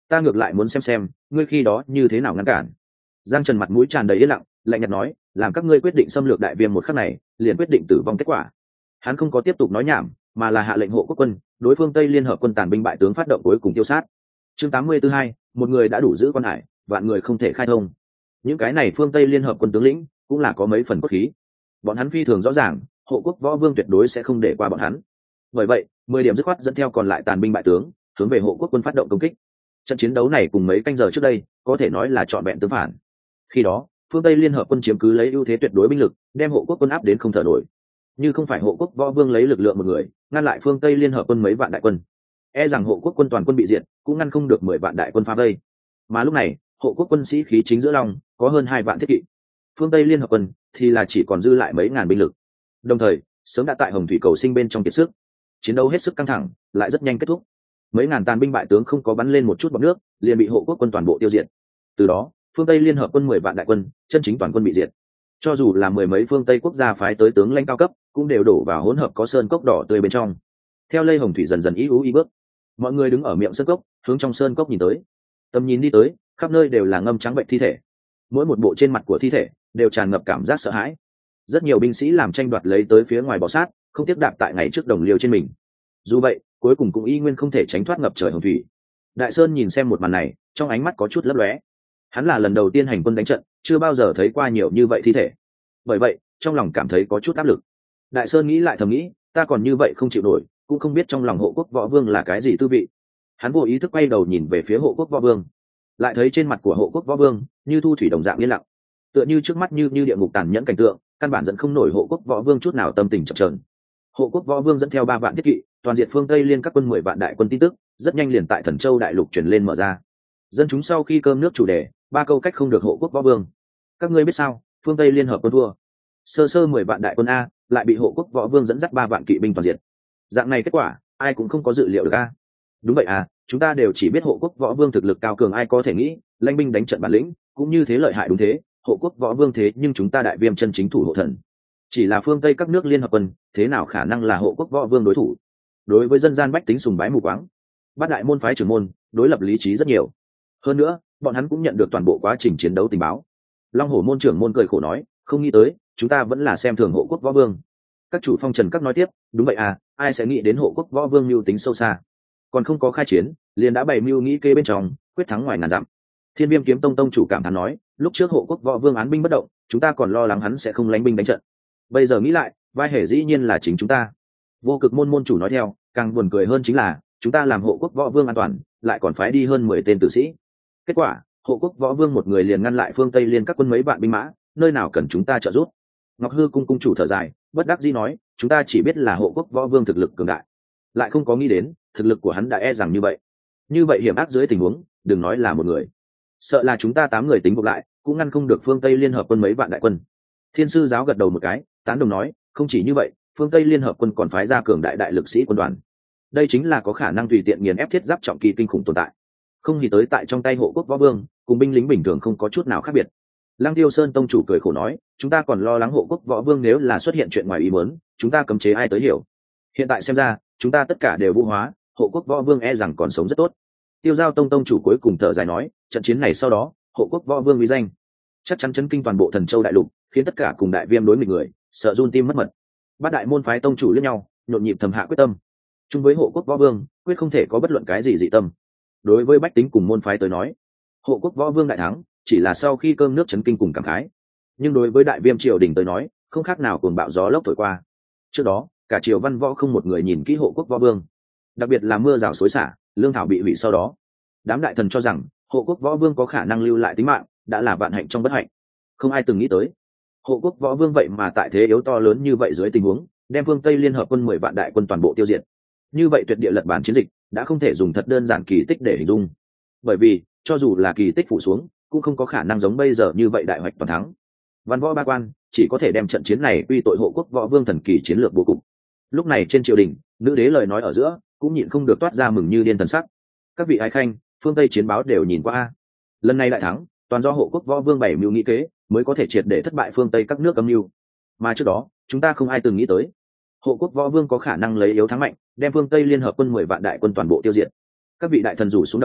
ta ngược lại muốn xem xem ngươi khi đó như thế nào ngăn cản. Giang Trần mặt mũi tràn đầy yên lặng, lạnh nhạt nói, làm các ngươi quyết định xâm lược đại viêm một khắc này, liền quyết định tử vong kết quả. Hắn không có tiếp tục nói nhảm, mà là hạ lệnh hộ quốc quân đối phương Tây liên hợp quân tàn binh bại tướng phát động cuối cùng tiêu sát. Chương tám mươi tư hai, một người đã đủ giữ quan hải, vạn người không thể khai thông. Những cái này phương Tây liên hợp quân tướng lĩnh cũng là có mấy phần cốt khí. Bọn hắn phi thường rõ ràng, hộ quốc võ vương tuyệt đối sẽ không để qua bọn hắn. Bởi vậy, mười điểm dứt khoát dẫn theo còn lại tàn binh bại tướng, hướng về hộ quốc quân phát động công kích. Trận chiến đấu này cùng mấy canh giờ trước đây, có thể nói là trọn vẹn tương phản. Khi đó, phương Tây liên hợp quân chiếm cứ lấy ưu thế tuyệt đối binh lực, đem hộ quốc quân áp đến không thở nổi. Như không phải hộ quốc võ vương lấy lực lượng một người, ngăn lại phương Tây liên hợp quân mấy vạn đại quân, e rằng hộ quốc quân toàn quân bị diệt, cũng ngăn không được mười vạn đại quân phá vây. Mà lúc này, hộ quốc quân sĩ khí chính giữa lòng, có hơn hai vạn thiết kỵ. Phương Tây liên hợp quân thì là chỉ còn dư lại mấy ngàn binh lực. Đồng thời, sớm đã tại Hồng Thủy cầu sinh bên trong kiệt sức. Chiến đấu hết sức căng thẳng, lại rất nhanh kết thúc. Mấy ngàn tàn binh bại tướng không có bắn lên một chút bọt nước, liền bị hộ quốc quân toàn bộ tiêu diệt. Từ đó, phương Tây liên hợp quân mười vạn đại quân, chân chính toàn quân bị diệt. Cho dù là mười mấy phương Tây quốc gia phái tới tướng lãnh cao cấp, cũng đều đổ vào hỗn hợp có sơn cốc đỏ tươi bên trong. Theo lây Hồng Thủy dần dần ý ú ý bước, mọi người đứng ở miệng sơn cốc, hướng trong sơn cốc nhìn tới. Tầm nhìn đi tới, khắp nơi đều là ngâm trắng bệnh thi thể. Mỗi một bộ trên mặt của thi thể đều tràn ngập cảm giác sợ hãi. Rất nhiều binh sĩ làm tranh đoạt lấy tới phía ngoài bò sát, không tiếp đạp tại ngày trước đồng liêu trên mình. Dù vậy, cuối cùng cũng y nguyên không thể tránh thoát ngập trời hồng thủy. Đại Sơn nhìn xem một màn này, trong ánh mắt có chút lấp lóe. Hắn là lần đầu tiên hành quân đánh trận, chưa bao giờ thấy qua nhiều như vậy thi thể. Bởi vậy, trong lòng cảm thấy có chút áp lực. Đại Sơn nghĩ lại thầm nghĩ, ta còn như vậy không chịu nổi, cũng không biết trong lòng hộ quốc võ vương là cái gì tư vị. Hắn vô ý thức quay đầu nhìn về phía hộ quốc võ vương, lại thấy trên mặt của hộ quốc võ vương như thu thủy đồng dạng yên lặng, tựa như trước mắt như như địa ngục tàn nhẫn cảnh tượng, căn bản dẫn không nổi hộ quốc võ vương chút nào tâm tình chập chờn. Hộ quốc võ vương dẫn theo ba vạn thiết kỵ, toàn diện phương Tây liên các quân mười vạn đại quân tin tức, rất nhanh liền tại Thần Châu đại lục truyền lên mở ra. Dân chúng sau khi cơm nước chủ đề, ba câu cách không được hộ quốc võ vương. Các ngươi biết sao, phương Tây liên hợp quân thua. Sơ sơ mười vạn đại quân a, lại bị hộ quốc võ vương dẫn dắt ba vạn kỵ binh toàn diện. Dạng này kết quả, ai cũng không có dự liệu được a. Đúng vậy à, chúng ta đều chỉ biết hộ quốc võ vương thực lực cao cường, ai có thể nghĩ, lãnh binh đánh trận bản lĩnh, cũng như thế lợi hại. Đúng thế, hộ quốc võ vương thế nhưng chúng ta đại viêm chân chính thủ hộ thần. Chỉ là phương Tây các nước liên hợp quân, thế nào khả năng là hộ quốc võ vương đối thủ. Đối với dân gian bách tính sùng bái mù quáng, bát đại môn phái trưởng môn đối lập lý trí rất nhiều. Hơn nữa, bọn hắn cũng nhận được toàn bộ quá trình chiến đấu tình báo. Long Hổ môn trưởng môn cười khổ nói, không nghĩ tới, chúng ta vẫn là xem thường hộ quốc võ vương. Các chủ phong trần các nói tiếp, đúng vậy à, ai sẽ nghĩ đến hộ quốc võ vương mưu tính sâu xa, còn không có khai chiến liền đã bày mưu nghĩ kê bên trong, quyết thắng ngoài ngàn dặm. Thiên Viêm kiếm tông tông chủ cảm thán nói, lúc trước hộ quốc võ vương án binh bất động, chúng ta còn lo lắng hắn sẽ không lánh binh đánh trận, bây giờ nghĩ lại, vai hề dĩ nhiên là chính chúng ta. Vô Cực môn môn chủ nói theo, càng buồn cười hơn chính là chúng ta làm hộ quốc võ vương an toàn, lại còn phái đi hơn mười tên tử sĩ. Kết quả, hộ quốc võ vương một người liền ngăn lại phương Tây liên các quân mấy vạn binh mã, nơi nào cần chúng ta trợ giúp. Ngọc Hư cung cung chủ thở dài, bất đắc dĩ nói, chúng ta chỉ biết là hộ quốc võ vương thực lực cường đại, lại không có nghĩ đến thực lực của hắn đã e rằng như vậy. Như vậy hiểm ác dưới tình huống, đừng nói là một người, sợ là chúng ta tám người tính gộp lại cũng ngăn không được phương Tây liên hợp quân mấy vạn đại quân. Thiên sư giáo gật đầu một cái, tán đồng nói, không chỉ như vậy, phương Tây liên hợp quân còn phái ra cường đại đại lực sĩ quân đoàn. Đây chính là có khả năng tùy tiện nghiền ép thiết giáp trọng kỳ kinh khủng tồn tại. Không nghĩ tới tại trong tay hộ quốc võ vương, cùng binh lính bình thường không có chút nào khác biệt. Lăng Tiêu Sơn tông chủ cười khổ nói, chúng ta còn lo lắng hộ quốc võ vương nếu là xuất hiện chuyện ngoài ý muốn, chúng ta cấm chế ai tới hiểu. Hiện tại xem ra, chúng ta tất cả đều vũ hóa, hộ quốc võ vương e rằng còn sống rất tốt. Tiêu Giao tông tông chủ cuối cùng thở dài nói, trận chiến này sau đó, hộ quốc võ vương uy danh chắc chắn chấn kinh toàn bộ Thần Châu đại lục, khiến tất cả cùng đại viêm đối nghịch người sợ run tim mất mật. Bát đại môn phái tông chủ lẫn nhau nhộn nhịp thầm hạ quyết tâm, chung với hộ quốc võ vương quyết không thể có bất luận cái gì dị tâm. Đối với bách tính cùng môn phái tới nói, hộ quốc võ vương đại thắng chỉ là sau khi cơm nước chấn kinh cùng cảm khái, nhưng đối với đại viêm triều đình tới nói không khác nào cuồng bạo gió lốc thổi qua. Trước đó cả triều văn võ không một người nhìn kỹ hộ quốc võ vương, đặc biệt là mưa rào xối xả, lương thảo bị hủy sau đó, đám đại thần cho rằng hộ quốc võ vương có khả năng lưu lại tính mạng, đã là vạn hạnh trong bất hạnh. Không ai từng nghĩ tới hộ quốc võ vương vậy mà tại thế yếu to lớn như vậy dưới tình huống, đem phương Tây liên hợp quân mười vạn đại quân toàn bộ tiêu diệt. Như vậy tuyệt địa lật bản chiến dịch đã không thể dùng thật đơn giản kỳ tích để hình dung, bởi vì cho dù là kỳ tích phủ xuống cũng không có khả năng giống bây giờ như vậy đại hoạch toàn thắng. Văn võ ba quan chỉ có thể đem trận chiến này quy tội hộ quốc võ vương thần kỳ chiến lược bố cục. Lúc này trên triều đình, nữ đế lời nói ở giữa cũng nhịn không được toát ra mừng như điên thần sắc. Các vị ái khanh, phương Tây chiến báo đều nhìn qua a, lần này đại thắng toàn do hộ quốc võ vương bảy mưu nghĩ kế mới có thể triệt để thất bại phương Tây các nước âm mưu, mà trước đó chúng ta không ai từng nghĩ tới hộ quốc võ vương có khả năng lấy yếu thắng mạnh, đem phương Tây liên hợp quân mười vạn đại quân toàn bộ tiêu diệt. Các vị đại thần rủ xuống đầu,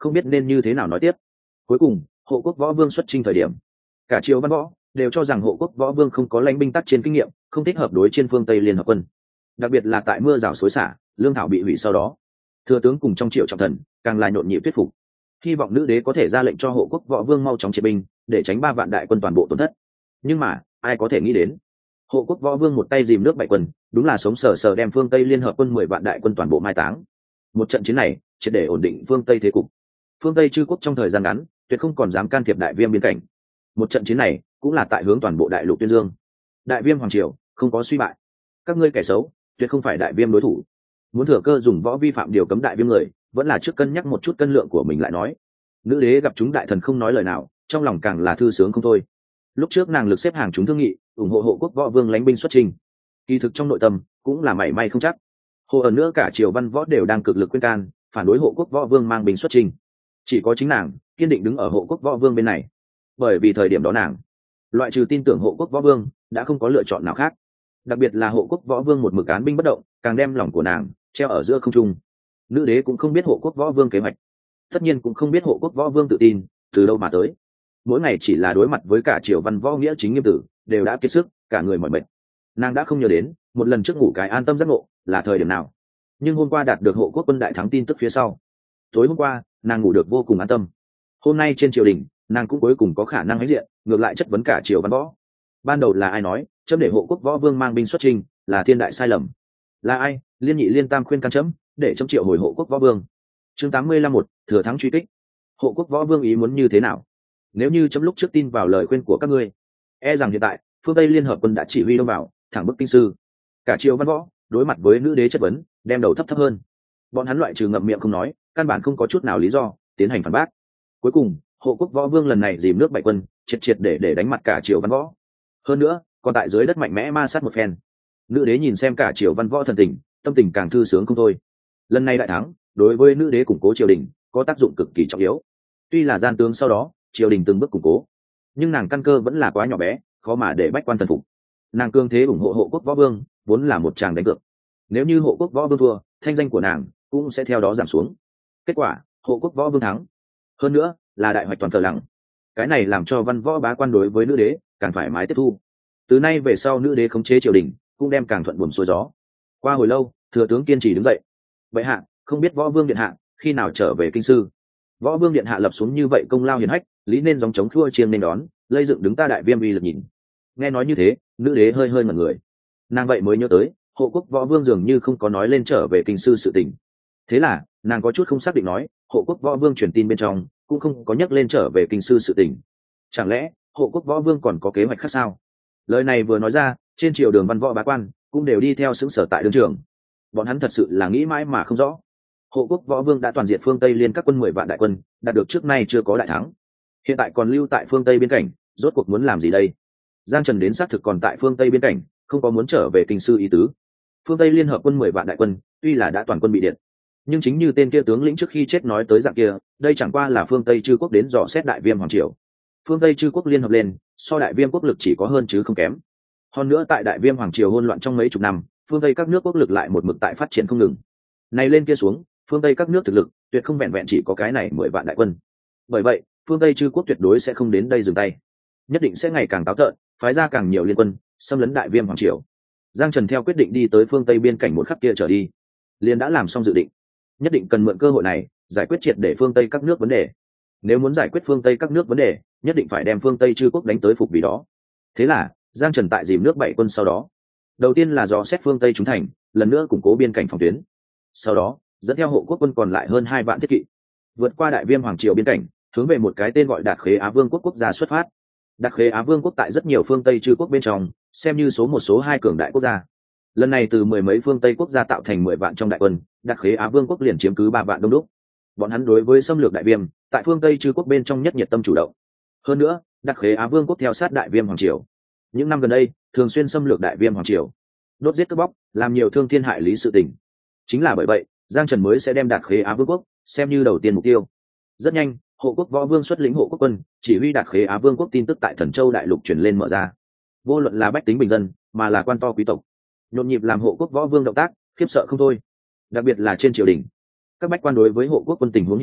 không biết nên như thế nào nói tiếp. Cuối cùng hộ quốc võ vương xuất chinh thời điểm, cả triều văn võ đều cho rằng hộ quốc võ vương không có lãnh binh tác chiến kinh nghiệm, không thích hợp đối trên phương Tây liên hợp quân. Đặc biệt là tại mưa rào xối xả, lương thảo bị hủy sau đó, thừa tướng cùng trong triệu trọng thần càng là nhộn nhịp thuyết phục, hy vọng nữ đế có thể ra lệnh cho hộ quốc võ vương mau chóng triệt binh để tránh ba vạn đại quân toàn bộ tổn thất. Nhưng mà ai có thể nghĩ đến, hộ quốc võ vương một tay dìm nước bảy quân, đúng là sống sờ sờ đem phương Tây liên hợp quân mười vạn đại quân toàn bộ mai táng. Một trận chiến này triệt để ổn định phương Tây thế cục. Phương Tây chư quốc trong thời gian ngắn tuyệt không còn dám can thiệp đại viêm biên cảnh. Một trận chiến này cũng là tại hướng toàn bộ đại lục tuyên dương, đại viêm hoàng triều không có suy bại, các ngươi kẻ xấu tuyệt không phải đại viêm đối thủ. Muốn thừa cơ dùng võ vi phạm điều cấm đại viêm người, vẫn là trước cân nhắc một chút cân lượng của mình lại nói. Nữ đế gặp chúng đại thần không nói lời nào, trong lòng càng là thư sướng không thôi. Lúc trước nàng lực xếp hàng chúng thương nghị ủng hộ hộ quốc võ vương lãnh binh xuất trình, kỳ thực trong nội tâm cũng là mảy may không chắc. Hồ ở nữa cả triều văn võ đều đang cực lực khuyên can phản đối hộ quốc võ vương mang binh xuất trình, chỉ có chính nàng kiên định đứng ở hộ quốc võ vương bên này. Bởi vì thời điểm đó nàng loại trừ tin tưởng hộ quốc võ vương đã không có lựa chọn nào khác, đặc biệt là hộ quốc võ vương một mực án binh bất động, càng đem lòng của nàng treo ở giữa không trung. Nữ đế cũng không biết hộ quốc võ vương kế hoạch, tất nhiên cũng không biết hộ quốc võ vương tự tin từ đâu mà tới. Mỗi ngày chỉ là đối mặt với cả triều văn võ nghĩa chính nghiêm tử, đều đã kiệt sức, cả người mỏi mệt. Nàng đã không nhớ đến một lần trước ngủ cái an tâm giấc ngộ là thời điểm nào, nhưng hôm qua đạt được hộ quốc quân đại thắng tin tức phía sau, tối hôm qua nàng ngủ được vô cùng an tâm. Hôm nay trên triều đình nàng cũng cuối cùng có khả năng hãnh diện ngược lại chất vấn cả triều văn võ. Ban đầu là ai nói chấm để hộ quốc võ vương mang binh xuất trình là thiên đại sai lầm? Là ai liên nhị liên tam khuyên can chấm để chấm triệu hồi hộ quốc võ vương? Chương tám mươi lăm một thừa thắng truy kích. Hộ quốc võ vương ý muốn như thế nào? Nếu như chấm lúc trước tin vào lời khuyên của các ngươi, e rằng hiện tại phương Tây liên hợp quân đã chỉ huy đông vào thẳng bức kinh sư. Cả triều văn võ đối mặt với nữ đế chất vấn, đem đầu thấp thấp hơn. Bọn hắn loại trừ ngậm miệng không nói, căn bản không có chút nào lý do tiến hành phản bác. Cuối cùng hộ quốc võ vương lần này dìm nước bảy quân, triệt triệt để để đánh mặt cả triều văn võ. Hơn nữa còn tại dưới đất mạnh mẽ ma sát một phen. Nữ đế nhìn xem cả triều văn võ thần tình, tâm tình càng thư sướng không thôi. Lần này đại thắng đối với nữ đế củng cố triều đình có tác dụng cực kỳ trọng yếu. Tuy là gian tướng sau đó triều đình từng bước củng cố, nhưng nàng căn cơ vẫn là quá nhỏ bé, khó mà để bách quan thần phục. Nàng cương thế ủng hộ hộ quốc võ vương vốn là một tràng đánh cược. Nếu như hộ quốc võ vương thua, thanh danh của nàng cũng sẽ theo đó giảm xuống. Kết quả hộ quốc võ vương thắng, hơn nữa là đại hoạch toàn thờ lặng. Cái này làm cho văn võ bá quan đối với nữ đế càng thoải mái tiếp thu. Từ nay về sau nữ đế khống chế triều đình cũng đem càng thuận buồm xuôi gió. Qua hồi lâu thừa tướng kiên trì đứng dậy. Bệ hạ, không biết võ vương điện hạ khi nào trở về kinh sư? Võ vương điện hạ lập xuống như vậy công lao hiển hách, lý nên dòng chống thua chiêng nên đón, lây dựng đứng ta đại viêm uy lực nhìn. Nghe nói như thế, nữ đế hơi hơi ngẩn người. Nàng vậy mới nhớ tới hộ quốc võ vương dường như không có nói lên trở về kinh sư sự tình. Thế là nàng có chút không xác định nói, hộ quốc võ vương truyền tin bên trong cũng không có nhắc lên trở về kinh sư sự tình. Chẳng lẽ hộ quốc võ vương còn có kế hoạch khác sao? Lời này vừa nói ra, trên triều đường văn võ bá quan cũng đều đi theo xứng sở tại đương trường. Bọn hắn thật sự là nghĩ mãi mà không rõ. Hộ quốc võ vương đã toàn diện phương Tây liên các quân mười vạn đại quân, đạt được trước nay chưa có đại thắng. Hiện tại còn lưu tại phương Tây biên cảnh, rốt cuộc muốn làm gì đây? Giang Trần đến xác thực còn tại phương Tây biên cảnh, không có muốn trở về kinh sư ý tứ. Phương Tây liên hợp quân mười vạn đại quân, tuy là đã toàn quân bị diệt, nhưng chính như tên kia tướng lĩnh trước khi chết nói tới dạng kia, đây chẳng qua là phương Tây chư quốc đến dò xét đại viêm hoàng triều. Phương Tây chư quốc liên hợp lên, so đại viêm quốc lực chỉ có hơn chứ không kém. Hơn nữa tại đại viêm hoàng triều hỗn loạn trong mấy chục năm, phương Tây các nước quốc lực lại một mực tại phát triển không ngừng. Này lên kia xuống, phương Tây các nước thực lực tuyệt không vẹn vẹn chỉ có cái này mười vạn đại quân. Bởi vậy phương Tây chư quốc tuyệt đối sẽ không đến đây dừng tay, nhất định sẽ ngày càng táo tợn, phái ra càng nhiều liên quân xâm lấn đại viêm hoàng triều. Giang Trần theo quyết định đi tới phương Tây biên cảnh một khắc kia trở đi, liền đã làm xong dự định, nhất định cần mượn cơ hội này giải quyết triệt để phương Tây các nước vấn đề. Nếu muốn giải quyết phương Tây các nước vấn đề, nhất định phải đem phương Tây chư quốc đánh tới phục vì đó. Thế là Giang Trần tại dìm nước bảy quân sau đó, đầu tiên là dò xét phương Tây chúng thành, lần nữa củng cố biên cảnh phòng tuyến. Sau đó dẫn theo hộ quốc quân còn lại hơn hai vạn thiết kỵ, vượt qua đại viêm hoàng triều biên cảnh, hướng về một cái tên gọi Đạt Khế Á Vương quốc quốc gia xuất phát. Đạt Khế Á Vương quốc tại rất nhiều phương Tây chư quốc bên trong, xem như số một số hai cường đại quốc gia. Lần này từ mười mấy phương Tây quốc gia tạo thành mười vạn trong đại quân, Đạt Khế Á Vương quốc liền chiếm cứ ba vạn đông đúc. Bọn hắn đối với xâm lược đại viêm, tại phương Tây chư quốc bên trong nhất nhiệt tâm chủ động. Hơn nữa, Đạt Khế Á Vương quốc theo sát đại viêm hoàng triều. Những năm gần đây, thường xuyên xâm lược đại viêm hoàng triều, đốt giết cướp bóc, làm nhiều thương thiên hại lý sự tình. Chính là bởi vậy, Giang Trần mới sẽ đem Đạt Khế Á Vương quốc xem như đầu tiên mục tiêu. Rất nhanh, hộ quốc võ vương xuất lĩnh hộ quốc quân, chỉ huy Đạt Khế Á Vương quốc tin tức tại Thần Châu đại lục truyền lên mở ra. Vô luận là bách tính bình dân, mà là quan to quý tộc, nhộn nhịp làm hộ quốc võ vương động tác, khiếp sợ không thôi. Đặc biệt là trên triều đình, các bách quan đối với hộ quốc quân tình huống hiện tại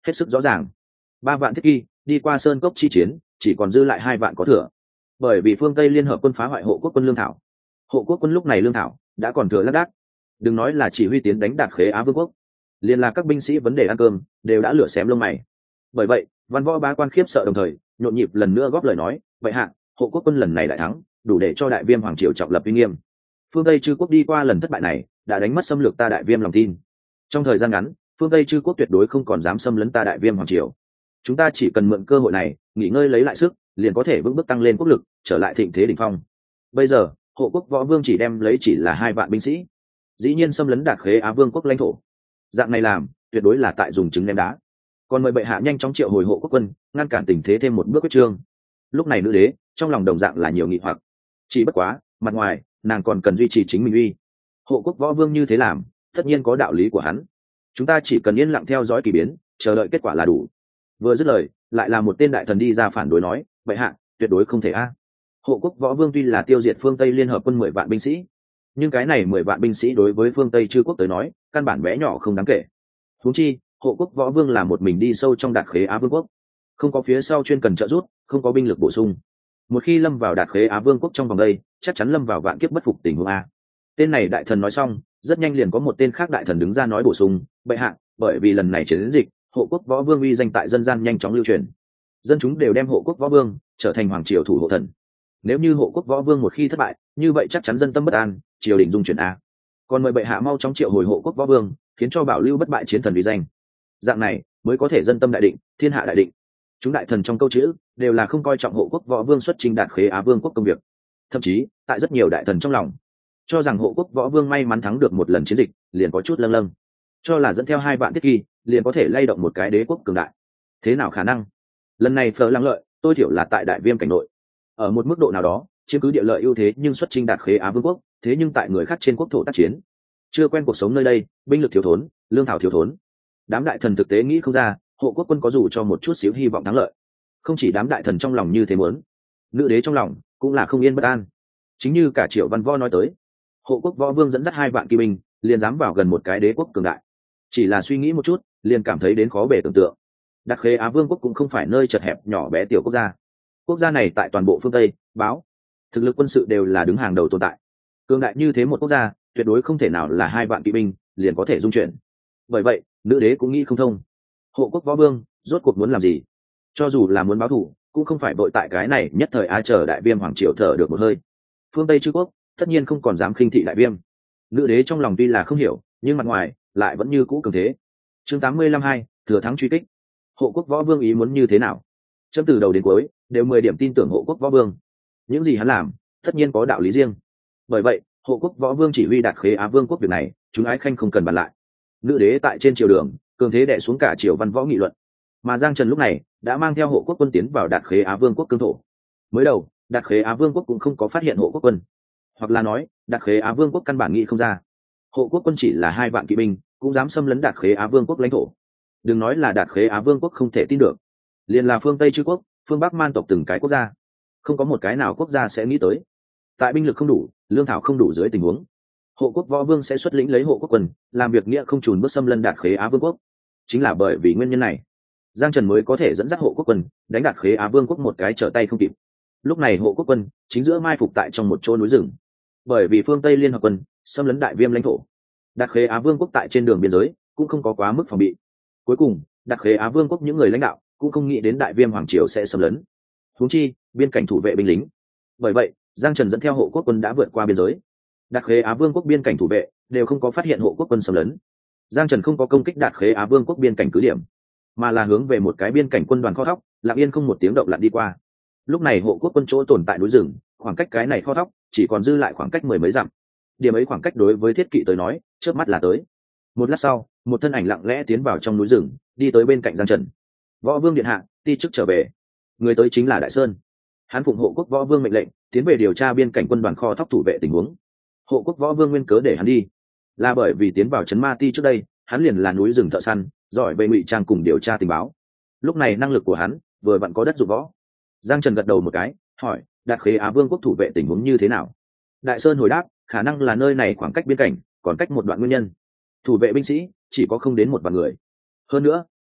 hết sức rõ ràng. Ba vạn thiết kỵ đi qua sơn cốc chi chiến, chỉ còn dư lại hai vạn có thừa. Bởi vì phương Tây liên hợp quân phá hoại hộ quốc quân lương thảo, hộ quốc quân lúc này lương thảo đã còn thừa lác đác. Đừng nói là chỉ huy tiến đánh đạt khế Á vương quốc, liền là các binh sĩ vấn đề ăn cơm đều đã lửa xém lông mày. Bởi vậy văn võ bá quan khiếp sợ đồng thời nhộn nhịp lần nữa góp lời nói, vậy hạ, hộ quốc quân lần này đại thắng đủ để cho đại viêm hoàng triều trọng lập uy nghiêm. Phương Tây chư quốc đi qua lần thất bại này đã đánh mất xâm lược ta đại viêm lòng tin. Trong thời gian ngắn, phương Tây chư quốc tuyệt đối không còn dám xâm lấn ta đại viêm hoàng triều. Chúng ta chỉ cần mượn cơ hội này nghỉ ngơi lấy lại sức, liền có thể vững bước tăng lên quốc lực, trở lại thịnh thế đỉnh phong. Bây giờ hộ quốc võ vương chỉ đem lấy chỉ là hai vạn binh sĩ, dĩ nhiên xâm lấn đạt khế Á vương quốc lãnh thổ. Dạng này làm tuyệt đối là tại dùng trứng ném đá. Còn mời bệ hạ nhanh chóng triệu hồi hộ quốc quân, ngăn cản tình thế thêm một bước quyết trương. Lúc này nữ đế trong lòng đồng dạng là nhiều nghị hoặc, chỉ bất quá mặt ngoài nàng còn cần duy trì chính mình uy. Hộ quốc võ vương như thế làm tất nhiên có đạo lý của hắn, chúng ta chỉ cần yên lặng theo dõi kỳ biến, chờ đợi kết quả là đủ. Vừa dứt lời lại là một tên đại thần đi ra phản đối nói, bệ hạ tuyệt đối không thể a. Hộ quốc võ vương tuy là tiêu diệt phương Tây liên hợp quân mười vạn binh sĩ, nhưng cái này mười vạn binh sĩ đối với phương Tây chư quốc tới nói căn bản bé nhỏ không đáng kể. Huống chi hộ quốc võ vương là một mình đi sâu trong đạt khế Á vương quốc, không có phía sau chuyên cần trợ giúp, không có binh lực bổ sung. Một khi lâm vào đạt khế Á vương quốc trong vòng đây, chắc chắn lâm vào vạn kiếp bất phục tình huống a. Tên này đại thần nói xong, rất nhanh liền có một tên khác đại thần đứng ra nói bổ sung, bệ hạ, bởi vì lần này chiến dịch, hộ quốc võ vương uy danh tại dân gian nhanh chóng lưu truyền, dân chúng đều đem hộ quốc võ vương trở thành hoàng triều thủ hộ thần. Nếu như hộ quốc võ vương một khi thất bại, như vậy chắc chắn dân tâm bất an, triều đình dung chuyển a. Còn mời bệ hạ mau chóng triệu hồi hộ quốc võ vương, khiến cho bảo lưu bất bại chiến thần uy danh. Dạng này mới có thể dân tâm đại định, thiên hạ đại định. Chúng đại thần trong câu chữ đều là không coi trọng hộ quốc võ vương xuất trình đạt khế Á vương quốc công việc. Thậm chí tại rất nhiều đại thần trong lòng cho rằng hộ quốc võ vương may mắn thắng được một lần chiến dịch liền có chút lâng lâng, cho là dẫn theo hai vạn thiết kỵ liền có thể lay động một cái đế quốc cường đại. Thế nào khả năng? Lần này phờ lăng lợi tôi thiểu là tại đại viêm cảnh nội, ở một mức độ nào đó chiếm cứ địa lợi ưu thế, nhưng xuất chinh đạt khế Á vương quốc, thế nhưng tại người khác trên quốc thổ tác chiến, chưa quen cuộc sống nơi đây, binh lực thiếu thốn, lương thảo thiếu thốn. Đám đại thần thực tế nghĩ không ra hộ quốc quân có dù cho một chút xíu hy vọng thắng lợi. Không chỉ đám đại thần trong lòng như thế muốn, nữ đế trong lòng cũng là không yên bất an. Chính như cả Triệu Văn Võ nói tới, hộ quốc võ vương dẫn dắt hai vạn kỵ binh liền dám vào gần một cái đế quốc cường đại, chỉ là suy nghĩ một chút liền cảm thấy đến khó bề tưởng tượng. Đặc khế Á vương quốc cũng không phải nơi chật hẹp nhỏ bé tiểu quốc gia, quốc gia này tại toàn bộ phương Tây báo thực lực quân sự đều là đứng hàng đầu tồn tại. Cường đại như thế một quốc gia tuyệt đối không thể nào là hai vạn kỵ binh liền có thể dung chuyển. Bởi vậy nữ đế cũng nghĩ không thông, hộ quốc võ vương rốt cuộc muốn làm gì? Cho dù là muốn báo thù cũng không phải vội tại cái này nhất thời ai chờ đại viêm hoàng triều thở được một hơi. Phương Tây chư quốc tất nhiên không còn dám khinh thị đại viêm. Nữ đế trong lòng tuy là không hiểu, nhưng mặt ngoài lại vẫn như cũ cường thế. Chương tám mươi lăm hai thừa thắng truy kích. Hộ quốc võ vương ý muốn như thế nào? Chấm từ đầu đến cuối đều mười điểm tin tưởng hộ quốc võ vương. Những gì hắn làm tất nhiên có đạo lý riêng. Bởi vậy hộ quốc võ vương chỉ huy đạt khế Á vương quốc việc này, chúng ái khanh không cần bàn lại. Nữ đế tại trên triều đường cường thế đè xuống cả triều văn võ nghị luận, mà Giang Trần lúc này đã mang theo hộ quốc quân tiến vào đạt khế Á vương quốc cương thổ. Mới đầu đạt khế Á vương quốc cũng không có phát hiện hộ quốc quân, hoặc là nói đạt khế Á vương quốc căn bản nghĩ không ra hộ quốc quân chỉ là hai vạn kỵ binh cũng dám xâm lấn đạt khế Á vương quốc lãnh thổ. Đừng nói là đạt khế Á vương quốc không thể tin được, liền là phương Tây chư quốc, phương Bắc man tộc từng cái quốc gia, không có một cái nào quốc gia sẽ nghĩ tới tại binh lực không đủ, lương thảo không đủ dưới tình huống, hộ quốc võ vương sẽ xuất lĩnh lấy hộ quốc quân làm việc nghĩa không trùn bước xâm lấn đạt khế Á vương quốc. Chính là bởi vì nguyên nhân này, Giang Trần mới có thể dẫn dắt hộ quốc quân đánh đạt khế Á vương quốc một cái trở tay không kịp. Lúc này hộ quốc quân chính giữa mai phục tại trong một chỗ núi rừng, bởi vì phương Tây liên hợp quân xâm lấn đại viêm lãnh thổ, đạt khế Á vương quốc tại trên đường biên giới cũng không có quá mức phòng bị. Cuối cùng đạt khế Á vương quốc những người lãnh đạo cũng không nghĩ đến đại viêm hoàng triều sẽ xâm lấn, huống chi biên cảnh thủ vệ binh lính. Bởi vậy Giang Trần dẫn theo hộ quốc quân đã vượt qua biên giới, đạt khế Á vương quốc biên cảnh thủ vệ đều không có phát hiện hộ quốc quân xâm lấn. Giang Trần không có công kích đạt khế Á vương quốc biên cảnh cứ điểm, mà là hướng về một cái biên cảnh quân đoàn kho thóc lặng yên không một tiếng động lặn đi qua. Lúc này hộ quốc quân chỗ tồn tại núi rừng, khoảng cách cái này kho thóc chỉ còn dư lại khoảng cách mười mấy dặm. Điểm ấy khoảng cách đối với thiết kỵ tới nói chớp mắt là tới. Một lát sau một thân ảnh lặng lẽ tiến vào trong núi rừng, đi tới bên cạnh Giang Trần. Võ vương điện hạ, ti chức trở về. Người tới chính là Đại Sơn. Hắn phụng hộ quốc võ vương mệnh lệnh tiến về điều tra biên cảnh quân đoàn kho thóc thủ vệ tình huống. Hộ quốc võ vương nguyên cớ để hắn đi là bởi vì tiến vào trấn Ma Ti trước đây hắn liền là núi rừng thợ săn, giỏi về ngụy trang cùng điều tra tình báo. Lúc này năng lực của hắn vừa vặn có đất dụng võ. Giang Trần gật đầu một cái, hỏi, đạt khế Á vương quốc thủ vệ tình huống như thế nào? Đại Sơn hồi đáp, khả năng là nơi này khoảng cách biên cảnh còn cách một đoạn nguyên nhân, thủ vệ binh sĩ chỉ có không đến một vạn người. Hơn nữa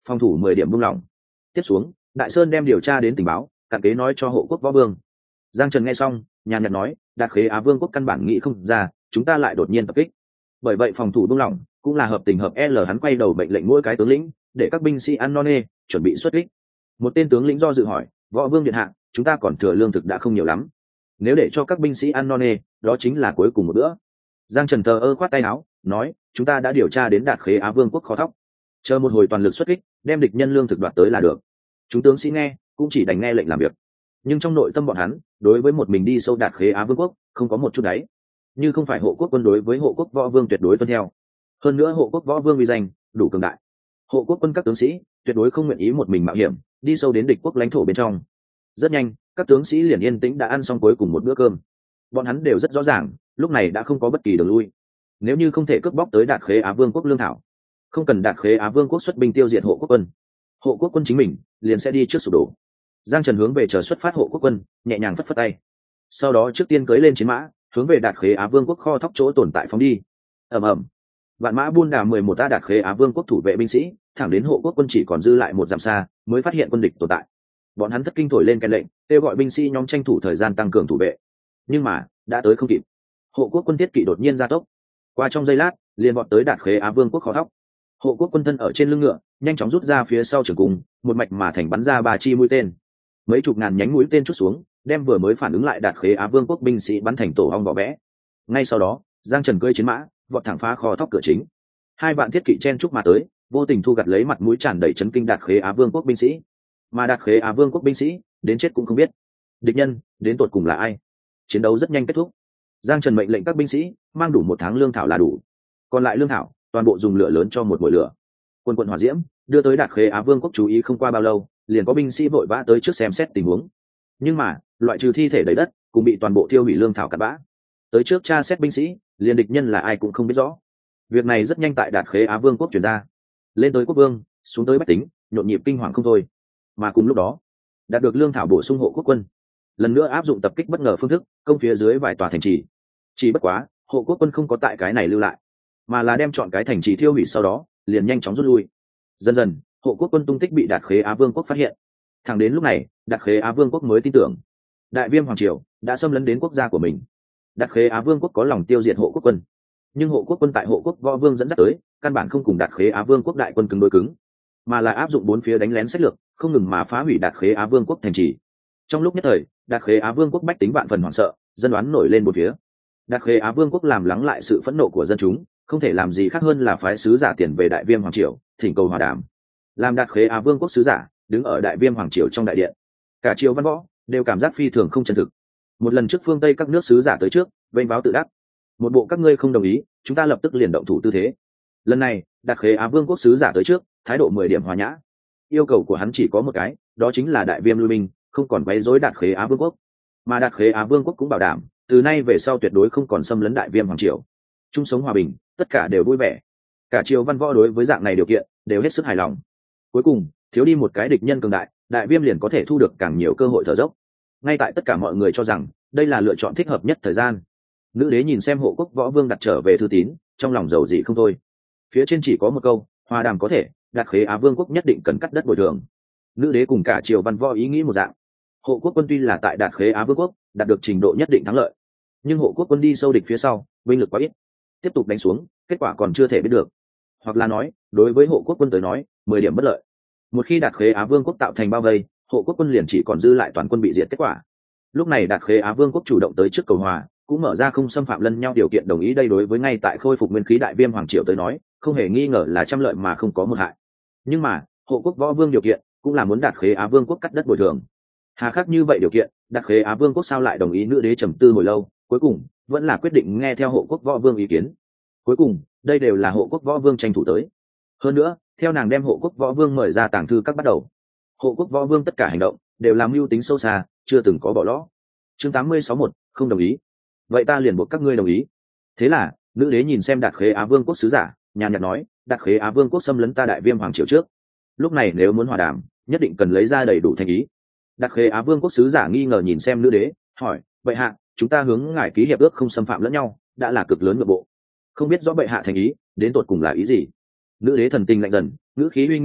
phòng thủ mười điểm buông lỏng. Tiếp xuống Đại Sơn đem điều tra đến tình báo cặn kế nói cho hộ quốc võ vương. Giang Trần nghe xong nhàn nhạt nói, Đạt Khế Á Vương quốc căn bản nghĩ không ra chúng ta lại đột nhiên tập kích, bởi vậy phòng thủ buông lỏng cũng là hợp tình hợp L. Hắn quay đầu mệnh lệnh mỗi cái tướng lĩnh để các binh sĩ ăn no nê chuẩn bị xuất kích. Một tên tướng lĩnh do dự hỏi, võ vương điện hạ, chúng ta còn thừa lương thực đã không nhiều lắm, nếu để cho các binh sĩ ăn no nê đó chính là cuối cùng một bữa. Giang Trần thờ ơ khoát tay áo nói, chúng ta đã điều tra đến Đạt Khế Á Vương quốc kho thóc, chờ một hồi toàn lực xuất kích đem địch nhân lương thực đoạt tới là được. Chúng tướng sĩ nghe cũng chỉ đành nghe lệnh làm việc, nhưng trong nội tâm bọn hắn đối với một mình đi sâu Đạt Khế Á Vương quốc không có một chút đáy, như không phải hộ quốc quân đối với hộ quốc võ vương tuyệt đối tuân theo. Hơn nữa hộ quốc võ vương uy danh đủ cường đại, hộ quốc quân các tướng sĩ tuyệt đối không nguyện ý một mình mạo hiểm đi sâu đến địch quốc lãnh thổ bên trong. Rất nhanh các tướng sĩ liền yên tĩnh đã ăn xong cuối cùng một bữa cơm. Bọn hắn đều rất rõ ràng lúc này đã không có bất kỳ đường lui, nếu như không thể cướp bóc tới Đạt Khế Á Vương quốc lương thảo, không cần Đạt Khế Á Vương quốc xuất binh tiêu diệt hộ quốc quân, hộ quốc quân chính mình liền sẽ đi trước sụp đổ. Giang Trần hướng về chờ xuất phát hộ quốc quân nhẹ nhàng phất phất tay, sau đó trước tiên cưỡi lên chiến mã hướng về Đạt Khế Á Vương quốc kho thóc chỗ tồn tại phóng đi. ầm ầm, vạn mã buôn đà mười một ta Đạt Khế Á Vương quốc thủ vệ binh sĩ thẳng đến hộ quốc quân chỉ còn dư lại một dặm xa mới phát hiện quân địch tồn tại. Bọn hắn thất kinh thổi lên cái lệnh kêu gọi binh sĩ nhóm tranh thủ thời gian tăng cường thủ vệ, nhưng mà đã tới không kịp. Hộ quốc quân thiết kỵ đột nhiên gia tốc, qua trong giây lát liền vọt tới Đạt Khế Á Vương quốc kho thóc. Hộ quốc quân thân ở trên lưng ngựa nhanh chóng rút ra phía sau trường cung, một mạch mà thành bắn ra ba chi mũi tên, mấy chục ngàn nhánh mũi tên chút xuống đem vừa mới phản ứng lại Đạt Khế Á Vương quốc binh sĩ bắn thành tổ ong vỏ vẽ. Ngay sau đó Giang Trần cưỡi chiến mã vọt thẳng phá kho thóc cửa chính, hai vạn thiết kỵ chen chúc mà tới, vô tình thu gặt lấy mặt mũi tràn đầy chấn kinh Đạt Khế Á Vương quốc binh sĩ. Mà Đạt Khế Á Vương quốc binh sĩ đến chết cũng không biết địch nhân đến tột cùng là ai. Chiến đấu rất nhanh kết thúc. Giang Trần mệnh lệnh các binh sĩ mang đủ một tháng lương thảo là đủ, còn lại lương thảo toàn bộ dùng lửa lớn cho một buổi lửa. Quân quận hỏa diễm đưa tới Đạt Khế Á Vương quốc chú ý không qua bao lâu liền có binh sĩ vội vã tới trước xem xét tình huống, nhưng mà loại trừ thi thể đầy đất cũng bị toàn bộ thiêu hủy lương thảo cặn bã. Tới trước tra xét binh sĩ liền địch nhân là ai cũng không biết rõ. Việc này rất nhanh tại Đạt Khế Á Vương quốc truyền ra, lên tới quốc vương, xuống tới bách tính, nhộn nhịp kinh hoàng không thôi. Mà cùng lúc đó đạt được lương thảo bổ sung hộ quốc quân lần nữa áp dụng tập kích bất ngờ phương thức công phía dưới vài tòa thành trì. Chỉ bất quá hộ quốc quân không có tại cái này lưu lại, mà là đem chọn cái thành trì thiêu hủy, sau đó liền nhanh chóng rút lui. Dần dần hộ quốc quân tung tích bị Đạt Khế Á Vương quốc phát hiện. Thẳng đến lúc này Đạt Khế Á Vương quốc mới tin tưởng Đại Viêm hoàng triều đã xâm lấn đến quốc gia của mình. Đạt Khế Á Vương quốc có lòng tiêu diệt hộ quốc quân, nhưng hộ quốc quân tại hộ quốc võ vương dẫn dắt tới căn bản không cùng Đạt Khế Á Vương quốc đại quân cứng đối cứng, mà là áp dụng bốn phía đánh lén sách lược, không ngừng mà phá hủy Đạt Khế Á Vương quốc thành trì. Trong lúc nhất thời Đạt Khế Á Vương quốc bách tính vạn phần hoảng sợ, dân đoán nổi lên một phía. Đạt Khế Á Vương quốc làm lắng lại sự phẫn nộ của dân chúng, không thể làm gì khác hơn là phái sứ giả tiền về Đại Viêm hoàng triều thỉnh cầu hòa đàm. Làm Đạt Khế Á Vương quốc sứ giả đứng ở Đại Viêm hoàng triều trong đại điện, cả triều văn võ đều cảm giác phi thường không chân thực. Một lần trước phương Tây các nước sứ giả tới trước vênh váo tự đắc, một bộ các ngươi không đồng ý chúng ta lập tức liền động thủ tư thế. Lần này Đạt Khế Á Vương quốc sứ giả tới trước thái độ mười điểm hòa nhã, yêu cầu của hắn chỉ có một cái, đó chính là Đại Viêm lui binh, không còn quấy rối Đạt Khế Á Vương quốc. Mà Đạt Khế Á Vương quốc cũng bảo đảm từ nay về sau tuyệt đối không còn xâm lấn Đại Viêm hoàng triều, chung sống hòa bình, tất cả đều vui vẻ. Cả triều văn võ đối với dạng này điều kiện đều hết sức hài lòng. Cuối cùng thiếu đi một cái địch nhân cường đại, Đại Viêm liền có thể thu được càng nhiều cơ hội thở dốc. Ngay tại tất cả mọi người cho rằng đây là lựa chọn thích hợp nhất thời gian, nữ đế nhìn xem hộ quốc võ vương đặt trở về thư tín, trong lòng giàu dị không thôi. Phía trên chỉ có một câu, hòa đàm có thể, Đạt Khế Á Vương quốc nhất định cần cắt đất bồi thường. Nữ đế cùng cả triều văn võ ý nghĩ một dạng. Hộ quốc quân tuy là tại Đạt Khế Á Vương quốc đạt được trình độ nhất định thắng lợi, nhưng hộ quốc quân đi sâu địch phía sau binh lực quá ít, tiếp tục đánh xuống kết quả còn chưa thể biết được, hoặc là nói đối với hộ quốc quân tới nói mười điểm bất lợi. Một khi Đạt Khế Á Vương quốc tạo thành bao vây, hộ quốc quân liền chỉ còn dư lại toàn quân bị diệt kết quả. Lúc này Đạt Khế Á Vương quốc chủ động tới trước cầu hòa, cũng mở ra không xâm phạm lẫn nhau điều kiện đồng ý. Đây đối với ngay tại khôi phục nguyên khí Đại Viêm hoàng triều tới nói không hề nghi ngờ là trăm lợi mà không có một hại. Nhưng mà hộ quốc võ vương điều kiện cũng là muốn Đạt Khế Á Vương quốc cắt đất bồi thường. Hà khắc như vậy điều kiện, Đạt Khế Á Vương quốc sao lại đồng ý? Nữ đế trầm tư hồi lâu, cuối cùng vẫn là quyết định nghe theo hộ quốc võ vương ý kiến. Cuối cùng đây đều là hộ quốc võ vương tranh thủ tới. Hơn nữa theo nàng đem hộ quốc võ vương mời ra tàng thư các bắt đầu, hộ quốc võ vương tất cả hành động đều làm mưu tính sâu xa, chưa từng có bỏ lõ. Chương tám mươi sáu một, không đồng ý. Vậy ta liền buộc các ngươi đồng ý. Thế là nữ đế nhìn xem Đạt Khế Á Vương quốc sứ giả, nhàn nhạt nói, Đạt Khế Á Vương quốc xâm lấn ta Đại Viêm hoàng triều trước, lúc này nếu muốn hòa đàm nhất định cần lấy ra đầy đủ thành ý. Đạt Khế Á Vương quốc sứ giả nghi ngờ nhìn xem nữ đế, hỏi, bệ hạ, chúng ta hướng ngài ký hiệp ước không xâm phạm lẫn nhau đã là cực lớn nội bộ, không biết rõ bệ hạ thành ý đến tột cùng là ý gì? Nữ đế thần tình lạnh dần, ngữ khí uy nghiêm nói,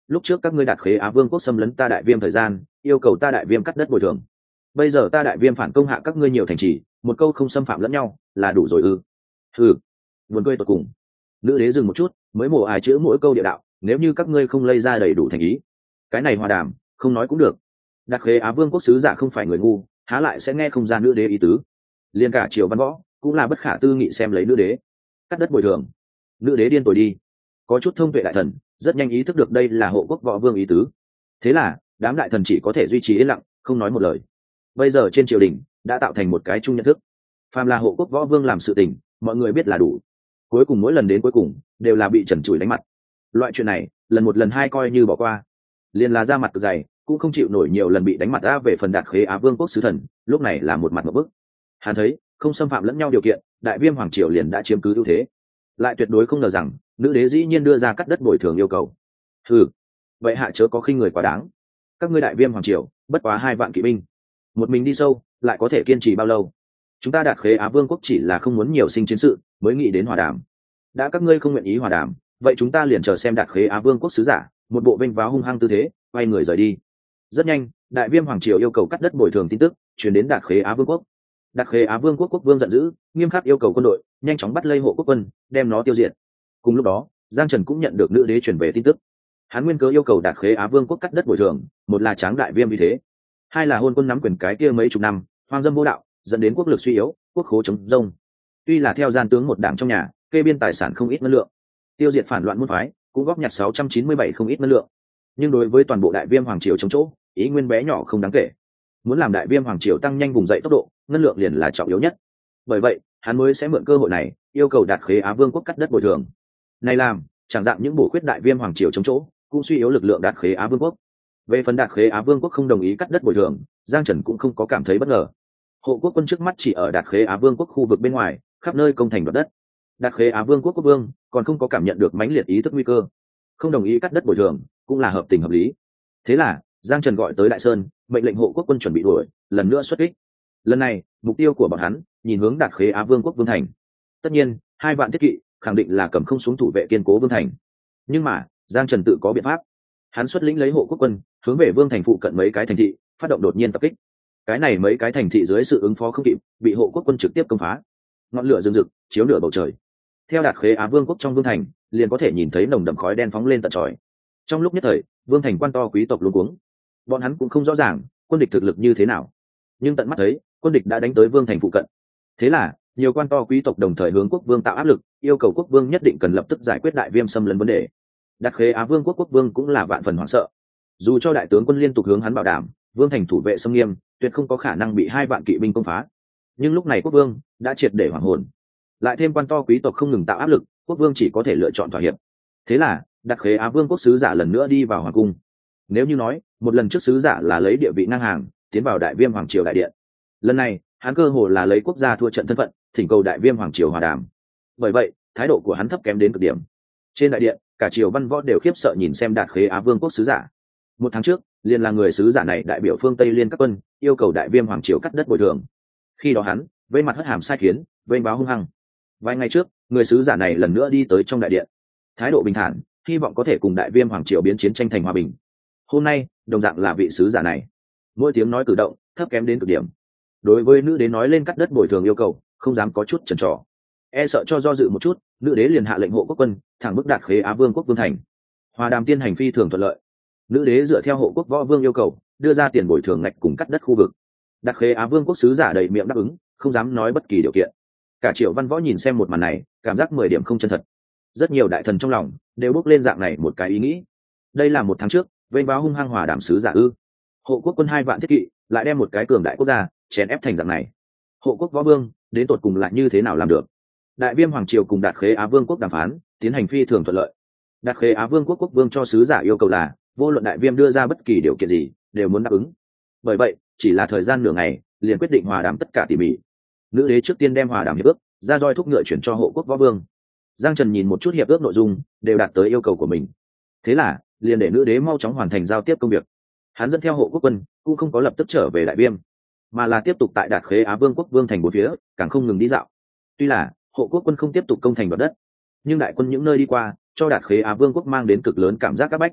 lúc trước các ngươi đạt khế Á Vương quốc xâm lấn ta Đại Viêm thời gian, yêu cầu ta Đại Viêm cắt đất bồi thường. Bây giờ ta Đại Viêm phản công hạ các ngươi nhiều thành trì, một câu không xâm phạm lẫn nhau, là đủ rồi ư? Ừ, buồn cười tột cùng. Nữ đế dừng một chút, mới mổ ải chữ mỗi câu địa đạo, nếu như các ngươi không lây ra đầy đủ thành ý, cái này hòa đàm, không nói cũng được. Đạt khế Á Vương quốc sứ giả không phải người ngu, há lại sẽ nghe không ra nữ đế ý tứ. Liên cả triều văn võ cũng là bất khả tư nghị xem lấy nữ đế cắt đất bồi thường. Nữ đế điên rồi đi, có chút thông tuệ đại thần rất nhanh ý thức được đây là hộ quốc võ vương ý tứ. Thế là đám đại thần chỉ có thể duy trì yên lặng, không nói một lời. Bây giờ trên triều đình đã tạo thành một cái chung nhận thức, phàm là hộ quốc võ vương làm sự tình, mọi người biết là đủ. Cuối cùng mỗi lần đến cuối cùng đều là bị trần trụi đánh mặt. Loại chuyện này lần một lần hai coi như bỏ qua, liền là ra mặt cực dày cũng không chịu nổi nhiều lần bị đánh mặt. Ra về phần Đạt khế Á Vương quốc sứ thần, lúc này là một mặt một bức. Hắn thấy không xâm phạm lẫn nhau điều kiện, Đại Viêm hoàng triều liền đã chiếm cứ ưu thế, lại tuyệt đối không ngờ rằng nữ đế dĩ nhiên đưa ra cắt đất bồi thường yêu cầu. Ừ, vậy hạ chớ có khinh người quá đáng. Các ngươi Đại Viêm hoàng triều bất quá hai vạn kỵ binh, một mình đi sâu lại có thể kiên trì bao lâu? Chúng ta Đạt khế Á Vương quốc chỉ là không muốn nhiều sinh chiến sự mới nghĩ đến hòa đàm. Đã các ngươi không nguyện ý hòa đàm, vậy chúng ta liền chờ xem Đạt khế Á Vương quốc sứ giả một bộ vênh váo hung hăng tư thế quay người rời đi. Rất nhanh, Đại Viêm hoàng triều yêu cầu cắt đất bồi thường tin tức truyền đến Đạt khế Á Vương quốc. Đạt khế Á Vương quốc quốc vương giận dữ, nghiêm khắc yêu cầu quân đội nhanh chóng bắt Lây Hộ quốc quân, đem nó tiêu diệt. Cùng lúc đó, Giang Trần cũng nhận được nữ đế truyền về tin tức. Hắn nguyên cớ yêu cầu Đạt khế Á Vương quốc cắt đất bồi thường, một là tráng Đại Viêm vì thế, hai là hôn quân nắm quyền cái kia mấy chục năm, hoang dâm vô đạo, dẫn đến quốc lực suy yếu, quốc khố chống rông. Tuy là theo gian tướng một đảng trong nhà, kê biên tài sản không ít ngân lượng, tiêu diệt phản loạn môn phái, cũng góp nhặt sáu trăm chín mươi bảy không ít ngân lượng. Nhưng đối với toàn bộ Đại Viêm hoàng triều chống chỗ, ý nguyên bé nhỏ không đáng kể. Muốn làm Đại Viêm hoàng triều tăng nhanh vùng dậy tốc độ, ngân lượng liền là trọng yếu nhất. Bởi vậy, hắn mới sẽ mượn cơ hội này, yêu cầu Đạt khế Á Vương quốc cắt đất bồi thường. Này làm, chẳng dạng những bổ khuyết Đại Viêm hoàng triều chống chỗ, cũng suy yếu lực lượng Đạt khế Á Vương quốc. Về phần Đạt khế Á Vương quốc không đồng ý cắt đất bồi thường, Giang Trần cũng không có cảm thấy bất ngờ. Hộ quốc quân trước mắt chỉ ở Đạt khế Á Vương quốc khu vực bên ngoài, khắp nơi công thành đoạt đất. Đạt khế Á Vương quốc quốc vương còn không có cảm nhận được mãnh liệt ý thức nguy cơ, không đồng ý cắt đất bồi thường cũng là hợp tình hợp lý. Thế là Giang Trần gọi tới Đại Sơn, mệnh lệnh hộ quốc quân chuẩn bị đuổi lần nữa xuất kích. Lần này mục tiêu của bọn hắn nhìn hướng Đạt khế Á Vương quốc vương thành. Tất nhiên hai vạn thiết kỵ khẳng định là cầm không xuống thủ vệ kiên cố vương thành, nhưng mà Giang Trần tự có biện pháp. Hắn xuất lĩnh lấy hộ quốc quân hướng về vương thành phụ cận mấy cái thành thị phát động đột nhiên tập kích. Cái này mấy cái thành thị dưới sự ứng phó không kịp, bị hộ quốc quân trực tiếp công phá. Ngọn lửa rừng rực chiếu nửa bầu trời. Theo Đạt khế Á Vương quốc trong vương thành liền có thể nhìn thấy nồng đậm khói đen phóng lên tận trời. Trong lúc nhất thời, vương thành quan to quý tộc luống cuống. Bọn hắn cũng không rõ ràng quân địch thực lực như thế nào, nhưng tận mắt thấy quân địch đã đánh tới vương thành phụ cận. Thế là nhiều quan to quý tộc đồng thời hướng quốc vương tạo áp lực, yêu cầu quốc vương nhất định cần lập tức giải quyết Đại Viêm xâm lấn vấn đề. Đạt khế Á Vương quốc quốc vương cũng là vạn phần hoảng sợ. Dù cho đại tướng quân liên tục hướng hắn bảo đảm vương thành thủ vệ xâm nghiêm, tuyệt không có khả năng bị hai vạn kỵ binh công phá, nhưng lúc này quốc vương đã triệt để hoảng hồn. Lại thêm quan to quý tộc không ngừng tạo áp lực, quốc vương chỉ có thể lựa chọn thỏa hiệp. Thế là Đạt khế Á Vương quốc sứ giả lần nữa đi vào hoàng cung. Nếu như nói một lần trước sứ giả là lấy địa vị ngang hàng tiến vào Đại Viêm hoàng triều đại điện, lần này hắn cơ hồ là lấy quốc gia thua trận thân phận thỉnh cầu Đại Viêm hoàng triều hòa đàm. Bởi vậy thái độ của hắn thấp kém đến cực điểm. Trên đại điện cả triều văn võ đều khiếp sợ nhìn xem Đạt khế Á Vương quốc sứ giả. Một tháng trước liền là người sứ giả này đại biểu phương Tây liên các quân, yêu cầu Đại Viêm hoàng triều cắt đất bồi thường. Khi đó hắn vây mặt hất hàm sai khiến, vênh báo hung hăng. Vài ngày trước người sứ giả này lần nữa đi tới trong đại điện, thái độ bình thản, hy vọng có thể cùng Đại Viêm hoàng triều biến chiến tranh thành hòa bình. Hôm nay đồng dạng là vị sứ giả này, mỗi tiếng nói cử động thấp kém đến cực điểm. Đối với nữ đế nói lên cắt đất bồi thường yêu cầu, không dám có chút chần trò, e sợ cho do dự một chút, nữ đế liền hạ lệnh hộ quốc quân thẳng bức Đạt khế Á Vương quốc vương thành. Hòa đàm tiên hành phi thường thuận lợi. Nữ đế dựa theo hộ quốc võ vương yêu cầu đưa ra tiền bồi thường ngạch cùng cắt đất khu vực. Đạt khế Á Vương quốc sứ giả đầy miệng đáp ứng, không dám nói bất kỳ điều kiện. Cả triệu văn võ nhìn xem một màn này, cảm giác mười điểm không chân thật. Rất nhiều đại thần trong lòng đều bốc lên dạng này một cái ý nghĩ: đây là một tháng trước vênh báo hung hăng hòa đàm sứ giả ư? Hộ quốc quân hai vạn thiết kỵ lại đem một cái cường đại quốc gia chèn ép thành dạng này. Hộ quốc võ vương đến tột cùng lại như thế nào làm được? Đại Viêm hoàng triều cùng Đạt khế Á Vương quốc đàm phán tiến hành phi thường thuận lợi. Đạt khế Á Vương quốc quốc vương cho sứ giả yêu cầu là vô luận Đại Viêm đưa ra bất kỳ điều kiện gì đều muốn đáp ứng. Bởi vậy chỉ là thời gian nửa ngày liền quyết định hòa đàm tất cả tỉ mỉ. Nữ đế trước tiên đem hòa đàm hiệp ước ra roi thúc ngựa chuyển cho hộ quốc võ vương. Giang Trần nhìn một chút hiệp ước nội dung đều đạt tới yêu cầu của mình, thế là liền để nữ đế mau chóng hoàn thành giao tiếp công việc. Hắn dẫn theo hộ quốc quân cũng không có lập tức trở về Đại Viêm, mà là tiếp tục tại Đạt khế Á Vương quốc vương thành bốn phía càng không ngừng đi dạo. Tuy là hộ quốc quân không tiếp tục công thành đoạt đất, nhưng đại quân những nơi đi qua cho Đạt khế Á Vương quốc mang đến cực lớn cảm giác áp bách.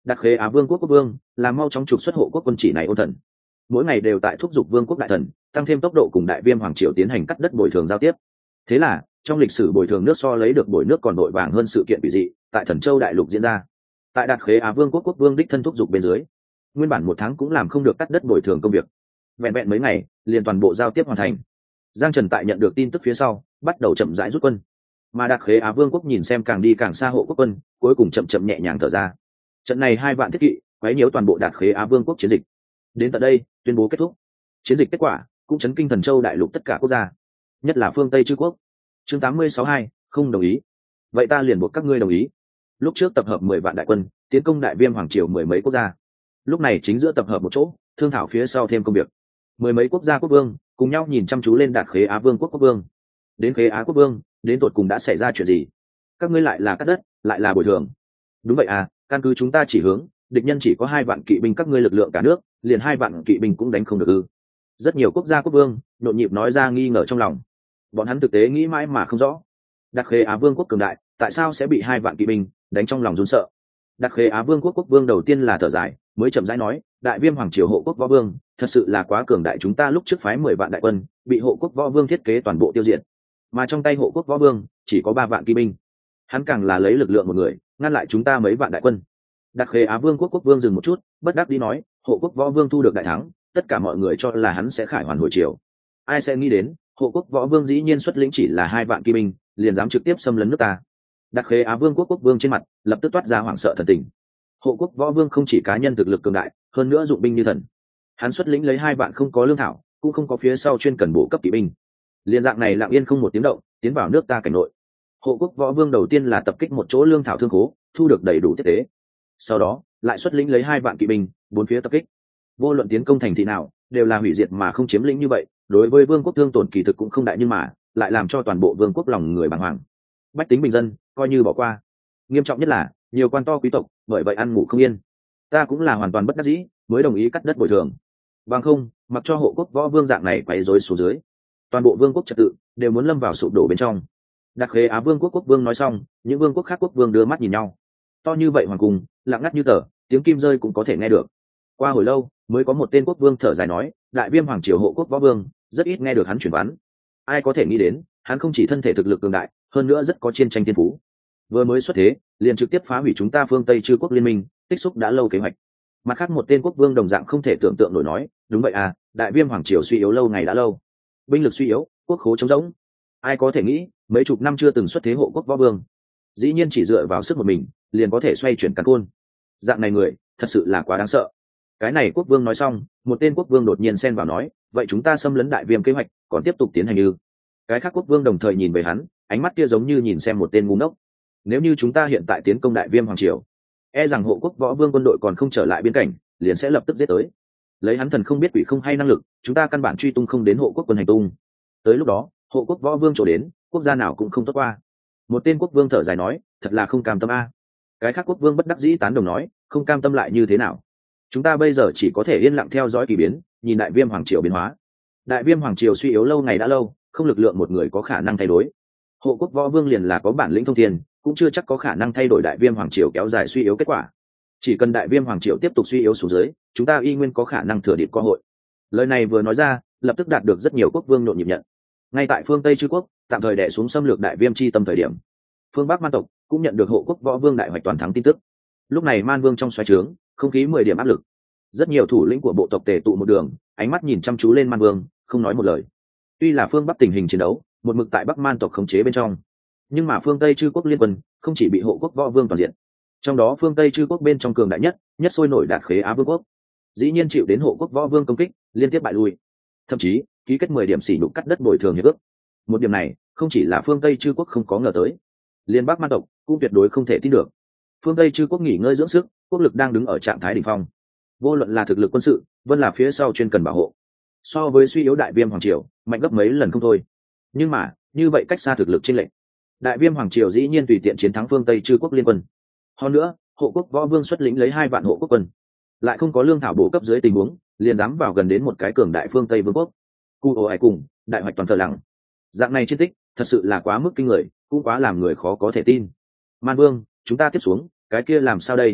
Đặc khế Á Vương quốc quốc vương là mau chóng trục xuất hộ quốc quân chỉ này ôn thần, mỗi ngày đều tại thúc giục vương quốc đại thần tăng thêm tốc độ cùng Đại Viêm hoàng triều tiến hành cắt đất bồi thường giao tiếp. Thế là trong lịch sử bồi thường nước so lấy được bồi nước còn vội vàng hơn sự kiện bị dị tại Thần Châu đại lục diễn ra. Tại Đạt khế Á Vương quốc quốc vương đích thân thúc giục bên dưới, nguyên bản một tháng cũng làm không được cắt đất bồi thường công việc, vẹn vẹn mấy ngày liền toàn bộ giao tiếp hoàn thành. Giang Trần tại nhận được tin tức phía sau bắt đầu chậm rãi rút quân, mà Đạt khế Á Vương quốc nhìn xem càng đi càng xa hộ quốc quân, cuối cùng chậm chậm nhẹ nhàng thở ra. Trận này hai vạn thiết kỵ quấy nhiễu toàn bộ Đạt khế Á Vương quốc chiến dịch, đến tận đây tuyên bố kết thúc. Chiến dịch kết quả cũng chấn kinh Thần Châu đại lục tất cả quốc gia, nhất là phương Tây Chư quốc. Chương tám mươi sáu hai, không đồng ý. Vậy ta liền buộc các ngươi đồng ý. Lúc trước tập hợp mười vạn đại quân tiến công Đại Viêm hoàng triều mười mấy quốc gia, lúc này chính giữa tập hợp một chỗ thương thảo phía sau thêm công việc. Mười mấy quốc gia quốc vương cùng nhau nhìn chăm chú lên Đạt khế Á Vương quốc quốc vương. Đến khế Á quốc vương, đến tột cùng đã xảy ra chuyện gì? Các ngươi lại là cắt đất, lại là bồi thường? Đúng vậy à, căn cứ chúng ta chỉ hướng, địch nhân chỉ có hai vạn kỵ binh, các ngươi lực lượng cả nước liền hai vạn kỵ binh cũng đánh không được ư? Rất nhiều quốc gia quốc vương nhộn nhịp nói ra nghi ngờ trong lòng. Bọn hắn thực tế nghĩ mãi mà không rõ, Đặc khế Á Vương quốc cường đại tại sao sẽ bị hai vạn kỵ binh đánh trong lòng run sợ. Đặc khế Á Vương quốc quốc vương đầu tiên là thở dài, mới chậm rãi nói, Đại Viêm hoàng triều hộ quốc võ vương thật sự là quá cường đại, chúng ta lúc trước phái mười vạn đại quân bị hộ quốc võ vương thiết kế toàn bộ tiêu diệt, mà trong tay hộ quốc võ vương chỉ có ba vạn kỵ binh, hắn càng là lấy lực lượng một người ngăn lại chúng ta mấy vạn đại quân. Đặc khế Á Vương quốc quốc vương dừng một chút, bất đắc dĩ nói, hộ quốc võ vương thu được đại thắng, tất cả mọi người cho là hắn sẽ khải hoàn hồi triều, ai sẽ nghĩ đến hộ quốc võ vương dĩ nhiên xuất lĩnh chỉ là hai vạn kỵ binh liền dám trực tiếp xâm lấn nước ta. Đặc khế Á Vương quốc quốc vương trên mặt lập tức toát ra hoảng sợ thần tình. Hộ quốc võ vương không chỉ cá nhân thực lực cường đại, hơn nữa dụng binh như thần, hắn xuất lĩnh lấy hai vạn không có lương thảo, cũng không có phía sau chuyên cần bổ cấp kỵ binh, liên dạng này lặng yên không một tiếng động tiến vào nước ta cảnh nội. Hộ quốc võ vương đầu tiên là tập kích một chỗ lương thảo thương khố, thu được đầy đủ tiếp tế, sau đó lại xuất lĩnh lấy hai vạn kỵ binh bốn phía tập kích. Vô luận tiến công thành thị nào đều là hủy diệt mà không chiếm lĩnh như vậy, đối với vương quốc thương tổn kỳ thực cũng không đại, nhưng mà lại làm cho toàn bộ vương quốc lòng người bàng hoàng, bách tính bình dân coi như bỏ qua. Nghiêm trọng nhất là nhiều quan to quý tộc bởi vậy ăn ngủ không yên. Ta cũng là hoàn toàn bất đắc dĩ mới đồng ý cắt đất bồi thường, bằng không mặc cho hộ quốc võ vương dạng này quấy rối xuống dưới, toàn bộ vương quốc trật tự đều muốn lâm vào sụp đổ bên trong. Đặc khế Á Vương quốc quốc vương nói xong, những vương quốc khác quốc vương đưa mắt nhìn nhau. To như vậy hoàng cung lặng ngắt như tờ, tiếng kim rơi cũng có thể nghe được. Qua hồi lâu mới có một tên quốc vương thở dài nói, Đại Viêm hoàng triều hộ quốc võ vương rất ít nghe được hắn truyền ván. Ai có thể nghĩ đến hắn không chỉ thân thể thực lực cường đại, hơn nữa rất có chiến tranh thiên phú, vừa mới xuất thế liền trực tiếp phá hủy chúng ta phương Tây Chư quốc liên minh tích xúc đã lâu kế hoạch. Mặt khác một tên quốc vương đồng dạng không thể tưởng tượng nổi nói, đúng vậy à, Đại Viêm hoàng triều suy yếu lâu ngày đã lâu, binh lực suy yếu, quốc khố trống rỗng. Ai có thể nghĩ mấy chục năm chưa từng xuất thế hộ quốc võ vương dĩ nhiên chỉ dựa vào sức một mình liền có thể xoay chuyển càn khôn. Dạng này người thật sự là quá đáng sợ. Cái này quốc vương nói xong, một tên quốc vương đột nhiên xen vào nói, vậy chúng ta xâm lấn Đại Viêm kế hoạch còn tiếp tục tiến hành ư? Cái khác quốc vương đồng thời nhìn về hắn, ánh mắt kia giống như nhìn xem một tên ngu ngốc. Nếu như chúng ta hiện tại tiến công Đại Viêm hoàng triều, e rằng hộ quốc võ vương quân đội còn không trở lại biên cảnh liền sẽ lập tức giết tới. Lấy hắn thần không biết quỷ không hay năng lực, chúng ta căn bản truy tung không đến hộ quốc quân hành tung. Tới lúc đó hộ quốc võ vương chỗ đến, quốc gia nào cũng không tốt qua. Một tên quốc vương thở dài nói, thật là không cam tâm a. Cái khác quốc vương bất đắc dĩ tán đồng nói, không cam tâm lại như thế nào? Chúng ta bây giờ chỉ có thể yên lặng theo dõi kỳ biến, nhìn Đại Viêm hoàng triều biến hóa. Đại Viêm hoàng triều suy yếu lâu ngày đã lâu, không lực lượng một người có khả năng thay đổi. Hộ quốc võ vương liền là có bản lĩnh thông thiên, cũng chưa chắc có khả năng thay đổi Đại Viêm hoàng triều kéo dài suy yếu kết quả. Chỉ cần Đại Viêm hoàng triều tiếp tục suy yếu xuống dưới, chúng ta y nguyên có khả năng thừa dịp cơ hội. Lời này vừa nói ra, lập tức đạt được rất nhiều quốc vương nhộn nhịp nhận. Ngay tại phương Tây Chư quốc tạm thời đè xuống xâm lược Đại Viêm chi tâm thời điểm, phương Bắc Man tộc cũng nhận được hộ quốc võ vương đại hoạch toàn thắng tin tức. Lúc này Man vương trong xoáy trướng, không khí mười điểm áp lực. Rất nhiều thủ lĩnh của bộ tộc tề tụ một đường, ánh mắt nhìn chăm chú lên Man vương, không nói một lời. Tuy là phương Bắc tình hình chiến đấu một mực tại Bắc Man tộc khống chế bên trong, nhưng mà phương Tây Chư quốc liên quân không chỉ bị hộ quốc võ vương toàn diện, trong đó phương Tây Chư quốc bên trong cường đại nhất nhất sôi nổi Đạt khế Á Vương quốc dĩ nhiên chịu đến hộ quốc võ vương công kích, liên tiếp bại lui, thậm chí ký kết mười điểm sỉ nhục cắt đất bồi thường hiệp ước. Một điểm này không chỉ là phương Tây Chư quốc không có ngờ tới, liên Bắc Man tộc cũng tuyệt đối không thể tin được. Phương Tây Chư quốc nghỉ ngơi dưỡng sức, quốc lực đang đứng ở trạng thái đỉnh phong, vô luận là thực lực quân sự vẫn là phía sau chuyên cần bảo hộ, so với suy yếu Đại Viêm hoàng triều mạnh gấp mấy lần không thôi. Nhưng mà như vậy cách xa thực lực chênh lệch, Đại Viêm hoàng triều dĩ nhiên tùy tiện chiến thắng phương Tây Chư quốc liên quân. Hơn nữa hộ quốc võ vương xuất lĩnh lấy hai vạn hộ quốc quân, lại không có lương thảo bổ cấp dưới tình huống liền dám vào gần đến một cái cường đại phương Tây vương quốc. Cu ồ ai cùng đại hoạch toàn thờ lặng, dạng này chiến tích thật sự là quá mức kinh người, cũng quá làm người khó có thể tin. Man vương, chúng ta tiếp xuống cái kia làm sao đây?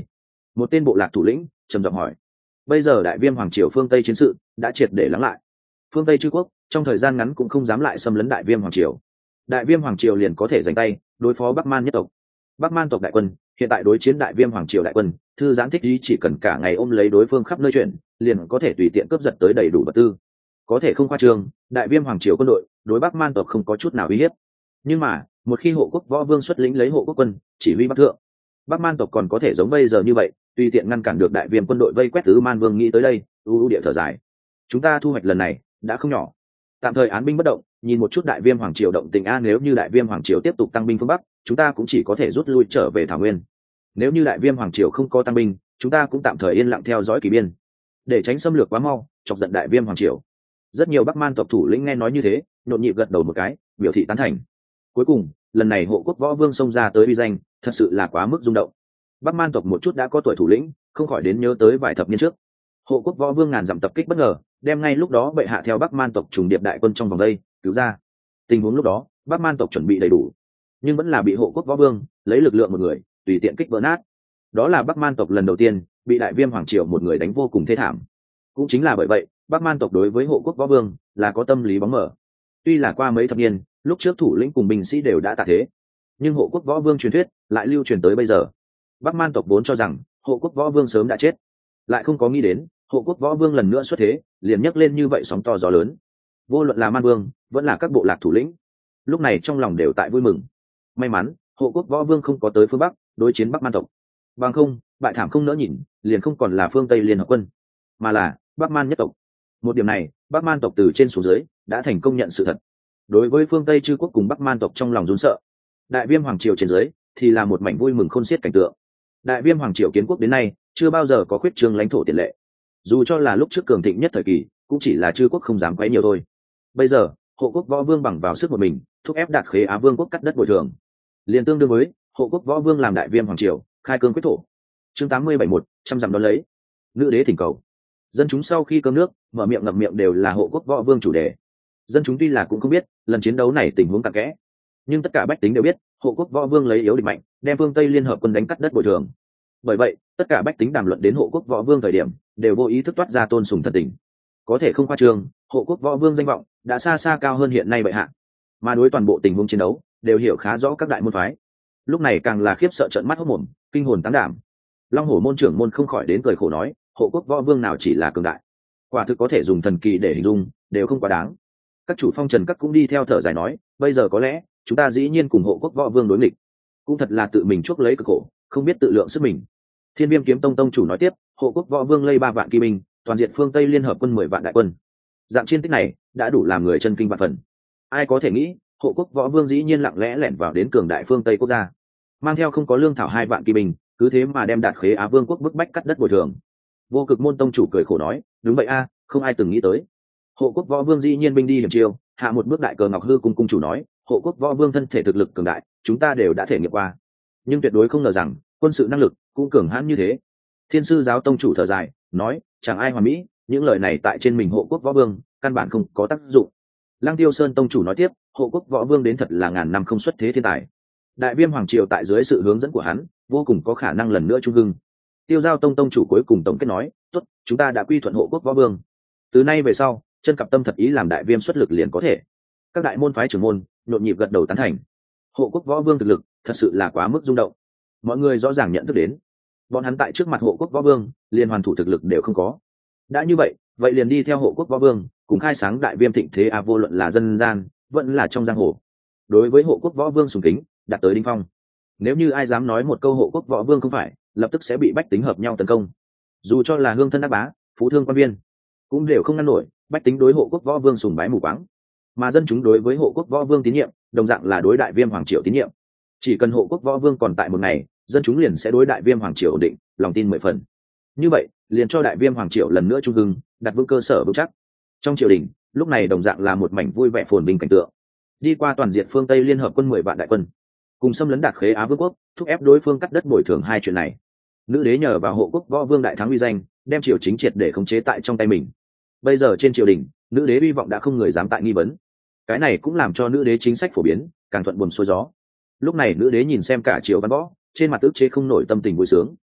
Một tên bộ lạc thủ lĩnh trầm giọng hỏi. Bây giờ đại viêm hoàng triều phương tây chiến sự đã triệt để lắng lại, phương tây chư quốc trong thời gian ngắn cũng không dám lại xâm lấn đại viêm hoàng triều. Đại viêm hoàng triều liền có thể giành tay đối phó bắc man nhất tộc. Bắc man tộc đại quân hiện tại đối chiến đại viêm hoàng triều đại quân, thư giãn thích ý chỉ cần cả ngày ôm lấy đối phương khắp nơi chuyển, liền có thể tùy tiện cướp giật tới đầy đủ vật tư. Có thể không khoa trương, đại viêm hoàng triều quân đội đối bắc man tộc không có chút nào uy hiếp. Nhưng mà một khi hộ quốc võ vương xuất lĩnh lấy hộ quốc quân chỉ huy bắc thượng, bắc man tộc còn có thể giống bây giờ như vậy tùy tiện ngăn cản được đại viêm quân đội vây quét tứ man vương. Nghĩ tới đây u u địa thở dài. Chúng ta thu hoạch lần này đã không nhỏ. Tạm thời án binh bất động, nhìn một chút đại viêm hoàng triều động tình a. Nếu như đại viêm hoàng triều tiếp tục tăng binh phương bắc, chúng ta cũng chỉ có thể rút lui trở về thảo nguyên. Nếu như đại viêm hoàng triều không có tăng binh, chúng ta cũng tạm thời yên lặng theo dõi kỳ biên, để tránh xâm lược quá mau chọc giận đại viêm hoàng triều. Rất nhiều bắc man tộc thủ lĩnh nghe nói như thế nhộn nhịp gật đầu một cái, biểu thị tán thành. Cuối cùng lần này hộ quốc võ vương xông ra tới uy danh thật sự là quá mức rung động. Bắc man tộc một chút đã có tuổi thủ lĩnh không khỏi đến nhớ tới vài thập niên trước, hộ quốc võ vương ngàn dặm tập kích bất ngờ đem ngay lúc đó bệ hạ theo bắc man tộc trùng điệp đại quân trong vòng đây cứu ra. Tình huống lúc đó bắc man tộc chuẩn bị đầy đủ, nhưng vẫn là bị hộ quốc võ vương lấy lực lượng một người tùy tiện kích vỡ nát. Đó là bắc man tộc lần đầu tiên bị đại viêm hoàng triều một người đánh vô cùng thê thảm. Cũng chính là bởi vậy bắc man tộc đối với hộ quốc võ vương là có tâm lý bóng mờ. Tuy là qua mấy thập niên, lúc trước thủ lĩnh cùng binh sĩ đều đã tạ thế, nhưng hộ quốc võ vương truyền thuyết lại lưu truyền tới bây giờ. Bắc man tộc vốn cho rằng hộ quốc võ vương sớm đã chết, lại không có nghĩ đến hộ quốc võ vương lần nữa xuất thế liền nhấc lên như vậy sóng to gió lớn. Vô luận là man vương vẫn là các bộ lạc thủ lĩnh lúc này trong lòng đều tại vui mừng. May mắn hộ quốc võ vương không có tới phương bắc đối chiến bắc man tộc, bằng không bại thảm không nỡ nhìn, liền không còn là phương tây liên hợp quân mà là bắc man nhất tộc. Một điểm này bắc man tộc từ trên xuống dưới đã thành công nhận sự thật. Đối với phương tây chư quốc cùng bắc man tộc trong lòng run sợ, đại viêm hoàng triều trên dưới thì là một mảnh vui mừng khôn xiết cảnh tượng. Đại viêm hoàng triều kiến quốc đến nay chưa bao giờ có khuyết trương lãnh thổ tiền lệ, dù cho là lúc trước cường thịnh nhất thời kỳ cũng chỉ là chư quốc không dám quấy nhiều thôi. Bây giờ hộ quốc võ vương bằng vào sức một mình thúc ép đạt khế á vương quốc cắt đất bồi thường, liền tương đương với hộ quốc võ vương làm đại viêm hoàng triều khai cương quyết thổ. Chương tám mươi bảy một trăm dặm đón lấy. Nữ đế thỉnh cầu. Dân chúng sau khi cơm nước mở miệng ngậm miệng đều là hộ quốc võ vương chủ đề. Dân chúng tuy là cũng không biết lần chiến đấu này tình huống cặn kẽ, nhưng tất cả bách tính đều biết hộ quốc võ vương lấy yếu địch mạnh, đem phương tây liên hợp quân đánh cắt đất bồi thường. Bởi vậy tất cả bách tính đàm luận đến hộ quốc võ vương thời điểm đều vô ý thức toát ra tôn sùng thần tình. Có thể không khoa trương, hộ quốc võ vương danh vọng đã xa xa cao hơn hiện nay bệ hạ, mà đối toàn bộ tình huống chiến đấu đều hiểu khá rõ các đại môn phái. Lúc này càng là khiếp sợ trợn mắt hốt mồm, kinh hồn tán đảm. Long hổ môn trưởng môn không khỏi đến cười khổ nói, hộ quốc võ vương nào chỉ là cường đại, quả thực có thể dùng thần kỳ để hình dung đều không quá đáng. Các chủ phong trần các cũng đi theo thở dài nói, bây giờ có lẽ chúng ta dĩ nhiên cùng hộ quốc võ vương đối nghịch, cũng thật là tự mình chuốc lấy cực khổ, không biết tự lượng sức mình. Thiên Viêm kiếm tông tông chủ nói tiếp, hộ quốc võ vương lây ba vạn kỵ binh, toàn diện phương tây liên hợp quân mười vạn đại quân, dạng chiến tích này đã đủ làm người chân kinh vạn phần. Ai có thể nghĩ hộ quốc võ vương dĩ nhiên lặng lẽ lẻn vào đến cường đại phương tây quốc gia, mang theo không có lương thảo hai vạn kỵ binh, cứ thế mà đem đạt khế á vương quốc bức bách cắt đất bồi thường. Vô cực môn tông chủ cười khổ nói, đúng vậy a, không ai từng nghĩ tới hộ quốc võ vương dĩ nhiên binh đi hiểm chiêu. Hạ một bước đại cờ ngọc hư cung cung chủ nói, hộ quốc võ vương thân thể thực lực cường đại, chúng ta đều đã thể nghiệm qua, nhưng tuyệt đối không ngờ rằng quân sự năng lực cũng cường hãn như thế. Thiên sư giáo tông chủ thở dài nói, chẳng ai hoàn mỹ, những lời này tại trên mình hộ quốc võ vương căn bản không có tác dụng. Lăng Tiêu Sơn tông chủ nói tiếp, hộ quốc võ vương đến thật là ngàn năm không xuất thế thiên tài, đại viêm hoàng triều tại dưới sự hướng dẫn của hắn vô cùng có khả năng lần nữa trung hưng. Tiêu giao tông tông chủ cuối cùng tổng kết nói, tốt, chúng ta đã quy thuận hộ quốc võ vương, từ nay về sau chân cặp tâm thật ý làm đại viêm xuất lực liền có thể. Các đại môn phái trưởng môn nhộn nhịp gật đầu tán thành. Hộ quốc võ vương thực lực thật sự là quá mức rung động, mọi người rõ ràng nhận thức đến bọn hắn tại trước mặt hộ quốc võ vương liền hoàn thủ thực lực đều không có. Đã như vậy vậy liền đi theo hộ quốc võ vương cùng khai sáng đại viêm thịnh thế a, vô luận là dân gian vẫn là trong giang hồ, đối với hộ quốc võ vương sùng kính đạt tới đỉnh phong. Nếu như ai dám nói một câu hộ quốc võ vương không phải, lập tức sẽ bị bách tính hợp nhau tấn công. Dù cho là hương thân đắc bá, phú thương quan viên cũng đều không ngăn nổi bách tính đối hộ quốc võ vương sùng bái mù quáng. Mà dân chúng đối với hộ quốc võ vương tín nhiệm đồng dạng là đối đại viêm hoàng triều tín nhiệm. Chỉ cần hộ quốc võ vương còn tại một ngày, dân chúng liền sẽ đối đại viêm hoàng triều ổn định, lòng tin mười phần. Như vậy liền cho đại viêm hoàng triều lần nữa trung hưng, đặt vững cơ sở vững chắc. Trong triều đình lúc này đồng dạng là một mảnh vui vẻ phồn vinh cảnh tượng. Đi qua toàn diện phương tây liên hợp quân mười vạn đại quân cùng xâm lấn đạt khế á vương quốc, thúc ép đối phương cắt đất bồi thường hai chuyện này, nữ đế nhờ vào hộ quốc võ vương đại thắng uy danh đem triều chính triệt để khống chế tại trong tay mình. Bây giờ trên triều đình nữ đế hy vọng đã không người dám tại nghi vấn, cái này cũng làm cho nữ đế chính sách phổ biến càng thuận buồm xuôi gió. Lúc này nữ đế nhìn xem cả triều văn võ trên mặt ức chế không nổi tâm tình vui sướng.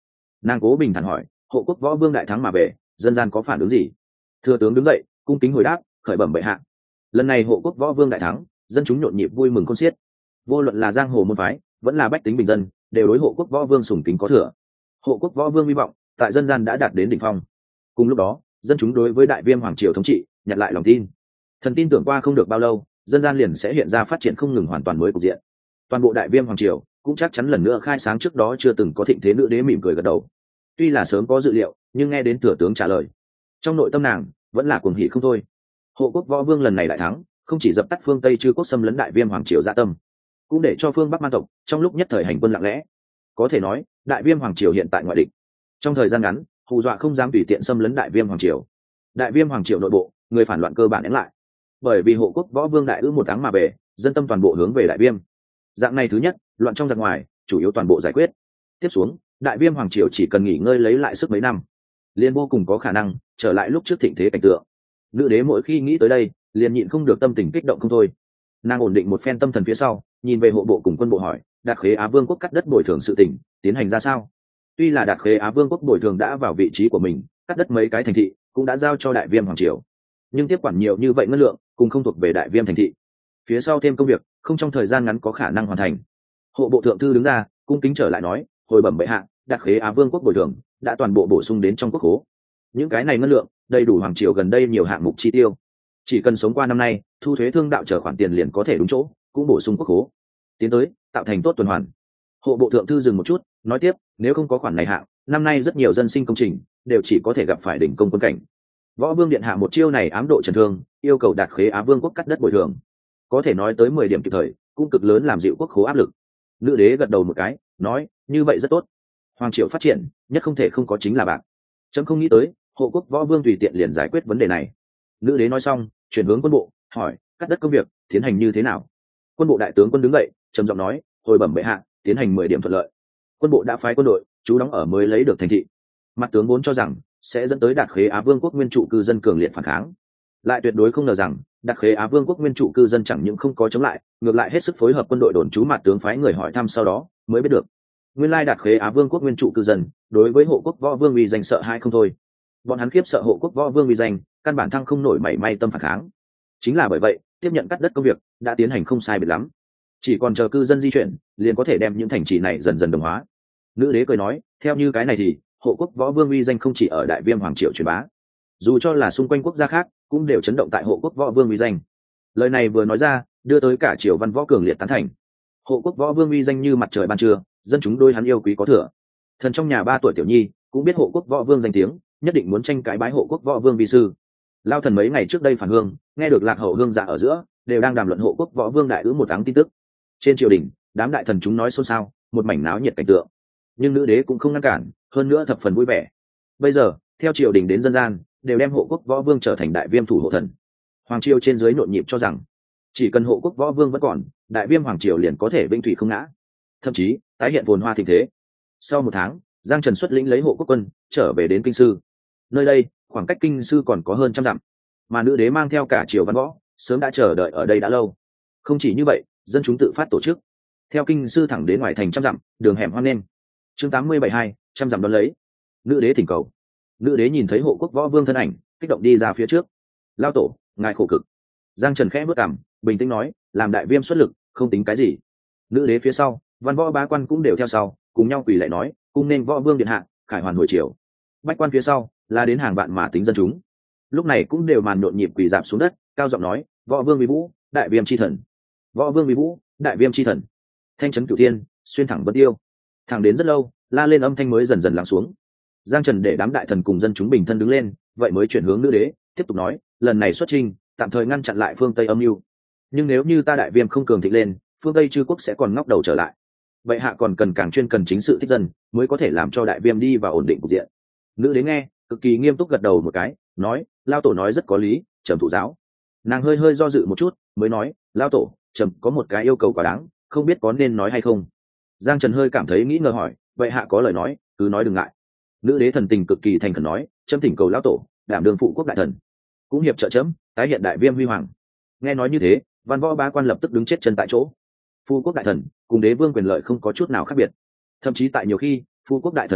Nàng Cố Bình thản hỏi, hộ quốc võ vương đại thắng mà về, dân gian có phản ứng gì? Thừa tướng đứng dậy cung kính hồi đáp, khởi bẩm bệ hạ, lần này hộ quốc võ vương đại thắng, dân chúng nhộn nhịp vui mừng khôn xiết. Vô luận là giang hồ môn phái vẫn là bách tính bình dân, đều đối hộ quốc võ vương sùng kính có thừa. Hộ quốc võ vương hy vọng tại dân gian đã đạt đến đỉnh phong. Cùng lúc đó, dân chúng đối với đại viêm hoàng triều thống trị nhặt lại lòng tin. Thần tin tưởng qua không được bao lâu, dân gian liền sẽ hiện ra phát triển không ngừng hoàn toàn mới cục diện. Toàn bộ đại viêm hoàng triều cũng chắc chắn lần nữa khai sáng trước đó chưa từng có thịnh thế. Nữ đế mỉm cười gật đầu. Tuy là sớm có dự liệu, nhưng nghe đến thừa tướng trả lời, trong nội tâm nàng vẫn là cuồng hỉ không thôi. Hộ quốc võ vương lần này đại thắng, không chỉ dập tắt phương Tây chư quốc xâm lấn đại viêm hoàng triều dạ tâm, cũng để cho phương Bắc man tộc trong lúc nhất thời hành quân lặng lẽ. Có thể nói, đại viêm hoàng triều hiện tại ngoại địch, trong thời gian ngắn hù dọa không dám tùy tiện xâm lấn đại viêm hoàng triều. Đại viêm hoàng triều nội bộ, người phản loạn cơ bản ém lại, bởi vì hộ quốc võ vương đại ư một tháng mà về, dân tâm toàn bộ hướng về đại viêm. Dạng này thứ nhất, loạn trong giặc ngoài chủ yếu toàn bộ giải quyết. Tiếp xuống, đại viêm hoàng triều chỉ cần nghỉ ngơi lấy lại sức mấy năm, liền vô cùng có khả năng trở lại lúc trước thịnh thế cảnh tượng. Nữ đế mỗi khi nghĩ tới đây, liền nhịn không được tâm tình kích động không thôi. Nàng ổn định một phen tâm thần phía sau, nhìn về hộ bộ cùng quân bộ hỏi, Đạt Khế Á Vương quốc cắt đất bồi thường sự tình tiến hành ra sao? Tuy là Đạt Khế Á Vương quốc bồi thường đã vào vị trí của mình, cắt đất mấy cái thành thị cũng đã giao cho đại viêm hoàng triều, nhưng tiếp quản nhiều như vậy ngân lượng cùng không thuộc về đại viêm thành thị, phía sau thêm công việc không trong thời gian ngắn có khả năng hoàn thành. Hộ bộ thượng thư đứng ra cung kính trở lại nói, hồi bẩm bệ hạ, Đạt Khế Á Vương quốc bồi thường đã toàn bộ bổ sung đến trong quốc khố. Những cái này ngân lượng đầy đủ hoàng triều gần đây nhiều hạng mục chi tiêu, chỉ cần sống qua năm nay, thu thuế thương đạo trở khoản tiền liền có thể đúng chỗ, cũng bổ sung quốc khố, tiến tới tạo thành tốt tuần hoàn. Hộ bộ thượng thư dừng một chút, nói tiếp, nếu không có khoản này hạng, năm nay rất nhiều dân sinh công trình đều chỉ có thể gặp phải đỉnh công quân cảnh. Võ vương điện hạ một chiêu này ám độ trần thương, yêu cầu Đạt Khế Á Vương quốc cắt đất bồi thường, có thể nói tới mười điểm kịp thời, cũng cực lớn làm dịu quốc khố áp lực. Nữ đế gật đầu một cái, nói, như vậy rất tốt. Hoàng triều phát triển nhất không thể không có chính là bạc. Chấm không nghĩ tới hộ quốc võ vương tùy tiện liền giải quyết vấn đề này. Nữ đế nói xong, chuyển hướng quân bộ, hỏi, cắt đất công việc tiến hành như thế nào? Quân bộ đại tướng quân đứng dậy trầm giọng nói, hồi bẩm bệ hạ, tiến hành mười điểm thuận lợi. Quân bộ đã phái quân đội trú đóng ở mới lấy được thành thị. Mặt tướng vốn cho rằng sẽ dẫn tới Đạt Khế Á Vương quốc nguyên trụ cư dân cường liệt phản kháng, lại tuyệt đối không ngờ rằng Đạt Khế Á Vương quốc nguyên trụ cư dân chẳng những không có chống lại, ngược lại hết sức phối hợp quân đội đồn trú. Mặt tướng phái người hỏi thăm sau đó mới biết được, nguyên lai Đạt Khế Á Vương quốc nguyên trụ cư dân đối với hộ quốc võ vương uy danh sợ hai không thôi. Bọn hắn khiếp sợ hộ quốc võ vương uy danh, căn bản thăng không nổi mảy may tâm phản kháng. Chính là bởi vậy, tiếp nhận cắt đất công việc đã tiến hành không sai biệt lắm, chỉ còn chờ cư dân di chuyển, liền có thể đem những thành trì này dần dần đồng hóa. Nữ đế cười nói, theo như cái này thì hộ quốc võ vương uy danh không chỉ ở đại viêm hoàng triều truyền bá, dù cho là xung quanh quốc gia khác cũng đều chấn động tại hộ quốc võ vương uy danh. Lời này vừa nói ra, đưa tới cả triều văn võ cường liệt tán thành. Hộ quốc võ vương uy danh như mặt trời ban trưa, dân chúng đôi hắn yêu quý có thừa. Thần trong nhà ba tuổi tiểu nhi cũng biết hộ quốc võ vương danh tiếng, nhất định muốn tranh cãi bái hộ quốc võ vương vi sư. Lao thần mấy ngày trước đây phản hương, nghe được lạc hậu hương dạ ở giữa đều đang đàm luận hộ quốc võ vương đại ứ một tháng tin tức. Trên triều đình, đám đại thần chúng nói xôn xao, một mảnh náo nhiệt cảnh tượng. Nhưng nữ đế cũng không ngăn cản, hơn nữa thập phần vui vẻ. Bây giờ, theo triều đình đến dân gian, đều đem hộ quốc võ vương trở thành đại viêm thủ hộ thần. Hoàng triều trên dưới nhộn nhịp cho rằng, chỉ cần hộ quốc võ vương vẫn còn, đại viêm hoàng triều liền có thể vĩnh thủy không ngã, thậm chí tái hiện phồn hoa thịnh thế. Sau một tháng, Giang Trần xuất lĩnh lấy hộ quốc quân trở về đến kinh sư. Nơi đây khoảng cách kinh sư còn có hơn trăm dặm, mà nữ đế mang theo cả triều văn võ sớm đã chờ đợi ở đây đã lâu. Không chỉ như vậy, dân chúng tự phát tổ chức theo kinh sư thẳng đến ngoài thành trăm dặm, đường hẻm hoang nên. Chương tám mươi bảy hai, trăm dặm đón lấy. Nữ đế thỉnh cầu. Nữ đế nhìn thấy hộ quốc võ vương thân ảnh, kích động đi ra phía trước. Lao tổ, ngài khổ cực. Giang Trần khẽ bước cằm, bình tĩnh nói, làm đại viêm xuất lực, không tính cái gì. Nữ đế phía sau, văn võ bá quan cũng đều theo sau, cùng nhau quỳ lại nói, cung nên võ vương điện hạ, khải hoàn hồi triều. Bách quan phía sau là đến hàng vạn mà tính dân chúng, lúc này cũng đều màn nhộn nhịp quỳ dạp xuống đất, cao giọng nói, võ vương vi vũ, đại viêm chi thần. Võ vương vi vũ, đại viêm chi thần. Thanh trấn cửu thiên, xuyên thẳng bất tiêu. Thẳng đến rất lâu, la lên âm thanh mới dần dần lắng xuống. Giang Trần để đám đại thần cùng dân chúng bình thân đứng lên, vậy mới chuyển hướng nữ đế, tiếp tục nói, lần này xuất chinh, tạm thời ngăn chặn lại phương Tây âm mưu, nhưng nếu như ta đại viêm không cường thịnh lên, phương Tây chư quốc sẽ còn ngóc đầu trở lại. Vậy hạ còn cần càng chuyên cần chính sự thích dân, mới có thể làm cho đại viêm đi vào ổn định cục diện. Nữ đế nghe cực kỳ nghiêm túc gật đầu một cái, nói, lao tổ nói rất có lý, trầm thủ giáo. Nàng hơi hơi do dự một chút mới nói, lao tổ, trầm có một cái yêu cầu quá đáng, không biết có nên nói hay không. Giang Trần hơi cảm thấy nghĩ ngờ hỏi, vậy hạ có lời nói cứ nói đừng ngại. Nữ đế thần tình cực kỳ thành khẩn nói, trâm thỉnh cầu lao tổ đảm đương phụ quốc đại thần, cũng hiệp trợ chấm tái hiện đại viêm huy hoàng. Nghe nói như thế, văn võ bá quan lập tức đứng chết chân tại chỗ. Phu quốc đại thần cùng đế vương quyền lợi không có chút nào khác biệt, thậm chí tại nhiều khi phu quốc đại thần nói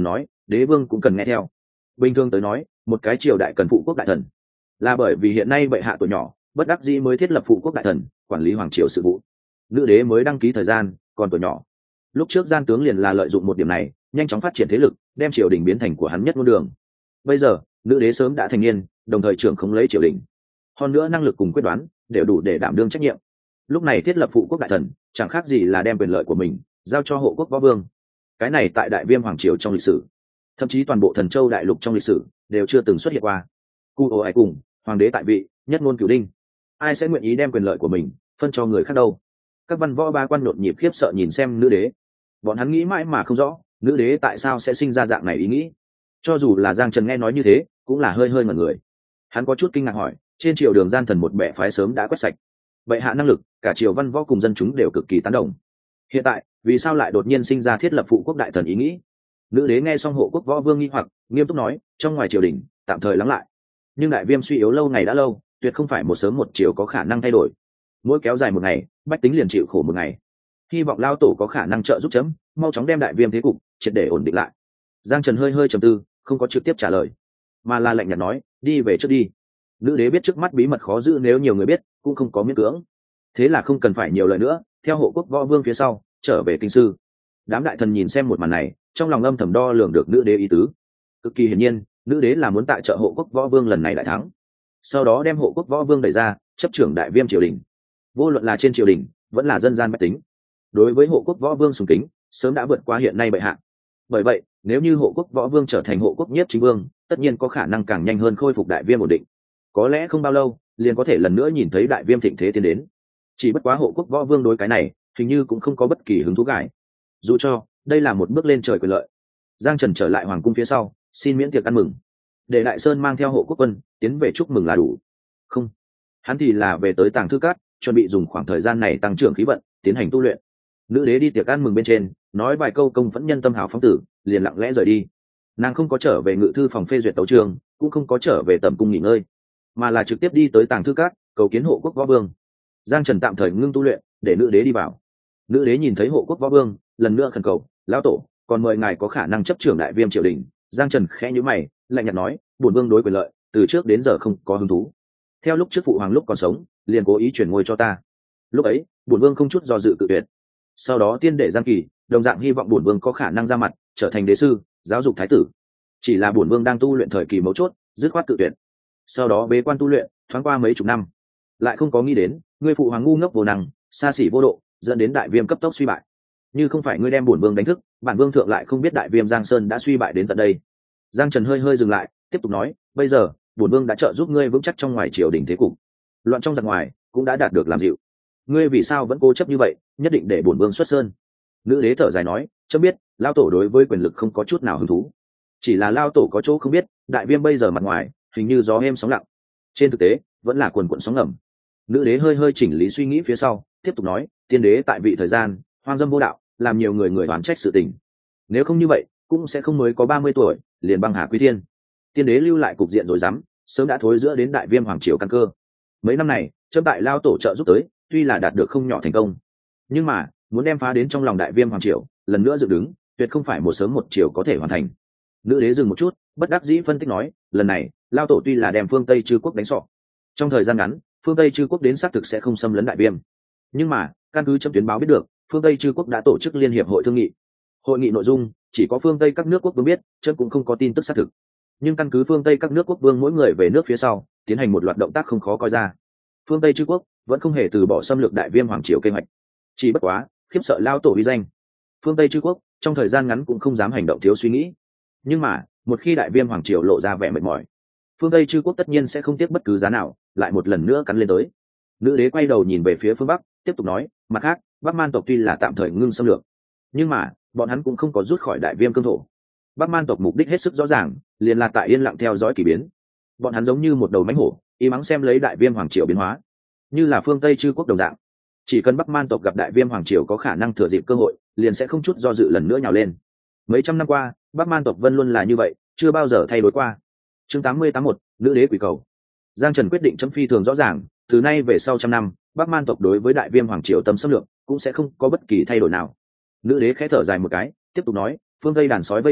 đế vương cũng cần nghe theo. Bình thường tới nói, một cái triều đại cần phụ quốc đại thần, là bởi vì hiện nay bệ hạ tuổi nhỏ, bất đắc dĩ mới thiết lập phụ quốc đại thần quản lý hoàng triều sự vụ. Nữ đế mới đăng ký thời gian còn tuổi nhỏ, lúc trước gian tướng liền là lợi dụng một điểm này nhanh chóng phát triển thế lực, đem triều đình biến thành của hắn nhất ngôn đường. Bây giờ nữ đế sớm đã thành niên, đồng thời trưởng không lấy triều đình, hơn nữa năng lực cùng quyết đoán đều đủ để đảm đương trách nhiệm. Lúc này thiết lập phụ quốc đại thần chẳng khác gì là đem quyền lợi của mình giao cho hộ quốc võ vương. Cái này tại đại viêm hoàng triều trong lịch sử, thậm chí toàn bộ thần châu đại lục trong lịch sử đều chưa từng xuất hiện qua. Cu ồ ai cùng hoàng đế tại vị, nhất ngôn cửu đinh, ai sẽ nguyện ý đem quyền lợi của mình phân cho người khác đâu? Các văn võ ba quan nhộn nhịp khiếp sợ nhìn xem nữ đế, bọn hắn nghĩ mãi mà không rõ nữ đế tại sao sẽ sinh ra dạng này ý nghĩ. Cho dù là Giang Trần nghe nói như thế cũng là hơi hơi ngẩn người. Hắn có chút kinh ngạc hỏi, trên triều đường gian thần một bệ phái sớm đã quét sạch, bệ hạ năng lực cả triều văn võ cùng dân chúng đều cực kỳ tán đồng, hiện tại vì sao lại đột nhiên sinh ra thiết lập phụ quốc đại thần ý nghĩ? Nữ đế nghe xong hộ quốc võ vương nghi hoặc, nghiêm túc nói, trong ngoài triều đình tạm thời lắng lại, nhưng đại viêm suy yếu lâu ngày đã lâu, tuyệt không phải một sớm một chiều có khả năng thay đổi. Mỗi kéo dài một ngày, bách tính liền chịu khổ một ngày. Hy vọng lao tổ có khả năng trợ giúp chấm mau chóng đem đại viêm thế cục triệt để ổn định lại. Giang Trần hơi hơi trầm tư, không có trực tiếp trả lời, mà là lạnh nhạt nói, đi về trước đi. Nữ đế biết trước mắt bí mật khó giữ, nếu nhiều người biết cũng không có miễn cưỡng, thế là không cần phải nhiều lời nữa, theo hộ quốc võ vương phía sau trở về kinh sư. Đám đại thần nhìn xem một màn này, trong lòng âm thầm đo lường được nữ đế ý tứ. Cực kỳ hiển nhiên, nữ đế là muốn tại trợ hộ quốc võ vương lần này đại thắng, sau đó đem hộ quốc võ vương đẩy ra chấp trưởng đại viêm triều đình. Vô luận là trên triều đình vẫn là dân gian bách tính, đối với hộ quốc võ vương sùng kính sớm đã vượt qua hiện nay bệ hạ. Bởi vậy nếu như hộ quốc võ vương trở thành hộ quốc nhiếp chính vương, tất nhiên có khả năng càng nhanh hơn khôi phục đại viêm ổn định. Có lẽ không bao lâu liền có thể lần nữa nhìn thấy đại viêm thịnh thế tiến đến. Chỉ bất quá hộ quốc võ vương đối cái này hình như cũng không có bất kỳ hứng thú gài, dù cho đây là một bước lên trời quyền lợi. Giang Trần trở lại hoàng cung phía sau, xin miễn tiệc ăn mừng, để đại sơn mang theo hộ quốc quân tiến về chúc mừng là đủ. Không, hắn thì là về tới Tàng Thư Cát, chuẩn bị dùng khoảng thời gian này tăng trưởng khí vận, tiến hành tu luyện. Nữ đế đi tiệc ăn mừng bên trên, nói vài câu công phẫn nhân tâm hào phóng tử, liền lặng lẽ rời đi. Nàng không có trở về ngự thư phòng phê duyệt tấu chương, cũng không có trở về tẩm cung nghỉ ngơi, mà là trực tiếp đi tới Tàng Thư Cát cầu kiến hộ quốc võ vương. Giang Trần tạm thời ngưng tu luyện, để nữ đế đi vào. Nữ đế nhìn thấy hộ quốc võ vương, lần nữa khẩn cầu, lão tổ còn mời ngài có khả năng chấp trưởng đại viêm triều đình. Giang Trần khẽ nhíu mày, lạnh nhạt nói, bổn vương đối quyền lợi từ trước đến giờ không có hứng thú. Theo lúc trước phụ hoàng lúc còn sống liền cố ý chuyển ngôi cho ta, lúc ấy bổn vương không chút do dự tự tuyệt. Sau đó tiên đệ Giang Kỳ đồng dạng hy vọng bổn vương có khả năng ra mặt trở thành đế sư, giáo dục thái tử. Chỉ là bổn vương đang tu luyện thời kỳ mấu chốt, dứt khoát tự tuyệt. Sau đó bế quan tu luyện, thoáng qua mấy chục năm, lại không có nghĩ đến ngươi phụ hoàng ngu ngốc vô năng, xa xỉ vô độ, dẫn đến đại viêm cấp tốc suy bại. Như không phải ngươi đem bổn vương đánh thức, bản vương thượng lại không biết đại viêm Giang Sơn đã suy bại đến tận đây. Giang Trần hơi hơi dừng lại, tiếp tục nói, bây giờ bổn vương đã trợ giúp ngươi vững chắc trong ngoài triều đình thế cục, loạn trong giặc ngoài cũng đã đạt được làm dịu. Ngươi vì sao vẫn cố chấp như vậy, nhất định để bổn vương xuất sơn? Nữ đế thở dài nói, chớ biết lao tổ đối với quyền lực không có chút nào hứng thú, chỉ là lao tổ có chỗ không biết, đại viêm bây giờ mặt ngoài hình như gió êm sóng lặng, trên thực tế vẫn là quần quận sóng ngầm. Nữ đế hơi hơi chỉnh lý suy nghĩ phía sau, tiếp tục nói, tiên đế tại vị thời gian hoang dâm vô đạo, làm nhiều người người oán trách sự tình. Nếu không như vậy cũng sẽ không mới có ba mươi tuổi liền băng hà quy thiên. Tiên đế lưu lại cục diện rồi dám, sớm đã thối giữa đến đại viêm hoàng triều căn cơ. Mấy năm này chấm tại lao tổ trợ giúp tới, tuy là đạt được không nhỏ thành công, nhưng mà muốn đem phá đến trong lòng đại viêm hoàng triều lần nữa dựng đứng, tuyệt không phải một sớm một chiều có thể hoàn thành. Nữ đế dừng một chút, bất đắc dĩ phân tích nói, lần này lao tổ tuy là đem phương Tây chư quốc đánh sọ, trong thời gian ngắn phương Tây chư quốc đến xác thực sẽ không xâm lấn đại viêm, nhưng mà căn cứ chấm tuyến báo biết được, phương Tây chư quốc đã tổ chức liên hiệp hội thương nghị. Hội nghị nội dung chỉ có phương Tây các nước quốc vương biết, chấm cũng không có tin tức xác thực. Nhưng căn cứ phương Tây các nước quốc vương mỗi người về nước phía sau tiến hành một loạt động tác không khó coi ra, phương Tây chư quốc vẫn không hề từ bỏ xâm lược đại viêm hoàng triều kế hoạch. Chỉ bất quá khiếp sợ lao tổ uy danh, phương Tây chư quốc trong thời gian ngắn cũng không dám hành động thiếu suy nghĩ. Nhưng mà một khi đại viêm hoàng triều lộ ra vẻ mệt mỏi, phương Tây chư quốc tất nhiên sẽ không tiếc bất cứ giá nào lại một lần nữa cắn lên tới. Nữ đế quay đầu nhìn về phía phương Bắc, tiếp tục nói, mặt khác Bắc Man tộc tuy là tạm thời ngưng xâm lược, nhưng mà bọn hắn cũng không có rút khỏi đại viêm cương thổ. Bắc Man tộc mục đích hết sức rõ ràng, liền là tại yên lặng theo dõi kỳ biến. Bọn hắn giống như một đầu mãnh hổ, y mắng xem lấy đại viêm hoàng triều biến hóa, như là phương Tây chư quốc đồng dạng. Chỉ cần Bắc Man tộc gặp đại viêm hoàng triều có khả năng thừa dịp cơ hội, liền sẽ không chút do dự lần nữa nhào lên. Mấy trăm năm qua Bắc Man tộc vẫn luôn là như vậy, chưa bao giờ thay đổi qua. Chương tám mươi tám một, nữ đế quỷ cầu. Giang Trần quyết định chấm phi thường rõ ràng, từ nay về sau trăm năm, Bắc Man tộc đối với đại viêm hoàng triều tâm xâm lược cũng sẽ không có bất kỳ thay đổi nào. Nữ đế khẽ thở dài một cái, tiếp tục nói, phương Tây đàn sói vây quanh,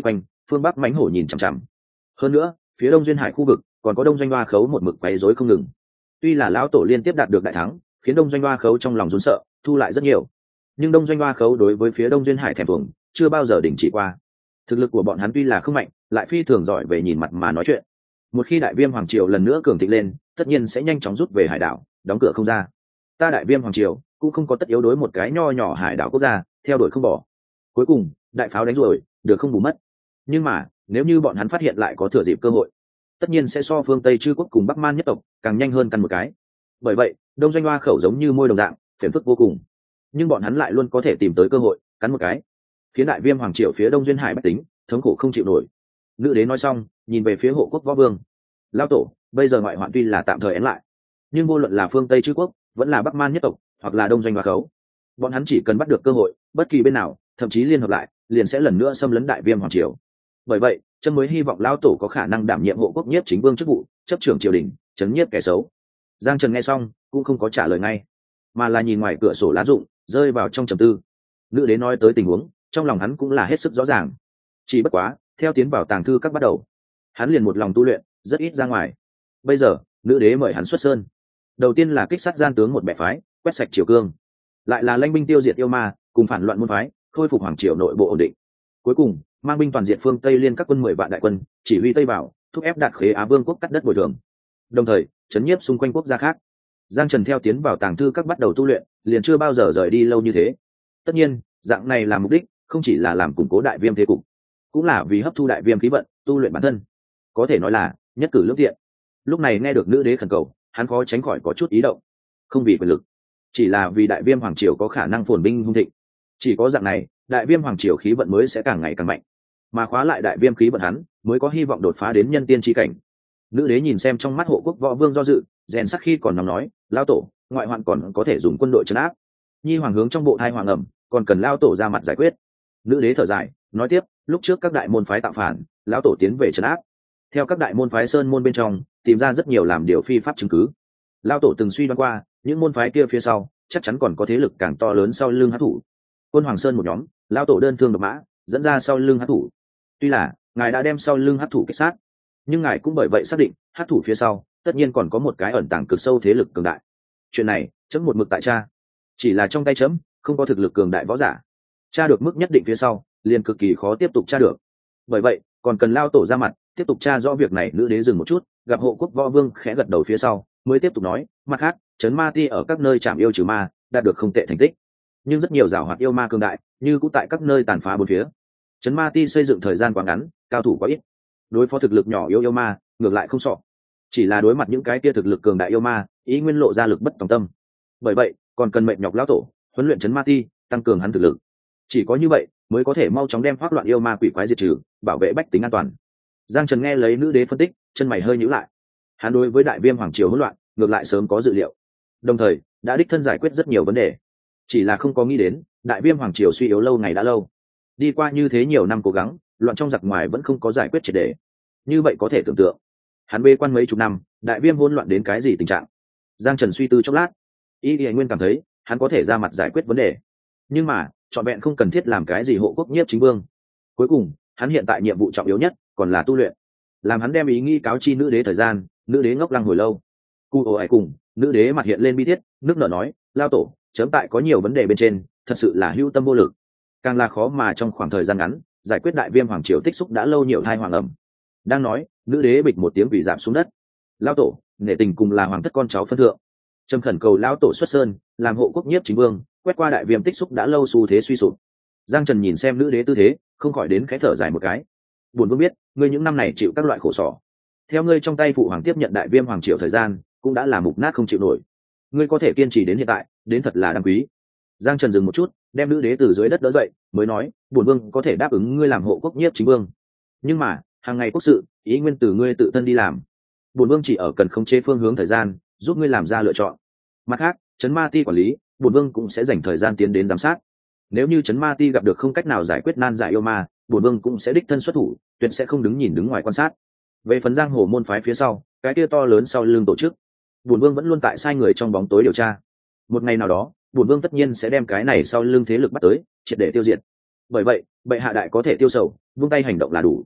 phương bắc mãnh hổ nhìn chằm chằm. Hơn nữa phía đông duyên hải khu vực còn có đông doanh hoa khấu một mực quấy rối không ngừng. Tuy là lão tổ liên tiếp đạt được đại thắng, khiến đông doanh hoa khấu trong lòng run sợ, thu lại rất nhiều, nhưng đông doanh hoa khấu đối với phía đông duyên hải thèm thuồng chưa bao giờ đình chỉ qua. Thực lực của bọn hắn tuy là không mạnh, lại phi thường giỏi về nhìn mặt mà nói chuyện. Một khi đại viêm hoàng triều lần nữa cường thịnh lên, tất nhiên sẽ nhanh chóng rút về hải đảo, đóng cửa không ra. Ta đại viêm hoàng triều cũng không có tất yếu đối một cái nho nhỏ hải đảo quốc gia theo đuổi không bỏ. Cuối cùng đại pháo đánh rồi, được không bù mất. Nhưng mà nếu như bọn hắn phát hiện lại có thừa dịp cơ hội, tất nhiên sẽ so phương Tây Chư quốc cùng Bắc Man nhất tộc càng nhanh hơn căn một cái. Bởi vậy đông doanh hoa khẩu giống như môi đồng dạng, phiền phức vô cùng, nhưng bọn hắn lại luôn có thể tìm tới cơ hội cắn một cái, khiến đại viêm hoàng triều phía đông duyên hải bách tính thống khổ không chịu nổi. Nữ đế nói xong nhìn về phía hộ quốc võ vương. Lao tổ, bây giờ ngoại hoạn tuy là tạm thời én lại, nhưng vô luận là phương Tây Chư quốc vẫn là Bắc Man nhất tộc hoặc là đông doanh hoa khấu, bọn hắn chỉ cần bắt được cơ hội, bất kỳ bên nào thậm chí liên hợp lại liền sẽ lần nữa xâm lấn đại viêm hoàng triều. Bởi vậy trâm mới hy vọng lão tổ có khả năng đảm nhiệm hộ quốc nhiếp chính vương chức vụ, chấp trưởng triều đình, chấn nhiếp kẻ xấu. Giang Trần nghe xong cũng không có trả lời ngay, mà là nhìn ngoài cửa sổ lá rụng, rơi vào trong trầm tư. Nữ đế nói tới tình huống, trong lòng hắn cũng là hết sức rõ ràng. Chỉ bất quá theo tiến vào tàng thư các bắt đầu, hắn liền một lòng tu luyện, rất ít ra ngoài. Bây giờ nữ đế mời hắn xuất sơn, đầu tiên là kích sát gian tướng một bè phái, quét sạch triều cương, lại là lãnh binh tiêu diệt yêu ma cùng phản loạn môn phái, khôi phục hoàng triều nội bộ ổn định. Cuối cùng mang binh toàn diện phương Tây liên các quân mười vạn đại quân, chỉ huy Tây Bảo, thúc ép Đạt Khế Á Vương quốc cắt đất bồi thường, đồng thời chấn nhiếp xung quanh quốc gia khác. Giang Trần theo tiến vào tàng thư các bắt đầu tu luyện, liền chưa bao giờ rời đi lâu như thế. Tất nhiên dạng này là mục đích không chỉ là làm củng cố đại viêm thế cục, cũng là vì hấp thu đại viêm khí vận, tu luyện bản thân, có thể nói là nhất cử lưỡng tiện. Lúc này nghe được nữ đế khẩn cầu, hắn khó tránh khỏi có chút ý động, không vì quyền lực, chỉ là vì đại viêm hoàng triều có khả năng phồn binh hung thịnh. Chỉ có dạng này đại viêm hoàng triều khí vận mới sẽ càng ngày càng mạnh, mà khóa lại đại viêm khí vận hắn mới có hy vọng đột phá đến nhân tiên chi cảnh. Nữ đế nhìn xem trong mắt hộ quốc võ vương do dự, rèn sắc khi còn nóng nói, lao tổ, ngoại hoạn còn có thể dùng quân đội trấn áp, nhi hoàng hướng trong bộ thai hoàng ẩm, còn cần lao tổ ra mặt giải quyết. Nữ đế thở dài nói tiếp, lúc trước các đại môn phái tạo phản, lão tổ tiến về trấn áp, theo các đại môn phái sơn môn bên trong tìm ra rất nhiều làm điều phi pháp chứng cứ. Lao tổ từng suy đoán qua, những môn phái kia phía sau chắc chắn còn có thế lực càng to lớn sau lưng hắc thủ. Quân Hoàng Sơn một nhóm, lao tổ đơn thương độc mã dẫn ra sau lưng hắc thủ. Tuy là ngài đã đem sau lưng hắc thủ kích sát, nhưng ngài cũng bởi vậy xác định hắc thủ phía sau tất nhiên còn có một cái ẩn tàng cực sâu thế lực cường đại. Chuyện này chấm một mực tại cha, chỉ là trong tay chấm không có thực lực cường đại võ giả, cha được mức nhất định phía sau liền cực kỳ khó tiếp tục cha được. Bởi vậy còn cần lao tổ ra mặt tiếp tục tra rõ việc này. Nữ đế dừng một chút, gặp hộ quốc võ vương khẽ gật đầu phía sau mới tiếp tục nói, mặt khác trấn ma ti ở các nơi chạm yêu trừ ma đạt được không tệ thành tích, nhưng rất nhiều giảo hoạt yêu ma cường đại như cũng tại các nơi tàn phá bốn phía. Trấn ma ti xây dựng thời gian quá ngắn, cao thủ quá ít, đối phó thực lực nhỏ yêu yêu ma ngược lại không sọ, chỉ là đối mặt những cái kia thực lực cường đại yêu ma ý nguyên lộ ra lực bất tòng tâm. Bởi vậy còn cần mệnh nhọc lão tổ huấn luyện trấn ma ti, tăng cường hắn thực lực. Chỉ có như vậy mới có thể mau chóng đem hoắc loạn yêu ma quỷ quái diệt trừ, bảo vệ bách tính an toàn. Giang Trần nghe lấy nữ đế phân tích, chân mày hơi nhíu lại. Hắn đối với đại viêm hoàng triều hỗn loạn ngược lại sớm có dự liệu, đồng thời đã đích thân giải quyết rất nhiều vấn đề, chỉ là không có nghĩ đến đại viêm hoàng triều suy yếu lâu ngày đã lâu, đi qua như thế nhiều năm cố gắng, loạn trong giặc ngoài vẫn không có giải quyết triệt để. Như vậy có thể tưởng tượng hắn bê quan mấy chục năm, đại viêm hỗn loạn đến cái gì tình trạng. Giang Trần suy tư chốc lát, ý ý nguyên cảm thấy hắn có thể ra mặt giải quyết vấn đề, nhưng mà trọn vẹn không cần thiết làm cái gì hộ quốc nhiếp chính vương. Cuối cùng hắn hiện tại nhiệm vụ trọng yếu nhất còn là tu luyện. Làm hắn đem ý nghĩ cáo chi nữ đế thời gian, nữ đế ngốc lăng hồi lâu. Cu ồ ai cùng nữ đế mặt hiện lên bi thiết, nước nở nói, lao tổ, chấm tại có nhiều vấn đề bên trên thật sự là hữu tâm vô lực, càng là khó mà trong khoảng thời gian ngắn giải quyết đại viêm hoàng triều tích xúc đã lâu nhiều thai hoàng ẩm. Đang nói, nữ đế bịch một tiếng quỳ giảm xuống đất. Lao tổ, nể tình cùng là hoàng thất con cháu phân thượng, trầm khẩn cầu lao tổ xuất sơn làm hộ quốc nhiếp chính vương, quét qua đại viêm tích xúc đã lâu xu thế suy sụp. Giang Trần nhìn xem nữ đế tư thế, không khỏi đến khẽ thở dài một cái. Buồn vương biết ngươi những năm này chịu các loại khổ sỏ, theo ngươi trong tay phụ hoàng tiếp nhận đại viêm hoàng triều thời gian cũng đã là mục nát không chịu nổi, ngươi có thể kiên trì đến hiện tại đến thật là đáng quý. Giang Trần dừng một chút, đem nữ đế từ dưới đất đỡ dậy, mới nói, bổn vương có thể đáp ứng ngươi làm hộ quốc nhiếp chính vương, nhưng mà hàng ngày quốc sự ý nguyên từ ngươi tự thân đi làm, bổn vương chỉ ở cần khống chế phương hướng thời gian, giúp ngươi làm ra lựa chọn. Mặt khác trấn ma ti quản lý, bổn vương cũng sẽ dành thời gian tiến đến giám sát. Nếu như trấn ma ti gặp được không cách nào giải quyết nan giải yêu ma, bổn vương cũng sẽ đích thân xuất thủ, tuyệt sẽ không đứng nhìn đứng ngoài quan sát. Về phần giang hồ môn phái phía sau cái kia to lớn sau lưng tổ chức, bổn vương vẫn luôn tại sai người trong bóng tối điều tra. Một ngày nào đó bổn vương tất nhiên sẽ đem cái này sau lưng thế lực bắt tới, triệt để tiêu diệt. Bởi vậy bệ hạ đại có thể tiêu sầu, vung tay hành động là đủ.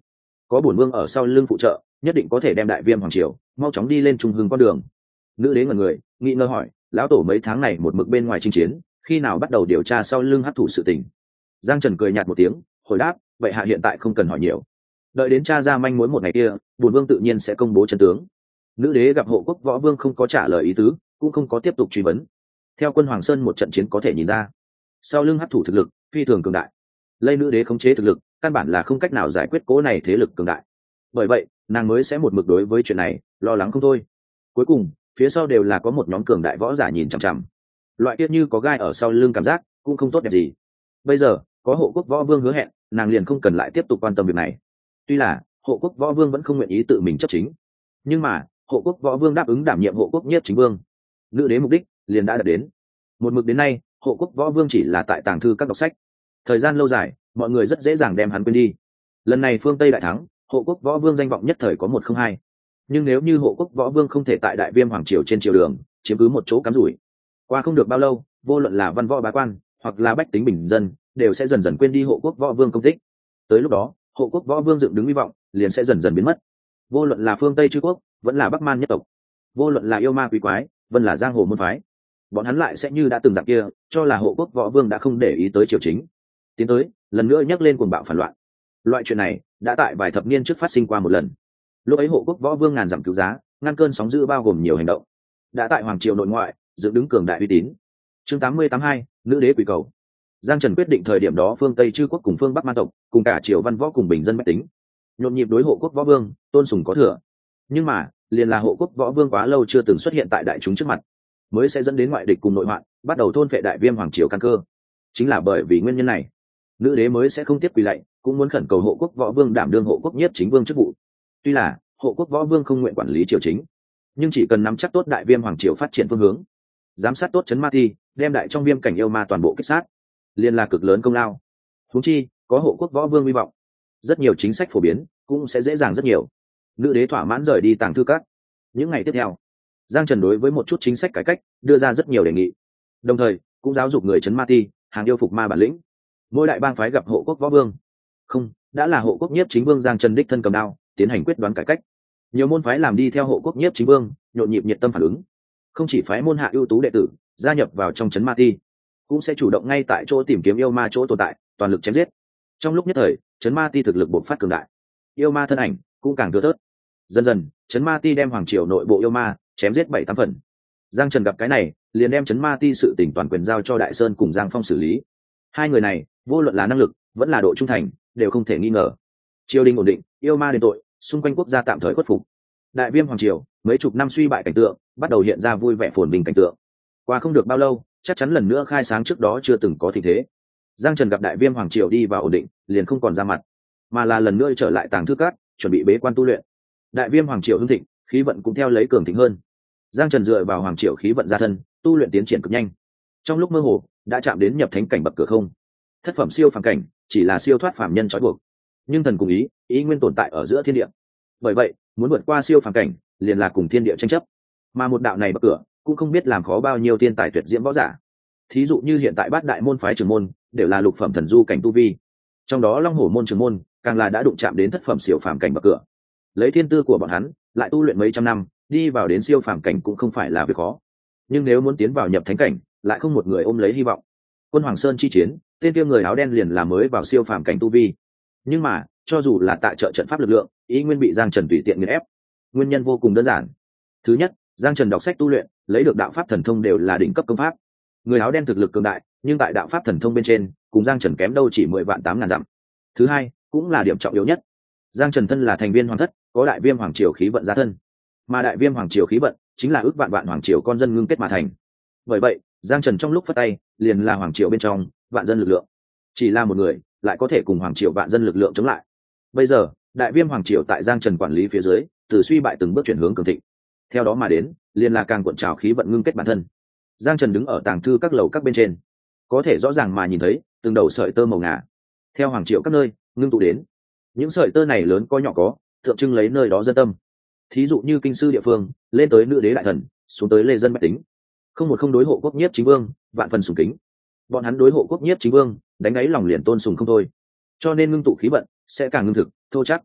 có bổn vương ở sau lưng phụ trợ, nhất định có thể đem đại viêm hoàng triều mau chóng đi lên trung hưng con đường. Nữ đế ngẩn người, nghi ngờ hỏi, lão tổ mấy tháng này một mực bên ngoài chinh chiến, khi nào bắt đầu điều tra sau lưng hắc thủ sự tình? Giang Trần cười nhạt một tiếng, hồi đáp, vậy hạ hiện tại không cần hỏi nhiều, đợi đến tra ra manh mối một ngày kia, bổn vương tự nhiên sẽ công bố chân tướng. Nữ đế gặp hộ quốc võ vương không có trả lời ý tứ, cũng không có tiếp tục truy vấn. Theo quân Hoàng Sơn một trận chiến có thể nhìn ra, sau lưng hắc thủ thực lực phi thường cường đại, lây nữ đế khống chế thực lực căn bản là không cách nào giải quyết cố này thế lực cường đại, bởi vậy nàng mới sẽ một mực đối với chuyện này lo lắng không thôi. Cuối cùng phía sau đều là có một nhóm cường đại võ giả nhìn chằm chằm, loại tiết như có gai ở sau lưng cảm giác cũng không tốt đẹp gì. Bây giờ có hộ quốc võ vương hứa hẹn, nàng liền không cần lại tiếp tục quan tâm việc này. Tuy là hộ quốc võ vương vẫn không nguyện ý tự mình chấp chính, nhưng mà hộ quốc võ vương đáp ứng đảm nhiệm hộ quốc nhiếp chính vương, nữ đế mục đích liền đã đạt đến. Một mực đến nay hộ quốc võ vương chỉ là tại tàng thư các đọc sách, thời gian lâu dài mọi người rất dễ dàng đem hắn quên đi. Lần này phương Tây đại thắng, hộ quốc võ vương danh vọng nhất thời có một không hai, nhưng nếu như hộ quốc võ vương không thể tại đại viêm hoàng triều trên triều đường chiếm cứ một chỗ cắm rủi, qua không được bao lâu, vô luận là văn võ bá quan hoặc là bách tính bình dân đều sẽ dần dần quên đi hộ quốc võ vương công tích. Tới lúc đó hộ quốc võ vương dựng đứng hy vọng liền sẽ dần dần biến mất. Vô luận là phương Tây chư quốc vẫn là bắc man nhất tộc, vô luận là yêu ma quý quái vẫn là giang hồ môn phái, bọn hắn lại sẽ như đã từng dạng kia cho là hộ quốc võ vương đã không để ý tới triều chính, tiến tới lần nữa nhắc lên cuồng bạo phản loạn. Loại chuyện này đã tại vài thập niên trước phát sinh qua một lần. Lúc ấy hộ quốc võ vương ngàn dặm cứu giá, ngăn cơn sóng dữ bao gồm nhiều hành động, đã tại hoàng triều nội ngoại dựng đứng cường đại uy tín. Chương tám mươi tám hai, nữ đế quỷ cầu. Giang Trần quyết định thời điểm đó phương Tây chư quốc cùng phương Bắc man tộc cùng cả triều văn võ cùng bình dân bách tính nhộn nhịp đối hộ quốc võ vương tôn sùng có thừa. Nhưng mà liền là hộ quốc võ vương quá lâu chưa từng xuất hiện tại đại chúng trước mặt, mới sẽ dẫn đến ngoại địch cùng nội hoạn bắt đầu thôn phệ đại viêm hoàng triều căn cơ. Chính là bởi vì nguyên nhân này, nữ đế mới sẽ không tiếp quỳ lạy, cũng muốn khẩn cầu hộ quốc võ vương đảm đương hộ quốc nhiếp chính vương chức vụ. Tuy là hộ quốc võ vương không nguyện quản lý triều chính, nhưng chỉ cần nắm chắc tốt đại viêm hoàng triều phát triển phương hướng, giám sát tốt chấn ma thi, đem đại trong viêm cảnh yêu ma toàn bộ kích sát, liền là cực lớn công lao. Huống chi có hộ quốc võ vương hy vọng, rất nhiều chính sách phổ biến cũng sẽ dễ dàng rất nhiều. Nữ đế thỏa mãn rời đi tàng thư các. Những ngày tiếp theo, Giang Trần đối với một chút chính sách cải cách đưa ra rất nhiều đề nghị, đồng thời cũng giáo dục người chấn ma ti hàng yêu phục ma bản lĩnh. Mỗi đại bang phái gặp hộ quốc võ vương, không đã là hộ quốc nhiếp chính vương, Giang Trần đích thân cầm đao tiến hành quyết đoán cải cách. Nhiều môn phái làm đi theo hộ quốc nhiếp chính vương, nhộn nhịp nhiệt tâm phản ứng. Không chỉ phái môn hạ ưu tú đệ tử gia nhập vào trong chấn ma ti, cũng sẽ chủ động ngay tại chỗ tìm kiếm yêu ma chỗ tồn tại, toàn lực chém giết. Trong lúc nhất thời, chấn ma ti thực lực bộc phát cường đại, yêu ma thân ảnh cũng càng thưa thớt. Dần dần chấn ma ti đem hoàng triều nội bộ yêu ma chém giết bảy tám phần. Giang Trần gặp cái này, liền đem chấn ma ti sự tỉnh toàn quyền giao cho Đại Sơn cùng Giang Phong xử lý. Hai người này vô luận là năng lực vẫn là độ trung thành đều không thể nghi ngờ. Triều đình ổn định, yêu ma đền tội, xung quanh quốc gia tạm thời khuất phục. Đại viêm hoàng triều mấy chục năm suy bại cảnh tượng bắt đầu hiện ra vui vẻ phồn bình cảnh tượng. Qua không được bao lâu, chắc chắn lần nữa khai sáng trước đó chưa từng có tình thế. Giang Trần gặp đại viêm hoàng triều đi vào ổn định, liền không còn ra mặt, mà là lần nữa trở lại tàng thư cát, chuẩn bị bế quan tu luyện. Đại viêm hoàng triều hưng thịnh, khí vận cũng theo lấy cường thịnh hơn. Giang Trần dựa vào hoàng triều khí vận gia thân, tu luyện tiến triển cực nhanh. Trong lúc mơ hồ đã chạm đến nhập thánh cảnh bậc cửa không. Thất phẩm siêu phàm cảnh chỉ là siêu thoát phàm nhân trói buộc, nhưng thần cùng ý ý nguyên tồn tại ở giữa thiên địa. Bởi vậy muốn vượt qua siêu phàm cảnh liền là cùng thiên địa tranh chấp, mà một đạo này bậc cửa cũng không biết làm khó bao nhiêu thiên tài tuyệt diễm võ giả. Thí dụ như hiện tại bát đại môn phái trưởng môn đều là lục phẩm thần du cảnh tu vi, trong đó long hổ môn trưởng môn càng là đã đụng chạm đến thất phẩm siêu phàm cảnh bậc cửa. Lấy thiên tư của bọn hắn lại tu luyện mấy trăm năm, đi vào đến siêu phàm cảnh cũng không phải là việc khó. Nhưng nếu muốn tiến vào nhập thánh cảnh, lại không một người ôm lấy hy vọng. Quân Hoàng Sơn chi chiến, tên kia người áo đen liền là mới vào siêu phàm cảnh tu vi, nhưng mà cho dù là tại trợ trận pháp lực lượng, ý nguyên bị Giang Trần tùy tiện nghiền ép. Nguyên nhân vô cùng đơn giản. Thứ nhất, Giang Trần đọc sách tu luyện, lấy được đạo pháp thần thông đều là đỉnh cấp công pháp. Người áo đen thực lực cường đại, nhưng tại đạo pháp thần thông bên trên, cùng Giang Trần kém đâu chỉ mười vạn tám ngàn dặm. Thứ hai, cũng là điểm trọng yếu nhất, Giang Trần thân là thành viên hoàng thất, có đại viêm hoàng triều khí vận gia thân, mà đại viêm hoàng triều khí vận chính là ước vạn vạn hoàng triều con dân ngưng kết mà thành. Bởi vậy, Giang Trần trong lúc phất tay, liền là hoàng triều bên trong vạn dân lực lượng. Chỉ là một người, lại có thể cùng hoàng triều vạn dân lực lượng chống lại. Bây giờ, đại viêm hoàng triều tại Giang Trần quản lý phía dưới, từ suy bại từng bước chuyển hướng cường thịnh. Theo đó mà đến, liền là càng cuộn trào khí vận ngưng kết bản thân. Giang Trần đứng ở tàng thư các lầu các bên trên, có thể rõ ràng mà nhìn thấy từng đầu sợi tơ màu ngà theo hoàng triều các nơi ngưng tụ đến. Những sợi tơ này lớn có nhỏ có, tượng trưng lấy nơi đó dân tâm. Thí dụ như kinh sư địa phương, lên tới nữ đế đại thần, xuống tới lê dân bách tính, không một không đối hộ quốc nhiếp chính vương vạn phần sùng kính. Bọn hắn đối hộ quốc nhiếp chính vương đánh ấy lòng liền tôn sùng không thôi, cho nên ngưng tụ khí vận sẽ càng ngưng thực thô chắc.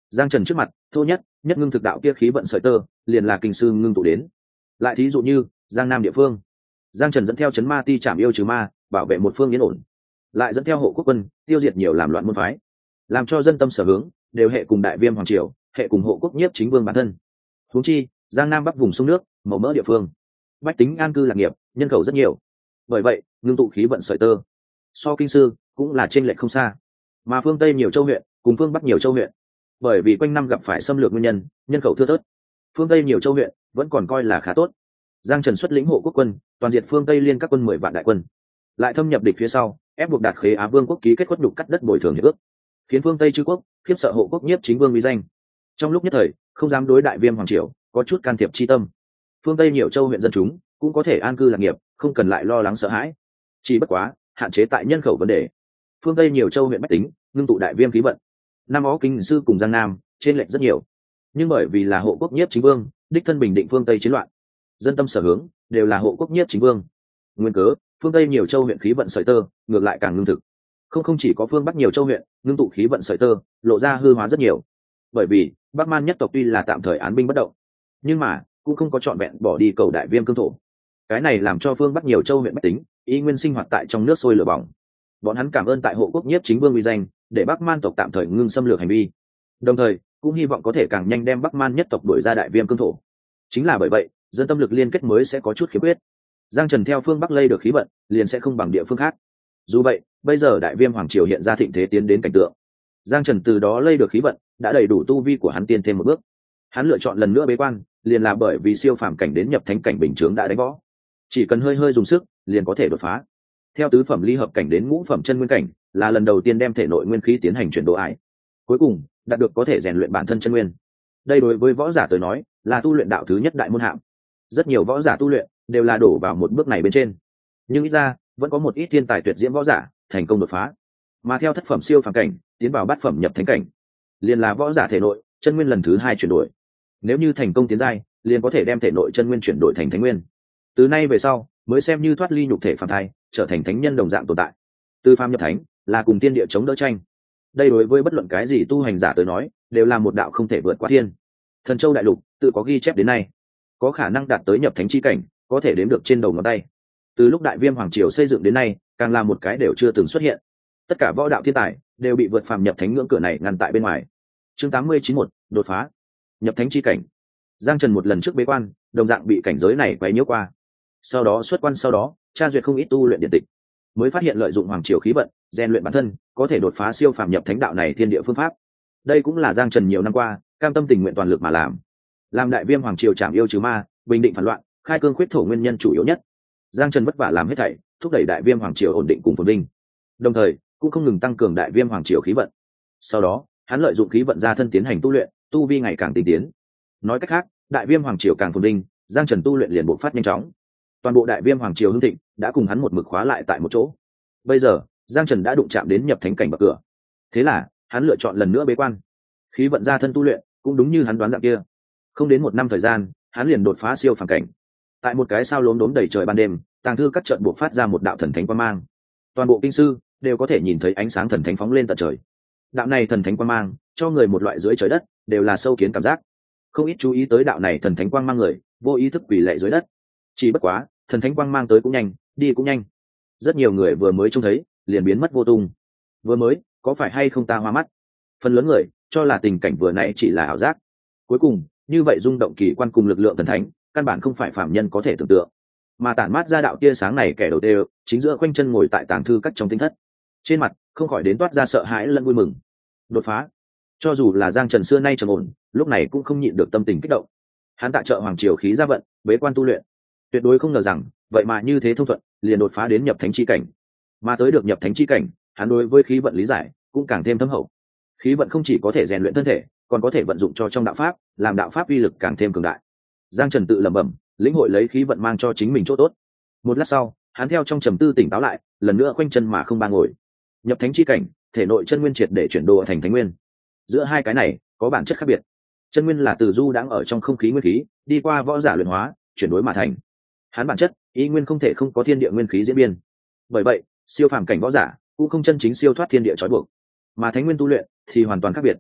Giang Trần trước mặt thô nhất nhất ngưng thực đạo kia khí vận sợi tơ liền là kinh sư ngưng tụ đến. Lại thí dụ như Giang Nam địa phương, Giang Trần dẫn theo chấn ma ti trảm yêu trừ ma, bảo vệ một phương yên ổn, lại dẫn theo hộ quốc quân tiêu diệt nhiều làm loạn môn phái, làm cho dân tâm sở hướng đều hệ cùng đại viêm hoàng triều, hệ cùng hộ quốc nhiếp chính vương bản thân. Huống chi Giang Nam bắc vùng sông nước màu mỡ địa phương, bách tính an cư lạc nghiệp, nhân khẩu rất nhiều, bởi vậy ngưng tụ khí vận sợi tơ so kinh sư cũng là trên lệch không xa. Mà phương Tây nhiều châu huyện cùng phương Bắc nhiều châu huyện, bởi vì quanh năm gặp phải xâm lược nguyên nhân, nhân khẩu thưa thớt, phương Tây nhiều châu huyện vẫn còn coi là khá tốt. Giang Trần xuất lĩnh hộ quốc quân toàn diệt phương Tây liên các quân mười vạn đại quân, lại thâm nhập địch phía sau, ép buộc Đạt Khế Á Vương quốc ký kết khuất nhục cắt đất bồi thường hiệp ước, khiến phương Tây chư quốc khiếp sợ hộ quốc nhiếp chính vương uy danh. Trong lúc nhất thời không dám đối đại viêm hoàng triều có chút can thiệp chi tâm, phương Tây nhiều châu huyện dân chúng cũng có thể an cư lạc nghiệp, không cần lại lo lắng sợ hãi. Chỉ bất quá hạn chế tại nhân khẩu vấn đề, phương Tây nhiều châu huyện bách tính ngưng tụ đại viêm khí vận, Nam Ó kinh sư cùng Giang Nam trên lệch rất nhiều, nhưng bởi vì là hộ quốc nhiếp chính vương đích thân bình định phương Tây chiến loạn, dân tâm sở hướng đều là hộ quốc nhiếp chính vương. Nguyên cớ phương Tây nhiều châu huyện khí vận sợi tơ ngược lại càng ngưng thực, không không chỉ có phương Bắc nhiều châu huyện ngưng tụ khí vận sợi tơ lộ ra hư hóa rất nhiều. Bởi vì Bắc Man nhất tộc tuy là tạm thời án binh bất động, nhưng mà cũng không có trọn vẹn bỏ đi cầu đại viêm cương thổ. Cái này làm cho phương Bắc nhiều châu huyện bách tính ý nguyên sinh hoạt tại trong nước sôi lửa bỏng. Bọn hắn cảm ơn tại hộ quốc nhiếp chính vương uy danh, để Bắc Man tộc tạm thời ngưng xâm lược hành vi, đồng thời cũng hy vọng có thể càng nhanh đem Bắc Man nhất tộc đuổi ra đại viêm cương thổ. Chính là bởi vậy dân tâm lực liên kết mới sẽ có chút khiếm khuyết. Giang Trần theo phương Bắc lây được khí vận liền sẽ không bằng địa phương khác. Dù vậy bây giờ đại viêm hoàng triều hiện ra thịnh thế tiến đến cảnh tượng, Giang Trần từ đó lây được khí vận đã đầy đủ tu vi của hắn tiên thêm một bước. Hắn lựa chọn lần nữa bế quan liền là bởi vì siêu phàm cảnh đến nhập thánh cảnh bình chướng đã đánh võ, chỉ cần hơi hơi dùng sức liền có thể đột phá. Theo tứ phẩm ly hợp cảnh đến ngũ phẩm chân nguyên cảnh là lần đầu tiên đem thể nội nguyên khí tiến hành chuyển đổi ải, cuối cùng đạt được có thể rèn luyện bản thân chân nguyên. Đây đối với võ giả tới nói là tu luyện đạo thứ nhất đại môn hạng. Rất nhiều võ giả tu luyện đều là đổ vào một bước này bên trên, nhưng ít ra vẫn có một ít thiên tài tuyệt diễm võ giả thành công đột phá. Mà theo thất phẩm siêu phàm cảnh tiến vào bát phẩm nhập thánh cảnh, liền là võ giả thể nội chân nguyên lần thứ hai chuyển đổi. Nếu như thành công tiến giai, liền có thể đem thể nội chân nguyên chuyển đổi thành thánh nguyên. Từ nay về sau mới xem như thoát ly nhục thể phàm thai, trở thành thánh nhân đồng dạng tồn tại. Từ phàm nhập thánh là cùng tiên địa chống đỡ tranh. Đây đối với bất luận cái gì tu hành giả tới nói đều là một đạo không thể vượt qua thiên. Thần Châu đại lục tự có ghi chép đến nay, có khả năng đạt tới nhập thánh chi cảnh có thể đếm được trên đầu ngón tay. Từ lúc đại viêm hoàng triều xây dựng đến nay, càng là một cái đều chưa từng xuất hiện. Tất cả võ đạo thiên tài đều bị vượt phàm nhập thánh ngưỡng cửa này ngăn tại bên ngoài. Chương tám mươi chín mốt đột phá nhập thánh chi cảnh. Giang Trần một lần trước bế quan đồng dạng bị cảnh giới này quấy nhiễu qua, sau đó xuất quan sau đó tra duyệt không ít tu luyện điện tịch, mới phát hiện lợi dụng hoàng triều khí vận rèn luyện bản thân có thể đột phá siêu phàm nhập thánh đạo này thiên địa phương pháp. Đây cũng là Giang Trần nhiều năm qua cam tâm tình nguyện toàn lực mà làm. Làm đại viêm hoàng triều trảm yêu trừ ma, bình định phản loạn, khai cương khuyết thổ nguyên nhân chủ yếu nhất. Giang Trần vất vả làm hết thảy, thúc đẩy đại viêm hoàng triều ổn định cùng phồn vinh, đồng thời cũng không ngừng tăng cường đại viêm hoàng triều khí vận. Sau đó hắn lợi dụng khí vận ra thân tiến hành tu luyện, tu vi ngày càng tinh tiến. Nói cách khác, đại viêm hoàng triều càng phồn vinh, Giang Trần tu luyện liền bộc phát nhanh chóng. Toàn bộ đại viêm hoàng triều hưng thịnh đã cùng hắn một mực khóa lại tại một chỗ. Bây giờ Giang Trần đã đụng chạm đến nhập thánh cảnh bậc cửa, thế là hắn lựa chọn lần nữa bế quan, khí vận ra thân tu luyện. Cũng đúng như hắn đoán dạng kia, không đến một năm thời gian hắn liền đột phá siêu phàm cảnh. Tại một cái sao lốm đốm đầy trời ban đêm, tàng thư các trận buộc phát ra một đạo thần thánh quang mang, toàn bộ kinh sư đều có thể nhìn thấy ánh sáng thần thánh phóng lên tận trời. Đạo này thần thánh quang mang cho người một loại dưới trời đất đều là sâu kiến cảm giác. Không ít chú ý tới đạo này thần thánh quang mang người vô ý thức quỳ lạy dưới đất. Chỉ bất quá thần thánh quang mang tới cũng nhanh, đi cũng nhanh. Rất nhiều người vừa mới trông thấy liền biến mất vô tung. Vừa mới có phải hay không ta hoa mắt? Phần lớn người cho là tình cảnh vừa nãy chỉ là ảo giác. Cuối cùng như vậy rung động kỳ quan cùng lực lượng thần thánh căn bản không phải phàm nhân có thể tưởng tượng. Mà tản mát ra đạo tia sáng này kẻ đầu tiên chính giữa khoanh chân ngồi tại tàng thư các trong tinh thất, trên mặt không khỏi đến toát ra sợ hãi lẫn vui mừng. Đột phá. Cho dù là Giang Trần xưa nay trầm ổn, lúc này cũng không nhịn được tâm tình kích động. Hắn tạ trợ hoàng triều khí ra vận, bế quan tu luyện, tuyệt đối không ngờ rằng vậy mà như thế thông thuận liền đột phá đến nhập thánh chi cảnh. Mà tới được nhập thánh chi cảnh, hắn đối với khí vận lý giải cũng càng thêm thâm hậu. Khí vận không chỉ có thể rèn luyện thân thể, còn có thể vận dụng cho trong đạo pháp, làm đạo pháp uy lực càng thêm cường đại. Giang Trần tự lẩm bẩm, lĩnh hội lấy khí vận mang cho chính mình chỗ tốt. Một lát sau, hắn theo trong trầm tư tỉnh táo lại, lần nữa khoanh chân mà không ba ngồi. Nhập thánh chi cảnh, thể nội chân nguyên triệt để chuyển đồ thành thánh nguyên. Giữa hai cái này có bản chất khác biệt. Chân nguyên là từ du đãng ở trong không khí nguyên khí, đi qua võ giả luyện hóa, chuyển đổi mà thành. Hắn bản chất, ý nguyên không thể không có thiên địa nguyên khí diễn biên. Bởi vậy, siêu phàm cảnh võ giả cũng không chân chính siêu thoát thiên địa trói buộc. Mà thánh nguyên tu luyện thì hoàn toàn khác biệt.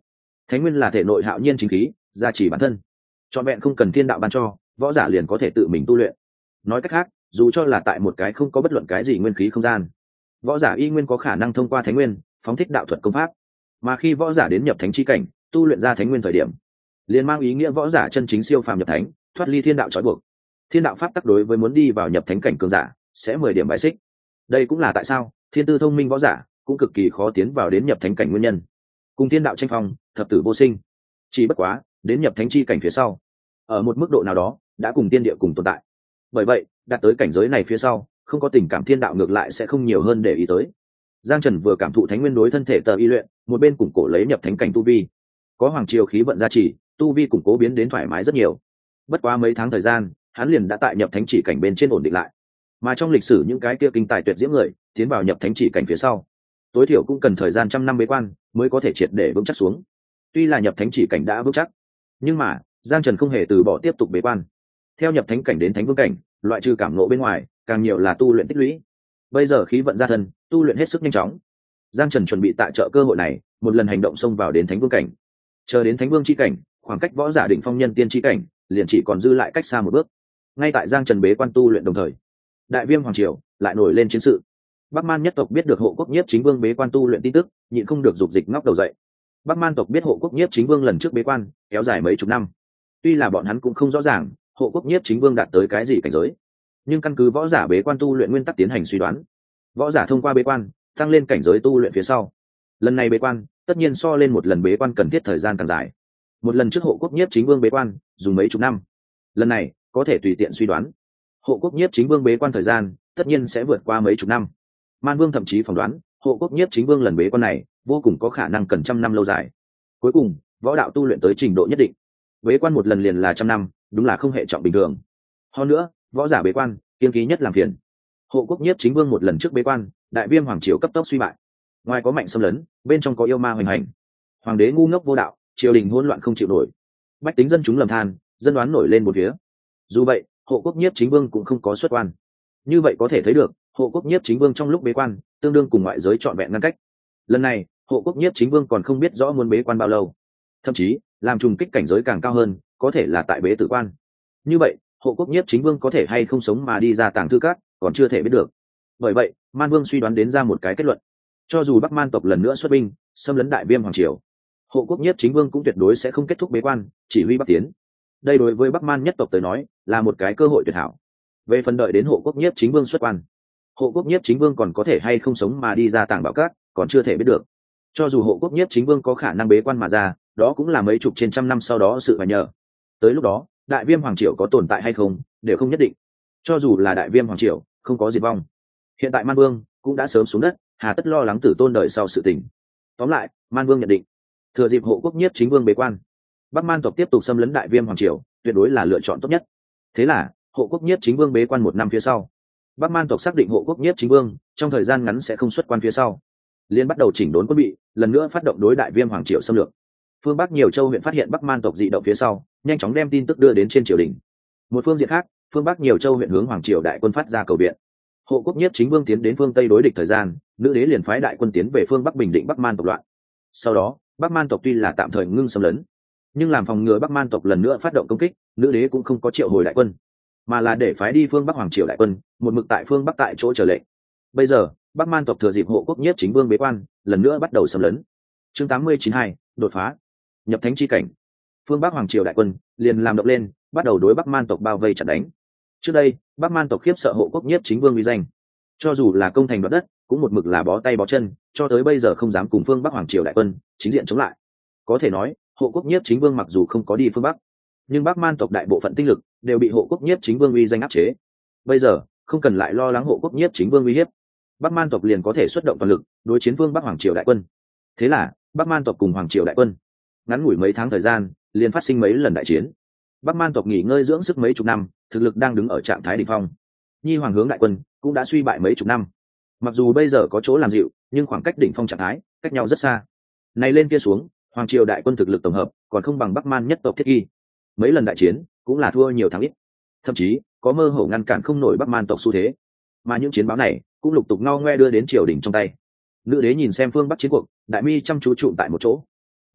Thánh nguyên là thể nội hạo nhiên chính khí, gia trì bản thân, trọn vẹn không cần thiên đạo ban cho, võ giả liền có thể tự mình tu luyện. Nói cách khác, dù cho là tại một cái không có bất luận cái gì nguyên khí không gian, võ giả y nguyên có khả năng thông qua thánh nguyên phóng thích đạo thuật công pháp. Mà khi võ giả đến nhập thánh chi cảnh, tu luyện ra thánh nguyên thời điểm, liền mang ý nghĩa võ giả chân chính siêu phàm nhập thánh, thoát ly thiên đạo trói buộc. Thiên đạo pháp tắc đối với muốn đi vào nhập thánh cảnh cường giả sẽ mười điểm bài xích. Đây cũng là tại sao thiên tư thông minh võ giả cũng cực kỳ khó tiến vào đến nhập thánh cảnh nguyên nhân. Cùng thiên đạo tranh phong, thập tử vô sinh. Chỉ bất quá, đến nhập thánh chi cảnh phía sau, ở một mức độ nào đó đã cùng tiên địa cùng tồn tại. Bởi vậy, đạt tới cảnh giới này phía sau, không có tình cảm thiên đạo ngược lại sẽ không nhiều hơn để ý tới. Giang Trần vừa cảm thụ thánh nguyên đối thân thể tờ y luyện, một bên củng cố lấy nhập thánh cảnh tu vi. Có hoàng triều khí vận gia trì, tu vi củng cố biến đến thoải mái rất nhiều. Bất quá mấy tháng thời gian, hắn liền đã tại nhập thánh chỉ cảnh bên trên ổn định lại. Mà trong lịch sử những cái kia kinh tài tuyệt diễm người, tiến vào nhập thánh chỉ cảnh phía sau, tối thiểu cũng cần thời gian trăm năm bế quan mới có thể triệt để vững chắc xuống. Tuy là nhập thánh chỉ cảnh đã vững chắc, nhưng mà Giang Trần không hề từ bỏ tiếp tục bế quan. Theo nhập thánh cảnh đến thánh vương cảnh, loại trừ cảm ngộ bên ngoài, càng nhiều là tu luyện tích lũy. Bây giờ khí vận gia thân, tu luyện hết sức nhanh chóng. Giang Trần chuẩn bị tại trợ cơ hội này, một lần hành động xông vào đến thánh vương cảnh. Chờ đến thánh vương chi cảnh, khoảng cách võ giả đỉnh phong nhân tiên chi cảnh, liền chỉ còn dư lại cách xa một bước. Ngay tại Giang Trần bế quan tu luyện đồng thời, Đại Viêm hoàng triều lại nổi lên chiến sự. Bắc Man nhất tộc biết được hộ quốc nhiếp chính vương bế quan tu luyện tin tức, nhịn không được dục dịch ngóc đầu dậy. Bắc Man tộc biết hộ quốc nhiếp chính vương lần trước bế quan kéo dài mấy chục năm, tuy là bọn hắn cũng không rõ ràng hộ quốc nhiếp chính vương đạt tới cái gì cảnh giới, nhưng căn cứ võ giả bế quan tu luyện nguyên tắc tiến hành suy đoán, võ giả thông qua bế quan tăng lên cảnh giới tu luyện phía sau, lần này bế quan tất nhiên so lên một lần bế quan cần thiết thời gian càng dài. Một lần trước hộ quốc nhiếp chính vương bế quan dùng mấy chục năm, lần này có thể tùy tiện suy đoán hộ quốc nhiếp chính vương bế quan thời gian tất nhiên sẽ vượt qua mấy chục năm. Man Vương thậm chí phỏng đoán hộ quốc nhiếp chính vương lần bế quan này vô cùng có khả năng cần trăm năm lâu dài. Cuối cùng võ đạo tu luyện tới trình độ nhất định, bế quan một lần liền là trăm năm, đúng là không hệ trọng bình thường. Hơn nữa võ giả bế quan kiên ký nhất làm phiền. Hộ quốc nhiếp chính vương một lần trước bế quan, Đại Viêm hoàng triều cấp tốc suy bại, ngoài có mạnh xâm lấn, bên trong có yêu ma hoành hành, hoàng đế ngu ngốc vô đạo, triều đình hỗn loạn không chịu nổi, bách tính dân chúng lầm than, dân đoán nổi lên một phía. Dù vậy hộ quốc nhiếp chính vương cũng không có xuất quan. Như vậy có thể thấy được hộ quốc nhiếp chính vương trong lúc bế quan tương đương cùng ngoại giới trọn vẹn ngăn cách. Lần này hộ quốc nhiếp chính vương còn không biết rõ muốn bế quan bao lâu, thậm chí làm trùng kích cảnh giới càng cao hơn, có thể là tại bế tử quan. Như vậy hộ quốc nhiếp chính vương có thể hay không sống mà đi ra tàng thư cát còn chưa thể biết được. Bởi vậy Man Vương suy đoán đến ra một cái kết luận, cho dù Bắc Man tộc lần nữa xuất binh xâm lấn Đại Viêm hoàng triều, hộ quốc nhiếp chính vương cũng tuyệt đối sẽ không kết thúc bế quan chỉ huy bắc tiến. Đây đối với Bắc Man nhất tộc tới nói là một cái cơ hội tuyệt hảo. Về phần đợi đến hộ quốc nhiếp chính vương xuất quan, hộ quốc nhiếp chính vương còn có thể hay không sống mà đi ra tàng bảo cát còn chưa thể biết được. Cho dù hộ quốc nhiếp chính vương có khả năng bế quan mà ra, đó cũng là mấy chục trên trăm năm sau đó sự phải nhờ. Tới lúc đó Đại Viêm hoàng triều có tồn tại hay không đều không nhất định. Cho dù là Đại Viêm hoàng triều không có diệt vong, hiện tại Man Vương cũng đã sớm xuống đất, hà tất lo lắng tử tôn đợi sau sự tình. Tóm lại Man Vương nhận định, thừa dịp hộ quốc nhiếp chính vương bế quan, Bắc Man tộc tiếp tục xâm lấn Đại Viêm hoàng triều tuyệt đối là lựa chọn tốt nhất. Thế là hộ quốc nhiếp chính vương bế quan một năm phía sau, Bắc Man tộc xác định hộ quốc nhiếp chính vương trong thời gian ngắn sẽ không xuất quan phía sau, liên bắt đầu chỉnh đốn quân bị, lần nữa phát động đối Đại Viêm hoàng triều xâm lược. Phương Bắc nhiều châu huyện phát hiện Bắc Man tộc dị động phía sau, nhanh chóng đem tin tức đưa đến trên triều đình. Một phương diện khác, phương Bắc nhiều châu huyện hướng hoàng triều đại quân phát ra cầu viện. Hộ quốc nhiếp chính vương tiến đến phương Tây đối địch thời gian, nữ đế liền phái đại quân tiến về phương Bắc bình định Bắc Man tộc loạn. Sau đó Bắc Man tộc tuy là tạm thời ngưng xâm lấn, nhưng làm phòng ngừa Bắc Man tộc lần nữa phát động công kích, nữ đế cũng không có triệu hồi đại quân, mà là để phái đi phương Bắc hoàng triều đại quân một mực tại phương Bắc tại chỗ chờ lệnh. Bây giờ Bắc Man tộc thừa dịp hộ quốc nhiếp chính vương bế quan lần nữa bắt đầu xâm lấn. Chương tám mươi chín hai đột phá nhập thánh chi cảnh. Phương Bắc hoàng triều đại quân liền làm động lên, bắt đầu đối Bắc Man tộc bao vây chặn đánh. Trước đây Bắc Man tộc khiếp sợ hộ quốc nhiếp chính vương uy danh, cho dù là công thành đoạt đất cũng một mực là bó tay bó chân, cho tới bây giờ không dám cùng phương Bắc hoàng triều đại quân chính diện chống lại. Có thể nói hộ quốc nhiếp chính vương mặc dù không có đi phương Bắc, nhưng Bắc Man tộc đại bộ phận tinh lực đều bị hộ quốc nhiếp chính vương uy danh áp chế. Bây giờ không cần lại lo lắng hộ quốc nhiếp chính vương uy hiếp, Bắc Man tộc liền có thể xuất động toàn lực đối chiến phương Bắc hoàng triều đại quân. Thế là Bắc Man tộc cùng hoàng triều đại quân ngắn ngủi mấy tháng thời gian liền phát sinh mấy lần đại chiến. Bắc Man tộc nghỉ ngơi dưỡng sức mấy chục năm, thực lực đang đứng ở trạng thái đỉnh phong. Nhi hoàng hướng đại quân cũng đã suy bại mấy chục năm, mặc dù bây giờ có chỗ làm dịu, nhưng khoảng cách đỉnh phong trạng thái cách nhau rất xa. Này lên kia xuống, hoàng triều đại quân thực lực tổng hợp còn không bằng Bắc Man nhất tộc thiết ghi. Mấy lần đại chiến cũng là thua nhiều thắng ít, thậm chí có mơ hồ ngăn cản không nổi Bắc Man tộc xu thế. Mà những chiến báo này cũng lục tục ngao ngoe đưa đến triều đình trong tay. Nữ đế nhìn xem phương Bắc chiến cuộc, đại mi chăm chú trụm tại một chỗ.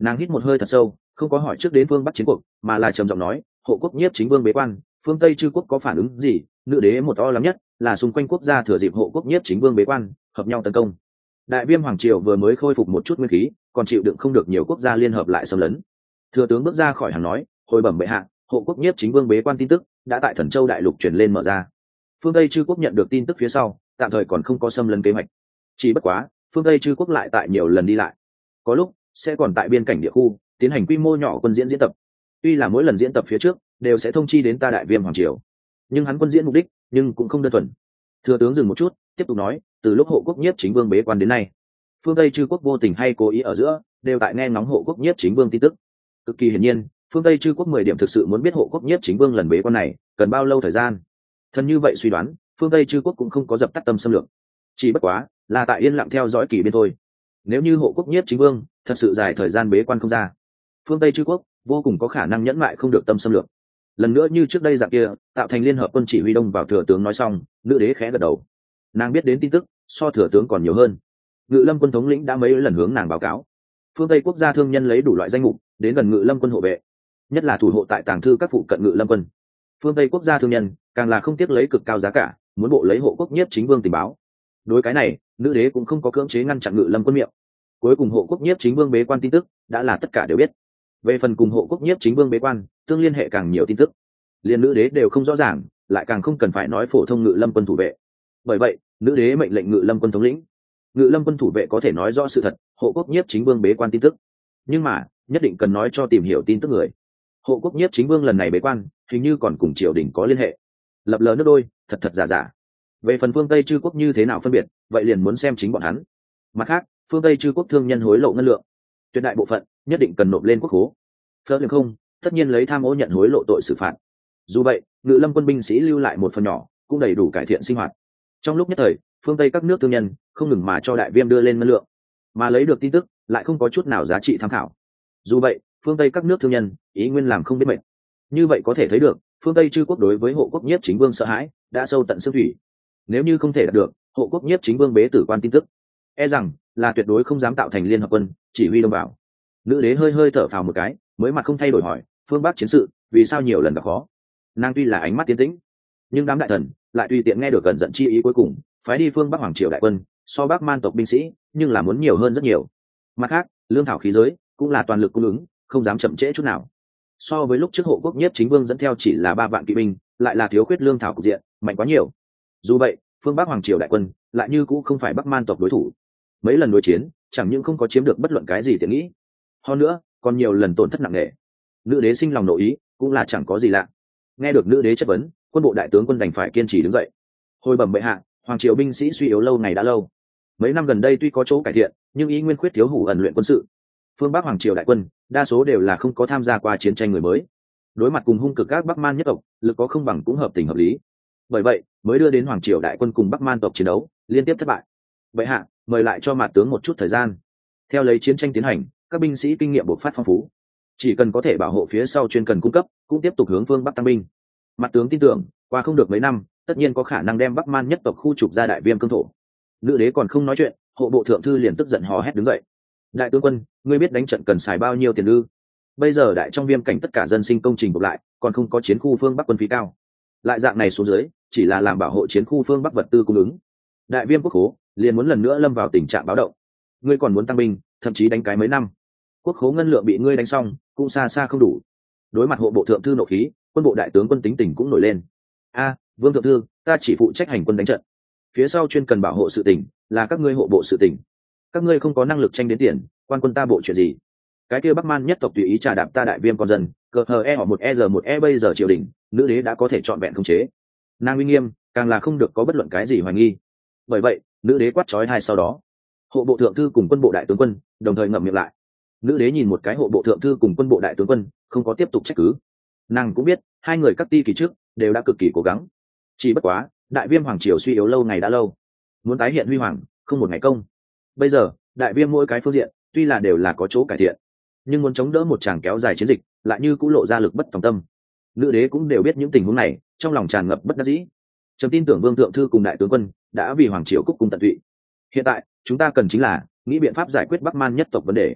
Nàng hít một hơi thật sâu, không có hỏi trước đến phương bắc chiến cuộc, mà là trầm giọng nói, hộ quốc nhiếp chính vương bế quan, phương tây chư quốc có phản ứng gì? Nữ đế một to lắm nhất là xung quanh quốc gia thừa dịp hộ quốc nhiếp chính vương bế quan hợp nhau tấn công. Đại viêm hoàng triều vừa mới khôi phục một chút nguyên khí, còn chịu đựng không được nhiều quốc gia liên hợp lại xâm lấn. Thừa tướng bước ra khỏi hàng nói, hồi bẩm bệ hạ, hộ quốc nhiếp chính vương bế quan tin tức đã tại Thần Châu đại lục truyền lên mở ra. Phương tây chư quốc nhận được tin tức phía sau, tạm thời còn không có xâm lấn kế hoạch. Chỉ bất quá, phương tây chư quốc lại tại nhiều lần đi lại, có lúc sẽ còn tại biên cảnh địa khu tiến hành quy mô nhỏ quân diễn diễn tập. Tuy là mỗi lần diễn tập phía trước đều sẽ thông chi đến ta đại viêm hoàng triều, nhưng hắn quân diễn mục đích nhưng cũng không đơn thuần. Thừa tướng dừng một chút, tiếp tục nói, từ lúc hộ quốc nhiếp chính vương bế quan đến nay, phương tây chư quốc vô tình hay cố ý ở giữa đều tại nghe ngóng hộ quốc nhiếp chính vương tin tức. Cực kỳ hiển nhiên, phương tây chư quốc mười điểm thực sự muốn biết hộ quốc nhiếp chính vương lần bế quan này cần bao lâu thời gian. Thân như vậy suy đoán, phương tây chư quốc cũng không có dập tắt tâm xâm lược, chỉ bất quá là tại yên lặng theo dõi kỳ biên thôi. Nếu như hộ quốc nhiếp chính vương thật sự dài thời gian bế quan không ra, phương tây chư quốc vô cùng có khả năng nhẫn mại không được tâm xâm lược, lần nữa như trước đây dạng kia tạo thành liên hợp quân chỉ huy đông vào. Thừa tướng nói xong, nữ đế khẽ gật đầu. Nàng biết đến tin tức so thừa tướng còn nhiều hơn. Ngự lâm quân thống lĩnh đã mấy lần hướng nàng báo cáo, phương tây quốc gia thương nhân lấy đủ loại danh mục đến gần ngự lâm quân hộ vệ, nhất là thủ hộ tại tàng thư các phụ cận ngự lâm quân. Phương tây quốc gia thương nhân càng là không tiếc lấy cực cao giá cả muốn bộ lấy hộ quốc nhiếp chính vương tình báo. Đối cái này, nữ đế cũng không có cưỡng chế ngăn chặn ngự lâm quân miệng. Cuối cùng hộ quốc nhiếp chính vương bế quan tin tức đã là tất cả đều biết. Về phần cùng hộ quốc nhiếp chính vương bế quan tương liên hệ càng nhiều tin tức, liên nữ đế đều không rõ ràng, lại càng không cần phải nói phổ thông ngự lâm quân thủ vệ. Bởi vậy, nữ đế mệnh lệnh ngự lâm quân thống lĩnh, ngự lâm quân thủ vệ có thể nói rõ sự thật, hộ quốc nhiếp chính vương bế quan tin tức, nhưng mà nhất định cần nói cho tìm hiểu tin tức người. Hộ quốc nhiếp chính vương lần này bế quan hình như còn cùng triều đình có liên hệ, lập lờ nước đôi, thật thật giả giả. Về phần phương tây chư quốc như thế nào phân biệt, vậy liền muốn xem chính bọn hắn. Mặt khác, phương tây chư quốc thương nhân hối lộ ngân lượng, tuyệt đại bộ phận nhất định cần nộp lên quốc khố. Phớt không, tất nhiên lấy tham ô nhận hối lộ tội xử phạt. Dù vậy, ngự lâm quân binh sĩ lưu lại một phần nhỏ cũng đầy đủ cải thiện sinh hoạt. Trong lúc nhất thời, phương tây các nước thương nhân không ngừng mà cho đại viêm đưa lên ngân lượng, mà lấy được tin tức lại không có chút nào giá trị tham khảo. Dù vậy, phương tây các nước thương nhân ý nguyên làm không biết mệt. Như vậy có thể thấy được, phương tây chư quốc đối với hộ quốc nhiếp chính vương sợ hãi đã sâu tận xương thủy. Nếu như không thể đạt được hộ quốc nhiếp chính vương bế tử quan tin tức, e rằng là tuyệt đối không dám tạo thành liên hợp quân chỉ huy đông vào. Nữ đế hơi hơi thở phào một cái, mới mặt không thay đổi hỏi, phương bắc chiến sự vì sao nhiều lần gặp khó? Nàng tuy là ánh mắt tiến tĩnh, nhưng đám đại thần lại tùy tiện nghe được gần giận chi ý, cuối cùng phái đi phương bắc hoàng triều đại quân so bắc man tộc binh sĩ nhưng là muốn nhiều hơn rất nhiều. Mặt khác, lương thảo khí giới cũng là toàn lực cung ứng, không dám chậm trễ chút nào. So với lúc trước hộ quốc nhiếp chính vương dẫn theo chỉ là ba vạn kỵ binh, lại là thiếu khuyết lương thảo cục diện mạnh quá nhiều. Dù vậy, phương bắc hoàng triều đại quân lại như cũ không phải bắc man tộc đối thủ. Mấy lần đối chiến chẳng những không có chiếm được bất luận cái gì tiện nghĩ, hơn nữa còn nhiều lần tổn thất nặng nề. Nữ đế sinh lòng nội ý cũng là chẳng có gì lạ. Nghe được nữ đế chất vấn, quân bộ đại tướng quân đành phải kiên trì đứng dậy. Hồi bẩm bệ hạ, hoàng triều binh sĩ suy yếu lâu ngày đã lâu, mấy năm gần đây tuy có chỗ cải thiện, nhưng ý nguyên khuyết thiếu hủ ẩn luyện quân sự. Phương bắc hoàng triều đại quân đa số đều là không có tham gia qua chiến tranh người mới, đối mặt cùng hung cực các bắc man nhất tộc, lực có không bằng cũng hợp tình hợp lý. Bởi vậy mới đưa đến hoàng triều đại quân cùng bắc man tộc chiến đấu liên tiếp thất bại. Bệ hạ mời lại cho mạt tướng một chút thời gian. Theo lấy chiến tranh tiến hành, các binh sĩ kinh nghiệm bộc phát phong phú, chỉ cần có thể bảo hộ phía sau chuyên cần cung cấp, cũng tiếp tục hướng phương bắc tăng binh. Mặt tướng tin tưởng qua không được mấy năm, tất nhiên có khả năng đem bắc man nhất tộc khu trục ra đại viêm cương thổ. Nữ đế còn không nói chuyện, hộ bộ thượng thư liền tức giận hò hét đứng dậy. Đại tướng quân, ngươi biết đánh trận cần xài bao nhiêu tiền ư? Bây giờ đại trong viêm cảnh tất cả dân sinh công trình buộc lại, còn không có chiến khu phương bắc quân phí cao. Lại dạng này xuống dưới, chỉ là làm bảo hộ chiến khu phương bắc vật tư cung ứng, đại viêm quốc khố liền muốn lần nữa lâm vào tình trạng báo động. Ngươi còn muốn tăng binh, thậm chí đánh cái mấy năm, quốc khố ngân lượng bị ngươi đánh xong, cũng xa xa không đủ. Đối mặt hộ bộ thượng thư nộ khí, quân bộ đại tướng quân tính tình cũng nổi lên. A, vương thượng thư, ta chỉ phụ trách hành quân đánh trận, phía sau chuyên cần bảo hộ sự tỉnh là các ngươi hộ bộ sự tỉnh. Các ngươi không có năng lực tranh đến tiền, quan quân ta bộ chuyện gì? Cái kia bắc man nhất tộc tùy ý trà đạp ta đại viêm con dân, cờ hờ e họ một e giờ một e bây giờ triều đình, nữ đế đã có thể chọn vẹn khống chế. Nàng uy nghiêm càng là không được có bất luận cái gì hoài nghi. Bởi vậy, nữ đế quát chói hai, sau đó hộ bộ thượng thư cùng quân bộ đại tướng quân đồng thời ngậm miệng lại. Nữ đế nhìn một cái hộ bộ thượng thư cùng quân bộ đại tướng quân, không có tiếp tục trách cứ. Nàng cũng biết hai người các ti kỳ trước đều đã cực kỳ cố gắng, chỉ bất quá đại viêm hoàng triều suy yếu lâu ngày đã lâu, muốn tái hiện huy hoàng không một ngày công. Bây giờ đại viêm mỗi cái phương diện tuy là đều là có chỗ cải thiện, nhưng muốn chống đỡ một tràng kéo dài chiến dịch lại như cũng lộ ra lực bất tòng tâm. Nữ đế cũng đều biết những tình huống này, trong lòng tràn ngập bất đắc dĩ. Trầm tin tưởng vương thượng thư cùng đại tướng quân đã vì hoàng triều cúc cung tận tụy. Hiện tại chúng ta cần chính là nghĩ biện pháp giải quyết bắc man nhất tộc vấn đề.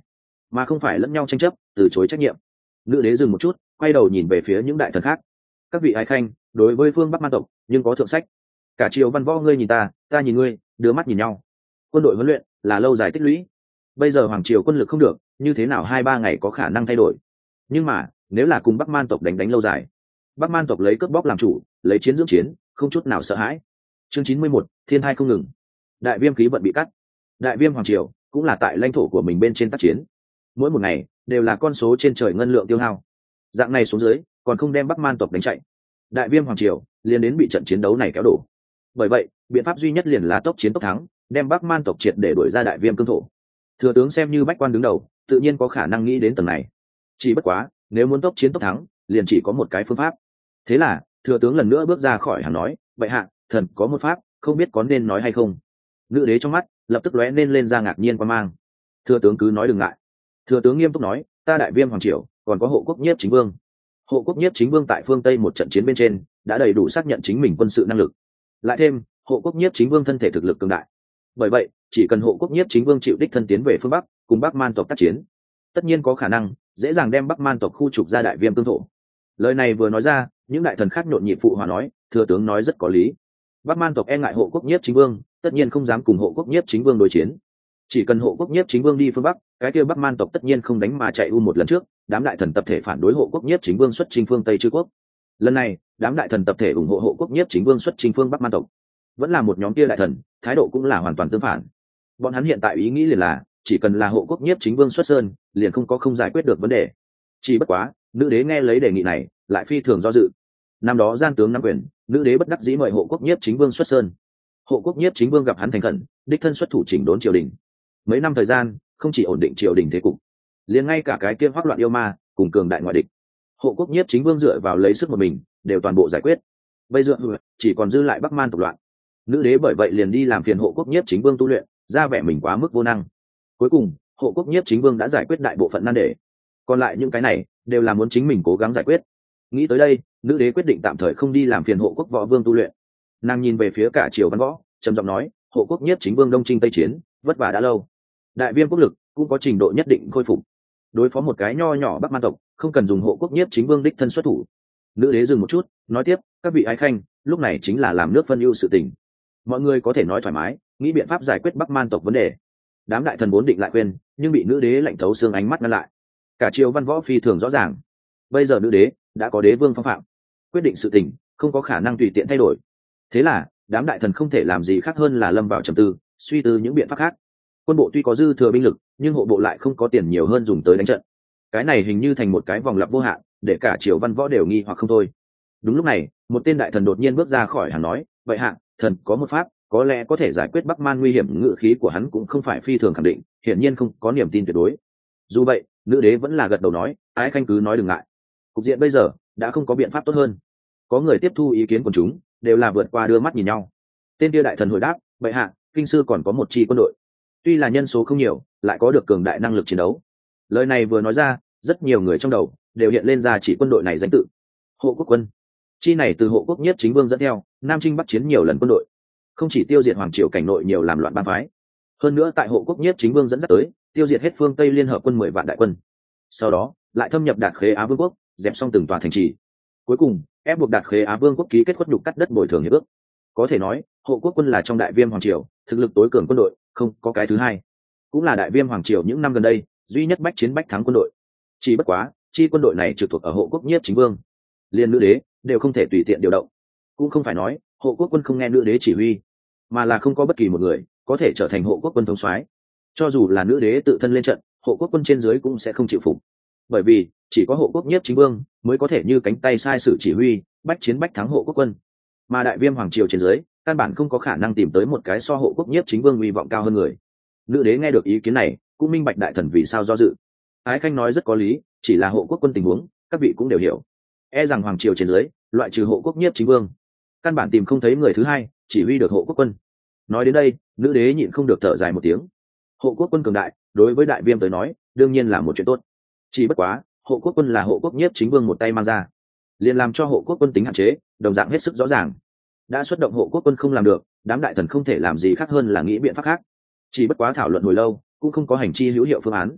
mà không phải lẫn nhau tranh chấp từ chối trách nhiệm. Nữ đế dừng một chút, quay đầu nhìn về phía những đại thần khác. Các vị ái khanh, đối với phương Bắc Man tộc nhưng có thượng sách. Cả triều văn võ ngươi nhìn ta, ta nhìn ngươi, đưa mắt nhìn nhau. Quân đội huấn luyện là lâu dài tích lũy, bây giờ hoàng triều quân lực không được, như thế nào hai ba ngày có khả năng thay đổi. Nhưng mà nếu là cùng Bắc Man tộc đánh đánh lâu dài, Bắc Man tộc lấy cướp bóc làm chủ, lấy chiến dưỡng chiến, không chút nào sợ hãi. Chương chín mươi mốt, thiên thai không ngừng. Đại viêm khí vận bị cắt. Đại viêm hoàng triều cũng là tại lãnh thổ của mình bên trên tác chiến, mỗi một ngày đều là con số trên trời ngân lượng tiêu hao. Dạng này xuống dưới còn không đem Bắc Man tộc đánh chạy, đại viêm hoàng triều liền đến bị trận chiến đấu này kéo đổ. Bởi vậy biện pháp duy nhất liền là tốc chiến tốc thắng, đem Bắc Man tộc triệt để đuổi ra đại viêm cương thổ. Thừa tướng xem như bách quan đứng đầu, tự nhiên có khả năng nghĩ đến tầng này. Chỉ bất quá nếu muốn tốc chiến tốc thắng, liền chỉ có một cái phương pháp. Thế là thừa tướng lần nữa bước ra khỏi hàng nói, vậy hạ thần có một pháp, không biết có nên nói hay không. Nữ đế trong mắt lập tức lóe lên lên ra ngạc nhiên quan mang. Thừa tướng cứ nói đừng ngại. Thừa tướng nghiêm túc nói, ta đại viêm hoàng triều còn có hộ quốc nhiếp chính vương. Hộ quốc nhiếp chính vương tại phương Tây một trận chiến bên trên đã đầy đủ xác nhận chính mình quân sự năng lực. Lại thêm hộ quốc nhiếp chính vương thân thể thực lực cường đại, bởi vậy chỉ cần hộ quốc nhiếp chính vương chịu đích thân tiến về phương Bắc cùng Bắc Man tộc tác chiến, tất nhiên có khả năng dễ dàng đem Bắc Man tộc khu trục ra đại viêm cương thổ. Lời này vừa nói ra, những đại thần khác nhộn nhịp phụ hòa nói, thừa tướng nói rất có lý. Bắc Man tộc e ngại hộ quốc nhiếp chính vương, tất nhiên không dám cùng hộ quốc nhiếp chính vương đối chiến. Chỉ cần hộ quốc nhiếp chính vương đi phương Bắc, cái kia Bắc Man tộc tất nhiên không đánh mà chạy u một lần trước, đám đại thần tập thể phản đối hộ quốc nhiếp chính vương xuất chinh phương Tây Chư quốc. Lần này đám đại thần tập thể ủng hộ hộ quốc nhiếp chính vương xuất chinh phương Bắc Man tộc, vẫn là một nhóm kia đại thần, thái độ cũng là hoàn toàn tương phản. Bọn hắn hiện tại ý nghĩ liền là chỉ cần là hộ quốc nhiếp chính vương xuất sơn, liền không có không giải quyết được vấn đề. Chỉ bất quá nữ đế nghe lấy đề nghị này lại phi thường do dự. Năm đó gian tướng nắm quyền, nữ đế bất đắc dĩ mời hộ quốc nhiếp chính vương xuất sơn. Hộ quốc nhiếp chính vương gặp hắn thành khẩn, đích thân xuất thủ chỉnh đốn triều đình. Mấy năm thời gian không chỉ ổn định triều đình thế cục, liền ngay cả cái kia hoắc loạn yêu ma cùng cường đại ngoại địch, hộ quốc nhiếp chính vương dựa vào lấy sức một mình đều toàn bộ giải quyết. Bây giờ chỉ còn dư lại Bắc Man tộc loạn. Nữ đế bởi vậy liền đi làm phiền hộ quốc nhiếp chính vương tu luyện, ra vẻ mình quá mức vô năng. Cuối cùng hộ quốc nhiếp chính vương đã giải quyết đại bộ phận nan đề, còn lại những cái này đều là muốn chính mình cố gắng giải quyết. Nghĩ tới đây, nữ đế quyết định tạm thời không đi làm phiền hộ quốc võ vương tu luyện. Nàng nhìn về phía cả triều văn võ, trầm giọng nói, hộ quốc nhiếp chính vương đông chinh tây chiến, vất vả đã lâu, đại viêm quốc lực cũng có trình độ nhất định khôi phục. Đối phó một cái nho nhỏ Bắc Man tộc, không cần dùng hộ quốc nhiếp chính vương đích thân xuất thủ. Nữ đế dừng một chút, nói tiếp, các vị ái khanh, lúc này chính là làm nước phân ưu sự tình. Mọi người có thể nói thoải mái, nghĩ biện pháp giải quyết Bắc Man tộc vấn đề. Đám đại thần vốn định lại khuyên, nhưng bị nữ đế lạnh thấu xương ánh mắt ngăn lại. Cả triều văn võ phi thường rõ ràng, bây giờ nữ đế đã có đế vương phong phạm, quyết định sự tình không có khả năng tùy tiện thay đổi. Thế là đám đại thần không thể làm gì khác hơn là lâm vào trầm tư, suy tư những biện pháp khác. Quân bộ tuy có dư thừa binh lực, nhưng hộ bộ lại không có tiền nhiều hơn dùng tới đánh trận. Cái này hình như thành một cái vòng lặp vô hạn, để cả triều văn võ đều nghi hoặc không thôi. Đúng lúc này, một tên đại thần đột nhiên bước ra khỏi hàng nói, vậy hạ thần có một pháp, có lẽ có thể giải quyết Bắc Man nguy hiểm. Ngự khí của hắn cũng không phải phi thường khẳng định, hiển nhiên không có niềm tin tuyệt đối. Dù vậy nữ đế vẫn là gật đầu nói, ái khanh cứ nói đừng ngại, cục diện bây giờ đã không có biện pháp tốt hơn. Có người tiếp thu ý kiến của chúng, đều là vượt qua đưa mắt nhìn nhau. Tên kia đại thần hồi đáp, vậy hạ kinh sư còn có một chi quân đội, tuy là nhân số không nhiều, lại có được cường đại năng lực chiến đấu. Lời này vừa nói ra, rất nhiều người trong đầu đều hiện lên ra chỉ quân đội này danh tự, hộ quốc quân. Chi này từ hộ quốc nhiếp chính vương dẫn theo, nam chinh bắc chiến nhiều lần quân đội, không chỉ tiêu diệt hoàng triều cảnh nội nhiều làm loạn bang phái, hơn nữa tại hộ quốc nhiếp chính vương dẫn dắt tới, tiêu diệt hết phương Tây liên hợp quân mười vạn đại quân, sau đó lại thâm nhập Đạt Khế Á vương quốc, dẹp xong từng tòa thành trì, cuối cùng ép buộc Đạt Khế Á vương quốc ký kết khuất nhục cắt đất bồi thường hiệp ước. Có thể nói hộ quốc quân là trong đại viêm hoàng triều thực lực tối cường quân đội, không có cái thứ hai, cũng là đại viêm hoàng triều những năm gần đây duy nhất bách chiến bách thắng quân đội. Chỉ bất quá chi quân đội này trực thuộc ở hộ quốc nhiếp chính vương, liên nữ đế đều không thể tùy tiện điều động. Cũng không phải nói hộ quốc quân không nghe nữ đế chỉ huy, mà là không có bất kỳ một người có thể trở thành hộ quốc quân thống soái. Cho dù là nữ đế tự thân lên trận, hộ quốc quân trên dưới cũng sẽ không chịu phục, bởi vì chỉ có hộ quốc nhiếp chính vương mới có thể như cánh tay sai sự chỉ huy, bách chiến bách thắng hộ quốc quân. Mà đại viêm hoàng triều trên dưới căn bản không có khả năng tìm tới một cái so hộ quốc nhiếp chính vương uy vọng cao hơn người. Nữ đế nghe được ý kiến này, cũng minh bạch đại thần vì sao do dự. Ái khanh nói rất có lý, chỉ là hộ quốc quân tình huống các vị cũng đều hiểu, e rằng hoàng triều trên dưới loại trừ hộ quốc nhiếp chính vương, căn bản tìm không thấy người thứ hai chỉ huy được hộ quốc quân. Nói đến đây, nữ đế nhịn không được thở dài một tiếng. Hộ quốc quân cường đại đối với đại viêm tới nói đương nhiên là một chuyện tốt, chỉ bất quá hộ quốc quân là hộ quốc nhiếp chính vương một tay mang ra, liền làm cho hộ quốc quân tính hạn chế đồng dạng hết sức rõ ràng. Đã xuất động hộ quốc quân không làm được, đám đại thần không thể làm gì khác hơn là nghĩ biện pháp khác. Chỉ bất quá thảo luận hồi lâu cũng không có hành chi hữu hiệu phương án.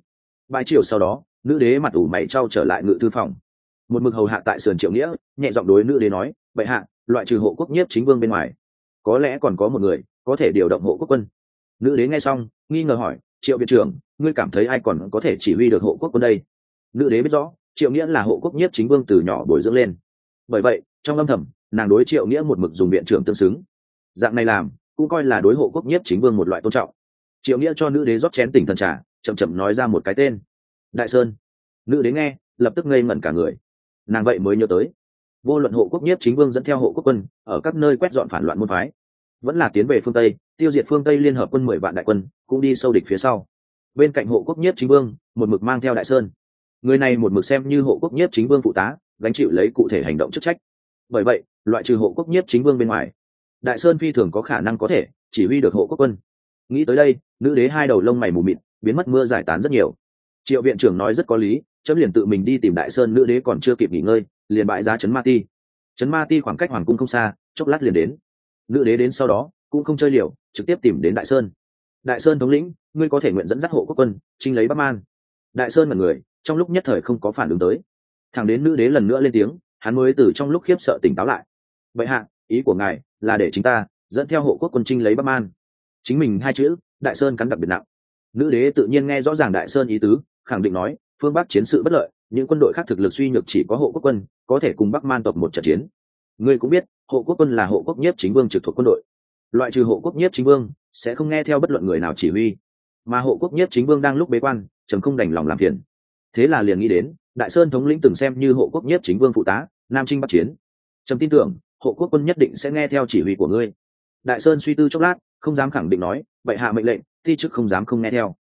Vài chiều sau đó nữ đế mặt ủ mày trao trở lại ngự thư phòng. Một mực hầu hạ tại sườn Triệu Nghĩa nhẹ giọng đối nữ đế nói, bệ hạ, loại trừ hộ quốc nhiếp chính vương bên ngoài, có lẽ còn có một người có thể điều động hộ quốc quân. Nữ đế nghe xong nghi ngờ hỏi, Triệu viện trưởng, ngươi cảm thấy ai còn có thể chỉ huy được hộ quốc quân đây? Nữ đế biết rõ Triệu Nghĩa là hộ quốc nhiếp chính vương từ nhỏ bồi dưỡng lên, bởi vậy trong âm thầm nàng đối Triệu Nghĩa một mực dùng viện trưởng tương xứng. Dạng này làm cũng coi là đối hộ quốc nhiếp chính vương một loại tôn trọng. Triệu Nghĩa cho nữ đế rót chén tỉnh thần trà, chậm chậm nói ra một cái tên, Đại Sơn. Nữ đế nghe lập tức ngây ngẩn cả người. Nàng vậy mới nhớ tới, vô luận hộ quốc nhiếp chính vương dẫn theo hộ quốc quân ở các nơi quét dọn phản loạn môn phái, vẫn là tiến về phương Tây tiêu diệt phương Tây liên hợp quân mười vạn đại quân cũng đi sâu địch phía sau, bên cạnh hộ quốc nhiếp chính vương một mực mang theo Đại Sơn. Người này một mực xem như hộ quốc nhiếp chính vương phụ tá, gánh chịu lấy cụ thể hành động chức trách. Bởi vậy loại trừ hộ quốc nhiếp chính vương bên ngoài, Đại Sơn phi thường có khả năng có thể chỉ huy được hộ quốc quân. Nghĩ tới đây nữ đế hai đầu lông mày mù mịt, biến mất mưa giải tán rất nhiều. Triệu viện trưởng nói rất có lý, chấm liền tự mình đi tìm Đại Sơn. Nữ đế còn chưa kịp nghỉ ngơi liền bại giá Trấn Ma Ti. Trấn Ma Ti khoảng cách hoàng cung không xa, chốc lát liền đến. Nữ đế đến sau đó cũng không chơi liều, trực tiếp tìm đến Đại Sơn. Đại Sơn thống lĩnh, ngươi có thể nguyện dẫn dắt hộ quốc quân chinh lấy Bắc Man? Đại Sơn mật người trong lúc nhất thời không có phản ứng tới, thẳng đến nữ đế lần nữa lên tiếng, hắn mới từ trong lúc khiếp sợ tỉnh táo lại. Vậy hạ, ý của ngài là để chúng ta dẫn theo hộ quốc quân chinh lấy Bắc Man? Chính mình hai chữ Đại Sơn cắn đặc biệt nặng. Nữ đế tự nhiên nghe rõ ràng Đại Sơn ý tứ, khẳng định nói, phương Bắc chiến sự bất lợi, những quân đội khác thực lực suy nhược, chỉ có hộ quốc quân có thể cùng Bắc Man tộc một trận chiến. Ngươi cũng biết hộ quốc quân là hộ quốc nhiếp chính vương trực thuộc quân đội, loại trừ hộ quốc nhiếp chính vương sẽ không nghe theo bất luận người nào chỉ huy, mà hộ quốc nhiếp chính vương đang lúc bế quan, trầm không đành lòng làm phiền, thế là liền nghĩ đến Đại Sơn thống lĩnh từng xem như hộ quốc nhiếp chính vương phụ tá, nam chinh bắc chiến, trầm tin tưởng hộ quốc quân nhất định sẽ nghe theo chỉ huy của ngươi. Đại Sơn suy tư chốc lát, không dám khẳng định nói, vậy hạ mệnh lệnh ti chức không dám không nghe theo.